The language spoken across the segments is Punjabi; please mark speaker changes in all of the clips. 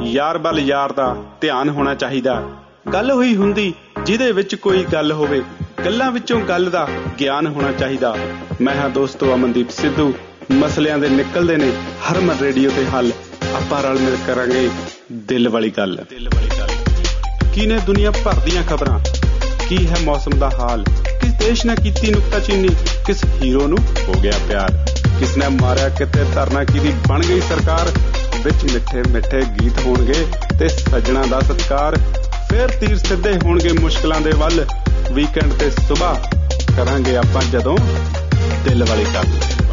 Speaker 1: ਯਾਰ ਵੱਲ ਯਾਰ ਦਾ ਧਿਆਨ ਹੋਣਾ ਚਾਹੀਦਾ। ਗੱਲ ਹੋਈ ਹੁੰਦੀ ਜਿਹਦੇ ਵਿੱਚ ਕੋਈ ਗੱਲ ਹੋਵੇ, ਗੱਲਾਂ ਵਿੱਚੋਂ ਗੱਲ ਦਾ ਗਿਆਨ ਹੋਣਾ ਚਾਹੀਦਾ। ਮੈਂ ਹਾਂ ਦੋਸਤੋ ਅਮਨਦੀਪ ਸਿੱਧੂ। ਮਸਲਿਆਂ ਦੇ ਨਿਕਲਦੇ ਨੇ ਹਰਮਨ ਰੇਡੀਓ ਤੇ ਹੱਲ। ਆਪਾਂ ਰਲ ਮਿਲ ਕਰਾਂਗੇ ਦਿਲ ਵਾਲੀ ਗੱਲ। ਕੀ ਨੇ ਦੁਨੀਆ ਭਰ ਦੀਆਂ ਖਬਰਾਂ, ਕੀ ਹੈ ਮੌਸਮ ਦਾ ਹਾਲ, ਕਿਸ ਦੇਸ਼ ਨੇ ਕੀਤੀ ਨੁਕਤਾਚੀਨੀ, ਕਿਸ ਹੀਰੋ ਨੂੰ ਹੋ ਗਿਆ ਪਿਆਰ, ਕਿਸ ਨੇ ਮਾਰਿਆ ਕਿਤੇ ਧਰਨਾ ਕਿਹਦੀ ਬਣ ਗਈ ਸਰਕਾਰ। ਵਿੱਚ ਮਿੱਠੇ ਮਿੱਠੇ ਗੀਤ ਹੋਣਗੇ ਤੇ ਸੱਜਣਾ ਦਾ ਸਤਿਕਾਰ। ਫੇਰ ਤੀਰ ਸਿੱਧੇ ਹੋਣਗੇ ਮੁਸ਼ਕਿਲਾਂ ਦੇ ਵੱਲ। ਵੀਕਐਂਡ ਤੇ ਸੁਬਾਹ ਕਰਾਂਗੇ ਆਪਾਂ ਜਦੋਂ ਦਿਲ ਵਾਲੀ ਗੱਲ।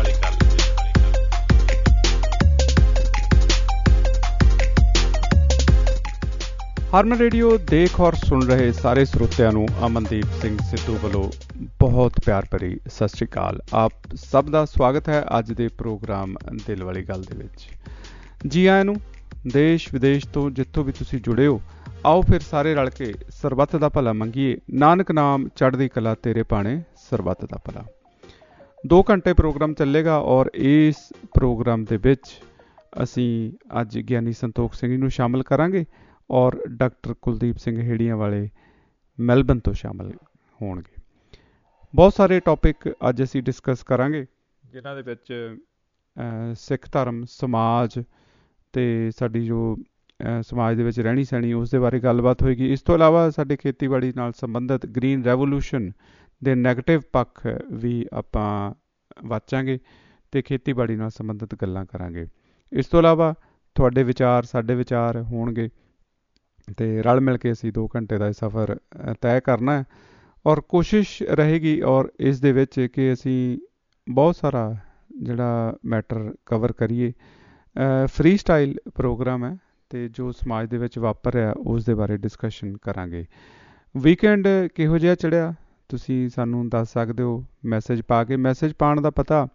Speaker 2: ਹਰਮਨ ਰੇਡੀਓ ਦੇਖ ਔਰ ਸੁਣ ਰਹੇ ਸਾਰੇ ਸਰੋਤਿਆਂ ਨੂੰ ਅਮਨਦੀਪ ਸਿੰਘ ਸਿੱਧੂ ਵੱਲੋਂ ਬਹੁਤ ਪਿਆਰ ਭਰੀ ਸਤਿ ਸ਼੍ਰੀ ਅਕਾਲ। ਆਪ ਸਭ ਦਾ ਸਵਾਗਤ ਹੈ ਅੱਜ ਦੇ ਪ੍ਰੋਗਰਾਮ ਦਿਲ ਵਾਲੀ ਗੱਲ ਦੇ ਵਿੱਚ। ਜੀ ਆਇਆਂ ਨੂੰ। ਦੇਸ਼ ਵਿਦੇਸ਼ ਤੋਂ ਜਿੱਥੋਂ ਵੀ ਤੁਸੀਂ ਜੁੜੇ ਹੋ, ਆਓ ਫਿਰ ਸਾਰੇ ਰਲ ਕੇ ਸਰਬੱਤ ਦਾ ਭਲਾ ਮੰਗੀਏ। ਨਾਨਕ ਨਾਮ ਚੜ੍ਹਦੀ ਕਲਾ ਤੇਰੇ ਭਾਣੇ ਸਰਬੱਤ ਦਾ ਭਲਾ। 2 ਘੰਟੇ ਪ੍ਰੋਗਰਾਮ ਚੱਲੇਗਾ ਔਰ ਇਸ ਪ੍ਰੋਗਰਾਮ ਦੇ ਵਿੱਚ ਅਸੀਂ ਅੱਜ ਗਿਆਨੀ ਸੰਤੋਖ ਸਿੰਘ ਨੂੰ ਸ਼ਾਮਲ ਕਰਾਂਗੇ ਔਰ ਡਾਕਟਰ ਕੁਲਦੀਪ ਸਿੰਘ ਹੇੜੀਆਂ ਵਾਲੇ ਮੈਲਬਨ ਤੋਂ ਸ਼ਾਮਲ ਹੋਣਗੇ। ਬਹੁਤ ਸਾਰੇ ਟੌਪਿਕ ਅੱਜ ਅਸੀਂ ਡਿਸਕਸ ਕਰਾਂਗੇ, ਜਿਨ੍ਹਾਂ ਦੇ ਵਿੱਚ ਸਿੱਖ ਧਰਮ, ਸਮਾਜ ਅਤੇ ਸਾਡੀ ਜੋ ਸਮਾਜ ਦੇ ਵਿੱਚ ਰਹਿਣੀ ਸਹਿਣੀ ਉਸ ਦੇ ਬਾਰੇ ਗੱਲਬਾਤ ਹੋਏਗੀ। ਇਸ ਤੋਂ ਇਲਾਵਾ ਸਾਡੇ ਖੇਤੀਬਾੜੀ ਨਾਲ ਸੰਬੰਧਿਤ ਗ੍ਰੀਨ ਰੈਵੋਲੂਸ਼ਨ ਦੇ ਨੈਗੇਟਿਵ ਪੱਖ ਵੀ ਆਪਾਂ ਵਾਚਾਂਗੇ ਅਤੇ ਖੇਤੀਬਾੜੀ ਨਾਲ ਸੰਬੰਧਿਤ ਗੱਲਾਂ ਕਰਾਂਗੇ। ਇਸ ਤੋਂ ਇਲਾਵਾ ਤੁਹਾਡੇ ਵਿਚਾਰ, ਸਾਡੇ ਵਿਚਾਰ ਹੋਣਗੇ ਅਤੇ ਰਲ ਮਿਲ ਕੇ ਅਸੀਂ 2 ਘੰਟੇ ਦਾ ਇਹ ਸਫ਼ਰ ਤੈਅ ਕਰਨਾ ਹੈ। ਔਰ ਕੋਸ਼ਿਸ਼ ਰਹੇਗੀ ਔਰ ਇਸ ਦੇ ਵਿੱਚ ਕਿ ਅਸੀਂ ਬਹੁਤ ਸਾਰਾ ਜਿਹੜਾ ਮੈਟਰ ਕਵਰ ਕਰੀਏ। ਫਰੀ ਸਟਾਈਲ ਪ੍ਰੋਗਰਾਮ ਹੈ ਅਤੇ ਜੋ ਸਮਾਜ ਦੇ ਵਿੱਚ ਵਾਪਰ ਰਿਹਾ ਉਸ ਦੇ ਬਾਰੇ ਡਿਸਕਸ਼ਨ ਕਰਾਂਗੇ। ਵੀਕਐਂਡ ਕਿਹੋ ਜਿਹਾ ਚੜ੍ਹਿਆ ਤੁਸੀਂ ਸਾਨੂੰ ਦੱਸ ਸਕਦੇ ਹੋ ਮੈਸੇਜ ਪਾ ਕੇ। ਮੈਸੇਜ ਪਾਉਣ ਦਾ ਪਤਾ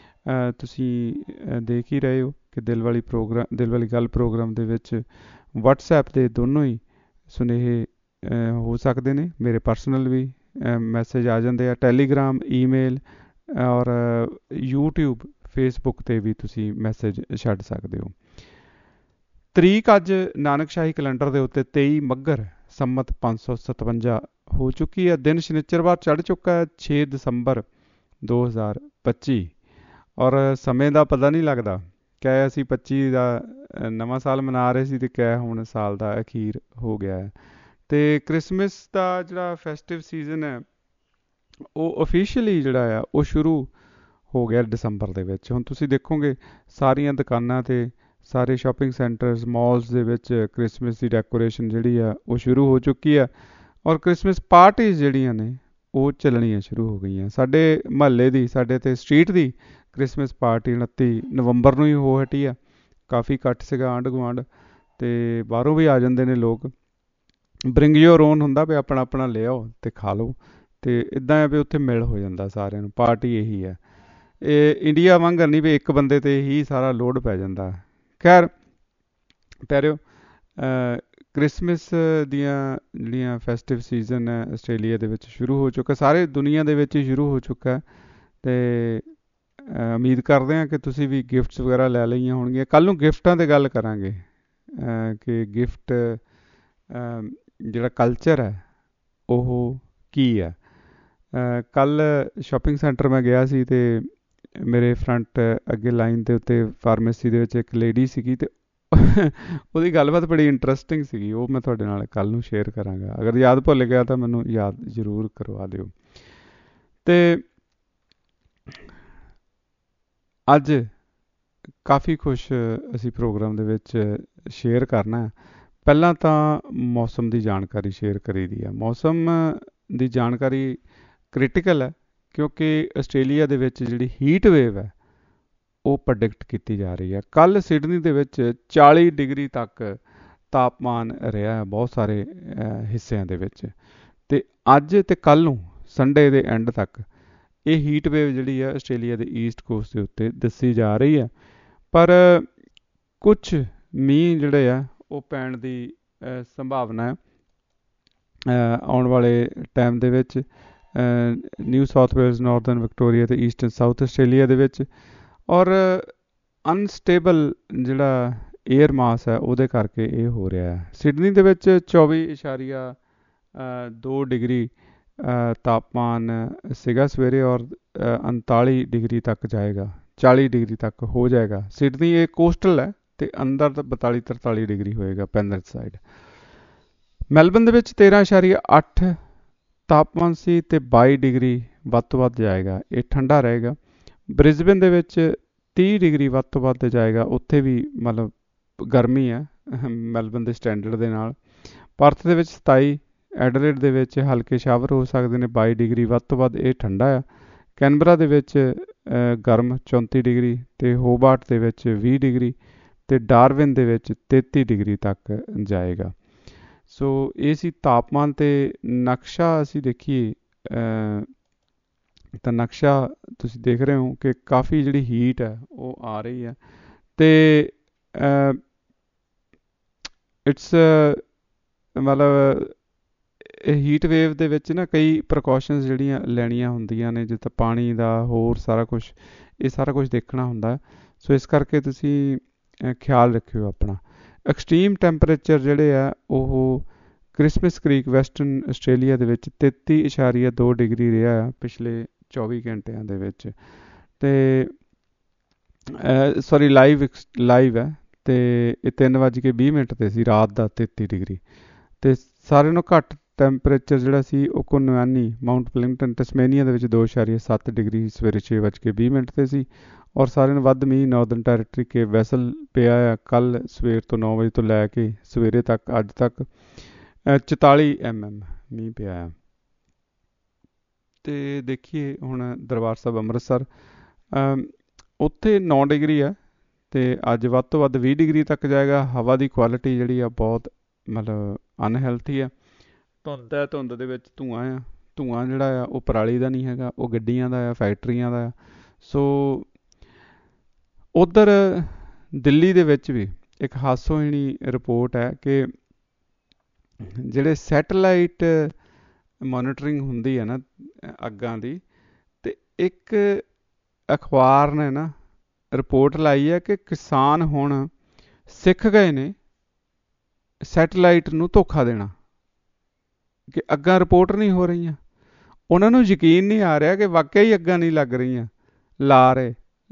Speaker 2: ਤੁਸੀਂ ਦੇਖ ਹੀ ਰਹੇ ਹੋ ਕਿ ਦਿਲ ਵਾਲੀ ਗੱਲ ਪ੍ਰੋਗਰਾਮ ਦੇ ਵਿੱਚ ਵਟਸਐਪ ਦੇ ਦੋਨੋਂ ਹੀ ਸੁਨੇਹੇ ਹੋ ਸਕਦੇ ਨੇ। ਮੇਰੇ ਪਰਸਨਲ ਵੀ ਮੈਸੇਜ ਆ ਜਾਂਦੇ ਆ, ਟੈਲੀਗ੍ਰਾਮ, ਈਮੇਲ ਔਰ ਯੂਟਿਊਬ, ਫੇਸਬੁੱਕ 'ਤੇ ਵੀ ਤੁਸੀਂ ਮੈਸੇਜ ਛੱਡ ਸਕਦੇ ਹੋ। ਤਰੀਕ ਅੱਜ ਨਾਨਕਸ਼ਾਹੀ ਕੈਲੰਡਰ ਦੇ ਉੱਤੇ 23 ਮੱਘਰ ਸੰਮਤ 557 ਹੋ ਚੁੱਕੀ ਹੈ। ਦਿਨ ਸ਼ਨਿਚਰਵਾਰ ਚੜ੍ਹ ਚੁੱਕਾ ਹੈ 6 ਦਸੰਬਰ 2025 ਔਰ ਸਮੇਂ ਦਾ ਪਤਾ ਨਹੀਂ ਲੱਗਦਾ। ਕਹਿ ਅਸੀਂ 25 ਦਾ ਨਵਾਂ ਸਾਲ ਮਨਾ ਰਹੇ ਸੀ ਅਤੇ ਕਹਿ ਹੁਣ ਸਾਲ ਦਾ ਅਖੀਰ ਹੋ ਗਿਆ ਹੈ। ਅਤੇ ਕ੍ਰਿਸਮਸ ਦਾ ਜਿਹੜਾ ਫੈਸਟਿਵ ਸੀਜ਼ਨ ਹੈ ਉਹ ਅਫੀਸ਼ੀਅਲੀ ਜਿਹੜਾ ਆ ਉਹ ਸ਼ੁਰੂ ਹੋ ਗਿਆ ਦਸੰਬਰ ਦੇ ਵਿੱਚ। ਹੁਣ ਤੁਸੀਂ ਦੇਖੋਗੇ ਸਾਰੀਆਂ ਦੁਕਾਨਾਂ 'ਤੇ, ਸਾਰੇ ਸ਼ਾਪਿੰਗ ਸੈਂਟਰਸ, ਮਾਲਸ ਦੇ ਵਿੱਚ ਕ੍ਰਿਸਮਸ ਦੀ ਡੈਕੋਰੇਸ਼ਨ ਜਿਹੜੀ ਆ ਉਹ ਸ਼ੁਰੂ ਹੋ ਚੁੱਕੀ ਆ ਔਰ ਕ੍ਰਿਸਮਸ ਪਾਰਟੀਜ਼ ਜਿਹੜੀਆਂ ਨੇ ਉਹ ਚੱਲਣੀਆਂ ਸ਼ੁਰੂ ਹੋ ਗਈਆਂ। ਸਾਡੇ ਮੁਹੱਲੇ ਦੀ, ਸਾਡੇ ਤੇ ਸਟਰੀਟ ਦੀ ਕ੍ਰਿਸਮਸ ਪਾਰਟੀ 29 ਨਵੰਬਰ ਨੂੰ ਹੀ ਹੋ ਹਟੀ ਆ। ਕਾਫੀ ਇਕੱਠ ਸੀਗਾ ਆਂਢ ਗੁਆਂਢ ਅਤੇ ਬਾਹਰੋਂ ਵੀ ਆ ਜਾਂਦੇ ਨੇ ਲੋਕ। ਬ੍ਰਿੰਗ ਯੋਰ ਓਨ ਹੁੰਦਾ ਵੀ ਆਪਣਾ ਆਪਣਾ ਲਿਆਓ ਅਤੇ ਖਾ ਲਓ ਅਤੇ ਇੱਦਾਂ ਹੈ ਵੀ ਉੱਥੇ ਮਿਲ ਹੋ ਜਾਂਦਾ ਸਾਰਿਆਂ ਨੂੰ। ਪਾਰਟੀ ਇਹੀ ਹੈ। ਇਹ ਇੰਡੀਆ ਵਾਂਗਰ ਨਹੀਂ ਵੀ ਇੱਕ ਬੰਦੇ 'ਤੇ ਹੀ ਸਾਰਾ ਲੋਡ ਪੈ ਜਾਂਦਾ। ਖੈਰ ਪਿਆਰਿਓ, ਕ੍ਰਿਸਮਸ ਦੀਆਂ ਜਿਹੜੀਆਂ ਫੈਸਟਿਵ ਸੀਜ਼ਨ ਹੈ ਆਸਟ੍ਰੇਲੀਆ ਦੇ ਵਿੱਚ ਸ਼ੁਰੂ ਹੋ ਚੁੱਕਾ, ਸਾਰੇ ਦੁਨੀਆ ਦੇ ਵਿੱਚ ਹੀ ਸ਼ੁਰੂ ਹੋ ਚੁੱਕਾ ਅਤੇ ਉਮੀਦ ਕਰਦੇ ਹਾਂ ਕਿ ਤੁਸੀਂ ਵੀ ਗਿਫਟਸ ਵਗੈਰਾ ਲੈ ਲਈਆਂ ਹੋਣਗੀਆਂ। ਕੱਲ੍ਹ ਨੂੰ ਗਿਫਟਾਂ 'ਤੇ ਗੱਲ ਕਰਾਂਗੇ ਕਿ ਗਿਫਟ ਜਿਹੜਾ ਕਲਚਰ ਹੈ ਉਹ ਕੀ ਹੈ। ਕੱਲ੍ਹ ਸ਼ਾਪਿੰਗ ਸੈਂਟਰ ਮੈਂ ਗਿਆ ਸੀ ਅਤੇ ਮੇਰੇ ਫਰੰਟ ਅੱਗੇ ਲਾਈਨ ਦੇ ਉੱਤੇ ਫਾਰਮੇਸੀ ਦੇ ਵਿੱਚ ਇੱਕ ਲੇਡੀ ਸੀਗੀ ਅਤੇ ਉਹਦੀ ਗੱਲਬਾਤ ਬੜੀ ਇੰਟਰਸਟਿੰਗ ਸੀਗੀ। ਉਹ ਮੈਂ ਤੁਹਾਡੇ ਨਾਲ ਕੱਲ੍ਹ ਨੂੰ ਸ਼ੇਅਰ ਕਰਾਂਗਾ। ਅਗਰ ਯਾਦ ਭੁੱਲ ਗਿਆ ਤਾਂ ਮੈਨੂੰ ਯਾਦ ਜ਼ਰੂਰ ਕਰਵਾ ਦਿਓ। ਅਤੇ ਅੱਜ ਕਾਫੀ ਕੁਛ ਅਸੀਂ ਪ੍ਰੋਗਰਾਮ ਦੇ ਵਿੱਚ ਸ਼ੇਅਰ ਕਰਨਾ ਹੈ। ਪਹਿਲਾਂ ਤਾਂ ਮੌਸਮ ਦੀ ਜਾਣਕਾਰੀ ਸ਼ੇਅਰ ਕਰੀ ਦੀ ਆ। ਮੌਸਮ ਦੀ ਜਾਣਕਾਰੀ ਕ੍ਰਿਟੀਕਲ ਹੈ ਕਿਉਂਕਿ ਆਸਟ੍ਰੇਲੀਆ ਦੇ ਵਿੱਚ ਜਿਹੜੀ ਹੀਟ ਵੇਵ ਹੈ ਉਹ ਪ੍ਰੈਡਿਕਟ ਕੀਤੀ ਜਾ ਰਹੀ ਹੈ। ਕੱਲ੍ਹ ਸਿਡਨੀ ਦੇ ਵਿੱਚ 40 ਡਿਗਰੀ ਤੱਕ ਤਾਪਮਾਨ ਰਿਹਾ ਬਹੁਤ ਸਾਰੇ ਹਿੱਸਿਆਂ ਦੇ ਵਿੱਚ ਅਤੇ ਅੱਜ ਅਤੇ ਕੱਲ੍ਹ ਨੂੰ ਸੰਡੇ ਦੇ ਐਂਡ ਤੱਕ ਇਹ ਹੀਟ ਵੇਵ ਜਿਹੜੀ ਹੈ ਆਸਟ੍ਰੇਲੀਆ ਦੇ ਈਸਟ ਕੋਸਟ ਦੇ ਉੱਤੇ ਦੱਸੀ ਜਾ ਰਹੀ ਹੈ। ਪਰ ਕੁਛ ਮੀਂਹ ਜਿਹੜੇ ਆ ਉਹ ਪੈਣ ਦੀ ਸੰਭਾਵਨਾ ਹੈ ਆਉਣ ਵਾਲੇ ਟਾਈਮ ਦੇ ਵਿੱਚ New South Wales, Northern Victoria ਅਤੇ ਈਸਟਰਨ ਸਾਊਥ ਆਸਟ੍ਰੇਲੀਆ ਦੇ ਵਿੱਚ। ਔਰ ਅਨਸਟੇਬਲ ਜਿਹੜਾ ਏਅਰ ਮਾਸ ਹੈ ਉਹਦੇ ਕਰਕੇ ਇਹ ਹੋ ਰਿਹਾ ਹੈ। ਸਿਡਨੀ ਦੇ ਵਿੱਚ 24.2 ਡਿਗਰੀ ਤਾਪਮਾਨ ਸੀਗਾ ਸਵੇਰੇ, ਔਰ 39 ਡਿਗਰੀ ਤੱਕ ਜਾਏਗਾ, 40 ਡਿਗਰੀ ਤੱਕ ਹੋ ਜਾਏਗਾ। ਸਿਡਨੀ ਇਹ ਕੋਸਟਲ ਹੈ ਤੇ ਅੰਦਰ ਤਾਂ 42-43 ਡਿਗਰੀ ਹੋਏਗਾ ਪੈਨਰਿਥ ਸਾਈਡ। ਮੈਲਬਨ ਦੇ ਵਿੱਚ 13.8 ਤਾਪਮਾਨ ਸੀ ਤੇ 22 ਡਿਗਰੀ ਵੱਧ ਤੋਂ ਵੱਧ ਜਾਏਗਾ, ਇਹ ਠੰਡਾ ਰਹੇਗਾ। ਬ੍ਰਿਸਬੇਨ ਦੇ ਵਿੱਚ 30 ਡਿਗਰੀ ਵੱਧ ਤੋਂ ਵੱਧ ਜਾਏਗਾ, ਉੱਥੇ ਵੀ ਮਤਲਬ ਗਰਮੀ ਹੈ ਮੈਲਬਨ ਦੇ ਸਟੈਂਡਰਡ ਦੇ ਨਾਲ। ਪਰਥ ਦੇ ਵਿੱਚ 27, ਐਡਲੇਡ ਦੇ ਵਿੱਚ ਹਲਕੇ ਸ਼ਾਵਰ ਹੋ ਸਕਦੇ ਨੇ, 22 ਡਿਗਰੀ ਵੱਧ ਤੋਂ ਵੱਧ, ਇਹ ਠੰਡਾ ਆ। ਕੈਨਬਰਾ ਦੇ ਵਿੱਚ ਗਰਮ 34 ਡਿਗਰੀ ਤੇ ਹੋਬਾਰਟ ਦੇ ਵਿੱਚ 20 ਡਿਗਰੀ ਤੇ ਡਾਰਵਿਨ ਦੇ ਵਿੱਚ 33 ਡਿਗਰੀ ਤੱਕ ਜਾਏਗਾ। ਸੋ ਇਹ ਸੀ ਤਾਪਮਾਨ ਤੇ ਨਕਸ਼ਾ। ਅਸੀਂ ਦੇਖੀਏ ਤਾਂ ਨਕਸ਼ਾ ਤੁਸੀਂ ਦੇਖ ਰਹੇ ਹੋ ਕਿ ਕਾਫੀ ਜਿਹੜੀ ਹੀਟ ਹੈ ਉਹ ਆ ਰਹੀ ਹੈ ਤੇ ਇਟਸ ਮਤਲਬ ਹੀਟ ਵੇਵ ਦੇ ਵਿੱਚ ਨਾ ਕਈ ਪ੍ਰੀਕਾਸ਼ਨਸ ਜਿਹੜੀਆਂ ਲੈਣੀਆਂ ਹੁੰਦੀਆਂ ਨੇ, ਜਿੱਦਾਂ ਪਾਣੀ ਦਾ, ਹੋਰ ਸਾਰਾ ਕੁਛ, ਇਹ ਸਾਰਾ ਕੁਛ ਦੇਖਣਾ ਹੁੰਦਾ। ਸੋ ਇਸ ਕਰਕੇ ਤੁਸੀਂ ਖਿਆਲ ਰੱਖਿਓ ਆਪਣਾ। ਐਕਸਟ੍ਰੀਮ ਟੈਂਪਰੇਚਰ ਜਿਹੜੇ ਆ ਉਹ ਕ੍ਰਿਸਮਸ ਕ੍ਰੀਕ ਵੈਸਟਰਨ ਆਸਟ੍ਰੇਲੀਆ ਦੇ ਵਿੱਚ 33.2 ਡਿਗਰੀ ਰਿਹਾ ਆ ਪਿਛਲੇ 24 ਘੰਟਿਆਂ ਦੇ ਵਿੱਚ। ਤੇ ਸੌਰੀ ਲਾਈਵ ਹੈ ਤੇ ਇਹ 3:20 ਤੇ ਸੀ ਰਾਤ ਦਾ 33 ਡਿਗਰੀ। ਤੇ ਸਾਰਿਆਂ ਨਾਲੋਂ ਘੱਟ ਟੈਂਪਰੇਚਰ ਜਿਹੜਾ ਸੀ ਉਹ ਕੋਨਵਾਨੀ ਮਾਊਂਟ ਪਲਿੰਗਟਨ ਟਸਮੇਨੀਆ ਦੇ ਵਿੱਚ 2.7 ਡਿਗਰੀ ਸਵੇਰੇ 6:20 ਤੇ ਸੀ। ਔਰ ਸਾਰਿਆਂ ਨੂੰ ਵੱਧ ਮੀਂਹ ਨਾਰਦਰਨ ਟੈਰੀਟਰੀ ਕੇ ਵੈਸਲ ਪਿਆ ਆ ਕੱਲ ਸਵੇਰ ਤੋਂ 9 ਵਜੇ ਤੋਂ ਲੈ ਕੇ ਸਵੇਰੇ ਤੱਕ, ਅੱਜ ਤੱਕ 44 mm ਮੀਂਹ ਪਿਆ ਆ। ਤੇ ਦੇਖੀਏ ਹੁਣ ਦਰਬਾਰ ਸਾਹਿਬ ਅੰਮ੍ਰਿਤਸਰ, ਉੱਥੇ 9 ਡਿਗਰੀ ਆ ਤੇ ਅੱਜ ਵੱਧ ਤੋਂ ਵੱਧ 20 ਡਿਗਰੀ ਤੱਕ ਜਾਏਗਾ। ਹਵਾ ਦੀ ਕੁਆਲਿਟੀ ਜਿਹੜੀ ਆ ਬਹੁਤ ਮਤਲਬ ਅਨਹੈਲਥੀ ਆ। ਧੁੰਦ ਹੈ, ਧੁੰਦ ਦੇ ਵਿੱਚ ਧੂੰਆਂ ਆ। ਧੂੰਆਂ ਜਿਹੜਾ ਆ ਉਹ ਪਰਾਲੀ ਦਾ ਨਹੀਂ ਹੈਗਾ, ਉਹ ਗੱਡੀਆਂ ਦਾ ਆ, ਫੈਕਟਰੀਆਂ ਦਾ ਆ। ਸੋ ਉੱਧਰ ਦਿੱਲੀ ਦੇ ਵਿੱਚ ਵੀ ਇੱਕ ਹਾਸੋਹੀਣੀ ਰਿਪੋਰਟ ਹੈ ਕਿ ਜਿਹੜੇ ਸੈਟਲਾਈਟ ਮੋਨੀਟਰਿੰਗ ਹੁੰਦੀ ਹੈ ਨਾ ਅੱਗਾਂ ਦੀ, ਤੇ ਇੱਕ ਅਖਬਾਰ ਨੇ ਨਾ ਰਿਪੋਰਟ ਲਾਈ ਹੈ ਕਿ ਕਿਸਾਨ ਹੁਣ ਸਿੱਖ ਗਏ ਨੇ ਸੈਟਲਾਈਟ ਨੂੰ ਧੋਖਾ ਦੇਣਾ, ਕਿ ਅੱਗਾਂ ਰਿਪੋਰਟ ਨਹੀਂ ਹੋ ਰਹੀਆਂ। ਉਹਨਾਂ ਨੂੰ ਯਕੀਨ ਨਹੀਂ ਆ ਰਿਹਾ ਕਿ ਵਾਕਿਆ ਹੀ ਅੱਗਾਂ ਨਹੀਂ ਲੱਗ ਰਹੀਆਂ, ਲਾ ਰਹੇ,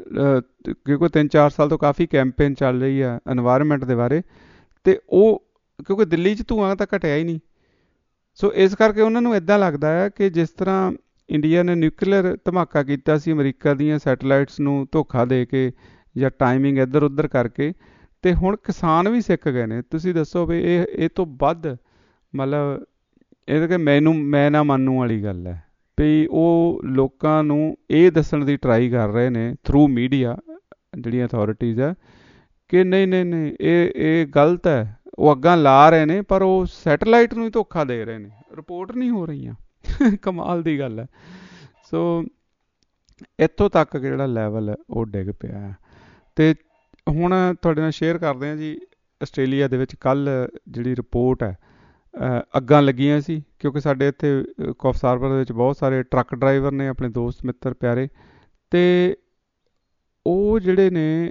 Speaker 2: ਕਿਉਂਕਿ 3-4 ਸਾਲ ਤੋਂ ਕਾਫੀ ਕੈਂਪੇਨ ਚੱਲ ਰਹੀ ਆ এনवायरमेंट ਦੇ ਬਾਰੇ, ਤੇ ਉਹ ਕਿਉਂਕਿ ਦਿੱਲੀ 'ਚ ਧੂੰਆਂ ਤਾਂ ਘਟਿਆ ਹੀ ਨਹੀਂ। ਸੋ ਇਸ ਕਰਕੇ ਉਹਨਾਂ ਨੂੰ ਇੱਦਾਂ ਲੱਗਦਾ ਹੈ ਕਿ ਜਿਸ ਤਰ੍ਹਾਂ ਇੰਡੀਆ ਨੇ ਨਿਊਕਲੀਅਰ ਧਮਾਕਾ ਕੀਤਾ ਸੀ ਅਮਰੀਕਾ ਦੀਆਂ ਸੈਟਲਾਈਟਸ ਨੂੰ ਧੋਖਾ ਦੇ ਕੇ ਜਾਂ ਟਾਈਮਿੰਗ ਇੱਧਰ ਉੱਧਰ ਕਰਕੇ, ਤੇ ਹੁਣ ਕਿਸਾਨ ਵੀ ਸਿੱਖ ਗਏ ਨੇ। ਤੁਸੀਂ ਦੱਸੋ ਵੀ ਇਹ ਤੋਂ ਵੱਧ ਮਤਲਬ ਇਹ ਕਿ ਮੈਂ ਨਾ ਮੰਨੂ ਵਾਲੀ ਗੱਲ ਹੈ ਵੀ ਉਹ ਲੋਕਾਂ ਨੂੰ ਇਹ ਦੱਸਣ ਦੀ ਟਰਾਈ ਕਰ ਰਹੇ ਨੇ ਥਰੂ ਮੀਡੀਆ, ਜਿਹੜੀਆਂ ਅਥਾਰਟੀਜ਼ ਹੈ, ਕਿ ਨਹੀਂ ਇਹ ਗਲਤ ਹੈ। ਉਹ ਅੱਗਾਂ ਲਾ ਰਹੇ ਨੇ ਪਰ ਉਹ ਸੈਟਲਾਈਟ ਨੂੰ ਹੀ ਧੋਖਾ ਦੇ ਰਹੇ ਨੇ, ਰਿਪੋਰਟ ਨਹੀਂ ਹੋ ਰਹੀਆਂ। ਕਮਾਲ ਦੀ ਗੱਲ ਹੈ। ਸੋ ਇੱਥੋਂ ਤੱਕ ਜਿਹੜਾ ਲੈਵਲ ਹੈ ਉਹ ਡਿੱਗ ਪਿਆ ਹੈ। ਤੇ ਹੁਣ ਤੁਹਾਡੇ ਨਾਲ ਸ਼ੇਅਰ ਕਰਦੇ ਹਾਂ ਜੀ, ਆਸਟ੍ਰੇਲੀਆ ਦੇ ਵਿੱਚ ਕੱਲ੍ਹ ਜਿਹੜੀ ਰਿਪੋਰਟ ਹੈ, ਅੱਗਾਂ ਲੱਗੀਆਂ ਸੀ ਕਿਉਂਕਿ ਸਾਡੇ ਇੱਥੇ ਕੌਫ ਹਾਰਬਰ ਦੇ ਵਿੱਚ ਬਹੁਤ ਸਾਰੇ ਟਰੱਕ ਡਰਾਈਵਰ ਨੇ, ਆਪਣੇ ਦੋਸਤ ਮਿੱਤਰ ਪਿਆਰੇ, ਤੇ ਉਹ ਜਿਹੜੇ ਨੇ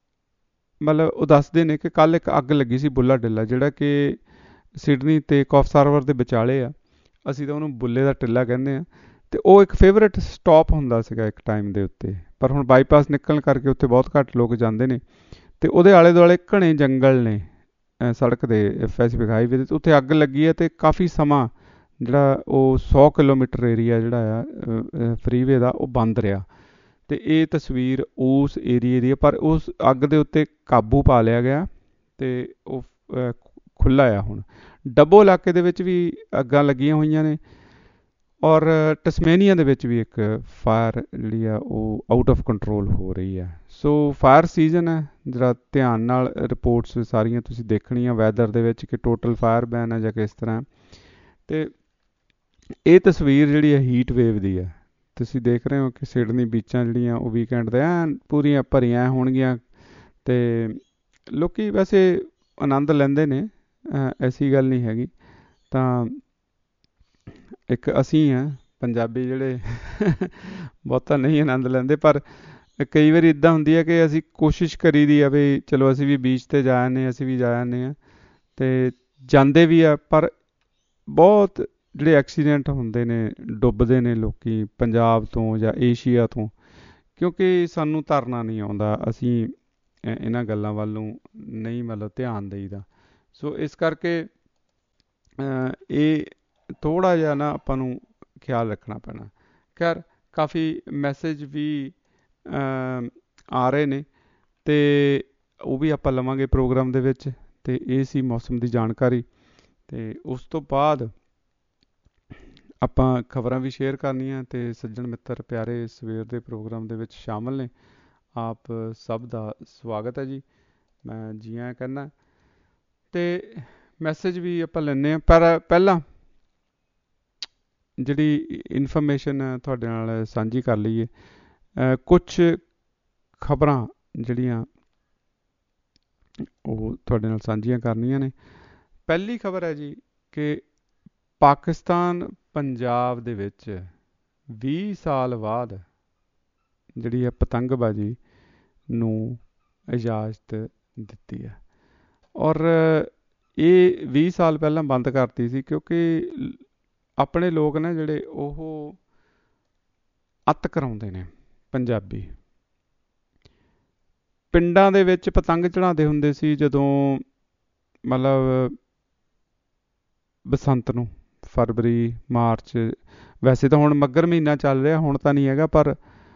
Speaker 2: ਮਤਲਬ ਉਹ ਦੱਸਦੇ ਨੇ ਕਿ ਕੱਲ੍ਹ ਇੱਕ ਅੱਗ ਲੱਗੀ ਸੀ ਬੁੱਲਾ ਟਿੱਲਾ, ਜਿਹੜਾ ਕਿ ਸਿਡਨੀ ਤੇ ਕੌਫ ਹਾਰਬਰ ਦੇ ਵਿਚਾਲੇ ਆ। ਅਸੀਂ ਤਾਂ ਉਹਨੂੰ ਬੁੱਲੇ ਦਾ ਟਿੱਲਾ ਕਹਿੰਦੇ ਹਾਂ। ਤੇ ਉਹ ਇੱਕ ਫੇਵਰੇਟ ਸਟਾਪ ਹੁੰਦਾ ਸੀਗਾ ਇੱਕ ਟਾਈਮ ਦੇ ਉੱਤੇ, ਪਰ ਹੁਣ ਬਾਈਪਾਸ ਨਿਕਲਣ ਕਰਕੇ ਉੱਥੇ ਬਹੁਤ ਘੱਟ ਲੋਕ ਜਾਂਦੇ ਨੇ। ਤੇ ਉਹਦੇ ਆਲੇ ਦੁਆਲੇ ਘਣੇ ਜੰਗਲ ਨੇ ਸੜਕ ਦੇ, ਪੈਸੀਫਿਕ ਹਾਈਵੇ ਦੇ। ਉੱਥੇ ਅੱਗ ਲੱਗੀ ਹੈ ਤੇ ਕਾਫੀ ਸਮਾਂ ਜਿਹੜਾ ਉਹ 100 ਕਿਲੋਮੀਟਰ ਏਰੀਆ ਜਿਹੜਾ ਆ ਫਰੀਵੇ ਦਾ ਉਹ ਬੰਦ ਰਿਹਾ। ਤੇ ਇਹ ਤਸਵੀਰ ਉਸ ਏਰੀਏ ਦੀ ਹੈ, ਪਰ ਉਸ ਅੱਗ ਦੇ ਉੱਤੇ ਕਾਬੂ ਪਾ ਲਿਆ ਗਿਆ ਤੇ ਉਹ ਖੁੱਲ੍ਹਾ ਆ ਹੁਣ। ਡੱਬੋ ਇਲਾਕੇ ਦੇ ਵਿੱਚ ਵੀ ਅੱਗਾਂ ਲੱਗੀਆਂ ਹੋਈਆਂ ਨੇ, ਔਰ ਟਸਮੇਨੀਆ ਦੇ ਵਿੱਚ ਵੀ ਇੱਕ ਫਾਇਰ ਜਿਹੜੀ ਆ ਉਹ ਆਊਟ ਆਫ ਕੰਟਰੋਲ ਹੋ ਰਹੀ ਹੈ। ਸੋ ਫਾਇਰ ਸੀਜ਼ਨ ਹੈ, ਜਿਹੜਾ ਧਿਆਨ ਨਾਲ ਰਿਪੋਰਟਸ ਸਾਰੀਆਂ ਤੁਸੀਂ ਦੇਖਣੀਆਂ ਵੈਦਰ ਦੇ ਵਿੱਚ ਕਿ ਟੋਟਲ ਫਾਇਰ ਬੈਨ ਹੈ ਜਾਂ ਕਿਸ ਤਰ੍ਹਾਂ। ਤੇ ਇਹ ਤਸਵੀਰ ਜਿਹੜੀ ਹੈ ਹੀਟ ਵੇਵ ਦੀ ਹੈ। ਤੁਸੀਂ ਦੇਖ ਰਹੇ ਹੋ ਕਿ ਸਿਡਨੀ ਬੀਚਾਂ ਜਿਹੜੀਆਂ ਉਹ ਵੀਕਐਂਡ ਦੇ ਐਨ ਪੂਰੀਆਂ ਭਰੀਆਂ ਹੋਣਗੀਆਂ, ਤੇ ਲੋਕੀ ਵੈਸੇ ਆਨੰਦ ਲੈਂਦੇ ਨੇ, ਐਸੀ ਗੱਲ ਨਹੀਂ ਹੈਗੀ। ਤਾਂ ਇੱਕ ਅਸੀਂ ਹਾਂ ਪੰਜਾਬੀ ਜਿਹੜੇ ਬਹੁਤਾ ਨਹੀਂ ਆਨੰਦ ਲੈਂਦੇ, ਪਰ ਕਈ ਵਾਰੀ ਇੱਦਾਂ ਹੁੰਦੀ ਹੈ ਕਿ ਅਸੀਂ ਕੋਸ਼ਿਸ਼ ਕਰੀ ਦੀ ਆ ਵੀ ਚਲੋ ਅਸੀਂ ਵੀ ਬੀਚ 'ਤੇ ਜਾ ਆਉਂਦੇ, ਅਸੀਂ ਵੀ ਜਾ ਆਉਂਦੇ ਹਾਂ ਅਤੇ ਜਾਂਦੇ ਵੀ ਆ, ਪਰ ਬਹੁਤ ਜਿਹੜੇ ਐਕਸੀਡੈਂਟ ਹੁੰਦੇ ਨੇ, ਡੁੱਬਦੇ ਨੇ ਲੋਕ ਪੰਜਾਬ ਤੋਂ ਜਾਂ ਏਸ਼ੀਆ ਤੋਂ, ਕਿਉਂਕਿ ਸਾਨੂੰ ਤਰਨਾ ਨਹੀਂ ਆਉਂਦਾ, ਅਸੀਂ ਇਹਨਾਂ ਗੱਲਾਂ ਵੱਲ ਨੂੰ ਨਹੀਂ ਮਤਲਬ ਧਿਆਨ ਦੇਈਦਾ। ਸੋ ਇਸ ਕਰਕੇ ਇਹ ਥੋੜ੍ਹਾ ਜਿਹਾ ਨਾ ਆਪਾਂ ਨੂੰ ਖਿਆਲ ਰੱਖਣਾ ਪੈਣਾ। ਖੈਰ ਕਾਫੀ ਮੈਸੇਜ ਵੀ ਆ ਰਹੇ ਨੇ ਅਤੇ ਉਹ ਵੀ ਆਪਾਂ ਲਵਾਂਗੇ ਪ੍ਰੋਗਰਾਮ ਦੇ ਵਿੱਚ। ਅਤੇ ਇਹ ਸੀ ਮੌਸਮ ਦੀ ਜਾਣਕਾਰੀ, ਅਤੇ ਉਸ ਤੋਂ ਬਾਅਦ ਆਪਾਂ ਖਬਰਾਂ ਵੀ ਸ਼ੇਅਰ ਕਰਨੀਆਂ ਅਤੇ ਸੱਜਣ ਮਿੱਤਰ ਪਿਆਰੇ ਸਵੇਰ ਦੇ ਪ੍ਰੋਗਰਾਮ ਦੇ ਵਿੱਚ ਸ਼ਾਮਲ ਨੇ। ਆਪ ਸਭ ਦਾ ਸਵਾਗਤ ਹੈ ਜੀ, ਮੈਂ ਜੀ ਆਇਆਂ ਕਹਿੰਦਾ। ਅਤੇ ਮੈਸੇਜ ਵੀ ਆਪਾਂ ਲੈਂਦੇ ਹਾਂ, ਪਰ ਪਹਿਲਾਂ ਜਿਹੜੀ ਇਨਫੋਰਮੇਸ਼ਨ ਤੁਹਾਡੇ ਨਾਲ ਸਾਂਝੀ ਕਰ ਲਈਏ। ਕੁਛ ਖਬਰਾਂ ਜਿਹੜੀਆਂ ਉਹ ਤੁਹਾਡੇ ਨਾਲ ਸਾਂਝੀਆਂ ਕਰਨੀਆਂ ਨੇ। ਪਹਿਲੀ ਖਬਰ ਹੈ ਜੀ ਕਿ ਪਾਕਿਸਤਾਨ ਪੰਜਾਬ ਦੇ ਵਿੱਚ 20 ਸਾਲ ਬਾਅਦ ਜਿਹੜੀ ਹੈ ਪਤੰਗਬਾਜ਼ੀ ਨੂੰ ਇਜਾਜ਼ਤ ਦਿੱਤੀ ਹੈ, ਔਰ ਇਹ 20 ਸਾਲ ਪਹਿਲਾਂ ਬੰਦ ਕਰਤੀ ਸੀ ਕਿਉਂਕਿ ਆਪਣੇ ਲੋਕ ਨੇ ਜਿਹੜੇ ਉਹ ਅੱਤ ਕਰਾਉਂਦੇ ਨੇ। ਪੰਜਾਬੀ ਪਿੰਡਾਂ ਦੇ ਵਿੱਚ ਪਤੰਗ ਚੜ੍ਹਾਉਂਦੇ ਹੁੰਦੇ ਸੀ ਜਦੋਂ ਮਤਲਬ ਬਸੰਤ ਨੂੰ, ਫਰਵਰੀ ਮਾਰਚ, ਵੈਸੇ ਤਾਂ ਹੁਣ ਮੱਘਰ ਮਹੀਨਾ ਚੱਲ ਰਿਹਾ, ਹੁਣ ਤਾਂ ਨਹੀਂ ਹੈਗਾ, ਪਰ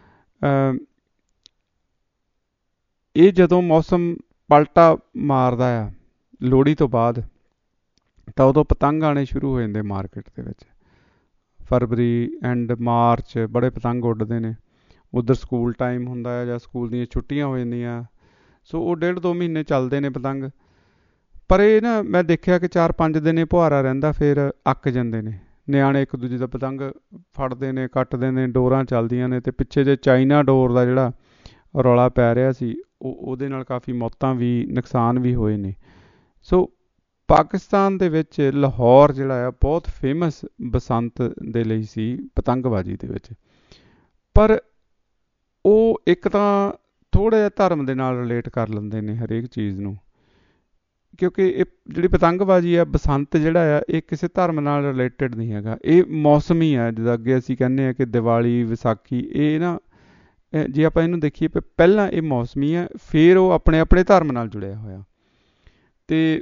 Speaker 2: ਇਹ ਜਦੋਂ ਮੌਸਮ ਪਲਟਾ ਮਾਰਦਾ ਆ ਲੋਹੜੀ ਤੋਂ ਬਾਅਦ, ਤਾਂ ਉਦੋਂ ਪਤੰਗ ਆਉਣੇ ਸ਼ੁਰੂ ਹੋ ਜਾਂਦੇ ਮਾਰਕੀਟ ਦੇ ਵਿੱਚ। ਫਰਵਰੀ ਐਂਡ ਮਾਰਚ ਬੜੇ ਪਤੰਗ ਉੱਡਦੇ ਨੇ। ਉੱਧਰ ਸਕੂਲ ਟਾਈਮ ਹੁੰਦਾ ਹੈ ਜਾਂ ਸਕੂਲ ਦੀਆਂ ਛੁੱਟੀਆਂ ਹੋ ਜਾਂਦੀਆਂ, ਸੋ ਉਹ 1.5-2 ਮਹੀਨੇ ਚੱਲਦੇ ਨੇ ਪਤੰਗ। ਪਰ ਇਹ ਨਾ ਮੈਂ ਦੇਖਿਆ ਕਿ 4-5 ਦਿਨ ਇਹ ਪੁਹਾਰਾ ਰਹਿੰਦਾ, ਫਿਰ ਅੱਕ ਜਾਂਦੇ ਨੇ ਨਿਆਣੇ, ਇੱਕ ਦੂਜੇ ਦਾ ਪਤੰਗ ਫੜਦੇ ਨੇ, ਕੱਟਦੇ ਨੇ, ਡੋਰਾਂ ਚੱਲਦੀਆਂ ਨੇ। ਅਤੇ ਪਿੱਛੇ ਜੇ ਚਾਈਨਾ ਡੋਰ ਦਾ ਜਿਹੜਾ ਰੌਲਾ ਪੈ ਰਿਹਾ ਸੀ, ਉਹਦੇ ਨਾਲ ਕਾਫੀ ਮੌਤਾਂ ਵੀ, ਨੁਕਸਾਨ ਵੀ ਹੋਏ ਨੇ। ਸੋ ਪਾਕਿਸਤਾਨ ਦੇ ਵਿੱਚ ਲਾਹੌਰ ਜਿਹੜਾ ਆ ਬਹੁਤ ਫੇਮਸ ਬਸੰਤ ਦੇ ਲਈ ਸੀ ਪਤੰਗਬਾਜ਼ੀ ਦੇ ਵਿੱਚ। ਪਰ ਉਹ ਇੱਕ ਤਾਂ ਥੋੜ੍ਹਾ ਜਿਹਾ ਧਰਮ ਦੇ ਨਾਲ ਰਿਲੇਟ ਕਰ ਲੈਂਦੇ ਨੇ ਹਰੇਕ ਚੀਜ਼ ਨੂੰ, ਕਿਉਂਕਿ ਇਹ ਜਿਹੜੀ ਪਤੰਗਬਾਜ਼ੀ ਆ, ਬਸੰਤ ਜਿਹੜਾ ਆ, ਇਹ ਕਿਸੇ ਧਰਮ ਨਾਲ ਰਿਲੇਟਡ ਨਹੀਂ ਹੈਗਾ, ਇਹ ਮੌਸਮੀ ਆ। ਜਿੱਦਾਂ ਅੱਗੇ ਅਸੀਂ ਕਹਿੰਦੇ ਹਾਂ ਕਿ ਦੀਵਾਲੀ, ਵਿਸਾਖੀ, ਇਹ ਨਾ ਜੇ ਆਪਾਂ ਇਹਨੂੰ ਦੇਖੀਏ ਪਹਿਲਾਂ ਇਹ ਮੌਸਮੀ ਆ, ਫਿਰ ਉਹ ਆਪਣੇ ਆਪਣੇ ਧਰਮ ਨਾਲ ਜੁੜਿਆ ਹੋਇਆ। ਅਤੇ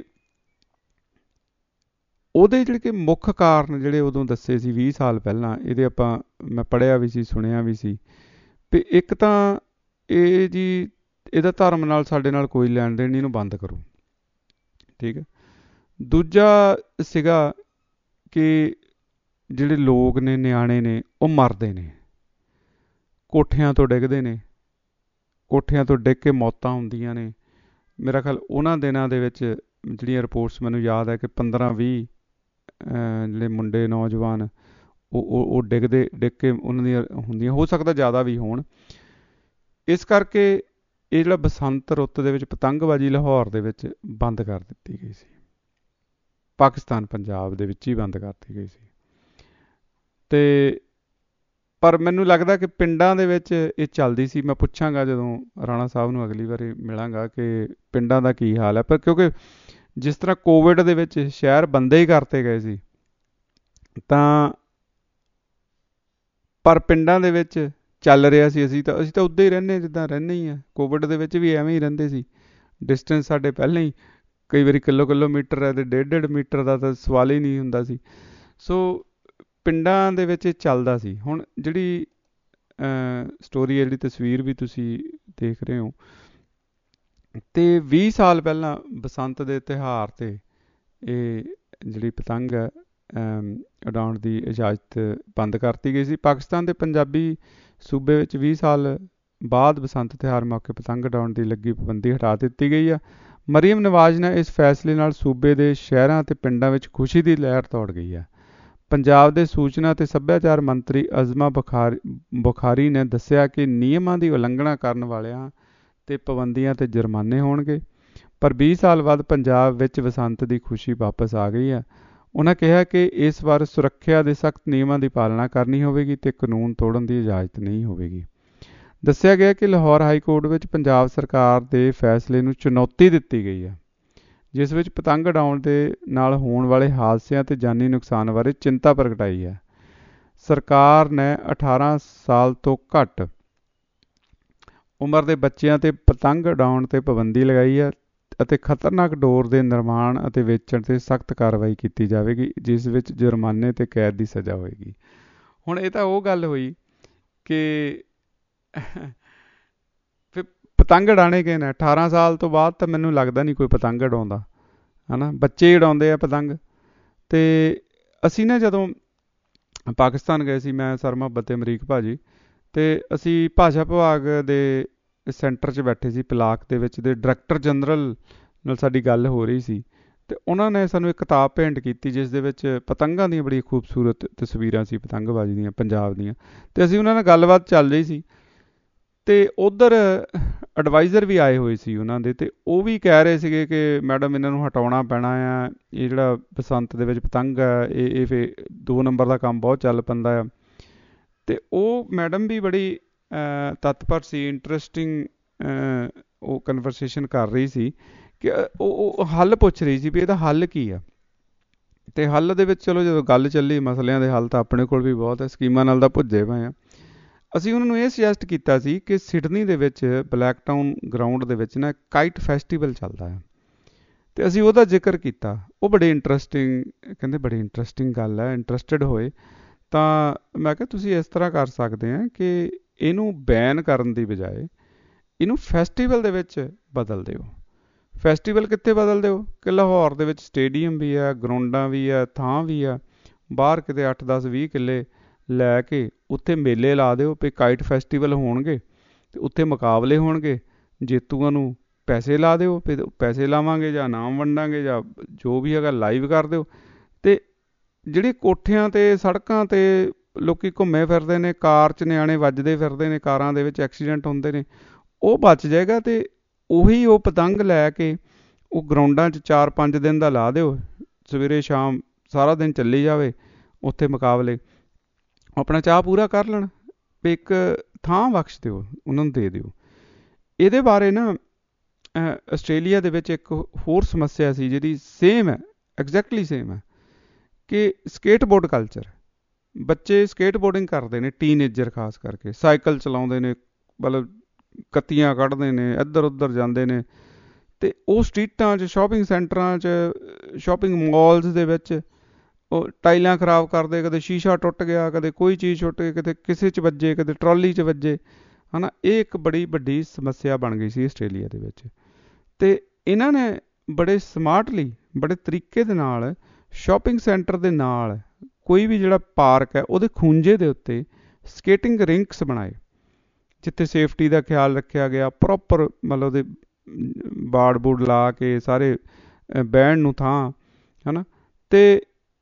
Speaker 2: ਉਹਦੇ ਜਿਹੜੇ ਕਿ ਮੁੱਖ ਕਾਰਨ ਜਿਹੜੇ ਉਦੋਂ ਦੱਸੇ ਸੀ 20 ਸਾਲ ਪਹਿਲਾਂ, ਇਹਦੇ ਆਪਾਂ ਮੈਂ ਪੜ੍ਹਿਆ ਵੀ ਸੀ, ਸੁਣਿਆ ਵੀ ਸੀ। ਅਤੇ ਇੱਕ ਤਾਂ ਇਹ ਜੀ, ਇਹਦਾ ਧਰਮ ਨਾਲ ਸਾਡੇ ਨਾਲ ਕੋਈ ਲੈਣ ਦੇਣ ਨਹੀਂ, ਇਹਨੂੰ ਬੰਦ ਕਰੋ, ਠੀਕ ਹੈ। ਦੂਜਾ ਸੀਗਾ ਕਿ ਜਿਹੜੇ ਲੋਕ ਨੇ, ਨਿਆਣੇ ਨੇ, ਉਹ ਮਰਦੇ ਨੇ, ਕੋਠਿਆਂ ਤੋਂ ਡਿੱਗਦੇ ਨੇ, ਕੋਠਿਆਂ ਤੋਂ ਡਿੱਗ ਕੇ ਮੌਤਾਂ ਹੁੰਦੀਆਂ ਨੇ। ਮੇਰਾ ਖਿਆਲ ਉਹਨਾਂ ਦਿਨਾਂ ਦੇ ਵਿੱਚ ਜਿਹੜੀਆਂ ਰਿਪੋਰਟਸ ਮੈਨੂੰ ਯਾਦ ਹੈ ਕਿ 15-20 ਜਿਹੜੇ ਮੁੰਡੇ, ਨੌਜਵਾਨ, ਉਹ ਡਿੱਗ ਕੇ ਉਹਨਾਂ ਦੀਆਂ ਹੁੰਦੀਆਂ, ਹੋ ਸਕਦਾ ਜ਼ਿਆਦਾ ਵੀ ਹੋਣ। ਇਸ ਕਰਕੇ ਇਹ ਜਿਹੜਾ ਬਸੰਤ ਰੁੱਤ ਦੇ ਵਿੱਚ ਪਤੰਗਬਾਜ਼ੀ ਲਾਹੌਰ ਦੇ ਵਿੱਚ ਬੰਦ ਕਰ ਦਿੱਤੀ ਗਈ ਸੀ, ਪਾਕਿਸਤਾਨ ਪੰਜਾਬ ਦੇ ਵਿੱਚ ਹੀ ਬੰਦ ਕਰਤੀ ਗਈ ਸੀ। ਅਤੇ ਪਰ ਮੈਨੂੰ ਲੱਗਦਾ ਕਿ ਪਿੰਡਾਂ ਦੇ ਵਿੱਚ ਇਹ ਚੱਲਦੀ ਸੀ। ਮੈਂ ਪੁੱਛਾਂਗਾ ਜਦੋਂ ਰਾਣਾ ਸਾਹਿਬ ਨੂੰ ਅਗਲੀ ਵਾਰੀ ਮਿਲਾਂਗਾ ਕਿ ਪਿੰਡਾਂ ਦਾ ਕੀ ਹਾਲ ਹੈ। ਪਰ ਕਿਉਂਕਿ ਜਿਸ ਤਰ੍ਹਾਂ ਕੋਵਿਡ ਦੇ ਵਿੱਚ ਸ਼ਹਿਰ ਬੰਦੇ ਹੀ ਕਰਤੇ ਗਏ ਸੀ, ਤਾਂ ਪਰ ਪਿੰਡਾਂ ਦੇ ਵਿੱਚ ਚੱਲ ਰਿਹਾ ਸੀ। ਅਸੀਂ ਤਾਂ ਉੱਦਾਂ ਹੀ ਰਹਿੰਦੇ ਜਿੱਦਾਂ ਰਹਿੰਦੇ ਹੀ ਆ। ਕੋਵਿਡ ਦੇ ਵਿੱਚ ਵੀ ਐਵੇਂ ਹੀ ਰਹਿੰਦੇ ਸੀ। ਡਿਸਟੈਂਸ ਸਾਡੇ ਪਹਿਲਾਂ ਹੀ ਕਈ ਵਾਰੀ ਕਿਲੋਮੀਟਰ ਹੈ ਅਤੇ 1.5 ਮੀਟਰ ਦਾ ਤਾਂ ਸਵਾਲ ਹੀ ਨਹੀਂ ਹੁੰਦਾ ਸੀ। ਸੋ ਪਿੰਡਾਂ ਦੇ ਵਿੱਚ ਇਹ ਚੱਲਦਾ ਸੀ। ਹੁਣ ਜਿਹੜੀ ਸਟੋਰੀ ਹੈ, ਜਿਹੜੀ ਤਸਵੀਰ ਵੀ ਤੁਸੀਂ ਦੇਖ ਰਹੇ ਹੋ, ਅਤੇ 20 ਸਾਲ ਪਹਿਲਾਂ ਬਸੰਤ ਦੇ ਤਿਉਹਾਰ 'ਤੇ ਇਹ ਜਿਹੜੀ ਪਤੰਗ ਹੈ ਉਡਾਉਣ ਦੀ ਇਜਾਜ਼ਤ ਬੰਦ ਕਰਤੀ ਗਈ ਸੀ। ਪਾਕਿਸਤਾਨ ਦੇ ਪੰਜਾਬੀ ਸੂਬੇ ਵਿੱਚ 20 ਸਾਲ ਬਾਅਦ ਬਸੰਤ ਤਿਉਹਾਰ ਮੌਕੇ ਪਤੰਗ ਉਡਾਉਣ ਦੀ ਲੱਗੀ ਪਾਬੰਦੀ ਹਟਾ ਦਿੱਤੀ ਗਈ ਆ। ਮਰੀਮ ਨਵਾਜ਼ ਨੇ ਇਸ ਫੈਸਲੇ ਨਾਲ ਸੂਬੇ ਦੇ ਸ਼ਹਿਰਾਂ ਅਤੇ ਪਿੰਡਾਂ ਵਿੱਚ ਖੁਸ਼ੀ ਦੀ ਲਹਿਰ ਦੌੜ ਗਈ ਹੈ। ਪੰਜਾਬ ਦੇ ਸੂਚਨਾ ਅਤੇ ਸੱਭਿਆਚਾਰ ਮੰਤਰੀ ਅਜ਼ਮਾ ਬੁਖਾਰੀ ਨੇ ਦੱਸਿਆ ਕਿ ਨਿਯਮਾਂ ਦੀ ਉਲੰਘਣਾ ਕਰਨ ਵਾਲਿਆਂ 'ਤੇ ਪਾਬੰਦੀਆਂ ਅਤੇ ਜੁਰਮਾਨੇ ਹੋਣਗੇ। ਪਰ 20 ਸਾਲ ਬਾਅਦ ਪੰਜਾਬ ਵਿੱਚ ਬਸੰਤ ਦੀ ਖੁਸ਼ੀ ਵਾਪਸ ਆ ਗਈ ਹੈ। ਉਹਨਾਂ ਕਿਹਾ ਕਿ ਇਸ ਵਾਰ ਸੁਰੱਖਿਆ ਦੇ ਸਖਤ ਨਿਯਮਾਂ ਦੀ ਪਾਲਣਾ ਕਰਨੀ ਹੋਵੇਗੀ ਅਤੇ ਕਾਨੂੰਨ ਤੋੜਨ ਦੀ ਇਜਾਜ਼ਤ ਨਹੀਂ ਹੋਵੇਗੀ। ਦੱਸਿਆ ਗਿਆ ਕਿ ਲਾਹੌਰ ਹਾਈ ਕੋਰਟ ਵਿੱਚ ਪੰਜਾਬ ਸਰਕਾਰ ਦੇ ਫੈਸਲੇ ਨੂੰ ਚੁਣੌਤੀ ਦਿੱਤੀ ਗਈ ਹੈ, ਜਿਸ ਵਿੱਚ ਪਤੰਗ ਉਡਾਉਣ ਦੇ ਨਾਲ ਹੋਣ ਵਾਲੇ ਹਾਦਸਿਆਂ ਤੇ ਜਾਨੀ ਨੁਕਸਾਨ ਬਾਰੇ ਚਿੰਤਾ ਪ੍ਰਗਟਾਈ ਹੈ। ਸਰਕਾਰ ਨੇ 18 ਸਾਲ ਤੋਂ ਘੱਟ ਉਮਰ ਦੇ ਬੱਚਿਆਂ ਤੇ ਪਤੰਗ ਉਡਾਉਣ ਤੇ ਪਾਬੰਦੀ ਲਗਾਈ ਹੈ ਅਤੇ ਖਤਰਨਾਕ ਡੋਰ ਦੇ ਨਿਰਮਾਣ ਅਤੇ ਵੇਚਣ ਤੇ ਸਖਤ ਕਾਰਵਾਈ ਕੀਤੀ ਜਾਵੇਗੀ, ਜਿਸ ਵਿੱਚ ਜੁਰਮਾਨੇ ਤੇ ਕੈਦ ਦੀ ਸਜ਼ਾ ਹੋਏਗੀ। ਹੁਣ ਇਹ ਤਾਂ ਉਹ ਗੱਲ ਹੋਈ ਕਿ ਫਿਰ ਪਤੰਗ ਉਡਾਣੇ ਕਿਹਨੇ ਨੇ? 18 ਸਾਲ ਤੋਂ ਬਾਅਦ ਤਾਂ ਮੈਨੂੰ ਲੱਗਦਾ ਨਹੀਂ ਕੋਈ ਪਤੰਗ ਉਡਾਉਂਦਾ, ਹੈ ਨਾ। ਬੱਚੇ ਹੀ ਉਡਾਉਂਦੇ ਆ ਪਤੰਗ। ਅਤੇ ਅਸੀਂ ਨਾ ਜਦੋਂ ਪਾਕਿਸਤਾਨ ਗਏ ਸੀ, ਮੈਂ, ਸਰ ਮੁਹੱਬਤ ਤੇ ਅਮਰੀਕ ਭਾਜੀ, ਅਤੇ ਅਸੀਂ ਭਾਸ਼ਾ ਵਿਭਾਗ ਦੇ ਸੈਂਟਰ 'ਚ ਬੈਠੇ ਸੀ ਪਲਾਕ ਦੇ ਵਿੱਚ, ਅਤੇ ਡਾਇਰੈਕਟਰ ਜਨਰਲ ਨਾਲ ਸਾਡੀ ਗੱਲ ਹੋ ਰਹੀ ਸੀ, ਅਤੇ ਉਹਨਾਂ ਨੇ ਸਾਨੂੰ ਇੱਕ ਕਿਤਾਬ ਭੇਂਟ ਕੀਤੀ ਜਿਸ ਦੇ ਵਿੱਚ ਪਤੰਗਾਂ ਦੀਆਂ ਬੜੀ ਖੂਬਸੂਰਤ ਤਸਵੀਰਾਂ ਸੀ, ਪਤੰਗਬਾਜ਼ੀ ਦੀਆਂ, ਪੰਜਾਬ ਦੀਆਂ। ਅਤੇ ਅਸੀਂ ਉਹਨਾਂ ਨਾਲ ਗੱਲਬਾਤ ਚੱਲ ਰਹੀ ਸੀ, ਅਤੇ ਉੱਧਰ ਐਡਵਾਈਜ਼ਰ ਵੀ ਆਏ ਹੋਏ ਸੀ ਉਹਨਾਂ ਦੇ, ਅਤੇ ਉਹ ਵੀ ਕਹਿ ਰਹੇ ਸੀਗੇ ਕਿ ਮੈਡਮ ਇਹਨਾਂ ਨੂੰ ਹਟਾਉਣਾ ਪੈਣਾ ਆ, ਇਹ ਜਿਹੜਾ ਬਸੰਤ ਦੇ ਵਿੱਚ ਪਤੰਗ ਆ ਇਹ ਫਿਰ 2 ਨੰਬਰ ਦਾ ਕੰਮ ਬਹੁਤ ਚੱਲ ਪੈਂਦਾ ਆ। ਅਤੇ ਉਹ ਮੈਡਮ ਵੀ ਬੜੀ ਤਤਪਰ ਸੀ, ਇੰਟਰਸਟਿੰਗ ਉਹ ਕਨਵਰਸੇਸ਼ਨ ਕਰ ਰਹੀ ਸੀ ਕਿ ਉਹ ਹੱਲ ਪੁੱਛ ਰਹੀ ਸੀ ਵੀ ਇਹਦਾ ਹੱਲ ਕੀ ਆ। ਅਤੇ ਹੱਲ ਦੇ ਵਿੱਚ ਚਲੋ ਜਦੋਂ ਗੱਲ ਚੱਲੀ, ਮਸਲਿਆਂ ਦੇ ਹੱਲ ਤਾਂ ਆਪਣੇ ਕੋਲ ਵੀ ਬਹੁਤ ਹੈ, ਸਕੀਮਾਂ ਨਾਲ ਤਾਂ ਭੁੱਜੇ ਪਏ ਆ। ਅਸੀਂ ਉਹਨਾਂ ਨੂੰ ਇਹ ਸੁਜੈਸਟ ਕੀਤਾ ਸੀ ਕਿ ਸਿਡਨੀ ਦੇ ਵਿੱਚ ਬਲੈਕ ਟਾਊਨ ਗਰਾਊਂਡ ਦੇ ਵਿੱਚ ਨਾ ਕਾਈਟ ਫੈਸਟੀਵਲ ਚੱਲਦਾ ਹੈ, ਅਤੇ ਅਸੀਂ ਉਹਦਾ ਜ਼ਿਕਰ ਕੀਤਾ। ਉਹ ਬੜੀ ਇੰਟਰਸਟਿੰਗ ਕਹਿੰਦੇ, ਬੜੀ ਇੰਟਰਸਟਿੰਗ ਗੱਲ ਹੈ, ਇੰਟਰਸਟਿਡ ਹੋਏ ਤਾਂ ਮੈਂ ਕਿਹਾ ਤੁਸੀਂ ਇਸ ਤਰ੍ਹਾਂ ਕਰ ਸਕਦੇ ਆ ਕਿ ਇਹਨੂੰ ਬੈਨ ਕਰਨ ਦੀ ਬਜਾਏ ਇਹਨੂੰ ਫੈਸਟੀਵਲ ਦੇ ਵਿੱਚ ਬਦਲ ਦਿਓ। ਫੈਸਟੀਵਲ ਕਿੱਥੇ ਬਦਲ ਦਿਓ ਕਿ ਲਾਹੌਰ ਦੇ ਵਿੱਚ ਸਟੇਡੀਅਮ ਵੀ ਆ, ਗਰਾਊਂਡਾਂ ਵੀ ਆ, ਥਾਂ ਵੀ ਆ, ਬਾਹਰ ਕਿਤੇ 8, 10, 20 ਕਿੱਲੇ ਲੈ ਕੇ ਉੱਥੇ ਮੇਲੇ ਲਾ ਦਿਓ ਵੀ ਕਾਈਟ ਫੈਸਟੀਵਲ ਹੋਣਗੇ, ਅਤੇ ਉੱਥੇ ਮੁਕਾਬਲੇ ਹੋਣਗੇ, ਜੇਤੂਆਂ ਨੂੰ ਪੈਸੇ ਲਾ ਦਿਓ, ਫਿਰ ਪੈਸੇ ਲਾਵਾਂਗੇ ਜਾਂ ਇਨਾਮ ਵੰਡਾਂਗੇ ਜਾਂ ਜੋ ਵੀ ਹੈਗਾ ਲਾਈਵ ਕਰ ਦਿਓ। ਅਤੇ ਜਿਹੜੇ ਕੋਠਿਆਂ 'ਤੇ, ਸੜਕਾਂ 'ਤੇ ਲੋਕ ਘੁੰਮੇ ਫਿਰਦੇ ਨੇ, ਕਾਰ 'ਚ ਨਿਆਣੇ ਵੱਜਦੇ ਫਿਰਦੇ ਨੇ, ਕਾਰਾਂ ਦੇ ਵਿੱਚ ਐਕਸੀਡੈਂਟ ਹੁੰਦੇ ਨੇ, ਉਹ ਬਚ ਜਾਏਗਾ। ਅਤੇ ਉਹੀ ਉਹ ਪਤੰਗ ਲੈ ਕੇ ਉਹ ਗਰਾਊਂਡਾਂ 'ਚ 4-5 ਦਿਨ ਦਾ ਲਾ ਦਿਓ, ਸਵੇਰੇ ਸ਼ਾਮ ਸਾਰਾ ਦਿਨ ਚੱਲੀ ਜਾਵੇ, ਉੱਥੇ ਮੁਕਾਬਲੇ ਆਪਣਾ ਚਾਅ ਪੂਰਾ ਕਰ ਲੈਣ। ਵੀ ਇੱਕ ਥਾਂ ਬਖਸ਼ ਦਿਓ, ਉਹਨਾਂ ਨੂੰ ਦੇ ਦਿਓ। ਇਹਦੇ ਬਾਰੇ ਨਾ ਆਸਟ੍ਰੇਲੀਆ ਦੇ ਵਿੱਚ ਇੱਕ ਹੋਰ ਸਮੱਸਿਆ ਸੀ ਜਿਹੜੀ ਸੇਮ ਹੈ, ਐਗਜ਼ੈਕਟਲੀ ਸੇਮ ਹੈ, ਕਿ ਸਕੇਟਬੋਰਡ ਕਲਚਰ। ਬੱਚੇ ਸਕੇਟਬੋਰਡਿੰਗ ਕਰਦੇ ਨੇ, ਟੀਨਏਜਰ ਖਾਸ ਕਰਕੇ, ਸਾਈਕਲ ਚਲਾਉਂਦੇ ਨੇ, ਮਤਲਬ ਕੱਤੀਆਂ ਕੱਢਦੇ ਨੇ, ਇੱਧਰ ਉੱਧਰ ਜਾਂਦੇ ਨੇ, ਅਤੇ ਉਹ ਸਟਰੀਟਾਂ 'ਚ, ਸ਼ਾਪਿੰਗ ਸੈਂਟਰਾਂ 'ਚ, ਸ਼ਾਪਿੰਗ ਮਾਲਸ ਦੇ ਵਿੱਚ ਉਹ ਟਾਈਲਾਂ ਖਰਾਬ ਕਰਦੇ, ਕਦੇ ਸ਼ੀਸ਼ਾ ਟੁੱਟ ਗਿਆ, ਕਦੇ ਕੋਈ ਚੀਜ਼ ਟੁੱਟ ਗਈ, ਕਦੇ ਕਿਸੇ 'ਚ ਵੱਜੇ, ਕਦੇ ਟਰਾਲੀ 'ਚ ਵੱਜੇ, ਹੈ ਨਾ। ਇਹ ਇੱਕ ਬੜੀ ਵੱਡੀ ਸਮੱਸਿਆ ਬਣ ਗਈ ਸੀ ਆਸਟ੍ਰੇਲੀਆ ਦੇ ਵਿੱਚ। ਅਤੇ ਇਹਨਾਂ ਨੇ ਬੜੇ ਸਮਾਰਟਲੀ, ਬੜੇ ਤਰੀਕੇ ਦੇ ਨਾਲ ਸ਼ਾਪਿੰਗ ਸੈਂਟਰ ਦੇ ਨਾਲ ਕੋਈ ਵੀ ਜਿਹੜਾ ਪਾਰਕ ਹੈ ਉਹਦੇ ਖੂੰਜੇ ਦੇ ਉੱਤੇ ਸਕੇਟਿੰਗ ਰਿੰਕਸ ਬਣਾਏ, ਜਿੱਥੇ ਸੇਫਟੀ ਦਾ ਖਿਆਲ ਰੱਖਿਆ ਗਿਆ, ਪ੍ਰੋਪਰ ਮਤਲਬ ਉਹਦੇ ਬਾੜ ਬੂੜ ਲਾ ਕੇ ਸਾਰੇ ਬਹਿਣ ਨੂੰ ਥਾਂ, ਹੈ ਨਾ। ਅਤੇ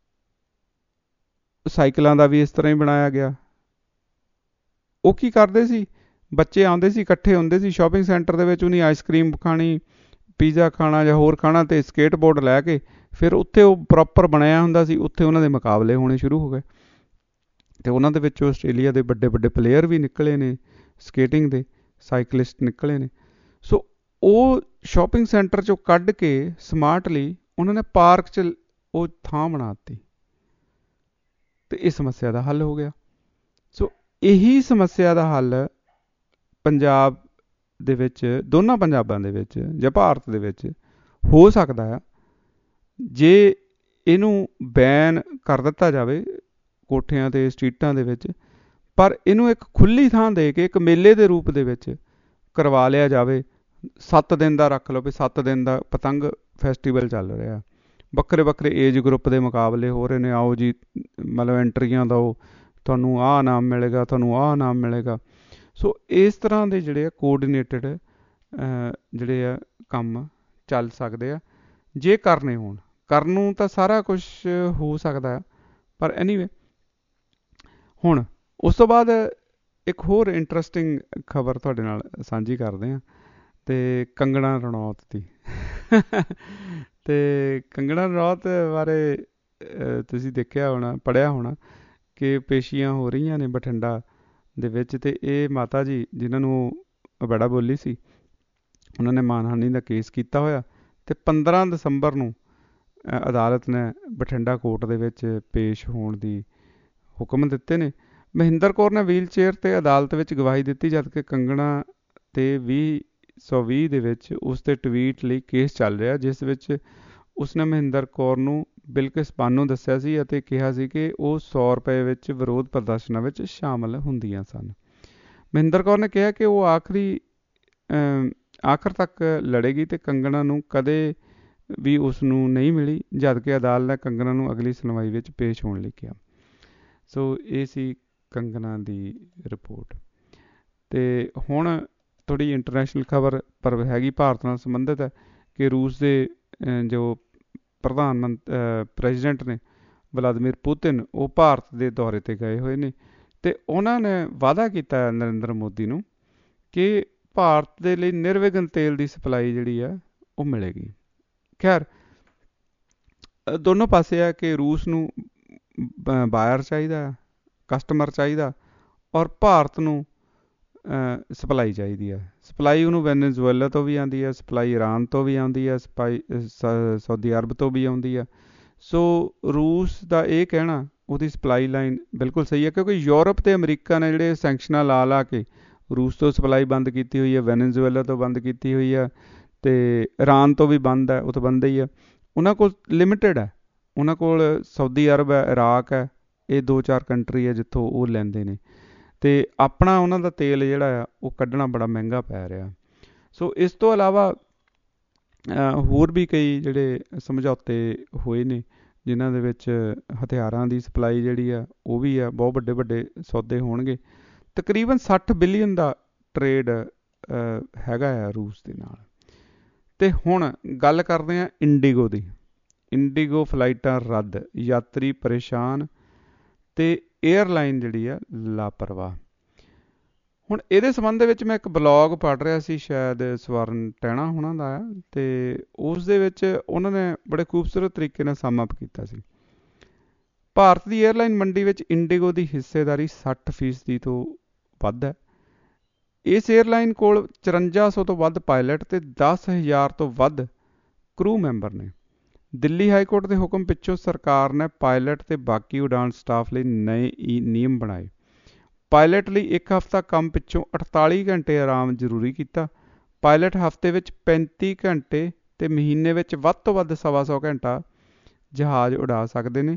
Speaker 2: ਸਾਈਕਲਾਂ ਦਾ ਵੀ ਇਸ ਤਰ੍ਹਾਂ ਹੀ ਬਣਾਇਆ ਗਿਆ। ਉਹ ਕੀ ਕਰਦੇ ਸੀ, ਬੱਚੇ ਆਉਂਦੇ ਸੀ, ਇਕੱਠੇ ਹੁੰਦੇ ਸੀ ਸ਼ਾਪਿੰਗ ਸੈਂਟਰ ਦੇ ਵਿੱਚ, ਉਹਨੇ ਆਈਸਕ੍ਰੀਮ ਖਾਣੀ, ਪੀਜ਼ਾ ਖਾਣਾ ਜਾਂ ਹੋਰ ਖਾਣਾ, ਅਤੇ ਸਕੇਟਬੋਰਡ ਲੈ ਕੇ ਫਿਰ ਉੱਥੇ ਉਹ ਪ੍ਰੋਪਰ ਬਣਿਆ ਹੁੰਦਾ ਸੀ, ਉੱਥੇ ਉਹਨਾਂ ਦੇ ਮੁਕਾਬਲੇ ਹੋਣੇ ਸ਼ੁਰੂ ਹੋ ਗਏ। ਅਤੇ ਉਹਨਾਂ ਦੇ ਵਿੱਚੋਂ ਆਸਟ੍ਰੇਲੀਆ ਦੇ ਵੱਡੇ ਵੱਡੇ ਪਲੇਅਰ ਵੀ ਨਿਕਲੇ ਨੇ, ਸਕੇਟਿੰਗ ਦੇ ਸਾਈਕਲਿਸਟ ਨਿਕਲੇ ਨੇ। ਸੋ ਉਹ ਸ਼ਾਪਿੰਗ ਸੈਂਟਰ 'ਚੋਂ ਕੱਢ ਕੇ ਸਮਾਰਟਲੀ ਉਹਨਾਂ ਨੇ ਪਾਰਕ 'ਚ ਉਹ ਥਾਂ ਬਣਾ ਦਿੱਤੀ, ਅਤੇ ਇਹ ਸਮੱਸਿਆ ਦਾ ਹੱਲ ਹੋ ਗਿਆ। ਸੋ ਇਹੀ ਸਮੱਸਿਆ ਦਾ ਹੱਲ ਪੰਜਾਬ ਦੇ ਵਿੱਚ, ਦੋਨਾਂ ਪੰਜਾਬਾਂ ਦੇ ਵਿੱਚ ਜਾਂ ਭਾਰਤ ਦੇ ਵਿੱਚ ਹੋ ਸਕਦਾ ਆ, ਜੇ ਇਹਨੂੰ ਬੈਨ ਕਰ ਦਿੱਤਾ ਜਾਵੇ ਕੋਠਿਆਂ 'ਤੇ, ਸਟਰੀਟਾਂ ਦੇ ਵਿੱਚ, ਪਰ ਇਹਨੂੰ ਇੱਕ ਖੁੱਲ੍ਹੀ ਥਾਂ ਦੇ ਕੇ ਇੱਕ ਮੇਲੇ ਦੇ ਰੂਪ ਦੇ ਵਿੱਚ ਕਰਵਾ ਲਿਆ ਜਾਵੇ। 7 ਦਿਨ ਦਾ ਰੱਖ ਲਓ ਵੀ 7 ਦਿਨ ਦਾ ਪਤੰਗ ਫੈਸਟੀਵਲ ਚੱਲ ਰਿਹਾ, ਵੱਖਰੇ ਵੱਖਰੇ ਏਜ ਗਰੁੱਪ ਦੇ ਮੁਕਾਬਲੇ ਹੋ ਰਹੇ ਨੇ, ਆਓ ਜੀ ਮਤਲਬ ਐਂਟਰੀਆਂ ਦਿਓ, ਤੁਹਾਨੂੰ ਆਹ ਇਨਾਮ ਮਿਲੇਗਾ, ਤੁਹਾਨੂੰ ਆਹ ਇਨਾਮ ਮਿਲੇਗਾ। ਸੋ ਇਸ ਤਰ੍ਹਾਂ ਦੇ ਜਿਹੜੇ ਆ ਕੋਆਰਡੀਨੇਟਡ ਜਿਹੜੇ ਆ ਕੰਮ ਚੱਲ ਸਕਦੇ ਆ, ਜੇ ਕਰਨੇ ਹੋਣ। ਕਰਨ ਨੂੰ ਤਾਂ ਸਾਰਾ ਕੁਝ ਹੋ ਸਕਦਾ, ਪਰ ਐਨੀਵੇ। ਹੁਣ ਉਸ ਤੋਂ ਬਾਅਦ ਇੱਕ ਹੋਰ ਇੰਟਰਸਟਿੰਗ ਖਬਰ ਤੁਹਾਡੇ ਨਾਲ ਸਾਂਝੀ ਕਰਦੇ ਹਾਂ, ਅਤੇ ਕੰਗਣਾ ਰਣੌਤ ਦੀ। ਅਤੇ ਕੰਗਣਾ ਰਣੌਤ ਬਾਰੇ ਤੁਸੀਂ ਦੇਖਿਆ ਹੋਣਾ, ਪੜ੍ਹਿਆ ਹੋਣਾ ਕਿ ਪੇਸ਼ੀਆਂ ਹੋ ਰਹੀਆਂ ਨੇ ਬਠਿੰਡਾ, ਦੇ ਵਿੱਚ। ਤੇ ਇਹ ਮਾਤਾ ਜੀ ਜਿਨ੍ਹਾਂ ਨੂੰ ਬੜਾ ਬੋਲੀ ਸੀ, ਉਹਨਾਂ ਨੇ ਮਾਨਹਾਨੀ ਦਾ ਕੇਸ ਕੀਤਾ ਹੋਇਆ। ਤੇ 15 ਦਸੰਬਰ ਨੂੰ ਅਦਾਲਤ ਨੇ ਬਠਿੰਡਾ ਕੋਰਟ ਦੇ ਵਿੱਚ ਪੇਸ਼ ਹੋਣ ਦੀ ਹੁਕਮ ਦਿੱਤੇ ਨੇ। ਮਹਿੰਦਰ ਕੌਰ ਨੇ ਵੀਲ ਚੇਅਰ ਤੇ ਅਦਾਲਤ ਵਿੱਚ ਗਵਾਹੀ ਦਿੱਤੀ, ਜਦਕਿ ਕੰਗਣਾ ਤੇ 2020 ਦੇ ਵਿੱਚ ਉਸ ਦੇ ਟਵੀਟ ਲਈ ਕੇਸ ਚੱਲ ਰਿਹਾ, ਜਿਸ ਵਿੱਚ ਉਸਨੇ ਮਹਿੰਦਰ ਕੌਰ ਨੂੰ ਬਿਲਕਿਸ ਬਾਨੋ ਦੱਸਿਆ ਸੀ ਅਤੇ ਕਿਹਾ ਸੀ ਕਿ ਉਹ 100 ਰੁਪਏ ਵਿੱਚ ਵਿਰੋਧ ਪ੍ਰਦਰਸ਼ਨਾਂ ਵਿੱਚ ਸ਼ਾਮਲ ਹੁੰਦੀਆਂ ਸਨ। ਮਹਿੰਦਰ ਕੌਰ ਨੇ ਕਿਹਾ ਕਿ ਉਹ ਆਖਰ ਤੱਕ ਲੜੇਗੀ ਤੇ ਕੰਗਣਾ ਨੂੰ ਕਦੇ ਵੀ ਉਸ ਨੂੰ ਨਹੀਂ ਮਿਲੀ, ਜਦਕਿ ਅਦਾਲਤ ਨੇ ਕੰਗਣਾ ਨੂੰ ਅਗਲੀ ਸੁਣਵਾਈ ਵਿੱਚ ਪੇਸ਼ ਹੋਣ ਲਈ ਕਿਹਾ। ਸੋ ਇਹ ਸੀ ਕੰਗਣਾ ਦੀ ਰਿਪੋਰਟ। ਤੇ ਹੁਣ ਥੋੜ੍ਹੀ ਇੰਟਰਨੈਸ਼ਨਲ ਖਬਰ ਪਰ ਹੈਗੀ, ਭਾਰਤ ਨਾਲ ਸੰਬੰਧਿਤ ਹੈ ਕਿ ਰੂਸ ਦੇ ਜੋ ਪ੍ਰੈਜ਼ੀਡੈਂਟ ਨੇ ਵਲਾਦੀਮੀਰ ਪੁਤਿਨ, ਉਹ ਭਾਰਤ ਦੇ ਦੌਰੇ 'ਤੇ ਗਏ ਹੋਏ ਨੇ। ਤੇ ਉਹਨਾਂ ਨੇ ਵਾਅਦਾ ਕੀਤਾ ਨਰਿੰਦਰ ਮੋਦੀ ਨੂੰ ਕਿ ਭਾਰਤ ਦੇ ਲਈ ਨਿਰਵਿਘਨ ਤੇਲ ਦੀ ਸਪਲਾਈ ਜਿਹੜੀ ਆ ਉਹ ਮਿਲੇਗੀ। ਖੈਰ, ਦੋਨੋਂ ਪਾਸੇ ਆ ਕਿ ਰੂਸ ਨੂੰ ਬਾਇਰ ਚਾਹੀਦਾ, ਕਸਟਮਰ ਚਾਹੀਦਾ, ਔਰ ਭਾਰਤ ਨੂੰ ਸਪਲਾਈ ਚਾਹੀਦੀ ਹੈ। ਸਪਲਾਈ ਉਹਨੂੰ ਵੈਨੇਜ਼ੁਏਲਾ ਤੋਂ ਵੀ ਆਉਂਦੀ ਹੈ, ਸਪਲਾਈ ਈਰਾਨ ਤੋਂ ਵੀ ਆਉਂਦੀ ਹੈ, ਸਾਊਦੀ ਅਰਬ ਤੋਂ ਵੀ ਆਉਂਦੀ ਹੈ। ਸੋ ਰੂਸ ਦਾ ਇਹ ਕਹਿਣਾ ਉਹਦੀ ਸਪਲਾਈ ਲਾਈਨ ਬਿਲਕੁਲ ਸਹੀ ਹੈ, ਕਿਉਂਕਿ ਯੂਰਪ ਅਤੇ ਅਮਰੀਕਾ ਨੇ ਜਿਹੜੇ ਸੈਂਕਸ਼ਨਾਂ ਲਾ ਕੇ ਰੂਸ ਤੋਂ ਸਪਲਾਈ ਬੰਦ ਕੀਤੀ ਹੋਈ ਹੈ, ਵੈਨੇਜ਼ੁਏਲਾ ਤੋਂ ਬੰਦ ਕੀਤੀ ਹੋਈ ਹੈ, ਅਤੇ ਈਰਾਨ ਤੋਂ ਵੀ ਬੰਦ ਹੈ, ਉਹ ਤਾਂ ਬੰਦ ਹੀ ਹੈ। ਉਹਨਾਂ ਕੋਲ ਲਿਮਿਟਡ ਹੈ, ਉਹਨਾਂ ਕੋਲ ਸਾਊਦੀ ਅਰਬ ਹੈ, ਇਰਾਕ ਹੈ, ਇਹ 2-4 ਕੰਟਰੀ ਹੈ ਜਿੱਥੋਂ ਉਹ ਲੈਂਦੇ ਨੇ। ਅਤੇ ਆਪਣਾ ਉਹਨਾਂ ਦਾ ਤੇਲ ਜਿਹੜਾ ਆ ਉਹ ਕੱਢਣਾ ਬੜਾ ਮਹਿੰਗਾ ਪੈ ਰਿਹਾ। ਸੋ ਇਸ ਤੋਂ ਇਲਾਵਾ ਹੋਰ ਵੀ ਕਈ ਜਿਹੜੇ ਸਮਝੌਤੇ ਹੋਏ ਨੇ, ਜਿਨ੍ਹਾਂ ਦੇ ਵਿੱਚ ਹਥਿਆਰਾਂ ਦੀ ਸਪਲਾਈ ਜਿਹੜੀ ਆ ਉਹ ਵੀ ਆ, ਬਹੁਤ ਵੱਡੇ ਵੱਡੇ ਸੌਦੇ ਹੋਣਗੇ। ਤਕਰੀਬਨ 60 ਬਿਲੀਅਨ ਦਾ ਟਰੇਡ ਹੈਗਾ ਆ ਰੂਸ ਦੇ ਨਾਲ। ਅਤੇ ਹੁਣ ਗੱਲ ਕਰਦੇ ਹਾਂ ਇੰਡੀਗੋ ਦੀ। ਇੰਡੀਗੋ ਫਲਾਈਟਾਂ ਰੱਦ, ਯਾਤਰੀ ਪਰੇਸ਼ਾਨ ਅਤੇ ਏਅਰਲਾਈਨ ਜਿਹੜੀ ਆ ਲਾਪਰਵਾਹ। ਹੁਣ ਇਹਦੇ ਸੰਬੰਧ ਦੇ ਵਿੱਚ ਮੈਂ ਇੱਕ ਬਲੌਗ ਪੜ੍ਹ ਰਿਹਾ ਸੀ, ਸ਼ਾਇਦ ਸਵਰਨ ਟੈਣਾ ਹੋਣਾ ਦਾ ਆ, ਅਤੇ ਉਸ ਦੇ ਵਿੱਚ ਉਹਨਾਂ ਨੇ ਬੜੇ ਖੂਬਸੂਰਤ ਤਰੀਕੇ ਨਾਲ ਸਮ ਅਪ ਕੀਤਾ ਸੀ। ਭਾਰਤ ਦੀ ਏਅਰਲਾਈਨ ਮੰਡੀ ਵਿੱਚ ਇੰਡੀਗੋ ਦੀ ਹਿੱਸੇਦਾਰੀ 60% ਤੋਂ ਵੱਧ ਹੈ। ਇਸ ਏਅਰਲਾਈਨ ਕੋਲ 5400 ਤੋਂ ਵੱਧ ਪਾਇਲਟ ਅਤੇ 10,000 ਤੋਂ ਵੱਧ ਕਰੂ ਮੈਂਬਰ ਨੇ। ਦਿੱਲੀ ਹਾਈਕੋਰਟ ਦੇ ਹੁਕਮ ਪਿੱਛੋਂ ਸਰਕਾਰ ਨੇ ਪਾਇਲਟ ਅਤੇ ਬਾਕੀ ਉਡਾਣ ਸਟਾਫ ਲਈ ਨਵੇਂ ਨਿਯਮ ਬਣਾਏ। ਪਾਇਲਟ ਲਈ 1 ਹਫ਼ਤਾ ਕੰਮ ਪਿੱਛੋਂ 48 ਘੰਟੇ ਆਰਾਮ ਜ਼ਰੂਰੀ ਕੀਤਾ। ਪਾਇਲਟ ਹਫ਼ਤੇ ਵਿੱਚ 35 ਘੰਟੇ ਅਤੇ ਮਹੀਨੇ ਵਿੱਚ ਵੱਧ ਤੋਂ ਵੱਧ 125 ਘੰਟਾ ਜਹਾਜ਼ ਉਡਾ ਸਕਦੇ ਨੇ।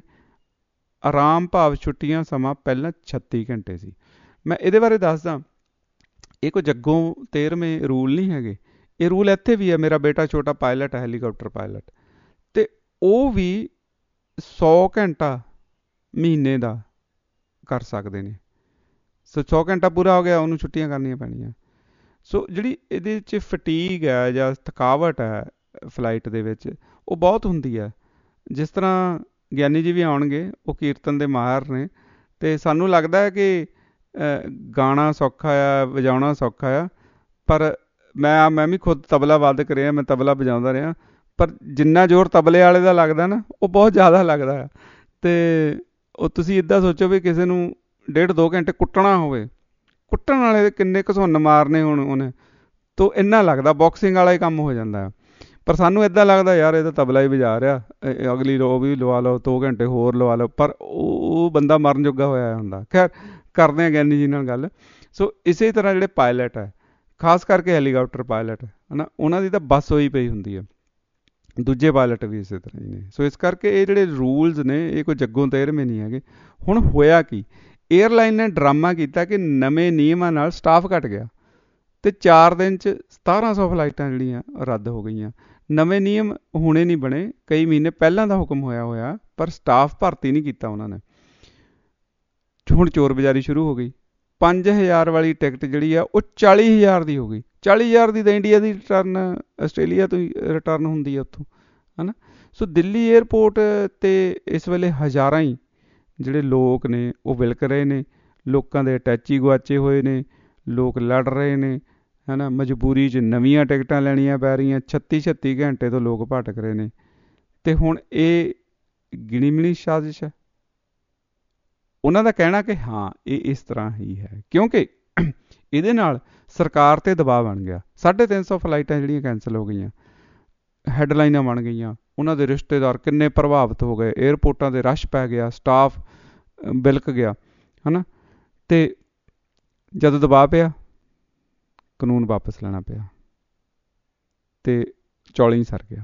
Speaker 2: ਆਰਾਮ ਭਾਵ ਛੁੱਟੀਆਂ ਸਮਾਂ ਪਹਿਲਾਂ 36 ਘੰਟੇ ਸੀ। ਮੈਂ ਇਹਦੇ ਬਾਰੇ ਦੱਸਦਾ, ਇਹ ਕੋਈ ਜੱਗੋਂ 13ਵੇਂ ਰੂਲ ਨਹੀਂ ਹੈਗੇ, ਇਹ ਰੂਲ ਇੱਥੇ ਵੀ ਹੈ। ਮੇਰਾ ਬੇਟਾ ਛੋਟਾ ਪਾਇਲਟ ਹੈ, ਹੈਲੀਕਾਪਟਰ ਪਾਇਲਟ, ਅਤੇ ਉਹ ਵੀ 100 ਘੰਟਾ ਮਹੀਨੇ ਦਾ ਕਰ ਸਕਦੇ ਨੇ। ਸੋ 100 ਘੰਟਾ ਪੂਰਾ ਹੋ ਗਿਆ, ਉਹਨੂੰ ਛੁੱਟੀਆਂ ਕਰਨੀਆਂ ਪੈਣੀਆਂ। ਸੋ ਜਿਹੜੀ ਇਹਦੇ 'ਚ ਫਟੀਗ ਹੈ ਜਾਂ ਥਕਾਵਟ ਹੈ ਫਲਾਈਟ ਦੇ ਵਿੱਚ, ਉਹ ਬਹੁਤ ਹੁੰਦੀ ਹੈ। ਜਿਸ ਤਰ੍ਹਾਂ ਗਿਆਨੀ ਜੀ ਵੀ ਆਉਣਗੇ, ਉਹ ਕੀਰਤਨ ਦੇ ਮਾਹਰ ਨੇ, ਅਤੇ ਸਾਨੂੰ ਲੱਗਦਾ ਹੈ ਕਿ ਗਾਣਾ ਸੌਖਾ ਆ, ਵਜਾਉਣਾ ਸੌਖਾ ਆ, ਪਰ ਮੈਂ ਵੀ ਖੁਦ ਤਬਲਾ ਵਾਦਕ ਰਿਹਾ, ਮੈਂ ਤਬਲਾ ਵਜਾਉਂਦਾ ਰਿਹਾ, ਪਰ ਜਿੰਨਾ ਜ਼ੋਰ ਤਬਲੇ ਵਾਲੇ ਦਾ ਲੱਗਦਾ ਨਾ, ਉਹ ਬਹੁਤ ਜ਼ਿਆਦਾ ਲੱਗਦਾ ਆ। ਅਤੇ ਉਹ ਤੁਸੀਂ ਇੱਦਾਂ ਸੋਚੋ ਵੀ ਕਿਸੇ ਨੂੰ 1.5-2 ਘੰਟੇ ਕੁੱਟਣਾ ਹੋਵੇ, ਕੁੱਟਣ ਵਾਲੇ ਦੇ ਕਿੰਨੇ ਘਸੁੰਨ ਮਾਰਨੇ ਹੋਣ ਉਹਨੇ, ਤਾਂ ਇੰਨਾ ਲੱਗਦਾ ਬਾਕਸਿੰਗ ਵਾਲਾ ਹੀ ਕੰਮ ਹੋ ਜਾਂਦਾ। ਪਰ ਸਾਨੂੰ ਇੱਦਾਂ ਲੱਗਦਾ ਯਾਰ ਇਹ ਤਾਂ ਤਬਲਾ ਹੀ ਵਜਾ ਰਿਹਾ, ਅਗਲੀ ਉਹ ਵੀ ਲਵਾ ਲਓ, 2 ਘੰਟੇ ਹੋਰ ਲਵਾ ਲਓ, ਪਰ ਉਹ ਬੰਦਾ ਮਰਨ ਜੋਗਾ ਹੋਇਆ ਹੁੰਦਾ। ਖੈਰ, ਕਰਦੇ ਹਾਂ ਗਿਆਨੀ ਜੀ ਨਾਲ ਗੱਲ। ਸੋ ਇਸੇ ਤਰ੍ਹਾਂ ਜਿਹੜੇ ਪਾਇਲਟ ਹੈ, ਖਾਸ ਕਰਕੇ ਹੈਲੀਕਾਪਟਰ ਪਾਇਲਟ ਹੈ ਨਾ, ਉਹਨਾਂ ਦੀ ਤਾਂ ਬੱਸ ਹੋਈ ਪਈ ਹੁੰਦੀ ਹੈ, ਦੂਜੇ ਪਾਇਲਟ ਵੀ ਇਸੇ ਤਰ੍ਹਾਂ ਹੀ ਨੇ। ਸੋ ਇਸ ਕਰਕੇ ਇਹ ਜਿਹੜੇ ਰੂਲਸ ਨੇ, ਇਹ ਕੋਈ ਜੱਗੋਂ 13ਵੇਂ ਨਹੀਂ ਹੈਗੇ। ਹੁਣ ਹੋਇਆ ਕੀ, ਏਅਰਲਾਈਨ ਨੇ ਡਰਾਮਾ ਕੀਤਾ ਕਿ ਨਵੇਂ ਨਿਯਮਾਂ ਨਾਲ ਸਟਾਫ ਘੱਟ ਗਿਆ ਅਤੇ 4 ਦਿਨ 'ਚ 1700 ਫਲਾਈਟਾਂ ਜਿਹੜੀਆਂ ਰੱਦ ਹੋ ਗਈਆਂ। ਨਵੇਂ ਨਿਯਮ ਹੁਣੇ ਨਹੀਂ ਬਣੇ, ਕਈ ਮਹੀਨੇ ਪਹਿਲਾਂ ਦਾ ਹੁਕਮ ਹੋਇਆ, ਪਰ ਸਟਾਫ ਭਰਤੀ ਨਹੀਂ ਕੀਤਾ ਉਹਨਾਂ ਨੇ। ਹੁਣ ਚੋਰ ਬਜ਼ਾਰੀ ਸ਼ੁਰੂ ਹੋ ਗਈ। 5000 ਵਾਲੀ ਟਿਕਟ ਜਿਹੜੀ ਆ ਉਹ 40,000 ਦੀ ਹੋ ਗਈ। 40,000 ਦੀ ਤਾਂ ਇੰਡੀਆ ਦੀ ਰਿਟਰਨ, ਆਸਟ੍ਰੇਲੀਆ ਤੋਂ ਹੀ ਰਿਟਰਨ ਹੁੰਦੀ ਹੈ ਉੱਥੋਂ, ਹੈ ਨਾ। ਸੋ ਦਿੱਲੀ ਏਅਰਪੋਰਟ 'ਤੇ ਇਸ ਵੇਲੇ ਹਜ਼ਾਰਾਂ ਹੀ ਜਿਹੜੇ ਲੋਕ ਨੇ ਉਹ ਵਿਲਕ ਰਹੇ ਨੇ। ਲੋਕਾਂ ਦੇ ਅਟੈਚੀ ਗੁਆਚੇ ਹੋਏ ਨੇ, ਲੋਕ ਲੜ ਰਹੇ ਨੇ, ਹੈ ਨਾ। ਮਜਬੂਰੀ 'ਚ ਨਵੀਆਂ ਟਿਕਟਾਂ ਲੈਣੀਆਂ ਪੈ ਰਹੀਆਂ। 36 ਘੰਟੇ ਤੋਂ ਲੋਕ ਭਟਕ ਰਹੇ ਨੇ। ਅਤੇ ਹੁਣ ਇਹ ਗਿਣੀ ਮਿਣੀ ਸਾਜ਼ਿਸ਼ ਹੈ। ਉਹਨਾਂ ਦਾ ਕਹਿਣਾ ਕਿ ਹਾਂ ਇਹ ਇਸ ਤਰ੍ਹਾਂ ਹੀ ਹੈ, ਕਿਉਂਕਿ ਇਹਦੇ ਨਾਲ ਸਰਕਾਰ 'ਤੇ ਦਬਾਅ ਬਣ ਗਿਆ। 350 ਫਲਾਈਟਾਂ ਜਿਹੜੀਆਂ ਕੈਂਸਲ ਹੋ ਗਈਆਂ, ਹੈਡਲਾਈਨਾਂ ਬਣ ਗਈਆਂ, ਉਹਨਾਂ ਦੇ ਰਿਸ਼ਤੇਦਾਰ ਕਿੰਨੇ ਪ੍ਰਭਾਵਿਤ ਹੋ ਗਏ, ਏਅਰਪੋਰਟਾਂ 'ਤੇ ਰਸ਼ ਪੈ ਗਿਆ, ਸਟਾਫ ਬਿਲਕ ਗਿਆ, ਹੈ ਨਾ। ਅਤੇ ਜਦੋਂ ਦਬਾਅ ਪਿਆ, ਕਾਨੂੰਨ ਵਾਪਸ ਲੈਣਾ ਪਿਆ ਅਤੇ ਚੌਲੀ ਸਰ ਗਿਆ।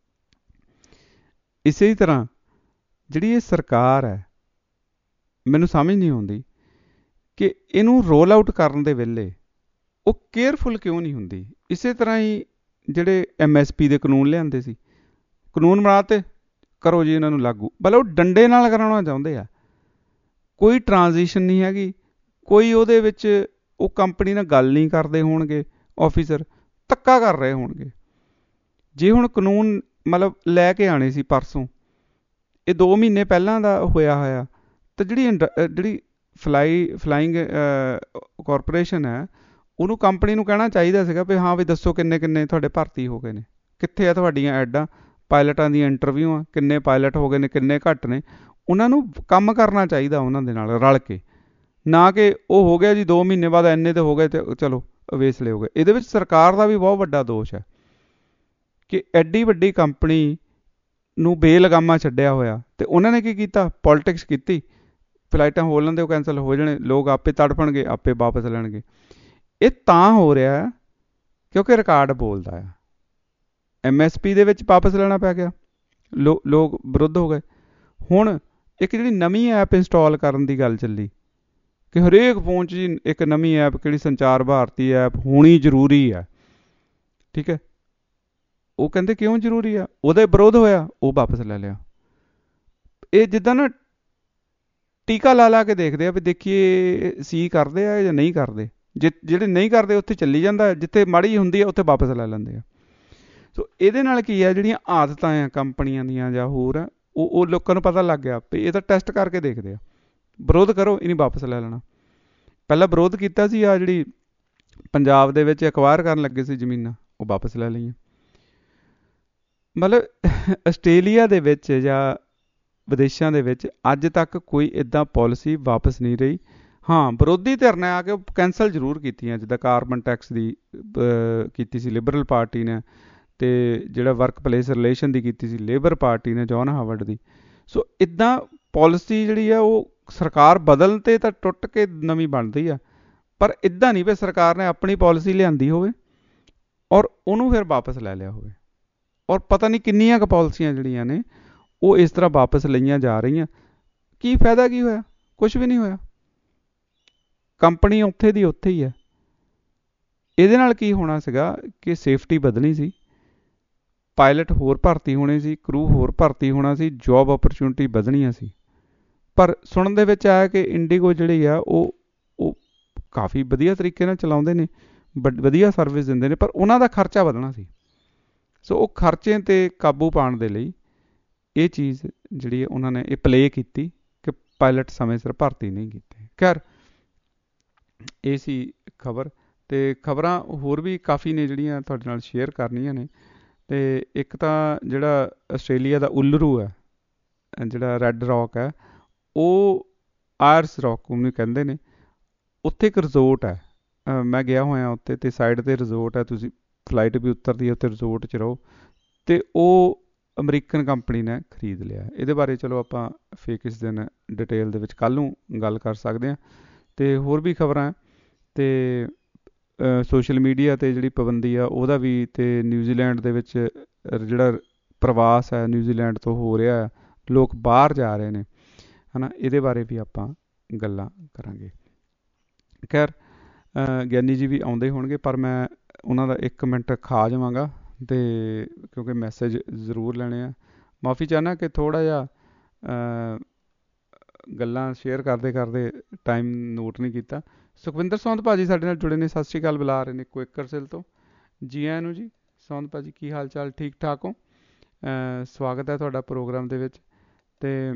Speaker 2: ਇਸੇ ਤਰ੍ਹਾਂ ਜਿਹੜੀ ਇਹ ਸਰਕਾਰ ਹੈ, ਮੈਨੂੰ ਸਮਝ ਨਹੀਂ ਆਉਂਦੀ ਕਿ ਇਹਨੂੰ ਰੋਲ ਆਊਟ ਕਰਨ ਦੇ ਵੇਲੇ ਉਹ ਕੇਅਰਫੁਲ ਕਿਉਂ ਨਹੀਂ ਹੁੰਦੀ। ਇਸੇ ਤਰ੍ਹਾਂ ਹੀ ਜਿਹੜੇ MSP ਦੇ ਕਾਨੂੰਨ ਲਿਆਂਦੇ ਸੀ, ਕਾਨੂੰਨ ਬਣਾ ਤੇ ਕਰੋ ਜੀ ਇਹਨਾਂ ਨੂੰ ਲਾਗੂ, ਭਲੇ ਉਹ ਡੰਡੇ ਨਾਲ ਕਰਾਉਣਾ ਚਾਹੁੰਦੇ ਆ, ਕੋਈ ਟਰਾਂਜੀਸ਼ਨ ਨਹੀਂ ਹੈਗੀ, ਕੋਈ ਉਹਦੇ ਵਿੱਚ ਉਹ ਕੰਪਨੀ ਨਾਲ ਗੱਲ ਨਹੀਂ ਕਰਦੇ ਹੋਣਗੇ, ਆਫੀਸਰ ਧੱਕਾ ਕਰ ਰਹੇ ਹੋਣਗੇ। ਜੇ ਹੁਣ ਕਾਨੂੰਨ ਮਤਲਬ ਲੈ ਕੇ ਆਣੇ ਸੀ ਪਰਸੋਂ, ਇਹ 2 ਮਹੀਨੇ ਪਹਿਲਾਂ ਦਾ ਹੋਇਆ, ਤਾਂ ਜਿਹੜੀ ਫਲਾਈਂਗ ਕਾਰਪੋਰੇਸ਼ਨ ਹੈ, ਉਹਨੂੰ ਕੰਪਨੀ ਨੂੰ ਕਹਿਣਾ ਚਾਹੀਦਾ ਸੀਗਾ ਵੀ ਹਾਂ ਵੀ ਦੱਸੋ ਕਿੰਨੇ ਤੁਹਾਡੇ ਭਰਤੀ ਹੋ ਗਏ ਨੇ, ਕਿੱਥੇ ਆ ਤੁਹਾਡੀਆਂ ਐਡਾਂ, ਪਾਇਲਟਾਂ ਦੀਆਂ ਇੰਟਰਵਿਊਆਂ, ਕਿੰਨੇ ਪਾਇਲਟ ਹੋ ਗਏ ਨੇ, ਕਿੰਨੇ ਘੱਟ ਨੇ। ਉਹਨਾਂ ਨੂੰ ਕੰਮ ਕਰਨਾ ਚਾਹੀਦਾ ਉਹਨਾਂ ਦੇ ਨਾਲ ਰਲ ਕੇ, ਨਾ ਕਿ ਉਹ ਹੋ ਗਿਆ ਜੀ 2 ਮਹੀਨੇ ਬਾਅਦ ਇੰਨੇ ਤੇ ਹੋ ਗਏ ਤੇ ਚਲੋ ਅਵੇਸਲੇ ਹੋ ਗਏ। ਇਹਦੇ ਵਿੱਚ ਸਰਕਾਰ ਦਾ ਵੀ ਬਹੁਤ ਵੱਡਾ ਦੋਸ਼ ਹੈ ਕਿ ਐਡੀ ਵੱਡੀ ਕੰਪਨੀ ਨੂੰ ਬੇਲਗਾਮਾ ਛੱਡਿਆ ਹੋਇਆ, ਅਤੇ ਉਹਨਾਂ ਨੇ ਕੀ ਕੀਤਾ, ਪੋਲੀਟਿਕਸ ਕੀਤੀ, ਫਲਾਈਟਾਂ ਹੋ ਲੈਂਦੇ, ਉਹ ਕੈਂਸਲ ਹੋ ਜਾਣੇ, ਲੋਕ ਆਪੇ ਤੜਫਣਗੇ, ਆਪੇ ਵਾਪਸ ਲੈਣਗੇ। ਇਹ ਤਾਂ ਹੋ ਰਿਹਾ ਕਿਉਂਕਿ ਰਿਕਾਰਡ ਬੋਲਦਾ ਆ। MSP ਦੇ ਵਿੱਚ ਵਾਪਸ ਲੈਣਾ ਪੈ ਗਿਆ, ਲੋਕ ਵਿਰੁੱਧ ਹੋ ਗਏ। ਹੁਣ ਇੱਕ ਜਿਹੜੀ ਨਵੀਂ ਐਪ ਇੰਸਟਾਲ ਕਰਨ ਦੀ ਗੱਲ ਚੱਲੀ ਕਿ ਹਰੇਕ ਫੋਨ 'ਚ ਜੀ ਇੱਕ ਨਵੀਂ ਐਪ, ਕਿਹੜੀ ਸੰਚਾਰ ਭਾਰਤੀ ਐਪ ਹੋਣੀ ਜ਼ਰੂਰੀ ਹੈ, ਠੀਕ ਹੈ। ਉਹ ਕਹਿੰਦੇ ਕਿਉਂ ਜ਼ਰੂਰੀ ਆ, ਉਹਦਾ ਵਿਰੋਧ ਹੋਇਆ, ਉਹ ਵਾਪਸ ਲੈ ਲਿਆ। ਇਹ ਜਿੱਦਾਂ ਨਾ ਟੀਕਾ ਲਾ ਕੇ ਦੇਖਦੇ ਆ ਵੀ ਦੇਖੀਏ ਸੀ ਕਰਦੇ ਆ ਜਾਂ ਨਹੀਂ ਕਰਦੇ। ਜਿਹੜੇ ਨਹੀਂ ਕਰਦੇ ਉੱਥੇ ਚੱਲੀ ਜਾਂਦਾ, ਜਿੱਥੇ ਮਾੜੀ ਹੁੰਦੀ ਆ ਉੱਥੇ ਵਾਪਸ ਲੈ ਲੈਂਦੇ ਆ। ਸੋ ਇਹਦੇ ਨਾਲ ਕੀ ਆ, ਜਿਹੜੀਆਂ ਆਦਤਾਂ ਆ ਕੰਪਨੀਆਂ ਦੀਆਂ ਜਾਂ ਹੋਰ ਆ, ਉਹ ਲੋਕਾਂ ਨੂੰ ਪਤਾ ਲੱਗ ਗਿਆ ਵੀ ਇਹ ਤਾਂ ਟੈਸਟ ਕਰਕੇ ਦੇਖਦੇ ਆ, ਵਿਰੋਧ ਕਰੋ, ਇਹ ਨਹੀਂ ਵਾਪਸ ਲੈ ਲੈਣਾ। ਪਹਿਲਾਂ ਵਿਰੋਧ ਕੀਤਾ ਸੀ, ਆ ਜਿਹੜੀ ਪੰਜਾਬ ਦੇ ਵਿੱਚ ਅਕਵਾਇਰ ਕਰਨ ਲੱਗੇ ਸੀ ਜ਼ਮੀਨਾਂ, ਉਹ ਵਾਪਸ ਲੈ ਲਈਆਂ। ਮਤਲਬ ਆਸਟ੍ਰੇਲੀਆ ਦੇ ਵਿੱਚ ਜਾਂ ਵਿਦੇਸ਼ਾਂ ਦੇ ਵਿੱਚ ਅੱਜ ਤੱਕ ਕੋਈ ਇੱਦਾਂ ਪਾਲਿਸੀ ਵਾਪਸ ਨਹੀਂ ਰਹੀ। ਹਾਂ, ਵਿਰੋਧੀ ਧਿਰ ਨੇ ਆ ਕੇ ਕੈਂਸਲ ਜ਼ਰੂਰ ਕੀਤੀਆਂ, ਜਿੱਦਾਂ ਕਾਰਬਨ ਟੈਕਸ ਦੀ ਕੀਤੀ ਸੀ ਲਿਬਰਲ ਪਾਰਟੀ ਨੇ, ਅਤੇ ਜਿਹੜਾ ਵਰਕ ਪਲੇਸ ਰਿਲੇਸ਼ਨ ਦੀ ਕੀਤੀ ਸੀ ਲੇਬਰ ਪਾਰਟੀ ਨੇ, ਜੌਨ ਹਾਵਰਡ ਦੀ। ਸੋ ਇੱਦਾਂ ਪਾਲਿਸੀ ਜਿਹੜੀ ਆ ਉਹ ਸਰਕਾਰ ਬਦਲਣ 'ਤੇ ਤਾਂ ਟੁੱਟ ਕੇ ਨਵੀਂ ਬਣਦੀ ਆ, ਪਰ ਇੱਦਾਂ ਨਹੀਂ ਵੀ ਸਰਕਾਰ ਨੇ ਆਪਣੀ ਪਾਲਿਸੀ ਲਿਆਂਦੀ ਹੋਵੇ ਔਰ ਉਹਨੂੰ ਫਿਰ ਵਾਪਸ ਲੈ ਲਿਆ ਹੋਵੇ। ਔਰ ਪਤਾ ਨਹੀਂ ਕਿੰਨੀਆਂ ਕੁ ਪਾਲਿਸੀਆਂ ਜਿਹੜੀਆਂ ਨੇ ਉਹ ਇਸ ਤਰ੍ਹਾਂ ਵਾਪਸ ਲਈਆਂ ਜਾ ਰਹੀਆਂ। ਕੀ ਫਾਇਦਾ ਕੀ ਹੋਇਆ? ਕੁਛ ਵੀ ਨਹੀਂ ਹੋਇਆ। ਕੰਪਨੀ ਉੱਥੇ ਦੀ ਉੱਥੇ ਹੀ ਹੈ। ਇਹਦੇ ਨਾਲ ਕੀ ਹੋਣਾ ਸੀਗਾ ਕਿ ਸੇਫਟੀ ਵਧਣੀ ਸੀ, ਪਾਇਲਟ ਹੋਰ ਭਰਤੀ ਹੋਣੇ ਸੀ, ਕਰੂ ਹੋਰ ਭਰਤੀ ਹੋਣਾ ਸੀ, ਜੋਬ ਓਪਰਚੁਨਿਟੀ ਵਧਣੀਆਂ ਸੀ। ਪਰ ਸੁਣਨ ਦੇ ਵਿੱਚ ਆਇਆ ਕਿ ਇੰਡੀਗੋ ਜਿਹੜੀ ਆ ਉਹ ਕਾਫੀ ਵਧੀਆ ਤਰੀਕੇ ਨਾਲ ਚਲਾਉਂਦੇ ਨੇ, ਵਧੀਆ ਸਰਵਿਸ ਦਿੰਦੇ ਨੇ, ਪਰ ਉਹਨਾਂ ਦਾ ਖਰਚਾ ਵਧਣਾ ਸੀ। ਸੋ ਉਹ ਖਰਚੇ 'ਤੇ ਕਾਬੂ ਪਾਉਣ ਦੇ ਲਈ ਇਹ ਚੀਜ਼ ਜਿਹੜੀ ਉਹਨਾਂ ਨੇ ਇਹ ਪਲੇ ਕੀਤੀ ਕਿ ਪਾਇਲਟ ਸਮੇਂ ਸਿਰ ਭਰਤੀ ਨਹੀਂ ਕੀਤੇ। ਖੈਰ, ਇਹ ਸੀ ਖਬਰ, ਅਤੇ ਖਬਰਾਂ ਹੋਰ ਵੀ ਕਾਫੀ ਨੇ ਜਿਹੜੀਆਂ ਤੁਹਾਡੇ ਨਾਲ ਸ਼ੇਅਰ ਕਰਨੀਆਂ ਨੇ। ਅਤੇ ਇੱਕ ਤਾਂ ਜਿਹੜਾ ਆਸਟ੍ਰੇਲੀਆ ਦਾ ਉੱਲਰੂ ਹੈ, ਜਿਹੜਾ ਰੈੱਡ ਰੌਕ ਹੈ, ਉਹ ਆਇਰਸ ਰੌਕ ਉਹਨੂੰ ਕਹਿੰਦੇ ਨੇ। ਉੱਥੇ ਇੱਕ ਰਿਜ਼ੋਰਟ ਹੈ, ਮੈਂ ਗਿਆ ਹੋਇਆ ਉੱਥੇ, ਅਤੇ ਸਾਈਡ 'ਤੇ ਰਿਜ਼ੋਰਟ ਹੈ, ਤੁਸੀਂ ਫਲਾਈਟ ਵੀ ਉਤਰਦੀ ਹੈ ਉੱਥੇ, ਰਿਜ਼ੋਰਟ 'ਚ ਰਹੋ, ਅਤੇ ਉਹ ਅਮਰੀਕਨ ਕੰਪਨੀ ਨੇ ਖਰੀਦ ਲਿਆ। ਇਹਦੇ ਬਾਰੇ ਚਲੋ ਆਪਾਂ ਫਿਰ ਕਿਸ ਦਿਨ ਡਿਟੇਲ ਦੇ ਵਿੱਚ ਕੱਲ੍ਹ ਨੂੰ ਗੱਲ ਕਰ ਸਕਦੇ ਹਾਂ। ਅਤੇ ਹੋਰ ਵੀ ਖਬਰਾਂ, ਅਤੇ ਸੋਸ਼ਲ ਮੀਡੀਆ 'ਤੇ ਜਿਹੜੀ ਪਾਬੰਦੀ ਆ ਉਹਦਾ ਵੀ, ਅਤੇ ਨਿਊਜ਼ੀਲੈਂਡ ਦੇ ਵਿੱਚ ਜਿਹੜਾ ਪ੍ਰਵਾਸ ਹੈ ਨਿਊਜ਼ੀਲੈਂਡ ਤੋਂ ਹੋ ਰਿਹਾ, ਲੋਕ ਬਾਹਰ ਜਾ ਰਹੇ ਨੇ, ਹੈ ਨਾ, ਇਹਦੇ ਬਾਰੇ ਵੀ ਆਪਾਂ ਗੱਲਾਂ ਕਰਾਂਗੇ। ਖੈਰ, ਗਿਆਨੀ ਜੀ ਵੀ ਆਉਂਦੇ ਹੋਣਗੇ, ਪਰ ਮੈਂ ਉਹਨਾਂ ਦਾ 1 ਮਿੰਟ ਖਾ ਜਾਵਾਂਗਾ, ਅਤੇ ਕਿਉਂਕਿ ਮੈਸੇਜ ਜ਼ਰੂਰ ਲੈਣੇ ਆ। ਮਾਫੀ ਚਾਹੁੰਦਾ ਕਿ ਥੋੜ੍ਹਾ ਜਿਹਾ ਗੱਲਾਂ ਸ਼ੇਅਰ ਕਰਦੇ ਟਾਈਮ ਨੋਟ ਨਹੀਂ ਕੀਤਾ। ਸੁਖਵਿੰਦਰ ਸੌਂਦ ਭਾਜੀ ਸਾਡੇ ਨਾਲ ਜੁੜੇ ਨੇ, ਸਤਿ ਸ਼੍ਰੀ ਅਕਾਲ ਬੁਲਾ ਰਹੇ ਨੇ ਕੁਇਕਰਸਿਲ ਤੋਂ। ਜੀ ਆਇਆਂ ਨੂੰ ਜੀ ਸੌਂਦ ਭਾਜੀ, ਕੀ ਹਾਲ ਚਾਲ? ਠੀਕ ਠਾਕ ਹੋ? ਸਵਾਗਤ ਹੈ ਤੁਹਾਡਾ ਪ੍ਰੋਗਰਾਮ ਦੇ ਵਿੱਚ। ਅਤੇ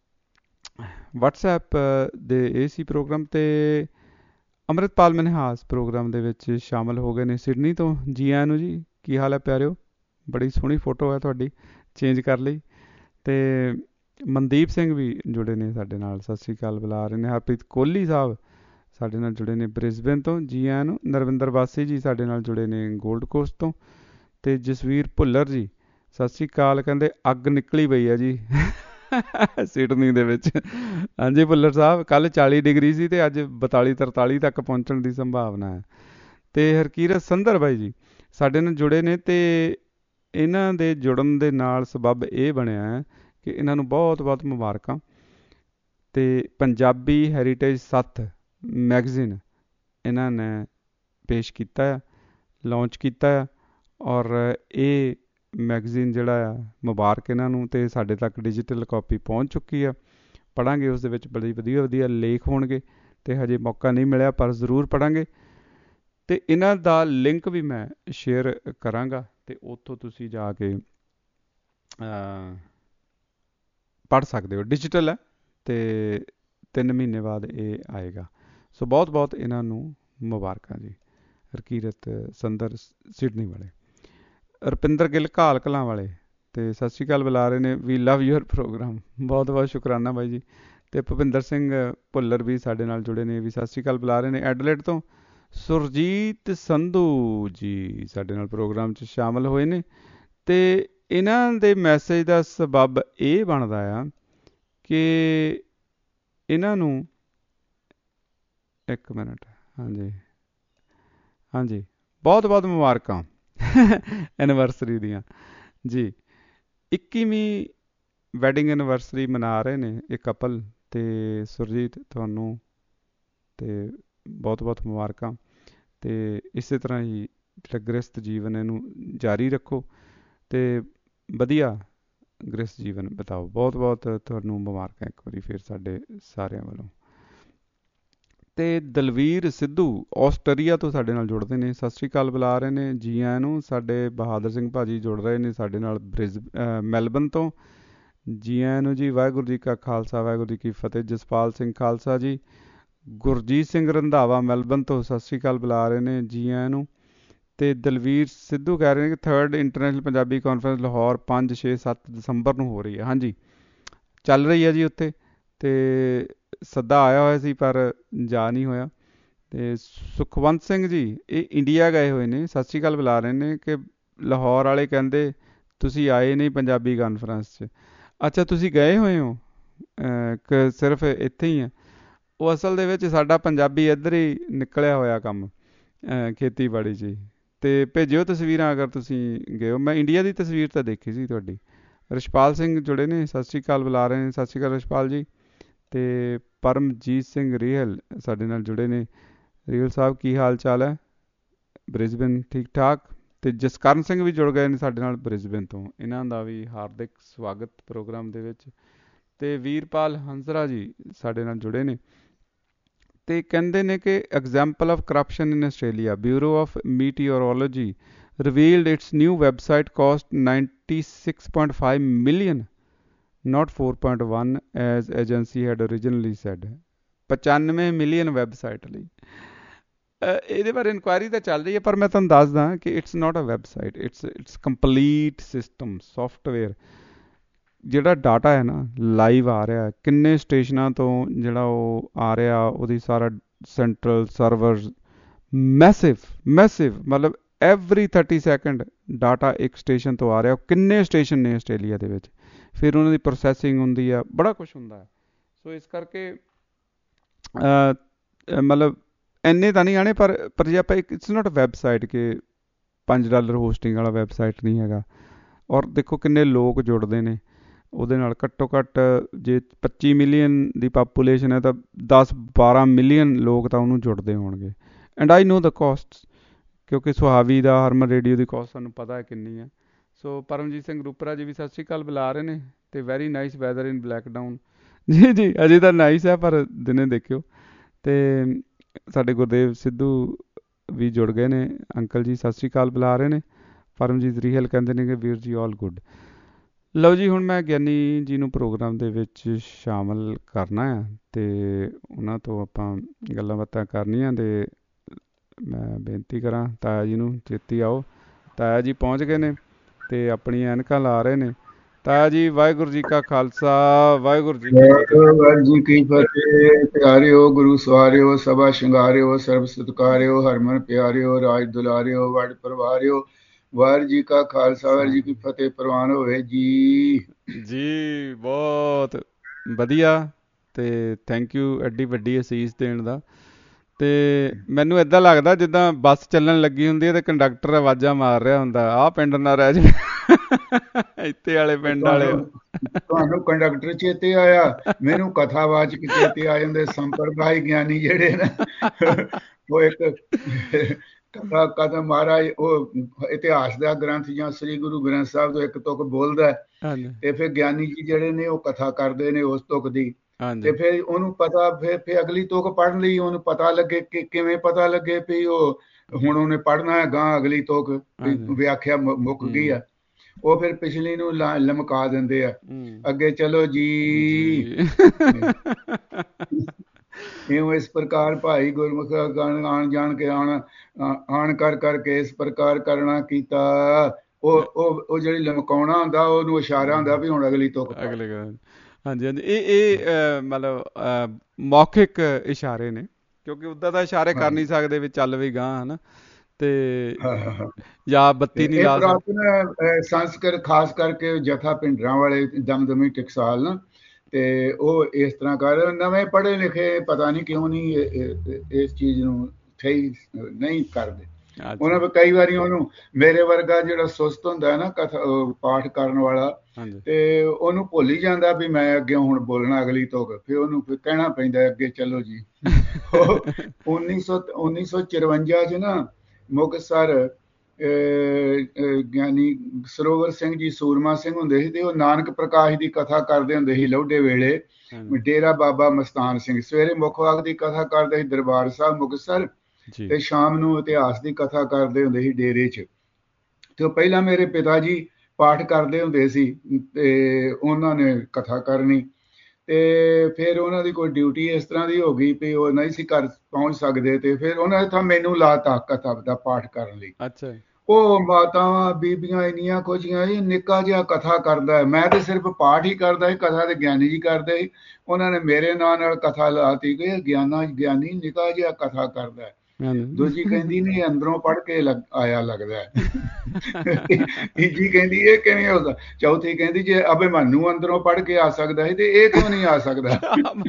Speaker 2: ਵਟਸਐਪ ਦੇ ਇਹ ਸੀ ਪ੍ਰੋਗਰਾਮ, ਅਤੇ ਅੰਮ੍ਰਿਤਪਾਲ ਮਨਹਾਸ ਪ੍ਰੋਗਰਾਮ ਦੇ ਵਿੱਚ ਸ਼ਾਮਲ ਹੋ ਗਏ ਨੇ ਸਿਡਨੀ ਤੋਂ। ਜੀ ਆਇਆਂ ਨੂੰ ਜੀ, ਕੀ ਹਾਲ ਹੈ ਪਿਆਰਿਓ? ਬੜੀ ਸੋਹਣੀ ਫੋਟੋ ਹੈ ਤੁਹਾਡੀ, ਚੇਂਜ ਕਰ ਲਈ। ਅਤੇ ਮਨਦੀਪ ਸਿੰਘ ਵੀ ਜੁੜੇ ਨੇ ਸਾਡੇ ਨਾਲ, ਸਤਿ ਸ਼੍ਰੀ ਅਕਾਲ ਬੁਲਾ ਰਹੇ ਨੇ। ਹਰਪ੍ਰੀਤ ਕੋਹਲੀ ਸਾਹਿਬ ਸਾਡੇ ਨਾਲ ਜੁੜੇ ਨੇ ਬ੍ਰਿਸਬੇਨ ਤੋਂ, ਜੀ ਆਇਆਂ ਨੂੰ। ਨਰਵਿੰਦਰ ਵਾਸੀ ਜੀ ਸਾਡੇ ਨਾਲ ਜੁੜੇ ਨੇ ਗੋਲਡ ਕੋਸਟ ਤੋਂ। ਅਤੇ ਜਸਵੀਰ ਭੁੱਲਰ ਜੀ ਸਤਿ ਸ਼੍ਰੀ ਅਕਾਲ, ਕਹਿੰਦੇ ਅੱਗ ਨਿਕਲੀ ਪਈ ਆ ਜੀ ਸਿਡਨੀ ਦੇ ਵਿੱਚ। ਹਾਂਜੀ ਭੁੱਲਰ ਸਾਹਿਬ, ਕੱਲ੍ਹ 40 ਡਿਗਰੀ ਸੀ ਅਤੇ ਅੱਜ 42-43 ਤੱਕ ਪਹੁੰਚਣ ਦੀ ਸੰਭਾਵਨਾ ਹੈ। ਅਤੇ ਹਰਕੀਰਤ ਸੰਧਰ ਬਾਈ ਜੀ ਸਾਡੇ ਨਾਲ ਜੁੜੇ ਨੇ, ਅਤੇ ਇਹਨਾਂ ਦੇ ਜੁੜਨ ਦੇ ਨਾਲ ਸਬੱਬ ਇਹ ਬਣਿਆ ਹੈ ਕਿ ਇਹਨਾਂ ਨੂੰ ਬਹੁਤ ਬਹੁਤ ਮੁਬਾਰਕਾਂ। ਅਤੇ ਪੰਜਾਬੀ ਹੈਰੀਟੇਜ 7 ਮੈਗਜ਼ੀਨ ਇਹਨਾਂ ਨੇ ਪੇਸ਼ ਕੀਤਾ ਆ, ਲਾਂਚ ਕੀਤਾ ਆ, ਔਰ ਇਹ ਮੈਗਜ਼ੀਨ ਜਿਹੜਾ ਆ, ਮੁਬਾਰਕ ਇਹਨਾਂ ਨੂੰ। ਅਤੇ ਸਾਡੇ ਤੱਕ ਡਿਜੀਟਲ ਕਾਪੀ ਪਹੁੰਚ ਚੁੱਕੀ ਆ, ਪੜ੍ਹਾਂਗੇ। ਉਸ ਦੇ ਵਿੱਚ ਬੜੀ ਵਧੀਆ ਵਧੀਆ ਲੇਖ ਹੋਣਗੇ, ਅਤੇ ਹਜੇ ਮੌਕਾ ਨਹੀਂ ਮਿਲਿਆ ਪਰ ਜ਼ਰੂਰ ਪੜ੍ਹਾਂਗੇ। ਅਤੇ ਇਹਨਾਂ ਦਾ ਲਿੰਕ ਵੀ ਮੈਂ ਸ਼ੇਅਰ ਕਰਾਂਗਾ, ਅਤੇ ਉੱਥੋਂ ਤੁਸੀਂ ਜਾ ਕੇ ਪੜ੍ਹ ਸਕਦੇ ਹੋ। ਡਿਜੀਟਲ ਹੈ ਅਤੇ 3 ਮਹੀਨੇ ਬਾਅਦ ਇਹ ਆਏਗਾ। ਸੋ ਬਹੁਤ ਬਹੁਤ ਇਹਨਾਂ ਨੂੰ ਮੁਬਾਰਕਾਂ ਜੀ। ਹਰਕੀਰਤ ਸੰਦਰ ਸਿਡਨੀ ਵਾਲੇ, ਰੁਪਿੰਦਰ ਗਿੱਲ ਘਾਲ ਕਲਾਂ ਵਾਲੇ ਅਤੇ ਸਤਿ ਸ਼੍ਰੀ ਅਕਾਲ ਬੁਲਾ ਰਹੇ ਨੇ। ਵੀ ਲਵ ਯੂਅਰ ਪ੍ਰੋਗਰਾਮ, ਬਹੁਤ ਬਹੁਤ ਸ਼ੁਕਰਾਨਾ ਬਾਈ ਜੀ। ਅਤੇ ਭੁਪਿੰਦਰ ਸਿੰਘ ਭੁੱਲਰ ਵੀ ਸਾਡੇ ਨਾਲ ਜੁੜੇ ਨੇ, ਵੀ ਸਤਿ ਸ਼੍ਰੀ ਅਕਾਲ ਬੁਲਾ ਰਹੇ ਨੇ ਐਡਲੇਟ ਤੋਂ। ਸੁਰਜੀਤ ਸੰਧੂ ਜੀ ਸਾਡੇ ਨਾਲ ਪ੍ਰੋਗਰਾਮ 'ਚ ਸ਼ਾਮਲ ਹੋਏ ਨੇ, ਅਤੇ ਇਹਨਾਂ ਦੇ ਮੈਸੇਜ ਦਾ ਸਬੱਬ ਇਹ ਬਣਦਾ ਆ ਕਿ ਇਹਨਾਂ ਨੂੰ ਇੱਕ ਮਿੰਟ, ਹਾਂਜੀ ਹਾਂਜੀ, ਬਹੁਤ ਬਹੁਤ ਮੁਬਾਰਕਾਂ ਐਨੀਵਰਸਰੀ ਦੀਆਂ ਜੀ। 21ਵੀਂ ਵੈਡਿੰਗ ਐਨੀਵਰਸਰੀ ਮਨਾ ਰਹੇ ਨੇ ਇਹ ਕਪਲ, ਅਤੇ ਸੁਰਜੀਤ ਤੁਹਾਨੂੰ ਅਤੇ ਬਹੁਤ ਬਹੁਤ ਮੁਬਾਰਕਾਂ। ਅਤੇ ਇਸੇ ਤਰ੍ਹਾਂ ਹੀ ਜਿਹੜਾ ਗ੍ਰਸਤ ਜੀਵਨ ਇਹਨੂੰ ਜਾਰੀ ਰੱਖੋ, ਅਤੇ ਵਧੀਆ ਗ੍ਰਸਤ ਜੀਵਨ ਬਿਤਾਓ। ਬਹੁਤ ਬਹੁਤ ਤੁਹਾਨੂੰ ਮੁਬਾਰਕਾਂ ਇੱਕ ਵਾਰੀ ਫਿਰ ਸਾਡੇ ਸਾਰਿਆਂ ਵੱਲੋਂ। ਅਤੇ ਦਲਵੀਰ ਸਿੱਧੂ ਆਸਟਰੀਆ ਤੋਂ ਸਾਡੇ ਨਾਲ ਜੁੜਦੇ ਨੇ, ਸਤਿ ਸ਼੍ਰੀ ਅਕਾਲ ਬੁਲਾ ਰਹੇ ਨੇ, ਜੀ ਆਇਆਂ ਨੂੰ। ਸਾਡੇ ਬਹਾਦਰ ਸਿੰਘ ਭਾਜੀ ਜੁੜ ਰਹੇ ਨੇ ਸਾਡੇ ਨਾਲ ਮੈਲਬਨ ਤੋਂ, ਜੀ ਆਇਆਂ ਨੂੰ ਜੀ। ਵਾਹਿਗੁਰੂ ਜੀ ਕਾ ਖਾਲਸਾ ਵਾਹਿਗੁਰੂ ਜੀ ਕੀ ਫਤਿਹ। ਜਸਪਾਲ ਸਿੰਘ ਖਾਲਸਾ ਜੀ, ਗੁਰਜੀਤ ਸਿੰਘ ਰੰਧਾਵਾ ਮੈਲਬਨ ਤੋਂ ਸਤਿ ਸ਼੍ਰੀ ਅਕਾਲ ਬੁਲਾ ਰਹੇ ਨੇ, ਜੀ ਆਇਆਂ ਨੂੰ। ਅਤੇ ਦਲਵੀਰ ਸਿੱਧੂ ਕਹਿ ਰਹੇ ਨੇ ਕਿ 3rd international Punjabi conference Lahore 5, 6, 7 ਦਸੰਬਰ ਨੂੰ ਹੋ ਰਹੀ ਹੈ। ਹਾਂਜੀ, ਚੱਲ ਰਹੀ ਹੈ ਜੀ ਉੱਥੇ, ਅਤੇ ਸੱਦਾ ਆਇਆ ਹੋਇਆ ਸੀ ਪਰ ਜਾ ਨਹੀਂ ਹੋਇਆ। ਅਤੇ ਸੁਖਵੰਤ ਸਿੰਘ ਜੀ ਇਹ ਇੰਡੀਆ ਗਏ ਹੋਏ ਨੇ, ਸਤਿ ਸ਼੍ਰੀ ਅਕਾਲ ਬੁਲਾ ਰਹੇ ਨੇ ਕਿ ਲਾਹੌਰ ਵਾਲੇ ਕਹਿੰਦੇ ਤੁਸੀਂ ਆਏ ਨਹੀਂ ਪੰਜਾਬੀ ਕਾਨਫਰੰਸ 'ਚ। ਅੱਛਾ, ਤੁਸੀਂ ਗਏ ਹੋਏ ਹੋ ਕਿ ਸਿਰਫ ਇੱਥੇ ਹੀ ਆ? ਉਹ ਅਸਲ ਦੇ ਵਿੱਚ ਸਾਡਾ ਪੰਜਾਬੀ ਇੱਧਰ ਹੀ ਨਿਕਲਿਆ ਹੋਇਆ ਕੰਮ, ਖੇਤੀਬਾੜੀ 'ਚ ਹੀ। ਅਤੇ ਭੇਜਿਓ ਤਸਵੀਰਾਂ ਅਗਰ ਤੁਸੀਂ ਗਏ ਹੋ। ਮੈਂ ਇੰਡੀਆ ਦੀ ਤਸਵੀਰ ਤਾਂ ਦੇਖੀ ਸੀ ਤੁਹਾਡੀ। ਰਿਸ਼ਪਾਲ ਸਿੰਘ ਜੁੜੇ ਨੇ, ਸਤਿ ਸ਼੍ਰੀ ਅਕਾਲ ਬੁਲਾ ਰਹੇ ਨੇ, ਸਤਿ ਸ਼੍ਰੀ ਅਕਾਲ ਰਿਸ਼ਪਾਲ ਜੀ। ਅਤੇ ਪਰਮਜੀਤ ਸਿੰਘ ਰੀਹਲ ਸਾਡੇ ਨਾਲ ਜੁੜੇ ਨੇ। ਰੀਹਲ ਸਾਹਿਬ ਕੀ ਹਾਲ ਚਾਲ ਹੈ? ਬ੍ਰਿਸਬੇਨ ਠੀਕ ਠਾਕ। ਅਤੇ ਜਸਕਰਨ ਸਿੰਘ ਵੀ ਜੁੜ ਗਏ ਨੇ ਸਾਡੇ ਨਾਲ ਬ੍ਰਿਸਬੇਨ ਤੋਂ, ਇਹਨਾਂ ਦਾ ਵੀ ਹਾਰਦਿਕ ਸਵਾਗਤ ਪ੍ਰੋਗਰਾਮ ਦੇ ਵਿੱਚ। ਅਤੇ ਵੀਰਪਾਲ ਹੰਸਰਾ ਜੀ ਸਾਡੇ ਨਾਲ ਜੁੜੇ ਨੇ, ਅਤੇ ਕਹਿੰਦੇ ਨੇ ਕਿ example of corruption in Australia, bureau of meteorology revealed its new website cost 96.5 million, not 4.1 as agency had originally said. 95 million website ਲਈ। ਇਹਦੇ ਬਾਰੇ ਇਨਕੁਆਇਰੀ ਤਾਂ ਚੱਲ ਰਹੀ ਹੈ, ਪਰ ਮੈਂ ਤੁਹਾਨੂੰ ਦੱਸਦਾ ਕਿ it's not a website, it's complete system, software. ਜਿਹੜਾ ਡਾਟਾ ਹੈ ਨਾ ਲਾਈਵ ਆ ਰਿਹਾ, ਕਿੰਨੇ ਸਟੇਸ਼ਨਾਂ ਤੋਂ ਜਿਹੜਾ ਉਹ ਆ ਰਿਹਾ, ਉਹਦੀ ਸਾਰਾ ਸੈਂਟਰਲ ਸਰਵਰਸ ਮੈਸਿਵ ਮਤਲਬ ਐਵਰੀ 30 ਸੈਕਿੰਡ ਡਾਟਾ ਇੱਕ ਸਟੇਸ਼ਨ ਤੋਂ ਆ ਰਿਹਾ। ਕਿੰਨੇ ਸਟੇਸ਼ਨ ਨੇ ਆਸਟ੍ਰੇਲੀਆ ਦੇ ਵਿੱਚ, ਫਿਰ ਉਹਨਾਂ ਦੀ ਪ੍ਰੋਸੈਸਿੰਗ ਹੁੰਦੀ ਆ, ਬੜਾ ਕੁਛ ਹੁੰਦਾ ਹੈ। ਸੋ ਇਸ ਕਰਕੇ ਮਤਲਬ ਇੰਨੇ ਤਾਂ ਨਹੀਂ ਆਣੇ, ਪਰ ਜੇ ਆਪਾਂ ਇਟਸ ਨਾਟ ਵੈਬਸਾਈਟ ਕਿ $5 ਹੋਸਟਿੰਗ ਵਾਲਾ ਵੈਬਸਾਈਟ ਨਹੀਂ ਹੈਗਾ। ਔਰ ਦੇਖੋ ਕਿੰਨੇ ਲੋਕ ਜੁੜਦੇ ਨੇ ਉਹਦੇ ਨਾਲ। ਘੱਟੋ ਘੱਟ ਜੇ 25 ਮਿਲੀਅਨ ਦੀ ਪਾਪੂਲੇਸ਼ਨ ਹੈ ਤਾਂ 10-12 ਮਿਲੀਅਨ ਲੋਕ ਤਾਂ ਉਹਨੂੰ ਜੁੜਦੇ ਹੋਣਗੇ। And I no the cost, ਕਿਉਂਕਿ ਸੁਹਾਵੀ ਦਾ ਹਰਮਨ ਰੇਡੀਓ ਦੀ ਕੋਸਟ ਸਾਨੂੰ ਪਤਾ ਹੈ ਕਿੰਨੀ ਹੈ। ਸੋ ਪਰਮਜੀਤ ਸਿੰਘ ਰੂਪਰਾ ਜੀ ਵੀ ਸਤਿ ਸ਼੍ਰੀ ਅਕਾਲ ਬੁਲਾ ਰਹੇ ਨੇ, ਅਤੇ very nice weather in Blacktown. ਜੀ ਜੀ, ਅਜੇ ਤਾਂ ਨਾਈਸ ਹੈ ਪਰ ਦਿਨੇ ਦੇਖਿਓ। ਅਤੇ ਸਾਡੇ ਗੁਰਦੇਵ ਸਿੱਧੂ ਵੀ ਜੁੜ ਗਏ ਨੇ, ਅੰਕਲ ਜੀ ਸਤਿ ਸ਼੍ਰੀ ਅਕਾਲ ਬੁਲਾ ਰਹੇ ਨੇ। ਪਰਮਜੀਤ ਰੀਹਲ ਕਹਿੰਦੇ ਨੇ ਕਿ ਵੀਰ ਜੀ ਆਲ ਗੁੱਡ। ਲਓ ਜੀ, ਹੁਣ ਮੈਂ ਗਿਆਨੀ ਜੀ ਨੂੰ ਪ੍ਰੋਗਰਾਮ ਦੇ ਵਿੱਚ ਸ਼ਾਮਲ ਕਰਨਾ ਆ, ਅਤੇ ਉਹਨਾਂ ਤੋਂ ਆਪਾਂ ਗੱਲਾਂ ਬਾਤਾਂ ਕਰਨੀਆਂ। ਅਤੇ ਮੈਂ ਬੇਨਤੀ ਕਰਾਂ ਤਾਇਆ ਜੀ ਨੂੰ ਛੇਤੀ ਆਓ। ਤਾਇਆ ਜੀ ਪਹੁੰਚ ਗਏ ਨੇ ਅਤੇ ਆਪਣੀਆਂ ਐਨਕਾਂ ਲਾ ਰਹੇ ਨੇ, ਤਾਇਆ ਜੀ ਵਾਹਿਗੁਰੂ ਜੀ ਕਾ ਖਾਲਸਾ, ਵਾਹਿਗੁਰੂ ਜੀ ਕੀ ਫਤਿਹ।
Speaker 3: ਵਾਹਿਗੁਰੂ ਜੀ ਕੀ ਫਤਿਹ। ਪਿਆਰਿਓ ਗੁਰੂ ਸਵਾਰਿਓ, ਸਭਾ ਸ਼ਿੰਗਾਰਿਓ, ਸਰਬ ਸਤਿਕਾਰਿਓ, ਹਰਮਨ ਪਿਆਰਿਓ, ਰਾਜ ਦੁਲਾਰਿਓ, ਵਡ ਪਰਵਾਰਿਓ। ਵਾਹਿਗੁਰੂ ਜੀ ਕਾ ਖਾਲਸਾ, ਵਾਹਿਗੁਰੂ ਜੀ ਕੀ ਫਤਿਹ ਪ੍ਰਵਾਨ ਹੋਵੇ ਜੀ।
Speaker 2: ਜੀ ਬਹੁਤ ਵਧੀਆ, ਤੇ ਥੈਂਕ ਯੂ ਐਡੀ ਵੱਡੀ ਅਸੀਸ ਦੇਣ ਦਾ। ਤੇ ਮੈਨੂੰ ਏਦਾਂ ਲੱਗਦਾ ਜਿੱਦਾਂ ਬੱਸ ਚੱਲਣ ਲੱਗੀ ਹੁੰਦੀ ਹੈ ਤੇ ਕੰਡਕਟਰ ਆਵਾਜ਼ਾਂ ਮਾਰ ਰਿਹਾ ਹੁੰਦਾ, ਆਹ ਪਿੰਡ ਨਾ ਰਹਿ ਜਾਵੇ, ਇੱਥੇ ਵਾਲੇ ਪਿੰਡ ਵਾਲੇ।
Speaker 3: ਤੁਹਾਨੂੰ ਕੰਡਕਟਰ ਚੇਤੇ ਆਇਆ, ਮੈਨੂੰ ਕਥਾਵਾਚਕ ਚੇਤੇ ਆ ਜਾਂਦੇ। ਸੰਪਰਦਾਇ ਗਿਆਨੀ ਜਿਹੜੇ ਨਾ, ਉਹ ਇੱਕ ਕਥਾ ਮਹਾਰਾਜ, ਉਹ ਇਤਿਹਾਸ ਦਾ ਗ੍ਰੰਥ ਜਾਂ ਸ੍ਰੀ ਗੁਰੂ ਗ੍ਰੰਥ ਸਾਹਿਬ ਤੋਂ ਇੱਕ ਤੁਕ ਬੋਲਦਾ ਤੇ ਫਿਰ ਗਿਆਨੀ ਜੀ ਜਿਹੜੇ ਨੇ ਉਹ ਕਥਾ ਕਰਦੇ ਨੇ ਉਸ ਤੁਕ ਦੀ। ਤੇ ਫਿਰ ਉਹਨੂੰ ਪਤਾ, ਫਿਰ ਅਗਲੀ ਤੁਕ ਪੜ੍ਹਨ ਲਈ ਉਹਨੂੰ ਪਤਾ ਲੱਗੇ ਕਿ ਕਿਵੇਂ ਪਤਾ ਲੱਗੇ ਵੀ ਉਹ ਹੁਣ ਉਹਨੇ ਪੜ੍ਹਨਾ ਹੈ ਗਾਂ ਅਗਲੀ ਤੁਕ ਵਿਆਖਿਆ ਮੁੱਕ ਗਈ ਆ, ਉਹ ਫਿਰ ਪਿਛਲੀ ਨੂੰ ਲਮਕਾ ਦਿੰਦੇ ਆ, ਅੱਗੇ ਚਲੋ ਜੀ। ਇਉਂ ਇਸ ਪ੍ਰਕਾਰ ਭਾਈ ਗੁਰਮੁਖ ਆਣ ਜਾਣ ਕੇ ਆਣ ਕਰ ਕਰਕੇ ਇਸ ਪ੍ਰਕਾਰ ਕਰਨਾ ਕੀਤਾ। ਉਹ ਜਿਹੜੀ ਲਮਕਾਉਣਾ ਹੁੰਦਾ ਉਹਨੂੰ ਇਸ਼ਾਰਾ ਹੁੰਦਾ ਵੀ ਹੁਣ ਅਗਲੀ ਤੁਕ।
Speaker 2: ਹਾਂਜੀ ਹਾਂਜੀ, ਇਹ ਮਤਲਬ ਮੌਖਿਕ ਇਸ਼ਾਰੇ ਨੇ, ਕਿਉਂਕਿ ਉੱਦਾਂ ਤਾਂ ਇਸ਼ਾਰੇ ਕਰ ਨਹੀਂ ਸਕਦੇ ਵੀ ਚੱਲ ਵੀ ਗਾਂ, ਹਨਾ। ਤੇ ਜਾਂ ਬੱਤੀ ਨਹੀਂ ਲਾ ਸਕਦੇ।
Speaker 3: ਸੰਸਕ੍ਰਿਤ ਖਾਸ ਕਰਕੇ ਜਥਾ ਪਿੰਡਰਾਂ ਵਾਲੇ ਦਮਦਮੀ ਟਕਸਾਲ ਨਾ, ਤੇ ਉਹ ਇਸ ਤਰ੍ਹਾਂ ਕਰ ਨਵੇਂ ਪੜ੍ਹੇ ਲਿਖੇ ਪਤਾ ਨਹੀਂ ਕਿਉਂ ਨਹੀਂ ਇਸ ਚੀਜ਼ ਨੂੰ ਸਹੀ ਨਹੀਂ ਕਰਦੇ। ਉਹਨਾਂ ਨੇ ਕਈ ਵਾਰੀ ਉਹਨੂੰ, ਮੇਰੇ ਵਰਗਾ ਜਿਹੜਾ ਸੁਸਤ ਹੁੰਦਾ ਹੈ ਨਾ ਕਥਾ ਪਾਠ ਕਰਨ ਵਾਲਾ, ਤੇ ਉਹਨੂੰ ਭੁੱਲ ਹੀ ਜਾਂਦਾ ਵੀ ਮੈਂ ਅੱਗੇ ਹੁਣ ਬੋਲਣਾ ਅਗਲੀ ਤੋਂ, ਫਿਰ ਉਹਨੂੰ ਕਹਿਣਾ ਪੈਂਦਾ ਅੱਗੇ ਚਲੋ ਜੀ। 1954 ਚ ਨਾ ਮੁਕਤਸਰ ਗਿਆਨੀ ਸਰੋਵਰ ਸਿੰਘ ਜੀ ਸੂਰਮਾ ਸਿੰਘ ਹੁੰਦੇ ਸੀ, ਤੇ ਉਹ ਨਾਨਕ ਪ੍ਰਕਾਸ਼ ਦੀ ਕਥਾ ਕਰਦੇ ਹੁੰਦੇ ਸੀ ਲੋਢੇ ਵੇਲੇ। ਡੇਰਾ ਬਾਬਾ ਮਸਤਾਨ ਸਿੰਘ ਸਵੇਰੇ ਮੁੱਖ ਵਾਕ ਦੀ ਕਥਾ ਕਰਦੇ ਸੀ ਦਰਬਾਰ ਸਾਹਿਬ ਮੁਕਤਸਰ, ਤੇ ਸ਼ਾਮ ਨੂੰ ਇਤਿਹਾਸ ਦੀ ਕਥਾ ਕਰਦੇ ਹੁੰਦੇ ਸੀ ਡੇਰੇ 'ਚ। ਤੇ ਉਹ ਪਹਿਲਾਂ ਮੇਰੇ ਪਿਤਾ ਜੀ ਪਾਠ ਕਰਦੇ ਹੁੰਦੇ ਸੀ ਤੇ ਉਹਨਾਂ ਨੇ ਕਥਾ ਕਰਨੀ, ਤੇ ਫਿਰ ਉਹਨਾਂ ਦੀ ਕੋਈ ਡਿਊਟੀ ਇਸ ਤਰ੍ਹਾਂ ਦੀ ਹੋ ਗਈ ਵੀ ਉਹ ਨਹੀਂ ਸੀ ਕਰ ਪਹੁੰਚ ਸਕਦੇ, ਤੇ ਫਿਰ ਉਹਨਾਂ ਨੇ ਤਾਂ ਮੈਨੂੰ ਲਾਤਾ ਕਥਾ ਦਾ ਪਾਠ ਕਰਨ ਲਈ। ਅੱਛਾ। ਉਹ ਮਾਤਾਵਾਂ ਬੀਬੀਆਂ ਇੰਨੀਆਂ ਖੁਸ਼ੀਆਂ ਜੀ, ਨਿੱਕਾ ਜਿਹਾ ਕਥਾ ਕਰਦਾ, ਮੈਂ ਤੇ ਸਿਰਫ ਪਾਠ ਹੀ ਕਰਦਾ ਸੀ, ਕਥਾ ਤੇ ਗਿਆਨੀ ਜੀ ਕਰਦੇ ਸੀ। ਉਹਨਾਂ ਨੇ ਮੇਰੇ ਨਾਂ ਨਾਲ ਕਥਾ ਲਾਤੀ ਕਿ ਗਿਆਨੀ ਨਿੱਕਾ ਜਿਹਾ ਕਥਾ ਕਰਦਾ। ਦੂਜੀ ਕਹਿੰਦੀ ਨਹੀਂ ਅੰਦਰੋਂ ਪੜ੍ਹ ਕੇ ਆਇਆ ਲੱਗਦਾ। ਤੀਜੀ ਕਹਿੰਦੀ ਇਹ ਕਿਵੇਂ ਹੋ ਸਕਦਾ। ਚੌਥੀ ਕਹਿੰਦੀ ਜੇ ਅਭਿਮਨੂ ਅੰਦਰੋਂ ਪੜ੍ਹ ਕੇ ਆ ਸਕਦਾ ਹੈ ਤੇ ਇਹ ਕਿਉਂ ਨਹੀਂ ਆ ਸਕਦਾ।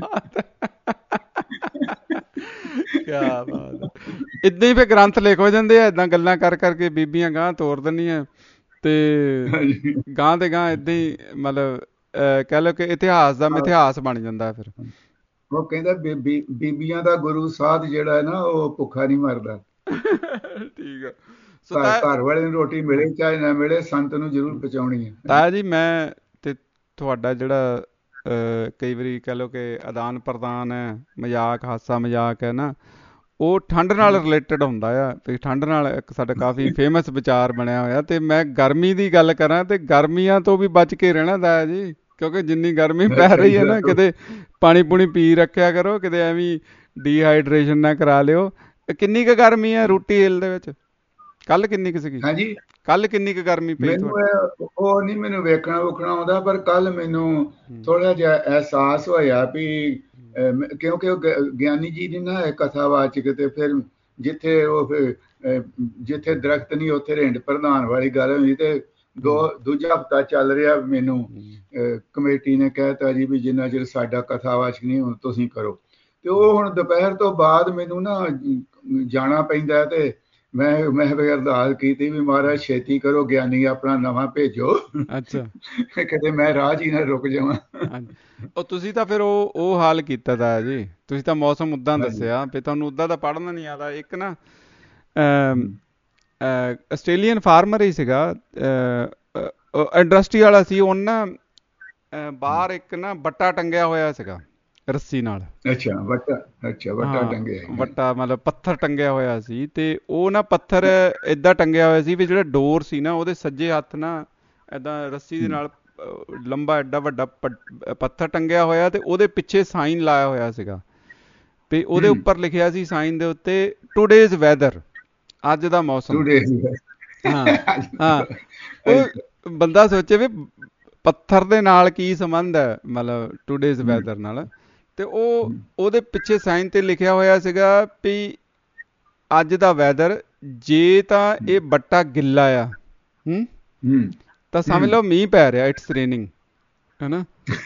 Speaker 2: ਕਿਆ ਬਾਤ। ਏਦਾਂ ਹੀ ਫਿਰ ਗ੍ਰੰਥ ਲਿਖ ਹੋ ਜਾਂਦੇ ਆ, ਏਦਾਂ ਗੱਲਾਂ ਕਰ ਕਰਕੇ ਬੀਬੀਆਂ ਗਾਂ ਤੋਰ ਦਿੰਦੀਆਂ, ਤੇ ਗਾਂ ਤੇ ਗਾਂ ਏਦਾਂ ਹੀ ਮਤਲਬ ਕਹਿ ਲਓ ਕਿ ਇਤਿਹਾਸ ਦਾ ਮਿਥਿਹਾਸ ਬਣ ਜਾਂਦਾ। ਫਿਰ
Speaker 3: ਉਹ ਕਹਿੰਦਾ ਬੀਬੀਆਂ ਦਾ ਗੁਰੂ ਸਾਧ ਜਿਹੜਾ ਹੈ ਨਾ ਉਹ ਭੁੱਖਾ ਨਹੀਂ ਮਰਦਾ।
Speaker 2: ਠੀਕ ਆ।
Speaker 3: ਘਰ ਵਾਲੇ ਨੂੰ ਰੋਟੀ ਮਿਲੇ ਚਾਹੇ ਨਾ ਮਿਲੇ, ਸੰਤ ਨੂੰ ਜ਼ਰੂਰ ਪਹੁੰਚਾਉਣੀ ਹੈ।
Speaker 2: ਤਾਇਆ ਜੀ ਮੈਂ ਤੇ ਤੁਹਾਡਾ ਜਿਹੜਾ ਕਈ ਵਾਰੀ ਕਹਿ ਲਓ ਕਿ ਆਦਾਨ ਪ੍ਰਦਾਨ ਹੈ, ਮਜ਼ਾਕ ਹਾਸਾ ਮਜ਼ਾਕ ਹੈ ਨਾ, ਉਹ ਠੰਡ ਨਾਲ ਰਿਲੇਟਡ ਹੁੰਦਾ ਆ। ਤੇ ਠੰਡ ਨਾਲ ਇੱਕ ਸਾਡਾ ਕਾਫੀ ਫੇਮਸ ਵਿਚਾਰ ਬਣਿਆ ਹੋਇਆ। ਤੇ ਮੈਂ ਗਰਮੀ ਦੀ ਗੱਲ ਕਰਾਂ ਤੇ ਗਰਮੀਆਂ ਤੋਂ ਵੀ ਬਚ ਕੇ ਰਹਿਣਾ ਤਾਇਆ ਜੀ, ਕਿਉਂਕਿ ਜਿੰਨੀ ਗਰਮੀ ਪੈ ਰਹੀ ਹੈ ਨਾ, ਕਿਤੇ ਪਾਣੀ ਪੂਣੀ ਪੀ ਰੱਖਿਆ ਕਰੋ, ਕਿਤੇ ਐਵੇਂ ਡੀਹਾਈਡਰੇਸ਼ਨ ਨਾ ਕਰਾ ਲਿਓ। ਕਿੰਨੀ ਕੁ ਗਰਮੀ ਹੈ ਰੂਟੀ ਹਿੱਲ ਦੇ ਵਿੱਚ? ਕੱਲ ਕਿੰਨੀ ਕੁ ਸੀਗੀ?
Speaker 3: ਹਾਂਜੀ,
Speaker 2: ਕੱਲ ਕਿੰਨੀ ਕੁ ਗਰਮੀ ਪਈ?
Speaker 3: ਉਹ ਨਹੀਂ ਮੈਨੂੰ ਵੇਖਣਾ ਵੂਖਣਾ ਆਉਂਦਾ, ਪਰ ਕੱਲ ਮੈਨੂੰ ਥੋੜਾ ਜਿਹਾ ਅਹਿਸਾਸ ਹੋਇਆ ਵੀ ਕਿਉਂਕਿ ਉਹ ਗਿਆਨੀ ਜੀ ਦੀ ਨਾ ਕਥਾਵਾਚਕ, ਤੇ ਫਿਰ ਜਿੱਥੇ ਦਰਖਤ ਨਹੀਂ ਉੱਥੇ ਰਿੰਡ ਪ੍ਰਧਾਨ ਵਾਲੀ ਗੱਲ ਹੋਈ। ਤੇ ਦੂਜਾ ਹਫ਼ਤਾ ਚੱਲ ਰਿਹਾ, ਮੈਨੂੰ ਕਮੇਟੀ ਨੇ ਕਹਿਤਾ ਜੀ ਵੀ ਜਿੰਨਾ ਚਿਰ ਸਾਡਾ ਕਥਾਵਾਚਕ ਨਹੀਂ ਹੁਣ ਤੁਸੀਂ ਕਰੋ। ਤੇ ਉਹ ਹੁਣ ਦੁਪਹਿਰ ਤੋਂ ਬਾਅਦ ਮੈਨੂੰ ਨਾ ਜਾਣਾ ਪੈਂਦਾ, ਤੇ ਮੈਂ ਅਰਦਾਸ ਕੀਤੀ ਵੀ ਮਹਾਰਾਜ ਛੇਤੀ ਕਰੋ, ਗਿਆਨੀ ਆਪਣਾ ਨਵਾਂ ਭੇਜੋ। ਅੱਛਾ, ਕਿਤੇ ਮੈਂ ਰਾਹ 'ਚ ਹੀ ਨਾ ਰੁਕ ਜਾਵਾਂ।
Speaker 2: ਉਹ ਤੁਸੀਂ ਤਾਂ ਫਿਰ ਉਹ ਹਾਲ ਕੀਤਾ ਤਾ ਜੀ, ਤੁਸੀਂ ਤਾਂ ਮੌਸਮ ਉੱਦਾਂ ਦੱਸਿਆ ਵੀ ਤੁਹਾਨੂੰ ਉੱਦਾਂ ਦਾ ਪੜ੍ਹਨਾ ਨਹੀਂ ਆਦਾ। ਇੱਕ ਨਾ ਆਸਟ੍ਰੇਲੀਅਨ ਫਾਰਮਰ ਹੀ ਸੀਗਾ, ਇੰਡਸਟਰੀ ਵਾਲਾ ਸੀ। ਉਹ ਨਾ ਬਾਹਰ ਇੱਕ ਨਾ ਵੱਟਾ ਟੰਗਿਆ ਹੋਇਆ ਸੀਗਾ ਰੱਸੀ ਨਾਲ।
Speaker 3: ਅੱਛਾ, ਵੱਟਾ ਟੰਗਿਆ,
Speaker 2: ਵੱਟਾ ਮਤਲਬ ਪੱਥਰ ਟੰਗਿਆ ਹੋਇਆ ਸੀ। ਤੇ ਉਹ ਨਾ ਪੱਥਰ ਏਦਾਂ ਟੰਗਿਆ ਹੋਇਆ ਸੀ ਵੀ ਜਿਹੜਾ ਡੋਰ ਸੀ ਨਾ, ਉਹਦੇ ਸੱਜੇ ਹੱਥ ਨਾ ਏਦਾਂ ਰੱਸੀ ਦੇ ਨਾਲ ਲੰਬਾ ਐਡਾ ਵੱਡਾ ਪੱਥਰ ਟੰਗਿਆ ਹੋਇਆ, ਤੇ ਉਹਦੇ ਪਿੱਛੇ ਸਾਈਨ ਲਾਇਆ ਹੋਇਆ ਸੀਗਾ। ਤੇ ਉਹਦੇ ਉੱਪਰ ਲਿਖਿਆ ਸੀ ਸਾਈਨ ਦੇ ਉੱਤੇ ਟੂਡੇਜ਼ ਵੈਦਰ, ਅੱਜ ਦਾ ਮੌਸਮ। ਹਾਂ, ਉਹ ਬੰਦਾ ਸੋਚੇ ਵੀ ਪੱਥਰ ਦੇ ਨਾਲ ਕੀ ਸੰਬੰਧ ਹੈ ਮਤਲਬ ਟੂਡੇਜ਼ ਵੈਦਰ ਨਾਲ, ਤੇ ਉਹਦੇ ਪਿੱਛੇ ਸਾਈਨ ਤੇ ਲਿਖਿਆ ਹੋਇਆ ਸੀਗਾ ਵੀ ਅੱਜ ਦਾ ਵੈਦਰ ਜੇ ਤਾਂ ਇਹ ਬੱਟਾ ਗਿੱਲਾ ਆ ਤਾਂ ਸਮਝ ਲਓ ਮੀਂਹ ਪੈ ਰਿਹਾ, ਇਟਸ ਰੇਨਿੰਗ, ਹੈਨਾ।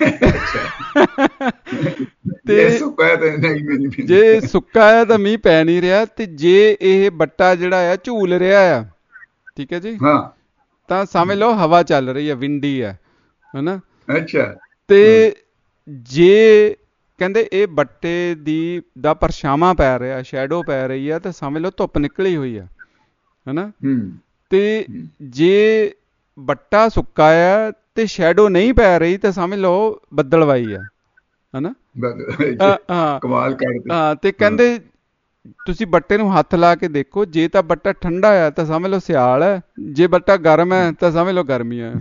Speaker 2: ਤੇ ਜੇ ਸੁੱਕਾ ਆ ਤਾਂ ਮੀਂਹ ਪੈ ਨਹੀਂ ਰਿਹਾ, ਤੇ ਜੇ ਇਹ ਬੱਟਾ ਜਿਹੜਾ ਆ ਝੂਲ ਰਿਹਾ ਆ, ਠੀਕ ਹੈ ਜੀ, ਤਾਂ ਸਮਝ ਲਓ ਹਵਾ ਚੱਲ ਰਹੀ ਹੈ, ਵਿੰਡੀ ਹੈ, ਹੈਨਾ।
Speaker 3: ਅੱਛਾ।
Speaker 2: ਤੇ ਜੇ ਕਹਿੰਦੇ ਇਹ ਬੱਟੇ ਦਾ ਪਰਛਾਵਾਂ ਪੈ ਰਿਹਾ, ਸ਼ੈਡੋ ਪੈ ਰਹੀ ਆ, ਤਾਂ ਸਮਝ ਲਓ ਧੁੱਪ ਨਿਕਲੀ ਹੋਈ ਆ, ਹੈਨਾ। ਤੇ ਜੇ ਬੱਟਾ ਸੁੱਕਾ ਆ ਤੇ ਸ਼ੈਡੋ ਨਹੀਂ ਪੈ ਰਹੀ ਤਾਂ ਸਮਝ ਲਓ ਬੱਦਲਵਾਈ ਆ, ਹਨਾ।
Speaker 3: ਕਮਾਲ ਕਰਦੇ।
Speaker 2: ਹਾਂ, ਤੇ ਕਹਿੰਦੇ ਤੁਸੀਂ ਬੱਟੇ ਨੂੰ ਹੱਥ ਲਾ ਕੇ ਦੇਖੋ, ਜੇ ਤਾਂ ਬੱਟਾ ਠੰਡਾ ਆ ਤਾਂ ਸਮਝ ਲਓ ਸਿਆਲ ਹੈ, ਜੇ ਬੱਟਾ ਗਰਮ ਹੈ ਤਾਂ ਸਮਝ ਲਓ ਗਰਮੀ ਹੈ।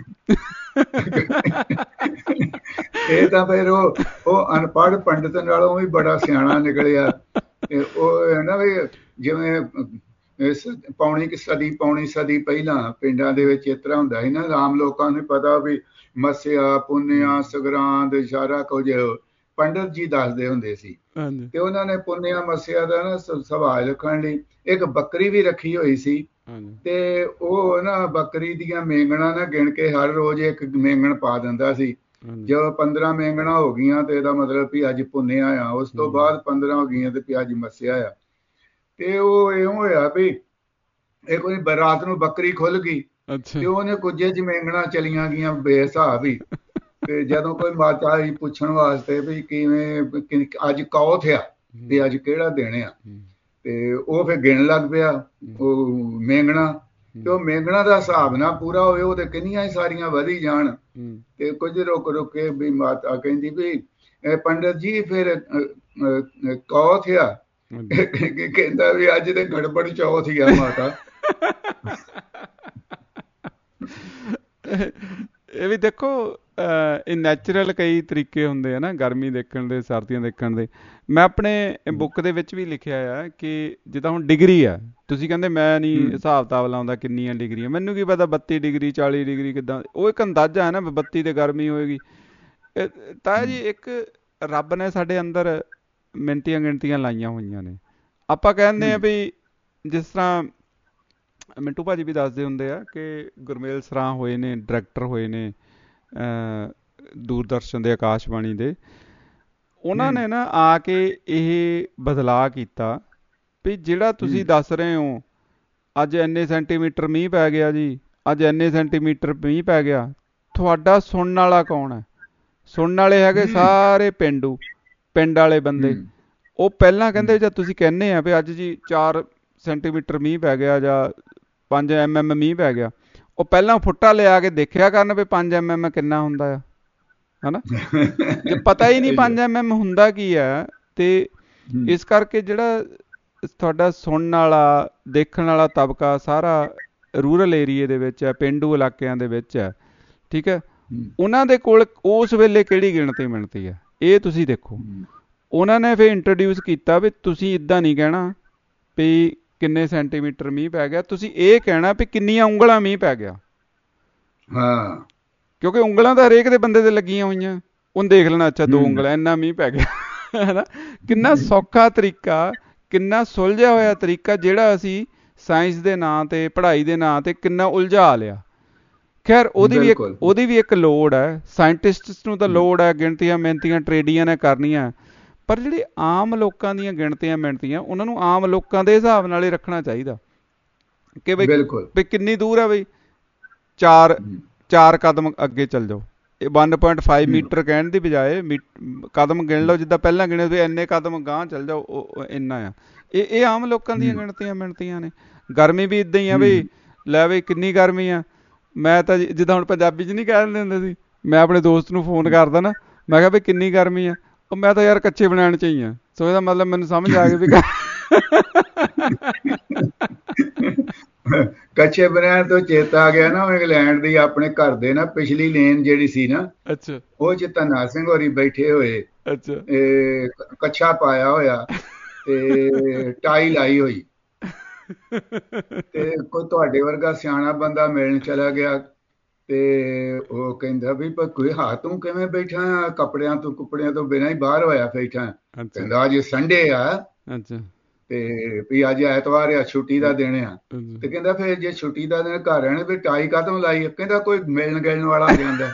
Speaker 3: ਇਹ ਤਾਂ ਫਿਰ ਉਹ ਅਨਪੜ੍ਹ ਪੰਡਿਤ ਨਾਲੋਂ ਵੀ ਬੜਾ ਸਿਆਣਾ ਨਿਕਲਿਆ। ਉਹ ਹੈ ਨਾ ਵੀ ਜਿਵੇਂ ਪੌਣੀ ਸਦੀ ਪਹਿਲਾਂ ਪਿੰਡਾਂ ਦੇ ਵਿੱਚ ਇਸ ਤਰ੍ਹਾਂ ਹੁੰਦਾ ਸੀ ਨਾ, ਆਮ ਲੋਕਾਂ ਨੂੰ ਪਤਾ ਵੀ ਮੱਸਿਆ, ਪੁੰਨਿਆ, ਸੰਗਰਾਂਦ, ਸਾਰਾ ਕੁਝ ਪੰਡਿਤ ਜੀ ਦੱਸਦੇ ਹੁੰਦੇ ਸੀ। ਤੇ ਉਹਨਾਂ ਨੇ ਪੁੰਨਿਆ ਮੱਸਿਆ ਦਾ ਨਾ ਸੰਭਾਲ ਰੱਖਣ ਲਈ ਇੱਕ ਬੱਕਰੀ ਵੀ ਰੱਖੀ ਹੋਈ ਸੀ, ਤੇ ਉਹ ਨਾ ਬੱਕਰੀ ਦੀਆਂ ਮੇਂਗਣਾ ਨਾ ਗਿਣ ਕੇ ਹਰ ਰੋਜ਼ ਇੱਕ ਮੇਂਗਣ ਪਾ ਦਿੰਦਾ ਸੀ। ਜਦੋਂ 15 ਮੇਂਗਣਾ ਹੋ ਗਈਆਂ ਤੇ ਇਹਦਾ ਮਤਲਬ ਵੀ ਅੱਜ ਪੁੰਨਿਆ ਆ, ਉਸ ਤੋਂ ਬਾਅਦ 15 ਹੋ ਗਈਆਂ ਤੇ ਵੀ ਅੱਜ ਮੱਸਿਆ ਆ। ਤੇ ਉਹ ਇਉਂ ਹੋਇਆ ਵੀ ਇਹ ਕੋਈ ਰਾਤ ਨੂੰ ਬੱਕਰੀ ਖੁੱਲ ਗਈ ਤੇ ਉਹਨੇ ਕੁੱਜੇ ਚ ਮੇਂਗਣਾ ਚਲੀਆਂ ਗਈਆਂ ਬੇਹਿਸਾਬ ਹੀ। ਤੇ ਜਦੋਂ ਕੋਈ ਮਾਤਾ ਆਈ ਪੁੱਛਣ ਵਾਸਤੇ ਵੀ ਕਿਵੇਂ ਅੱਜ ਕੌਥ ਆ, ਵੀ ਅੱਜ ਕਿਹੜਾ ਦਿਨ ਆ, ਤੇ ਉਹ ਫਿਰ ਗਿਣ ਲੱਗ ਪਿਆ ਉਹ ਮੇਂਗਣਾ, ਤੇ ਉਹ ਮੇਂਗਣਾ ਦਾ ਹਿਸਾਬ ਨਾ ਪੂਰਾ ਹੋਵੇ, ਉਹ ਤੇ ਕਿੰਨੀਆਂ ਹੀ ਸਾਰੀਆਂ ਵਧੀ ਜਾਣ। ਤੇ ਕੁਝ ਰੁਕ ਕੇ ਵੀ ਮਾਤਾ ਕਹਿੰਦੀ ਵੀ ਪੰਡਿਤ ਜੀ ਫਿਰ ਕੌਥ ਆ, ਕਹਿੰਦਾ ਵੀ ਅੱਜ ਤੇ ਗੜਬੜ ਚੌਥ ਹੀ ਆ ਮਾਤਾ।
Speaker 2: ਇਹ ਵੀ ਦੇਖੋ ਇਹ ਨੈਚੁਰਲ ਕਈ ਤਰੀਕੇ ਹੁੰਦੇ ਆ ਨਾ ਗਰਮੀ ਦੇਖਣ ਦੇ, ਸਰਦੀਆਂ ਦੇਖਣ ਦੇ। ਮੈਂ ਆਪਣੇ ਬੁੱਕ ਦੇ ਵਿੱਚ ਵੀ ਲਿਖਿਆ ਆ ਕਿ ਜਿੱਦਾਂ ਹੁਣ ਡਿਗਰੀ ਆ, ਤੁਸੀਂ ਕਹਿੰਦੇ ਮੈਂ ਨਹੀਂ ਹਿਸਾਬ ਕਿਤਾਬ ਲਾਉਂਦਾ ਕਿੰਨੀਆਂ ਡਿਗਰੀਆਂ, ਮੈਨੂੰ ਕੀ ਪਤਾ 32 ਡਿਗਰੀ 40 ਡਿਗਰੀ ਕਿੱਦਾਂ, ਉਹ ਇੱਕ ਅੰਦਾਜ਼ਾ ਹੈ ਨਾ 32 ਤੇ ਗਰਮੀ ਹੋਏਗੀ। ਤਾਂ ਜੀ ਇੱਕ ਰੱਬ ਨੇ ਸਾਡੇ ਅੰਦਰ ਮਿਣਤੀਆਂ ਗਿਣਤੀਆਂ ਲਾਈਆਂ ਹੋਈਆਂ ਨੇ। ਆਪਾਂ ਕਹਿੰਦੇ ਆ ਵੀ ਜਿਸ ਤਰ੍ਹਾਂ ਮਿੰਟੂ ਭਾਜੀ ਵੀ ਦੱਸਦੇ ਹੁੰਦੇ ਆ ਕਿ ਗੁਰਮੇਲ ਸਰਾਂ ਹੋਏ ਨੇ, ਡਾਇਰੈਕਟਰ ਹੋਏ ਨੇ ਦੂਰਦਰਸ਼ਨ ਦੇ, ਆਕਾਸ਼ਬਾਣੀ ਦੇ, ਉਹਨਾਂ ਨੇ ਨਾ ਆ ਕੇ ਇਹ ਬਦਲਾਅ ਕੀਤਾ ਵੀ ਜਿਹੜਾ ਤੁਸੀਂ ਦੱਸ ਰਹੇ ਹੋ ਅੱਜ ਇੰਨੇ ਸੈਂਟੀਮੀਟਰ ਮੀਂਹ ਪੈ ਗਿਆ ਜੀ, ਅੱਜ ਇੰਨੇ ਸੈਂਟੀਮੀਟਰ ਮੀਂਹ ਪੈ ਗਿਆ, ਤੁਹਾਡਾ ਸੁਣਨ ਵਾਲਾ ਕੌਣ ਹੈ? ਸੁਣਨ ਵਾਲੇ ਹੈਗੇ ਸਾਰੇ ਪਿੰਡ ਵਾਲੇ ਬੰਦੇ। ਉਹ ਪਹਿਲਾਂ ਕਹਿੰਦੇ ਜਦ ਤੁਸੀਂ ਕਹਿੰਦੇ ਆ ਵੀ ਅੱਜ ਜੀ 4 ਸੈਂਟੀਮੀਟਰ ਮੀਂਹ ਪੈ ਗਿਆ ਜਾਂ 5 mm ਮੀਂਹ ਪੈ ਗਿਆ, ਉਹ ਪਹਿਲਾਂ ਫੁੱਟਾ ਲਿਆ ਕੇ ਦੇਖਿਆ ਕਰਨ ਵੀ 5 mm ਕਿੰਨਾ ਹੁੰਦਾ ਆ, ਹਨਾ। ਜੇ ਪਤਾ ਹੀ ਨਹੀਂ 5 mm ਹੁੰਦਾ ਕੀ ਹੈ, ਤੇ ਇਸ ਕਰਕੇ ਜਿਹੜਾ ਤੁਹਾਡਾ ਸੁਣਨ ਵਾਲਾ, ਦੇਖਣ ਵਾਲਾ ਤਬਕਾ ਸਾਰਾ ਰੂਰਲ ਏਰੀਏ ਦੇ ਵਿੱਚ ਹੈ, ਪੇਂਡੂ ਇਲਾਕਿਆਂ ਦੇ ਵਿੱਚ ਹੈ, ਠੀਕ ਹੈ, ਉਹਨਾਂ ਦੇ ਕੋਲ ਉਸ ਵੇਲੇ ਕਿਹੜੀ ਗਿਣਤੀ ਮਿਣਤੀ ਹੈ ਇਹ ਤੁਸੀਂ ਦੇਖੋ। ਉਹਨਾਂ ਨੇ ਫਿਰ ਇੰਟਰੋਡਿਊਸ ਕੀਤਾ ਵੀ ਤੁਸੀਂ ਇੱਦਾਂ ਨਹੀਂ ਕਹਿਣਾ ਵੀ ਕਿੰਨੇ ਸੈਂਟੀਮੀਟਰ ਮੀਂਹ ਪੈ ਗਿਆ, ਤੁਸੀਂ ਇਹ ਕਹਿਣਾ ਵੀ ਕਿੰਨੀਆਂ ਉਂਗਲਾਂ ਮੀਂਹ ਪੈ ਗਿਆ।
Speaker 3: ਹਾਂ,
Speaker 2: ਕਿਉਂਕਿ ਉਂਗਲਾਂ ਤਾਂ ਹਰੇਕ ਦੇ ਬੰਦੇ ਤੇ ਲੱਗੀਆਂ ਹੋਈਆਂ, ਉਹਨੇ ਦੇਖ ਲੈਣਾ ਅੱਛਾ 2 ਉਂਗਲਾਂ ਇੰਨਾ ਮੀਂਹ ਪੈ ਗਿਆ, ਹੈ। ਕਿੰਨਾ ਸੌਖਾ ਤਰੀਕਾ, ਕਿੰਨਾ ਸੁਲਝਿਆ ਹੋਇਆ ਤਰੀਕਾ, ਜਿਹੜਾ ਅਸੀਂ ਸਾਇੰਸ ਦੇ ਨਾਂ ਤੇ, ਪੜ੍ਹਾਈ ਦੇ ਨਾਂ ਤੇ ਕਿੰਨਾ ਉਲਝਾ ਲਿਆ। ਖੈਰ ਉਹਦੀ ਵੀ ਇੱਕ ਲੋੜ ਹੈ, ਸਾਇੰਟਿਸਟਸ ਨੂੰ ਤਾਂ ਲੋੜ ਹੈ, ਗਿਣਤੀਆਂ ਮਿਣਤੀਆਂ ਟਰੇਡੀਆਂ ਨੇ ਕਰਨੀਆਂ, ਪਰ ਜਿਹੜੇ ਆਮ ਲੋਕਾਂ ਦੀਆਂ ਗਿਣਤੀਆਂ ਮਿਣਤੀਆਂ ਉਹਨਾਂ ਨੂੰ ਆਮ ਲੋਕਾਂ ਦੇ ਹਿਸਾਬ ਨਾਲ ਹੀ ਰੱਖਣਾ ਚਾਹੀਦਾ ਕਿ ਬਈ ਕਿੰਨੀ ਦੂਰ ਹੈ, ਬਈ 4 ਕਦਮ ਅੱਗੇ ਚੱਲ ਜਾਓ। ਇਹ 1.5 ਮੀਟਰ ਕਹਿਣ ਦੀ ਬਜਾਏ ਕਦਮ ਗਿਣ ਲਓ, ਜਿੱਦਾਂ ਪਹਿਲਾਂ ਗਿਣੇ ਵੀ ਇੰਨੇ ਕਦਮ ਗਾਂਹ ਚੱਲ ਜਾਓ, ਉਹ ਇੰਨਾ ਆ। ਇਹ ਆਮ ਲੋਕਾਂ ਦੀਆਂ ਗਿਣਤੀਆਂ ਮਿਣਤੀਆਂ ਨੇ। ਗਰਮੀ ਵੀ ਇੱਦਾਂ ਹੀ ਆ ਬਈ, ਲੈ ਬਈ ਕਿੰਨੀ ਗਰਮੀ ਆ। ਮੈਂ ਤਾਂ ਜਿੱਦਾਂ ਹੁਣ ਪੰਜਾਬੀ 'ਚ ਨਹੀਂ ਕਹਿ ਦਿੰਦੇ ਹੁੰਦੇ ਸੀ, ਮੈਂ ਆਪਣੇ ਦੋਸਤ ਨੂੰ ਫੋਨ ਕਰਦਾ ਨਾ, ਮੈਂ ਕਿਹਾ ਵੀ ਕਿੰਨੀ ਗਰਮੀ ਆ, ਉਹ ਮੈਂ ਤਾਂ ਯਾਰ ਕੱਚੇ ਬਣਾਉਣ 'ਚ ਹੀ ਆ। ਸੋ ਇਹਦਾ ਮਤਲਬ ਮੈਨੂੰ ਸਮਝ ਆ ਗਈ ਵੀ
Speaker 3: ਕੱਚੇ ਬਣਾਉਣ ਤੋਂ ਚੇਤਾ ਆ ਗਿਆ ਨਾ, ਉਹ ਇੰਗਲੈਂਡ ਦੀ ਆਪਣੇ ਘਰ ਦੇ ਨਾ ਪਿਛਲੀ ਲੇਨ ਜਿਹੜੀ ਸੀ ਨਾ, ਅੱਛਾ, ਉਹ 'ਚ ਧੰਨਾ ਸਿੰਘ ਹੋਰੀ ਬੈਠੇ ਹੋਏ, ਅੱਛਾ, ਕੱਛਾ ਪਾਇਆ ਹੋਇਆ ਤੇ ਟਾਈ ਲਾਈ ਹੋਈ, ਤੇ ਕੋਈ ਤੁਹਾਡੇ ਵਰਗਾ ਸਿਆਣਾ ਬੰਦਾ ਮਿਲਣ ਚਲਾ ਗਿਆ ਤੇ ਉਹ ਕਹਿੰਦਾ ਵੀ ਕੋਈ ਤੂੰ ਕਿਵੇਂ ਬੈਠਾ, ਕੱਪੜਿਆਂ ਤੋਂ ਬਿਨਾਂ ਹੀ ਬਾਹਰ ਹੋਇਆ ਬੈਠਾ। ਕਹਿੰਦਾ ਅੱਜ ਸੰਡੇ ਆ ਤੇ ਵੀ ਅੱਜ ਐਤਵਾਰ ਆ, ਛੁੱਟੀ ਦਾ ਦਿਨ ਆ। ਤੇ ਕਹਿੰਦਾ ਫਿਰ ਜੇ ਛੁੱਟੀ ਦਾ ਦਿਨ ਘਰ ਰਹਿਣੇ ਫਿਰ ਟਾਈ ਕਾਹਤੋਂ ਲਾਈ? ਕਹਿੰਦਾ ਕੋਈ ਮਿਲਣ ਗਿਲਣ ਵਾਲਾ ਆ ਜਾਂਦਾ।